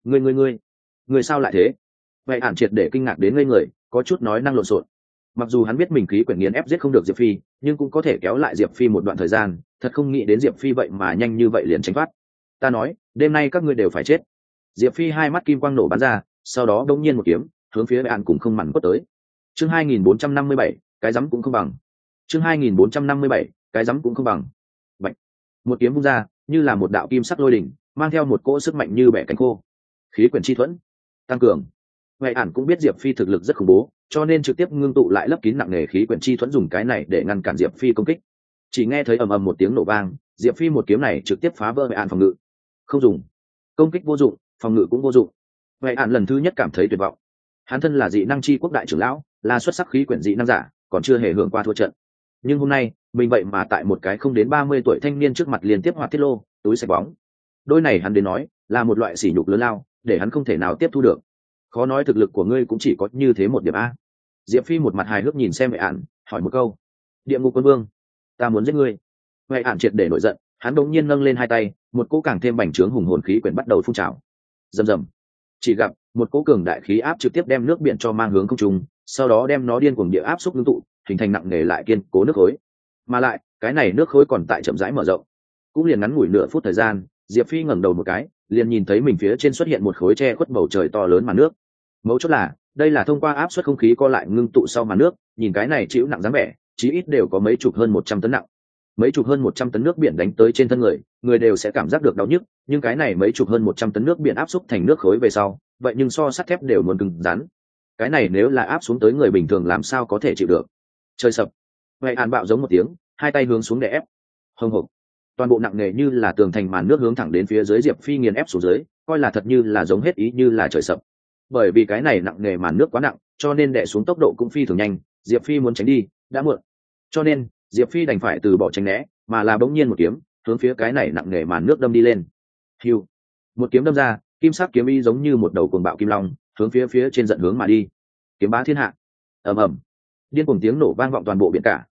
Người sao lại thế? Vậy Ản triệt để kinh ngạc đến ngây người, có chút nói năng lộn xộn. Mặc dù hắn biết mình khí quyển nghiền ép giết không được Diệp Phi, nhưng cũng có thể kéo lại Diệp Phi một đoạn thời gian, thật không nghĩ đến Diệp Phi vậy mà nhanh như vậy liền tránh thoát. Ta nói, đêm nay các ngươi đều phải chết. Diệp Phi hai mắt kim quang nổ bắn ra, sau đó đống nhiên một kiếm, hướng phía Ản cùng Không Mằn quất tới. Chương 2457, cái rắm cũng không bằng. Chương 2457, cái rắm cũng không bằng. Bạch. Một kiếm vung ra, như là một đạo kim sắc lôi đỉnh, mang theo một cỗ sức mạnh như bẻ cánh khô. Khí quyển chi thuẫn tăng cường. Huệ Ản cũng biết Diệp Phi thực lực rất khủng bố, cho nên trực tiếp ngưng tụ lại lấp kín nặng nề khí quyển chi thuẫn dùng cái này để ngăn cản Diệp Phi công kích. Chỉ nghe thấy ầm ầm một tiếng nổ vang, Diệp Phi một kiếm này trực tiếp phá vỡ Huệ Ản phòng ngự. Không dùng, công kích vô dụng, phòng ngự cũng vô dụng. Huệ Ản lần thứ nhất cảm thấy tuyệt vọng. Hắn thân là dị năng chi quốc đại trưởng lão, là xuất sắc khí quyển dị năng giả, còn chưa hề hưởng qua thua trận. Nhưng hôm nay, mình vậy mà tại một cái không đến 30 tuổi thanh niên trước mặt liên tiếp hoạt thiết lô, túi sạch bóng. Đôi này hắn đến nói, là một loại sỉ nhục lớn lao, để hắn không thể nào tiếp thu được. Khó nói thực lực của ngươi cũng chỉ có như thế một điểm a. Diệp Phi một mặt hài hước nhìn xem Huệ Ản, hỏi một câu. Địa ngục quân vương, ta muốn giết ngươi. Huệ Ản triệt để nổi giận, hắn đột nhiên nâng lên hai tay, một cỗ càng thêm bành trướng hùng hồn khí quyển bắt đầu phun trào. Rầm rầm. Chỉ gặp một cỗ cường đại khí áp trực tiếp đem nước biển cho mang hướng không trung, sau đó đem nó điên cuồng địa áp xúc ngưng tụ, hình thành nặng nề lại kiên cố nước khối. Mà lại, cái này nước khối còn tại chậm rãi mở rộng. Cũng liền ngắn ngủi nửa phút thời gian, Diệp Phi ngẩng đầu một cái, liền nhìn thấy mình phía trên xuất hiện một khối che khuất bầu trời to lớn màn nước. Mấu chốt là, đây là thông qua áp suất không khí co lại ngưng tụ sau màn nước, nhìn cái này chịu nặng dáng vẻ, chí ít đều có mấy chục hơn 100 tấn nặng. Mấy chục hơn 100 tấn nước biển đánh tới trên thân người, người đều sẽ cảm giác được đau nhức, nhưng cái này mấy chục hơn 100 tấn nước biển áp xúc thành nước khối về sau, vậy nhưng so sắt thép đều muốn cứng rắn. Cái này nếu là áp xuống tới người bình thường làm sao có thể chịu được. Trời sập. Huệ Ản bạo giống một tiếng, hai tay hướng xuống để ép. Hùng hục. Toàn bộ nặng nề như là tường thành màn nước hướng thẳng đến phía dưới Diệp Phi nghiền ép xuống dưới, coi là thật như là giống hết ý như là trời sập. Bởi vì cái này nặng nề màn nước quá nặng, cho nên đè xuống tốc độ cũng phi thường nhanh, Diệp Phi muốn tránh đi, đã muộn. Cho nên, Diệp Phi đành phải từ bỏ tránh né, mà là bỗng nhiên một kiếm, hướng phía cái này nặng nề màn nước đâm đi lên. Hưu. Một kiếm đâm ra, kim sắc kiếm y giống như một đầu cuồng bạo kim long, hướng phía trên dẫn hướng mà đi. Kiếm bá thiên hạ. Ầm ầm. Điên cuồng tiếng nổ vang vọng toàn bộ biển cả,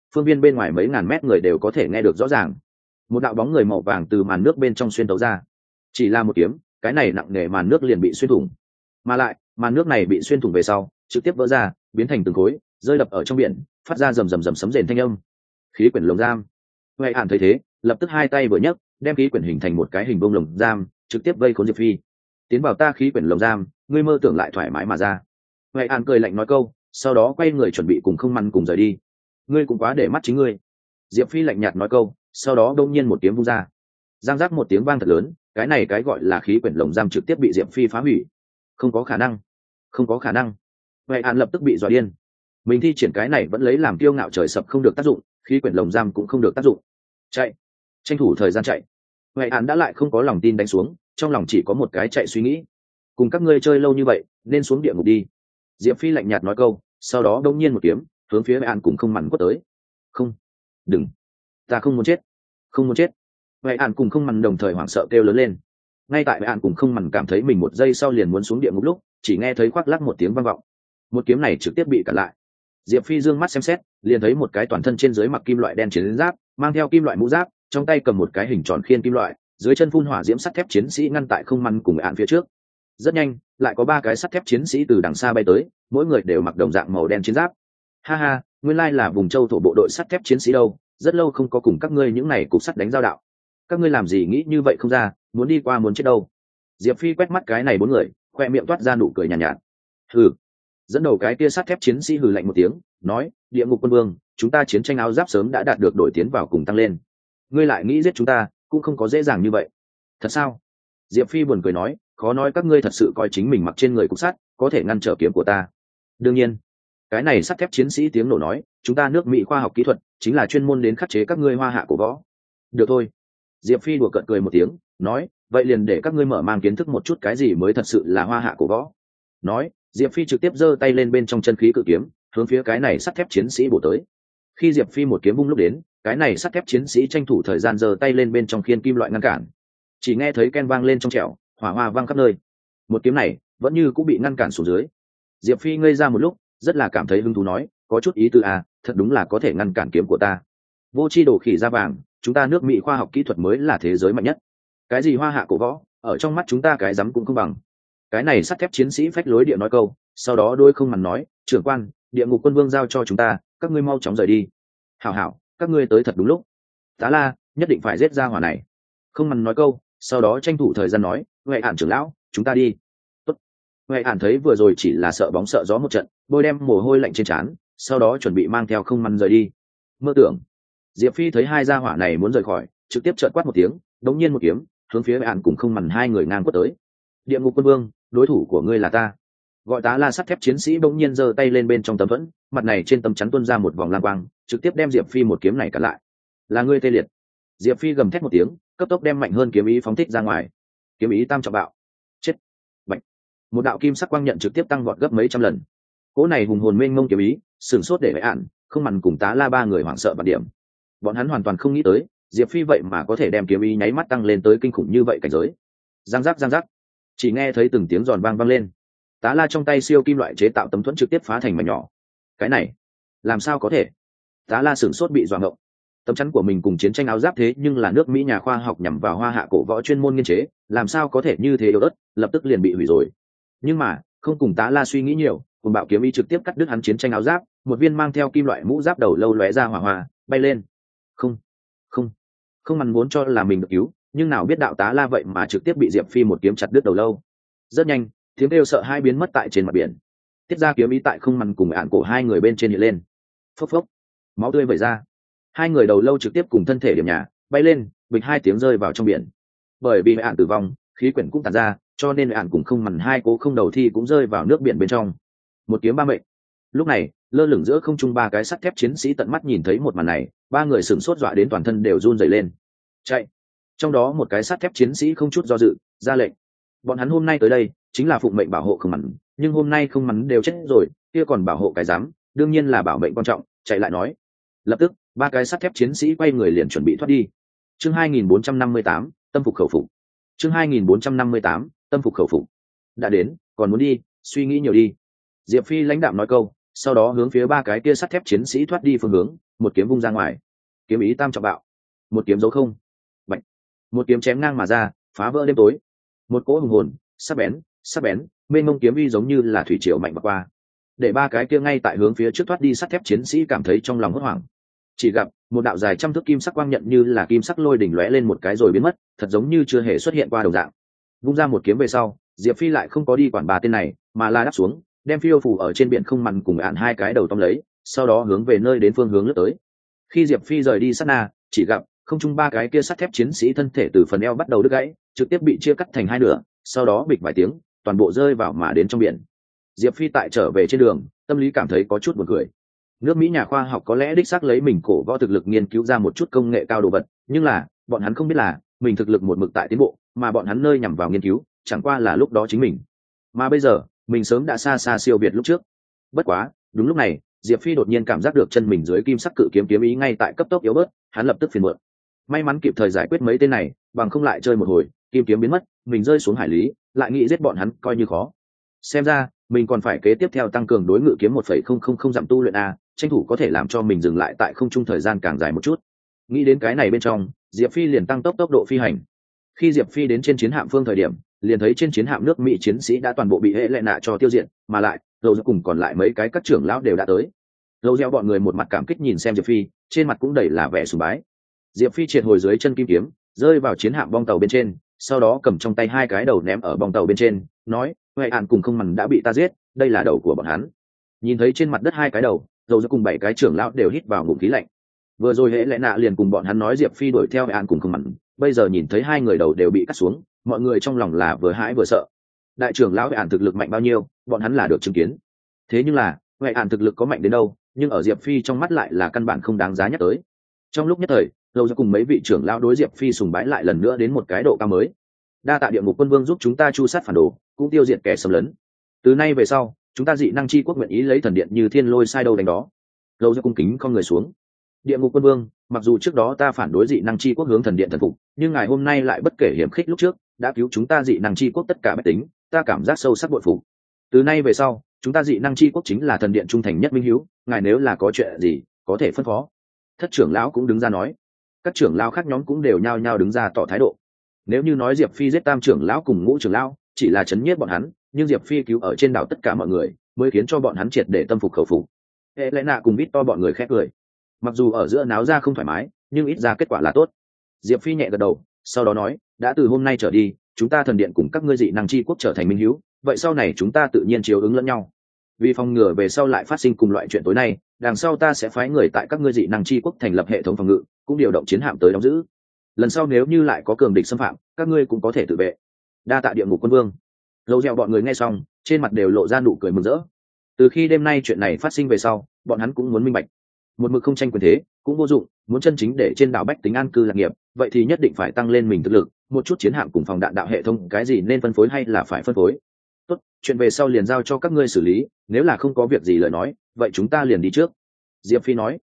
phương viên bên ngoài mấy ngàn mét người đều có thể nghe được rõ ràng. Một đạo bóng người màu vàng từ màn nước bên trong xuyên tấu ra, chỉ là một kiếm, cái này nặng nề màn nước liền bị xuyên thủng, mà lại màn nước này bị xuyên thủng về sau trực tiếp vỡ ra, biến thành từng khối rơi đập ở trong biển, phát ra rầm rầm rầm sấm rền thanh âm. Khí quyển lồng giam. Huệ Ản thấy thế, lập tức hai tay vừa nhấc, đem khí quyển hình thành một cái hình vuông lồng giam, trực tiếp vây khốn Diệp Phi. Tiến vào ta khí quyển lồng giam, ngươi mơ tưởng lại thoải mái mà ra. Huệ Ản cười lạnh nói câu, sau đó quay người chuẩn bị cùng Không Măn cùng rời đi. Ngươi cũng quá để mắt chính ngươi. Diệp Phi lạnh nhạt nói câu, sau đó đông nhiên một kiếm vung ra, giang giác một tiếng vang thật lớn, cái này cái gọi là khí quyển lồng giam trực tiếp bị Diệp Phi phá hủy. Không có khả năng, không có khả năng. Huệ Ản lập tức bị dọa điên. Mình thi triển cái này vẫn lấy làm kiêu ngạo trời sập không được tác dụng, khí quyển lồng giam cũng không được tác dụng. Chạy, tranh thủ thời gian chạy. Huệ Ản đã lại không có lòng tin đánh xuống, trong lòng chỉ có một cái chạy suy nghĩ. Cùng các ngươi chơi lâu như vậy, nên xuống địa ngục đi. Diệp Phi lạnh nhạt nói câu, sau đó đông nhiên một kiếm hướng phía Huệ Ản cùng Không Măn quất tới. Không, đừng, ta không muốn chết, không muốn chết. Huệ Ản cùng Không Măn đồng thời hoảng sợ kêu lớn lên. Ngay tại Huệ Ản cùng Không Măn cảm thấy mình một giây sau liền muốn xuống địa ngục lúc, chỉ nghe thấy khoác lác một tiếng vang vọng, một kiếm này trực tiếp bị cản lại. Diệp Phi dương mắt xem xét, liền thấy một cái toàn thân trên dưới mặc kim loại đen chiến giáp, mang theo kim loại mũ giáp, trong tay cầm một cái hình tròn khiên kim loại, dưới chân phun hỏa diễm sắt thép chiến sĩ ngăn tại Không Măn cùng Huệ Ản phía trước. Rất nhanh, lại có ba cái sắt thép chiến sĩ từ đằng xa bay tới, mỗi người đều mặc đồng dạng màu đen chiến giáp. Ha ha, nguyên lai là vùng châu thổ bộ đội sắt thép chiến sĩ đâu, rất lâu không có cùng các ngươi những này cục sắt đánh giao đạo. Các ngươi làm gì nghĩ như vậy không ra, muốn đi qua muốn chết đâu. Diệp Phi quét mắt cái này bốn người, khoe miệng toát ra nụ cười nhàn nhạt. Hừ. Dẫn đầu cái kia sắt thép chiến sĩ hừ lạnh một tiếng, nói, địa ngục quân vương, chúng ta chiến tranh áo giáp sớm đã đạt được đổi tiến vào cùng tăng lên. Ngươi lại nghĩ giết chúng ta, cũng không có dễ dàng như vậy. Thật sao? Diệp Phi buồn cười nói, khó nói các ngươi thật sự coi chính mình mặc trên người cục sắt có thể ngăn trở kiếm của ta. Đương nhiên. Cái này sắt thép chiến sĩ tiếng nổ nói, chúng ta nước Mỹ khoa học kỹ thuật chính là chuyên môn đến khắc chế các ngươi hoa hạ cổ võ. Được thôi. Diệp Phi đùa cợt cười một tiếng, nói, vậy liền để các ngươi mở mang kiến thức một chút cái gì mới thật sự là hoa hạ cổ võ. Nói, Diệp Phi trực tiếp giơ tay lên bên trong chân khí cự kiếm, hướng phía cái này sắt thép chiến sĩ bổ tới. Khi Diệp Phi một kiếm vung lúc đến, cái này sắt thép chiến sĩ tranh thủ thời gian giơ tay lên bên trong khiên kim loại ngăn cản. Chỉ nghe thấy ken vang lên trong trẻo, hỏa hoa vang khắp nơi. Một kiếm này vẫn như cũng bị ngăn cản xuống dưới. Diệp Phi ngây ra một lúc, rất là cảm thấy hứng thú nói, có chút ý tứ à, thật đúng là có thể ngăn cản kiếm của ta. Vô chi đồ khỉ da vàng, chúng ta nước Mỹ khoa học kỹ thuật mới là thế giới mạnh nhất. Cái gì hoa hạ cổ võ, ở trong mắt chúng ta cái rắm cũng không bằng. Cái này sắt thép chiến sĩ phách lối địa nói câu, sau đó đôi Không Măn nói, trưởng quan, địa ngục quân vương giao cho chúng ta, các ngươi mau chóng rời đi. Hảo hảo, các ngươi tới thật đúng lúc. Tá La, nhất định phải giết ra hỏa này. Không Măn nói câu, sau đó tranh thủ thời gian nói, Huệ Ản trưởng lão, chúng ta đi. Tốt. Huệ Ản thấy vừa rồi chỉ là sợ bóng sợ gió một trận, bôi đem mồ hôi lạnh trên trán, sau đó chuẩn bị mang theo Không Măn rời đi. Mơ tưởng. Diệp Phi thấy hai gia hỏa này muốn rời khỏi, trực tiếp trợn quát một tiếng, đống nhiên một kiếm hướng phía Huệ Ản cùng Không Măn hai người ngang quất tới. Địa ngục quân vương, đối thủ của ngươi là ta. Gọi Tá La sắt thép chiến sĩ bỗng nhiên giơ tay lên bên trong tấm thuẫn, mặt này trên tấm chắn tuôn ra một vòng lam quang, trực tiếp đem Diệp Phi một kiếm này cản lại. Là ngươi tê liệt. Diệp Phi gầm thét một tiếng, cấp tốc đem mạnh hơn kiếm ý phóng thích ra ngoài. Kiếm ý tam trọng bạo. Chết. Mạnh. Một đạo kim sắc quang nhận trực tiếp tăng vọt gấp mấy trăm lần. Cỗ này hùng hồn mênh mông kiếm ý, sửng sốt để Huệ Ản, Không Măn cùng Tá La ba người hoảng sợ bạt điểm. Bọn hắn hoàn toàn không nghĩ tới, Diệp Phi vậy mà có thể đem kiếm ý nháy mắt tăng lên tới kinh khủng như vậy cảnh giới. Giang giác giang giác. Chỉ nghe thấy từng tiếng giòn vang vang lên. Tá La trong tay siêu kim loại chế tạo tấm thuẫn trực tiếp phá thành mảnh nhỏ. Cái này, làm sao có thể? Tá La sửng sốt bị dọa ngộng. Tấm chắn của mình cùng chiến tranh áo giáp thế nhưng là nước Mỹ nhà khoa học nhằm vào hoa hạ cổ võ chuyên môn nghiên chế, làm sao có thể như thế yếu ớt, lập tức liền bị hủy rồi. Nhưng mà, không cùng Tá La suy nghĩ nhiều, cùng bạo kiếm ý trực tiếp cắt đứt hắn chiến tranh áo giáp, một viên mang theo kim loại mũ giáp đầu lâu lóe ra hỏa hoa, bay lên. Không, không, Không Măn muốn cho là mình được cứu, nhưng nào biết đạo Tá La vậy mà trực tiếp bị Diệp Phi một kiếm chặt đứt đầu lâu. Rất nhanh, tiếng kêu sợ hai biến mất tại trên mặt biển. Tiết ra kiếm ý tại Không Măn cùng Ản cổ hai người bên trên hiện lên. Phốc phốc, máu tươi vẩy ra. Hai người đầu lâu trực tiếp cùng thân thể điểm nhà bay lên, bịch hai tiếng rơi vào trong biển. Bởi vì Ản tử vong, khí quyển cũng tàn ra, cho nên Ản cùng Không Măn hai cố không đầu thi cũng rơi vào nước biển bên trong. Một kiếm ba mệnh. Lúc này, lơ lửng giữa không trung ba cái sắt thép chiến sĩ tận mắt nhìn thấy một màn này, ba người sửng sốt dọa đến toàn thân đều run rẩy lên. Chạy. Trong đó một cái sắt thép chiến sĩ không chút do dự, ra lệnh. Bọn hắn hôm nay tới đây chính là phụng mệnh bảo hộ Không Măn, nhưng hôm nay Không Măn đều chết rồi, kia còn bảo hộ cái dám, đương nhiên là bảo mệnh quan trọng. Chạy lại nói. Lập tức, ba cái sắt thép chiến sĩ quay người liền chuẩn bị thoát đi. Chương 2458, tâm phục khẩu phục. Chương 2458, tâm phục khẩu phục. Đã đến, còn muốn đi, suy nghĩ nhiều đi. Diệp Phi lãnh đạm nói câu, sau đó hướng phía ba cái kia sắt thép chiến sĩ thoát đi phương hướng, một kiếm vung ra ngoài. Kiếm ý tam trọng bạo, một kiếm dấu không. Bạch. Một kiếm chém ngang mà ra, phá vỡ đêm tối. Một cỗ hùng hồn, sắc bén, mênh mông kiếm uy giống như là thủy triều mạnh bạc qua, để ba cái kia ngay tại hướng phía trước thoát đi sắt thép chiến sĩ cảm thấy trong lòng hốt hoảng. Chỉ gặp một đạo dài trăm thước kim sắc quang nhận như là kim sắc lôi đỉnh lóe lên một cái rồi biến mất, thật giống như chưa hề xuất hiện qua đồng dạng. Vung ra một kiếm về sau, Diệp Phi lại không có đi quản bà tên này, mà là đáp xuống, đem phiêu phù ở trên biển không mặn cùng ạn hai cái đầu tóm lấy, sau đó hướng về nơi đến phương hướng lướt tới. Khi Diệp Phi rời đi sát na, chỉ gặp không trung ba cái kia sắt thép chiến sĩ thân thể từ phần eo bắt đầu đứt gãy, trực tiếp bị chia cắt thành hai nửa, sau đó bịch vài tiếng, toàn bộ rơi vào mà đến trong biển. Diệp Phi tại trở về trên đường, tâm lý cảm thấy có chút buồn cười. Nước Mỹ nhà khoa học có lẽ đích xác lấy mình cổ võ thực lực nghiên cứu ra một chút công nghệ cao đồ vật, nhưng là bọn hắn không biết là mình thực lực một mực tại tiến bộ, mà bọn hắn nơi nhằm vào nghiên cứu chẳng qua là lúc đó chính mình. Mà bây giờ, mình sớm đã xa xa siêu việt lúc trước. Bất quá, đúng lúc này, Diệp Phi đột nhiên cảm giác được chân mình dưới kim sắc cự kiếm kiếm ý ngay tại cấp tốc yếu bớt, hắn lập tức phiền muộn. May mắn kịp thời giải quyết mấy tên này, bằng không lại chơi một hồi, kim kiếm biến mất, mình rơi xuống hải lý, lại nghĩ giết bọn hắn coi như khó. Xem ra, mình còn phải kế tiếp theo tăng cường đối ngự kiếm 1,000 dặm tu luyện a, tranh thủ có thể làm cho mình dừng lại tại không trung thời gian càng dài một chút. Nghĩ đến cái này bên trong, Diệp Phi liền tăng tốc độ phi hành. Khi Diệp Phi đến trên chiến hạm phương thời điểm, liền thấy trên chiến hạm nước Mỹ chiến sĩ đã toàn bộ bị hệ lệ nạ cho tiêu diệt, mà lại dầu cùng còn lại mấy cái các trưởng lão đều đã tới. Dầu dẻo bọn người một mặt cảm kích nhìn xem Diệp Phi, trên mặt cũng đầy là vẻ sùng bái. Diệp Phi triệt hồi dưới chân kim kiếm, rơi vào chiến hạm bong tàu bên trên, sau đó cầm trong tay hai cái đầu ném ở bong tàu bên trên, nói: "Huệ Ản cùng không mằn đã bị ta giết, đây là đầu của bọn hắn." Nhìn thấy trên mặt đất hai cái đầu, dầu cùng bảy cái trưởng lão đều hít vào ngụm khí lạnh. Vừa rồi hệ lệ nạ liền cùng bọn hắn nói Diệp Phi đuổi theo Huệ Ản cùng không mằn, bây giờ nhìn thấy hai người đầu đều bị cắt xuống, mọi người trong lòng là vừa hãi vừa sợ. Đại trưởng lão Huệ Ản thực lực mạnh bao nhiêu, bọn hắn là được chứng kiến. Thế nhưng là, Huệ Ản thực lực có mạnh đến đâu, nhưng ở Diệp Phi trong mắt lại là căn bản không đáng giá nhắc tới. Trong lúc nhất thời, dầu cùng mấy vị trưởng lão đối Diệp Phi sùng bái lại lần nữa đến một cái độ cao mới. Đa tạ địa ngục quân vương giúp chúng ta chu sát phản đồ, cũng tiêu diệt kẻ xâm lấn. Từ nay về sau, chúng ta dị năng chi quốc nguyện ý lấy thần điện như thiên lôi sai đâu đánh đó. Dầu cung kính con người xuống. Địa ngục quân vương, mặc dù trước đó ta phản đối dị năng chi quốc hướng thần điện thần phục, nhưng ngài hôm nay lại bất kể hiểm khích lúc trước, đã cứu chúng ta dị năng chi quốc tất cả bách tính, ta cảm giác sâu sắc bội phục. Từ nay về sau, chúng ta dị năng chi quốc chính là thần điện trung thành nhất minh hiếu, ngài nếu là có chuyện gì, có thể phân phó. Thất trưởng lão cũng đứng ra nói. Các trưởng lão khác nhóm cũng đều nhao nhao đứng ra tỏ thái độ. Nếu như nói Diệp Phi giết tam trưởng lão cùng ngũ trưởng lão chỉ là chấn nhiếp bọn hắn, nhưng Diệp Phi cứu ở trên đảo tất cả mọi người, mới khiến cho bọn hắn triệt để tâm phục khẩu phục. Hệ lẽ nạ cùng ít to bọn người khét cười. Mặc dù ở giữa náo ra không thoải mái, nhưng ít ra kết quả là tốt. Diệp Phi nhẹ gật đầu, sau đó nói: đã từ hôm nay trở đi, chúng ta thần điện cùng các ngươi dị năng chi quốc trở thành minh hiếu, vậy sau này chúng ta tự nhiên chiếu ứng lẫn nhau. Vì phòng ngừa về sau lại phát sinh cùng loại chuyện tối nay, đằng sau ta sẽ phái người tại các ngươi dị năng chi quốc thành lập hệ thống phòng ngự, cũng điều động chiến hạm tới đóng giữ. Lần sau nếu như lại có cường địch xâm phạm, các ngươi cũng có thể tự vệ. Đa tạ địa ngục quân vương. Dầu dẻo bọn người nghe xong, trên mặt đều lộ ra nụ cười mừng rỡ. Từ khi đêm nay chuyện này phát sinh về sau, bọn hắn cũng muốn minh bạch, một mực không tranh quyền thế cũng vô dụng, muốn chân chính để trên đảo bách tính an cư lạc nghiệp, vậy thì nhất định phải tăng lên mình thực lực, một chút chiến hạm cùng phòng đạn đạo hệ thống cái gì nên phân phối hay là phải phân phối. Tốt, chuyện về sau liền giao cho các ngươi xử lý, nếu là không có việc gì lời nói, vậy chúng ta liền đi trước. Diệp Phi nói.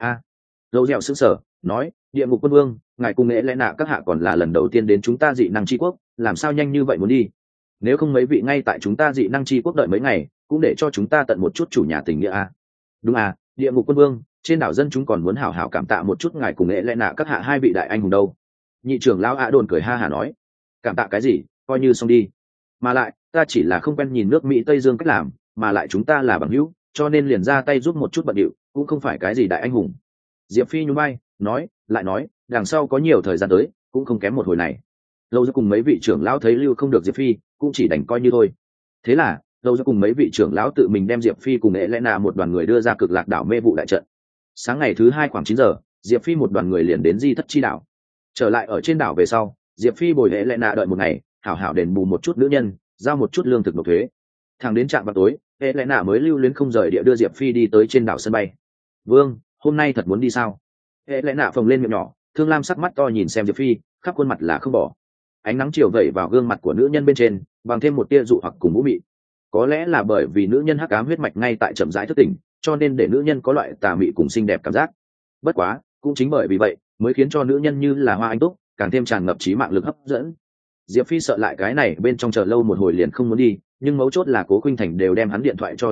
Dầu dẻo sững sờ, nói: địa ngục quân vương, ngài cùng nghệ lẽ nạ các hạ còn là lần đầu tiên đến chúng ta dị năng chi quốc, làm sao nhanh như vậy muốn đi? Nếu không mấy vị ngay tại chúng ta dị năng chi quốc đợi mấy ngày, cũng để cho chúng ta tận một chút chủ nhà tình nghĩa a. Đúng à, địa ngục quân vương, trên đảo dân chúng còn muốn hảo hảo cảm tạ một chút ngài cùng nghệ lẽ nạ các hạ hai vị đại anh hùng đâu. Nhị trưởng lão ạ đồn cười ha hả nói: cảm tạ cái gì, coi như xong đi. Mà lại, ta chỉ là không quen nhìn nước Mỹ Tây Dương cách làm, mà lại chúng ta là bằng hữu, cho nên liền ra tay giúp một chút bận điệu, cũng không phải cái gì đại anh hùng. Diệp Phi nhún vai, lại nói, đằng sau có nhiều thời gian tới, cũng không kém một hồi này. Lâu ra cùng mấy vị trưởng lão thấy lưu không được Diệp Phi, cũng chỉ đành coi như thôi. Thế là, lâu ra cùng mấy vị trưởng lão tự mình đem Diệp Phi cùng Elena một đoàn người đưa ra cực lạc đảo mê vụ đại trận. Sáng ngày thứ hai khoảng 9 giờ, Diệp Phi một đoàn người liền đến Di Thất Chi đảo. Trở lại ở trên đảo về sau, Diệp Phi bồi Elena đợi một ngày, hảo hảo đền bù một chút nữ nhân, giao một chút lương thực nộp thuế. Thẳng đến trạm vào tối, Elena mới lưu luyến không rời địa đưa Diệp Phi đi tới trên đảo sân bay. Vương, hôm nay thật muốn đi sao? Elena phồng lên miệng nhỏ, thương lam sắc mắt to nhìn xem Diệp Phi, khắp khuôn mặt là không bỏ. Ánh nắng chiều vẩy vào gương mặt của nữ nhân bên trên, bằng thêm một tia dụ hoặc cùng vũ mị. Có lẽ là bởi vì nữ nhân hắc ám huyết mạch ngay tại chậm rãi thức tỉnh, cho nên để nữ nhân có loại tà mị cùng xinh đẹp cảm giác. Bất quá, cũng chính bởi vì vậy, mới khiến cho nữ nhân như là hoa anh túc, càng thêm tràn ngập trí mạng lực hấp dẫn. Diệp Phi sợ lại cái này bên trong chờ lâu một hồi liền không muốn đi, nhưng mấu chốt là Cố Khuynh Thành đều đem hắn điện thoại cho đánh nổ,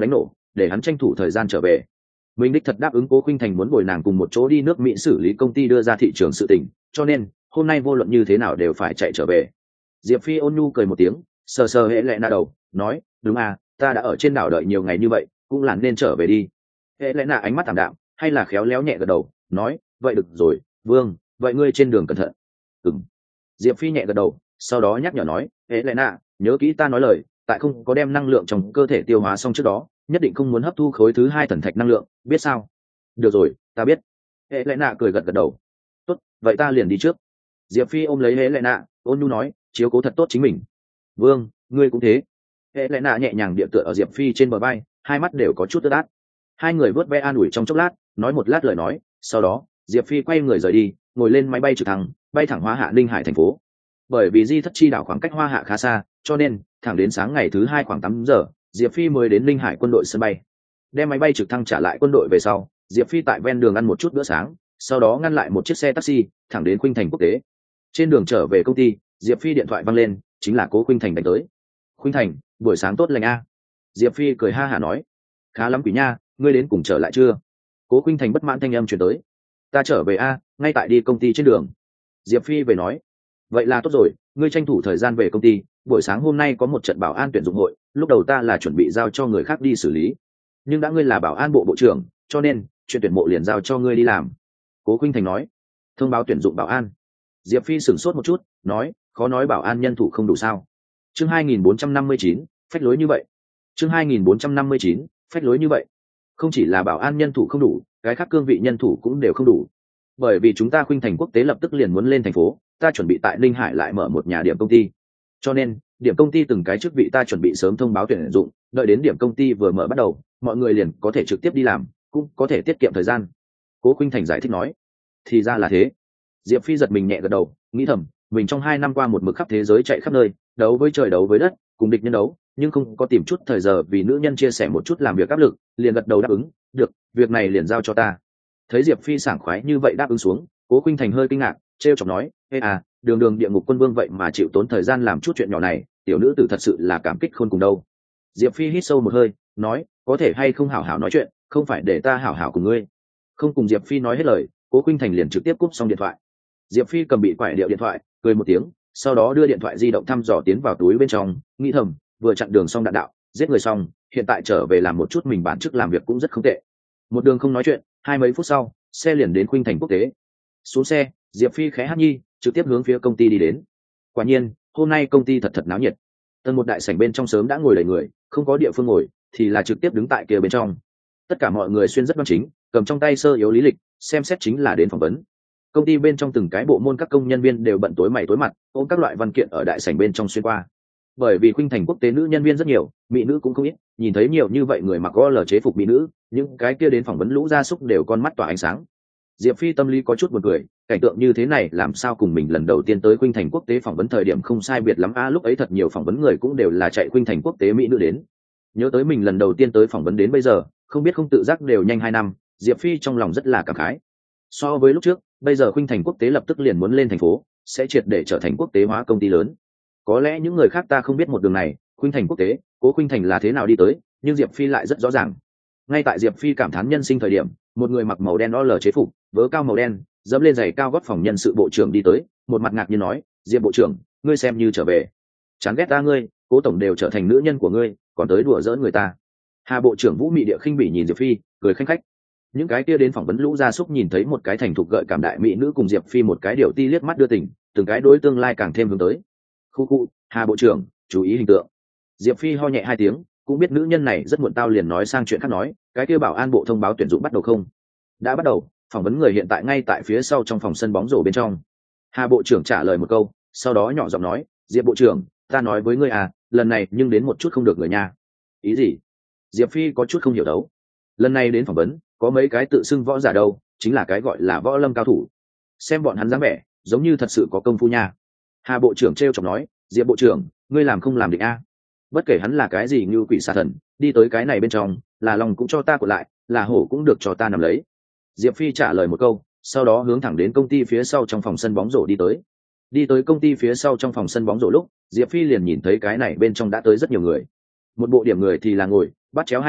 để hắn tranh thủ thời gian trở về. Mình đích thật đáp ứng Cố Khuynh Thành muốn bồi nàng cùng một chỗ đi nước Mỹ xử lý công ty đưa ra thị trường sự tình, cho nên hôm nay vô luận như thế nào đều phải chạy trở về. Diệp Phi ôn nhu cười một tiếng, sờ sờ hệ lệ nạ đầu, nói, đúng à, ta đã ở trên đảo đợi nhiều ngày như vậy, cũng là nên trở về đi. Hệ lệ nạ ánh mắt thảm đạm, hay là khéo léo nhẹ gật đầu, nói, vậy được rồi, Vương, vậy ngươi trên đường cẩn thận. Ừm. Diệp Phi nhẹ gật đầu, sau đó nhắc nhở nói, hệ lệ nạ, nhớ kỹ ta nói lời, tại không có đem năng lượng trong cơ thể tiêu hóa xong trước đó, nhất định không muốn hấp thu khối thứ hai thần thạch năng lượng, biết sao? Được rồi, ta biết. Hệ lệ nạ cười gật gật đầu. Tốt, vậy ta liền đi trước. Diệp Phi ôm lấy hệ lệ nạ, ôn nhu nói, chiếu cố thật tốt chính mình. Vương, ngươi cũng thế. Hệ lệ nạ nhẹ nhàng địa tựa ở Diệp Phi trên bờ vai, hai mắt đều có chút ướt át. Hai người vớt ve an ủi trong chốc lát, nói một lát lời nói, sau đó Diệp Phi quay người rời đi, ngồi lên máy bay trực thăng, bay thẳng Hoa Hạ Ninh Hải thành phố. Bởi vì Di Thất Chi đảo khoảng cách Hoa Hạ khá xa, cho nên thẳng đến sáng ngày thứ hai khoảng 8 giờ, Diệp Phi mới đến Ninh Hải quân đội sân bay. Đem máy bay trực thăng trả lại quân đội về sau, Diệp Phi tại ven đường ăn một chút bữa sáng, sau đó ngăn lại một chiếc xe taxi, thẳng đến Khuynh Thành quốc tế. Trên đường trở về công ty, Diệp Phi điện thoại vang lên, chính là Cố Khuynh Thành đánh tới. Khuynh Thành, buổi sáng tốt lành a. Diệp Phi cười ha hả nói, khá lắm quỷ nha, ngươi đến cùng trở lại chưa? Cố Khuynh Thành bất mãn thanh âm truyền tới. Ta trở về a, ngay tại đi công ty trên đường. Diệp Phi về nói, vậy là tốt rồi, ngươi tranh thủ thời gian về công ty, buổi sáng hôm nay có một trận bảo an tuyển dụng hội, lúc đầu ta là chuẩn bị giao cho người khác đi xử lý, nhưng đã ngươi là bảo an bộ bộ trưởng, cho nên chuyện tuyển mộ liền giao cho ngươi đi làm. Cố Khuynh Thành nói, thông báo tuyển dụng bảo an. Diệp Phi sửng sốt một chút, nói, khó nói bảo an nhân thủ không đủ sao? Chương 2459, phách lối như vậy. Chương 2459, phách lối như vậy. Không chỉ là bảo an nhân thủ không đủ, cái khác cương vị nhân thủ cũng đều không đủ. Bởi vì chúng ta Khuynh Thành quốc tế lập tức liền muốn lên thành phố, ta chuẩn bị tại Ninh Hải lại mở một nhà điểm công ty. Cho nên, điểm công ty từng cái chức vị ta chuẩn bị sớm thông báo tuyển dụng, đợi đến điểm công ty vừa mở bắt đầu, mọi người liền có thể trực tiếp đi làm, cũng có thể tiết kiệm thời gian. Cố Khuynh Thành giải thích nói, thì ra là thế. Diệp Phi giật mình nhẹ gật đầu, nghĩ thầm, mình trong 2 năm qua một mực khắp thế giới chạy khắp nơi, đấu với trời đấu với đất, cùng địch nhân đấu, nhưng không có tìm chút thời giờ vì nữ nhân chia sẻ một chút làm việc áp lực, liền gật đầu đáp ứng, được, việc này liền giao cho ta. Thấy Diệp Phi sảng khoái như vậy đáp ứng xuống, Cố Khuynh Thành hơi kinh ngạc, trêu chọc nói, ê à, đường đường địa ngục quân vương vậy mà chịu tốn thời gian làm chút chuyện nhỏ này, tiểu nữ tử thật sự là cảm kích khôn cùng đâu. Diệp Phi hít sâu một hơi, nói, có thể hay không hảo hảo nói chuyện, không phải để ta hảo hảo cùng ngươi. Không cùng Diệp Phi nói hết lời, Cố Khuynh Thành liền trực tiếp cúp xong điện thoại. Diệp Phi cầm bị quải điệu điện thoại, cười một tiếng, sau đó đưa điện thoại di động thăm dò tiến vào túi bên trong, nghĩ thầm, vừa chặn đường xong đạn đạo, giết người xong, hiện tại trở về làm một chút mình bản chức làm việc cũng rất không tệ. Một đường không nói chuyện, hai mấy phút sau, xe liền đến Khuynh Thành quốc tế. Xuống xe, Diệp Phi khẽ hát nhi, trực tiếp hướng phía công ty đi đến. Quả nhiên, hôm nay công ty thật náo nhiệt. Tầng một đại sảnh bên trong sớm đã ngồi đầy người, không có địa phương ngồi, thì là trực tiếp đứng tại kia bên trong. Tất cả mọi người xuyên rất đoan chính, cầm trong tay sơ yếu lý lịch, xem xét chính là đến phỏng vấn. Công ty bên trong từng cái bộ môn các công nhân viên đều bận tối mày tối mặt, ôm các loại văn kiện ở đại sảnh bên trong xuyên qua. Bởi vì Khuynh Thành quốc tế nữ nhân viên rất nhiều, mỹ nữ cũng không ít, nhìn thấy nhiều như vậy người mặc GL chế phục mỹ nữ, những cái kia đến phỏng vấn lũ gia súc đều con mắt tỏa ánh sáng. Diệp Phi tâm lý có chút buồn cười, cảnh tượng như thế này làm sao cùng mình lần đầu tiên tới Khuynh Thành quốc tế phỏng vấn thời điểm không sai biệt lắm a, lúc ấy thật nhiều phỏng vấn người cũng đều là chạy Khuynh Thành quốc tế mỹ nữ đến. Nhớ tới mình lần đầu tiên tới phỏng vấn đến bây giờ, không biết không tự giác đều nhanh 2 năm, Diệp Phi trong lòng rất là cảm khái. So với lúc trước, bây giờ Khuynh Thành quốc tế lập tức liền muốn lên thành phố, sẽ triệt để trở thành quốc tế hóa công ty lớn. Có lẽ những người khác ta không biết một đường này, Khuynh Thành quốc tế, Cố Khuynh Thành là thế nào đi tới, nhưng Diệp Phi lại rất rõ ràng. Ngay tại Diệp Phi cảm thán nhân sinh thời điểm, một người mặc màu đen OL chế phục, vớ cao màu đen, dẫm lên giày cao gót phòng nhân sự bộ trưởng đi tới, một mặt ngạc nhiên nói, Diệp bộ trưởng, ngươi xem như trở về. Chán ghét ta ngươi, Cố tổng đều trở thành nữ nhân của ngươi, còn tới đùa giỡn người ta. Hà bộ trưởng Vũ Mị địa khinh bỉ nhìn Diệp Phi, cười khanh khách. Những cái kia đến phỏng vấn lũ gia súc nhìn thấy một cái thành thục gợi cảm đại mỹ nữ cùng Diệp Phi một cái điều ti liếc mắt đưa tình, từng cái đối tương lai càng thêm hướng tới. Khu khu, Hà bộ trưởng, chú ý hình tượng. Diệp Phi ho nhẹ 2 tiếng, cũng biết nữ nhân này rất muộn, tao liền nói sang chuyện khác, nói, cái kia bảo an bộ thông báo tuyển dụng bắt đầu không? Đã bắt đầu, phỏng vấn người hiện tại ngay tại phía sau trong phòng sân bóng rổ bên trong. Hà bộ trưởng trả lời một câu, sau đó nhỏ giọng nói, Diệp bộ trưởng, ta nói với ngươi à, lần này nhưng đến một chút không được người nha. Ý gì? Diệp Phi có chút không hiểu đấu. Lần này đến phỏng vấn, có mấy cái tự xưng võ giả đâu, chính là cái gọi là võ lâm cao thủ. Xem bọn hắn dáng vẻ, giống như thật sự có công phu nha. Hà bộ trưởng trêu chọc nói, Diệp bộ trưởng, ngươi làm không làm định a? Bất kể hắn là cái gì như quỷ xà thần, đi tới cái này bên trong, là lòng cũng cho ta của lại, là hổ cũng được cho ta nằm lấy. Diệp Phi trả lời một câu, sau đó hướng thẳng đến công ty phía sau trong phòng sân bóng rổ đi tới. Đi tới công ty phía sau trong phòng sân bóng rổ lúc, Diệp Phi liền nhìn thấy cái này bên trong đã tới rất nhiều người. Một bộ điểm người thì là ngồi, bắt chéo 2 chân,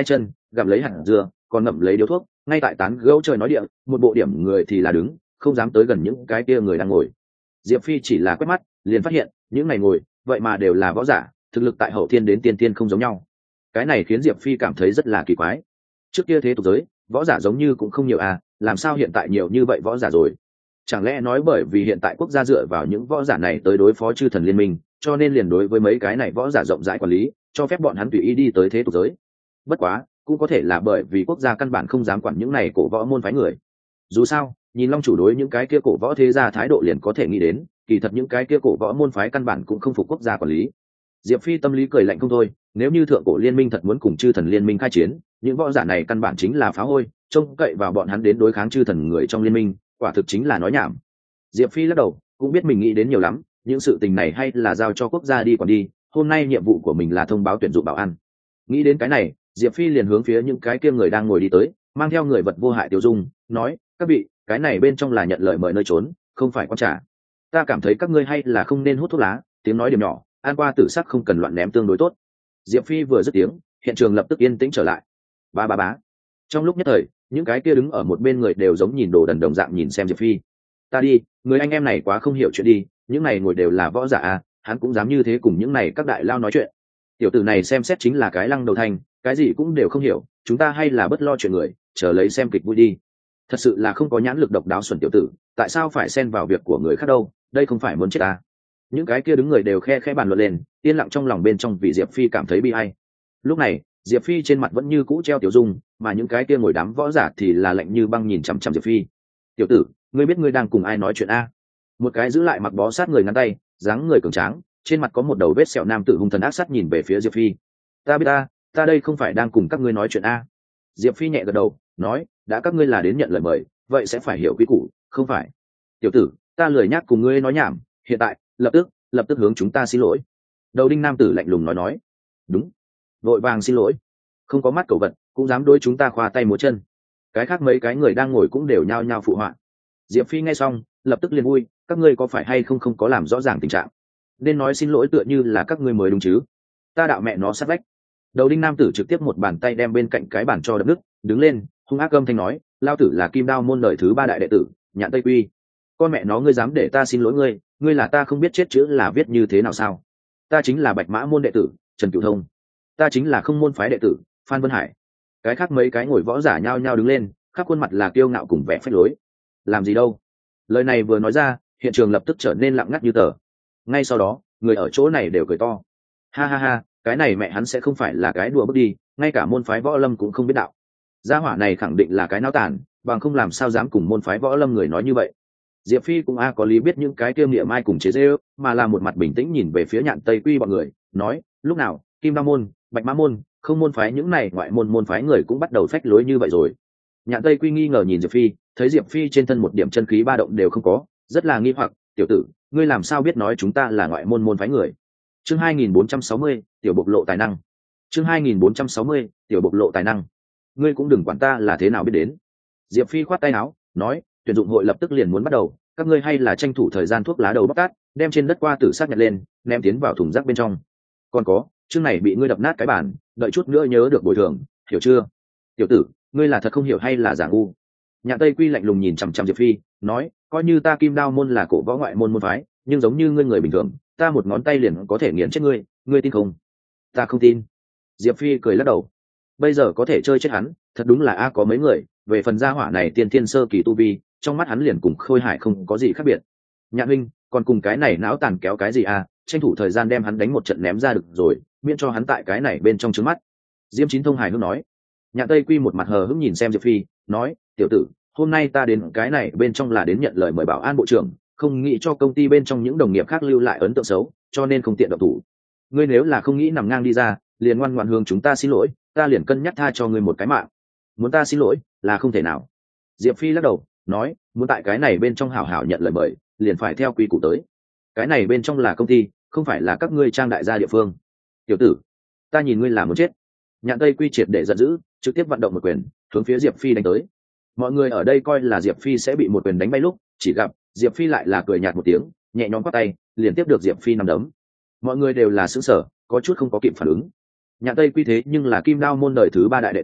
gặm lấy hạt dưa, còn ngậm lấy điếu thuốc, ngay tại tán gẫu trời nói địa, một bộ điểm người thì là đứng, không dám tới gần những cái kia người đang ngồi. Diệp Phi chỉ là quét mắt, liền phát hiện, những ngày ngồi, vậy mà đều là võ giả, thực lực tại hậu thiên đến tiên tiên không giống nhau. Cái này khiến Diệp Phi cảm thấy rất là kỳ quái. Trước kia thế tục giới, võ giả giống như cũng không nhiều à, làm sao hiện tại nhiều như vậy võ giả rồi? Chẳng lẽ nói bởi vì hiện tại quốc gia dựa vào những võ giả này tới đối phó chư thần liên minh, cho nên liền đối với mấy cái này võ giả rộng rãi quản lý, cho phép bọn hắn tùy ý đi tới thế tục giới. Bất quá, cũng có thể là bởi vì quốc gia căn bản không dám quản những này cổ võ môn phái người. Dù sao, nhìn Long chủ đối những cái kia cổ võ thế gia thái độ liền có thể nghĩ đến, kỳ thật những cái kia cổ võ môn phái căn bản cũng không phục quốc gia quản lý. Diệp Phi tâm lý cười lạnh không thôi, nếu như thượng cổ liên minh thật muốn cùng chư thần liên minh khai chiến, những võ giả này căn bản chính là phá hôi, trông cậy vào bọn hắn đến đối kháng chư thần người trong liên minh, quả thực chính là nói nhảm. Diệp Phi lắc đầu, cũng biết mình nghĩ đến nhiều lắm, những sự tình này hay là giao cho quốc gia đi còn đi, hôm nay nhiệm vụ của mình là thông báo tuyển dụng bảo an. Nghĩ đến cái này, Diệp Phi liền hướng phía những cái kia người đang ngồi đi tới, mang theo người vật vô hại tiêu dung, nói: "Các vị, cái này bên trong là nhận lời mời nơi trốn, không phải quan trả. Ta cảm thấy các ngươi hay là không nên hút thuốc lá, tiếng nói điểm nhỏ, an qua tử sắc không cần loạn ném tương đối tốt." Diệp Phi vừa dứt tiếng, hiện trường lập tức yên tĩnh trở lại. Ba ba bá. Trong lúc nhất thời, những cái kia đứng ở một bên người đều giống nhìn đồ đần đồng dạng nhìn xem Diệp Phi. "Ta đi, người anh em này quá không hiểu chuyện đi, những này ngồi đều là võ giả à, hắn cũng dám như thế cùng những này các đại lao nói chuyện. Tiểu tử này xem xét chính là cái lăng đầu thanh, cái gì cũng đều không hiểu, chúng ta hay là bất lo chuyện người, chờ lấy xem kịch vui đi. Thật sự là không có nhãn lực độc đáo xuẩn tiểu tử, tại sao phải xen vào việc của người khác đâu, đây không phải muốn chết à?" Những cái kia đứng người đều khe khẽ bàn luận lên, yên lặng trong lòng bên trong vì Diệp Phi cảm thấy bi ai. Lúc này, Diệp Phi trên mặt vẫn như cũ treo tiểu dung, mà những cái kia ngồi đám võ giả thì là lạnh như băng nhìn chằm chằm Diệp Phi. "Tiểu tử, ngươi biết ngươi đang cùng ai nói chuyện a?" Một cái giữ lại mặc bó sát người ngắn tay, dáng người cường tráng, trên mặt có một đầu vết sẹo nam tử hung thần ác sát nhìn về phía Diệp Phi. "Ta biết ta đây không phải đang cùng các ngươi nói chuyện a." Diệp Phi nhẹ gật đầu, nói: "Đã các ngươi là đến nhận lời mời, vậy sẽ phải hiểu quy củ, không phải? Tiểu tử, ta lười nhắc cùng ngươi nói nhảm, hiện tại, lập tức hướng chúng ta xin lỗi." Đầu đinh nam tử lạnh lùng nói: "Đúng." Vội vàng xin lỗi. "Không có mắt cầu vật, cũng dám đối chúng ta khoa tay múa chân." Cái khác mấy cái người đang ngồi cũng đều nhao nhao phụ họa. Diệp Phi nghe xong, lập tức liền vui: "Các ngươi có phải hay không có làm rõ ràng tình trạng? Nên nói xin lỗi tựa như là các ngươi mới đúng chứ? Ta đạo mẹ nó sát vách." Đầu đinh nam tử trực tiếp một bàn tay đem bên cạnh cái bàn cho đập nứt, đứng lên, hung ác âm thanh nói: "Lao tử là Kim Đao môn đời thứ 3 đại đệ tử, Nhạn Tây Quy. Con mẹ nó ngươi dám để ta xin lỗi ngươi, ngươi là ta không biết chết chữ là viết như thế nào sao? Ta chính là Bạch Mã môn đệ tử, Trần Cửu Thông. Ta chính là Không môn phái đệ tử, Phan Vân Hải." Cái khác mấy cái ngồi võ giả nhao nhao đứng lên, khắp khuôn mặt là kiêu ngạo cùng vẻ phách lối. Làm gì đâu? Lời này vừa nói ra, hiện trường lập tức trở nên lặng ngắt như tờ. Ngay sau đó, người ở chỗ này đều cười to: "Ha ha ha, cái này mẹ hắn sẽ không phải là cái đùa bước đi, ngay cả môn phái võ lâm cũng không biết đạo. Gia hỏa này khẳng định là cái náo tàn, bằng không làm sao dám cùng môn phái võ lâm người nói như vậy." Diệp Phi cũng có lý biết những cái kiêm niệm mai cùng chế giễu, mà là một mặt bình tĩnh nhìn về phía Nhạn Tây Quy bọn người, nói: "Lúc nào, Kim Đao môn, Bạch Mã môn, Không môn phái những này ngoại môn phái người cũng bắt đầu phách lối như vậy rồi?" Nhạn Tây Quy nghi ngờ nhìn Diệp Phi, thấy Diệp Phi trên thân một điểm chân khí ba động đều không có, rất là nghi hoặc: "Tiểu tử, ngươi làm sao biết nói chúng ta là ngoại môn phái người?" Chương 2460, tiểu bộc lộ tài năng. Chương 2460, tiểu bộc lộ tài năng. "Ngươi cũng đừng quản ta là thế nào biết đến." Diệp Phi khoát tay áo, nói: "Tuyển dụng hội lập tức liền muốn bắt đầu, các ngươi hay là tranh thủ thời gian thuốc lá đầu bóc tát, đem trên đất qua tử sát nhặt lên, ném tiến vào thùng rác bên trong. Còn có, chương này bị ngươi đập nát cái bản, đợi chút nữa nhớ được bồi thường, hiểu chưa? Tiểu tử, ngươi là thật không hiểu hay là giả ngu?" Nhạn Tây Quy lạnh lùng nhìn chằm chằm Diệp Phi, nói: "Coi như ta Kim Đao môn là cổ võ ngoại môn phái, nhưng giống như ngươi người bình thường, ta một ngón tay liền có thể nghiền chết ngươi, ngươi tin không?" "Ta không tin." Diệp Phi cười lắc đầu. Bây giờ có thể chơi chết hắn, thật đúng là có mấy người, về phần gia hỏa này tiên thiên sơ kỳ tu vi, trong mắt hắn liền cùng Khôi Hải không có gì khác biệt. "Nhạn huynh, còn cùng cái này não tàn kéo cái gì tranh thủ thời gian đem hắn đánh một trận ném ra được rồi, miễn cho hắn tại cái này bên trong trứng mắt." Diêm Chín Thông hài hước nói. Nhạn Tây Quy một mặt hờ hững nhìn xem Diệp Phi, nói: "Tiểu tử, hôm nay ta đến cái này bên trong là đến nhận lời mời bảo an bộ trưởng, không nghĩ cho công ty bên trong những đồng nghiệp khác lưu lại ấn tượng xấu, cho nên không tiện động thủ. Ngươi nếu là không nghĩ nằm ngang đi ra, liền ngoan ngoãn hướng chúng ta xin lỗi, ta liền cân nhắc tha cho ngươi một cái mạng. Muốn ta xin lỗi là không thể nào." Diệp Phi lắc đầu, nói: "Muốn tại cái này bên trong hảo hảo nhận lời mời, liền phải theo quy củ tới. Cái này bên trong là công ty, không phải là các ngươi trang đại gia địa phương. Tiểu tử, ta nhìn ngươi là muốn chết." Nhạn Tây Quy triệt để giận dữ, trực tiếp vận động một quyền, hướng phía Diệp Phi đánh tới. Mọi người ở đây coi là Diệp Phi sẽ bị một quyền đánh bay lúc, chỉ gặp Diệp Phi lại là cười nhạt một tiếng, nhẹ nhõm quát tay, liền tiếp được Diệp Phi nắm đấm. Mọi người đều là sững sờ, có chút không có kịp phản ứng. Nhạn Tây Quy thế nhưng là Kim Đao môn đời thứ 3 đại đệ tử,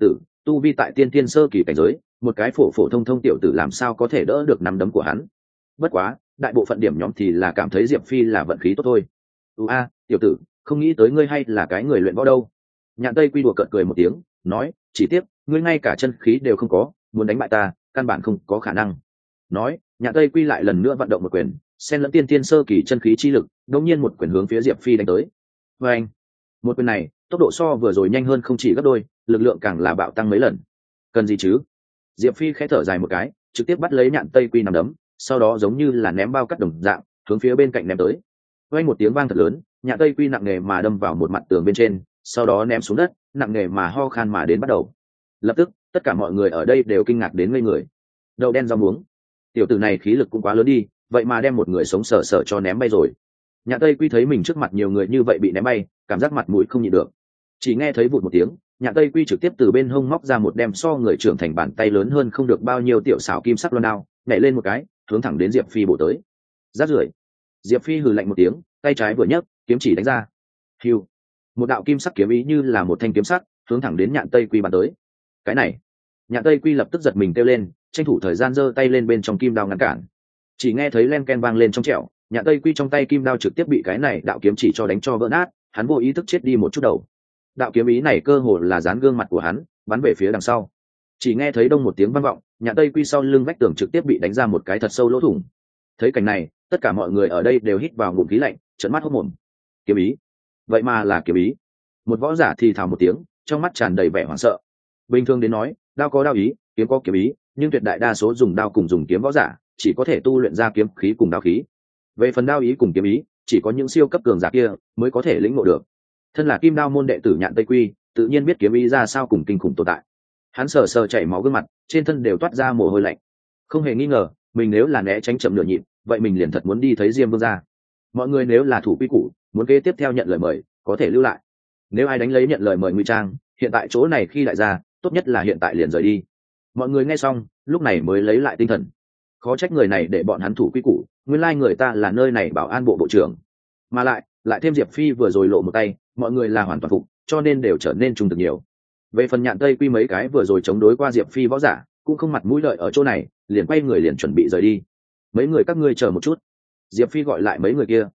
tu vi tại tiên tiên sơ kỳ cảnh giới, một cái phổ phổ thông thông tiểu tử làm sao có thể đỡ được nắm đấm của hắn. Bất quá đại bộ phận điểm nhóm thì là cảm thấy Diệp Phi là vận khí tốt thôi. Tiểu tử, không nghĩ tới ngươi hay là cái người luyện võ đâu. Nhạn Tây Quy đùa cợt cười một tiếng, nói, chỉ tiếc ngươi ngay cả chân khí đều không có, muốn đánh bại ta căn bản không có khả năng. Nói, Nhạn Tây Quy lại lần nữa vận động một quyền, xen lẫn tiên tiên sơ kỳ chân khí chi lực, đột nhiên một quyền hướng phía Diệp Phi đánh tới. Và anh, một quyền này tốc độ so vừa rồi nhanh hơn không chỉ gấp đôi, lực lượng càng là bạo tăng mấy lần. Cần gì chứ? Diệp Phi khẽ thở dài một cái, trực tiếp bắt lấy Nhạn Tây Quy nằm đấm, sau đó giống như là ném bao cắt đồng dạng hướng phía bên cạnh ném tới. Vang một tiếng vang thật lớn, Nhạn Tây Quy nặng nề mà đâm vào một mặt tường bên trên, sau đó ném xuống đất, nặng nề mà ho khan mà đến bắt đầu. Lập tức tất cả mọi người ở đây đều kinh ngạc đến ngây người. Đậu đen rau muống, tiểu tử này khí lực cũng quá lớn đi, vậy mà đem một người sống sờ sờ cho ném bay rồi. Nhạn Tây Quy thấy mình trước mặt nhiều người như vậy bị ném bay, cảm giác mặt mũi không nhịn được. Chỉ nghe thấy vụt một tiếng, Nhạn Tây Quy trực tiếp từ bên hông móc ra một đem so người trưởng thành bàn tay lớn hơn không được bao nhiêu tiểu xảo kim sắc loan đao, nhảy lên một cái, hướng thẳng đến Diệp Phi bổ tới. Rát rưởi. Diệp Phi hừ lạnh một tiếng, tay trái vừa nhấc, kiếm chỉ đánh ra. Hưu. Một đạo kim sắc kiếm ý như là một thanh kiếm sắc, hướng thẳng đến Nhạn Tây Quy bắn tới. Cái này, Nhạn Tây Quy lập tức giật mình kêu lên, tranh thủ thời gian giơ tay lên bên trong kim đao ngăn cản. Chỉ nghe thấy len ken vang lên trong trẻo, Nhạn Tây Quy trong tay kim đao trực tiếp bị cái này đạo kiếm chỉ cho đánh cho vỡ nát, hắn vô ý thức chết đi một chút đầu. Đạo kiếm ý này cơ hồ là dán gương mặt của hắn, bắn về phía đằng sau. Chỉ nghe thấy đông một tiếng vang vọng, Nhạn Tây Quy sau lưng vách tường trực tiếp bị đánh ra một cái thật sâu lỗ thủng. Thấy cảnh này, tất cả mọi người ở đây đều hít vào ngụm khí lạnh, trợn mắt hốt mồm. Kiếm ý? Vậy mà là kiếm ý? Một võ giả thì thào một tiếng, trong mắt tràn đầy vẻ hoảng sợ. Bình thường đến nói, đao có đao ý, kiếm có kiếm ý, nhưng tuyệt đại đa số dùng đao cùng dùng kiếm võ giả chỉ có thể tu luyện ra kiếm khí cùng đao khí. Về phần đao ý cùng kiếm ý, chỉ có những siêu cấp cường giả kia mới có thể lĩnh ngộ được. Thân là kim đao môn đệ tử Nhạn Tây Quy, tự nhiên biết kiếm ý ra sao cùng kinh khủng tồn tại. Hắn sờ sờ chảy máu gương mặt, trên thân đều toát ra mồ hôi lạnh. Không hề nghi ngờ, mình nếu là né tránh chậm nửa nhịp, vậy mình liền thật muốn đi thấy Diêm Vương gia. Mọi người nếu là thủ quy củ, muốn kế tiếp theo nhận lời mời, có thể lưu lại. Nếu ai đánh lấy nhận lời mời ngụy trang, hiện tại chỗ này khi đại gia, tốt nhất là hiện tại liền rời đi. Mọi người nghe xong, lúc này mới lấy lại tinh thần. Khó trách người này để bọn hắn thủ quy củ, nguyên lai người ta là nơi này bảo an bộ bộ trưởng, mà lại thêm Diệp Phi vừa rồi lộ một tay, mọi người là hoàn toàn phục, cho nên đều trở nên trung thực nhiều. Về phần Nhạn Tây Quy mấy cái vừa rồi chống đối qua Diệp Phi võ giả, cũng không mặt mũi lợi ở chỗ này, liền quay người liền chuẩn bị rời đi. Mấy người các ngươi chờ một chút. Diệp Phi gọi lại mấy người kia.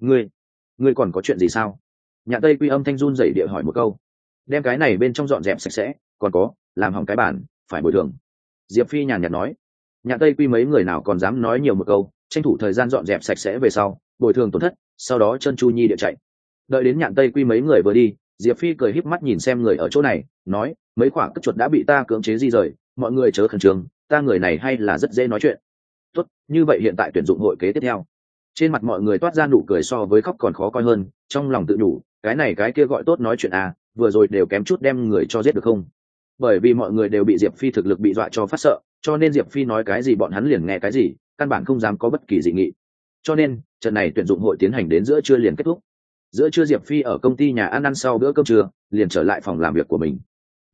Ngươi còn có chuyện gì sao? Nhạn Tây Quy âm thanh run rẩy địa hỏi một câu. Đem cái này bên trong dọn dẹp sạch sẽ, còn có, làm hỏng cái bàn, phải bồi thường. Diệp Phi nhàn nhạt nói. Nhạn Tây Quy mấy người nào còn dám nói nhiều một câu, tranh thủ thời gian dọn dẹp sạch sẽ về sau, bồi thường tổn thất, sau đó chân chu nhi địa chạy. Đợi đến Nhạn Tây Quy mấy người vừa đi, Diệp Phi cười híp mắt nhìn xem người ở chỗ này, nói, mấy quả cất chuột đã bị ta cưỡng chế di rời, mọi người chớ khẩn trương, ta người này hay là rất dễ nói chuyện. Tốt, như vậy hiện tại tuyển dụng hội kế tiếp theo. Trên mặt mọi người toát ra nụ cười so với khóc còn khó coi hơn, trong lòng tự nhủ, cái này cái kia gọi tốt nói chuyện à, vừa rồi đều kém chút đem người cho giết được không? Bởi vì mọi người đều bị Diệp Phi thực lực bị dọa cho phát sợ, cho nên Diệp Phi nói cái gì bọn hắn liền nghe cái gì, căn bản không dám có bất kỳ dị nghị. Cho nên trận này tuyển dụng hội tiến hành đến giữa trưa liền kết thúc. Giữa trưa Diệp Phi ở công ty nhà ăn sau bữa cơm trưa, liền trở lại phòng làm việc của mình.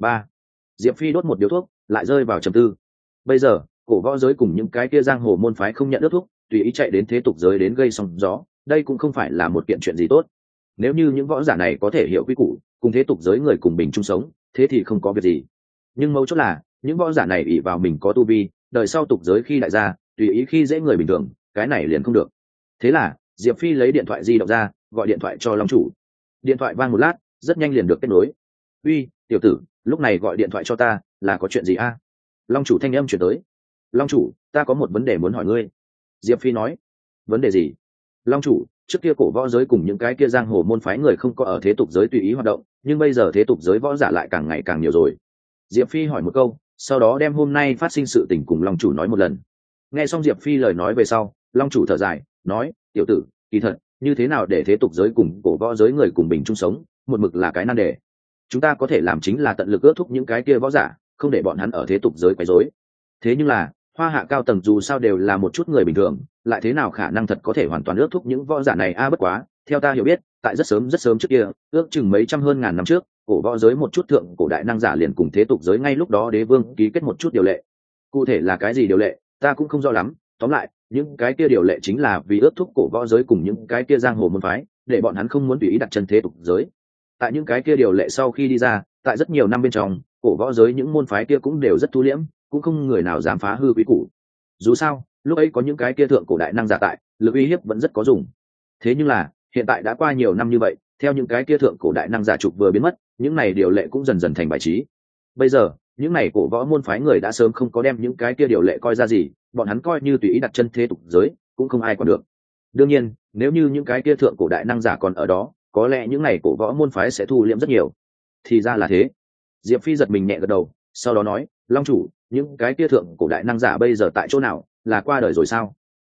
Diệp Phi đốt một điếu thuốc, lại rơi vào trầm tư. Bây giờ, cổ võ giới cùng những cái kia giang hồ môn phái không nhận ước thuốc, tùy ý chạy đến thế tục giới đến gây sóng gió, đây cũng không phải là một kiện chuyện gì tốt. Nếu như những võ giả này có thể hiểu quy củ, cùng thế tục giới người cùng bình chung sống, thế thì không có việc gì. Nhưng mấu chốt là, những võ giả này ỷ vào mình có tu vi, đời sau tục giới khi đại gia, tùy ý khi dễ người bình thường, cái này liền không được. Thế là, Diệp Phi lấy điện thoại di động ra, gọi điện thoại cho Long chủ. Điện thoại vang một lát, rất nhanh liền được kết nối. Uy, tiểu tử, lúc này gọi điện thoại cho ta, là có chuyện gì a? Long chủ thanh âm chuyển tới. Long chủ, ta có một vấn đề muốn hỏi ngươi. Diệp Phi nói. Vấn đề gì? Long chủ, trước kia cổ võ giới cùng những cái kia giang hồ môn phái người không có ở thế tục giới tùy ý hoạt động, nhưng bây giờ thế tục giới võ giả lại càng ngày càng nhiều rồi. Diệp Phi hỏi một câu, sau đó đem hôm nay phát sinh sự tình cùng Long chủ nói một lần. Nghe xong Diệp Phi lời nói về sau, Long chủ thở dài, nói, tiểu tử, kỳ thật, như thế nào để thế tục giới cùng cổ võ giới người cùng bình chung sống, một mực là cái nan đề. Chúng ta có thể làm chính là tận lực ước thúc những cái kia võ giả, không để bọn hắn ở thế tục giới quấy rối. Thế nhưng là, hoa hạ cao tầng dù sao đều là một chút người bình thường, lại thế nào khả năng thật có thể hoàn toàn ước thúc những võ giả này bất quá, theo ta hiểu biết, tại rất sớm trước kia, ước chừng mấy trăm hơn ngàn năm trước, cổ võ giới một chút thượng cổ đại năng giả liền cùng thế tục giới ngay lúc đó đế vương ký kết một chút điều lệ. Cụ thể là cái gì điều lệ, ta cũng không rõ lắm, tóm lại, những cái kia điều lệ chính là vì ước thúc cổ võ giới cùng những cái kia giang hồ môn phái, để bọn hắn không muốn tùy ý đặt chân thế tục giới. Tại những cái kia điều lệ sau khi đi ra, tại rất nhiều năm bên trong, cổ võ giới những môn phái kia cũng đều rất thu liễm, cũng không người nào dám phá hư quý củ. Dù sao lúc ấy có những cái kia thượng cổ đại năng giả tại, lực uy hiếp vẫn rất có dùng. Thế nhưng là hiện tại đã qua nhiều năm như vậy, theo những cái kia thượng cổ đại năng giả trục vừa biến mất, những này điều lệ cũng dần dần thành bài trí. Bây giờ những này cổ võ môn phái người đã sớm không có đem những cái kia điều lệ coi ra gì, bọn hắn coi như tùy ý đặt chân thế tục giới cũng không ai còn được. Đương nhiên nếu như những cái kia thượng cổ đại năng giả còn ở đó, có lẽ những này cổ võ môn phái sẽ thu liễm rất nhiều. Thì ra là thế. Diệp Phi giật mình nhẹ gật đầu, sau đó nói, long chủ, những cái kia thượng cổ đại năng giả bây giờ tại chỗ nào, là qua đời rồi sao?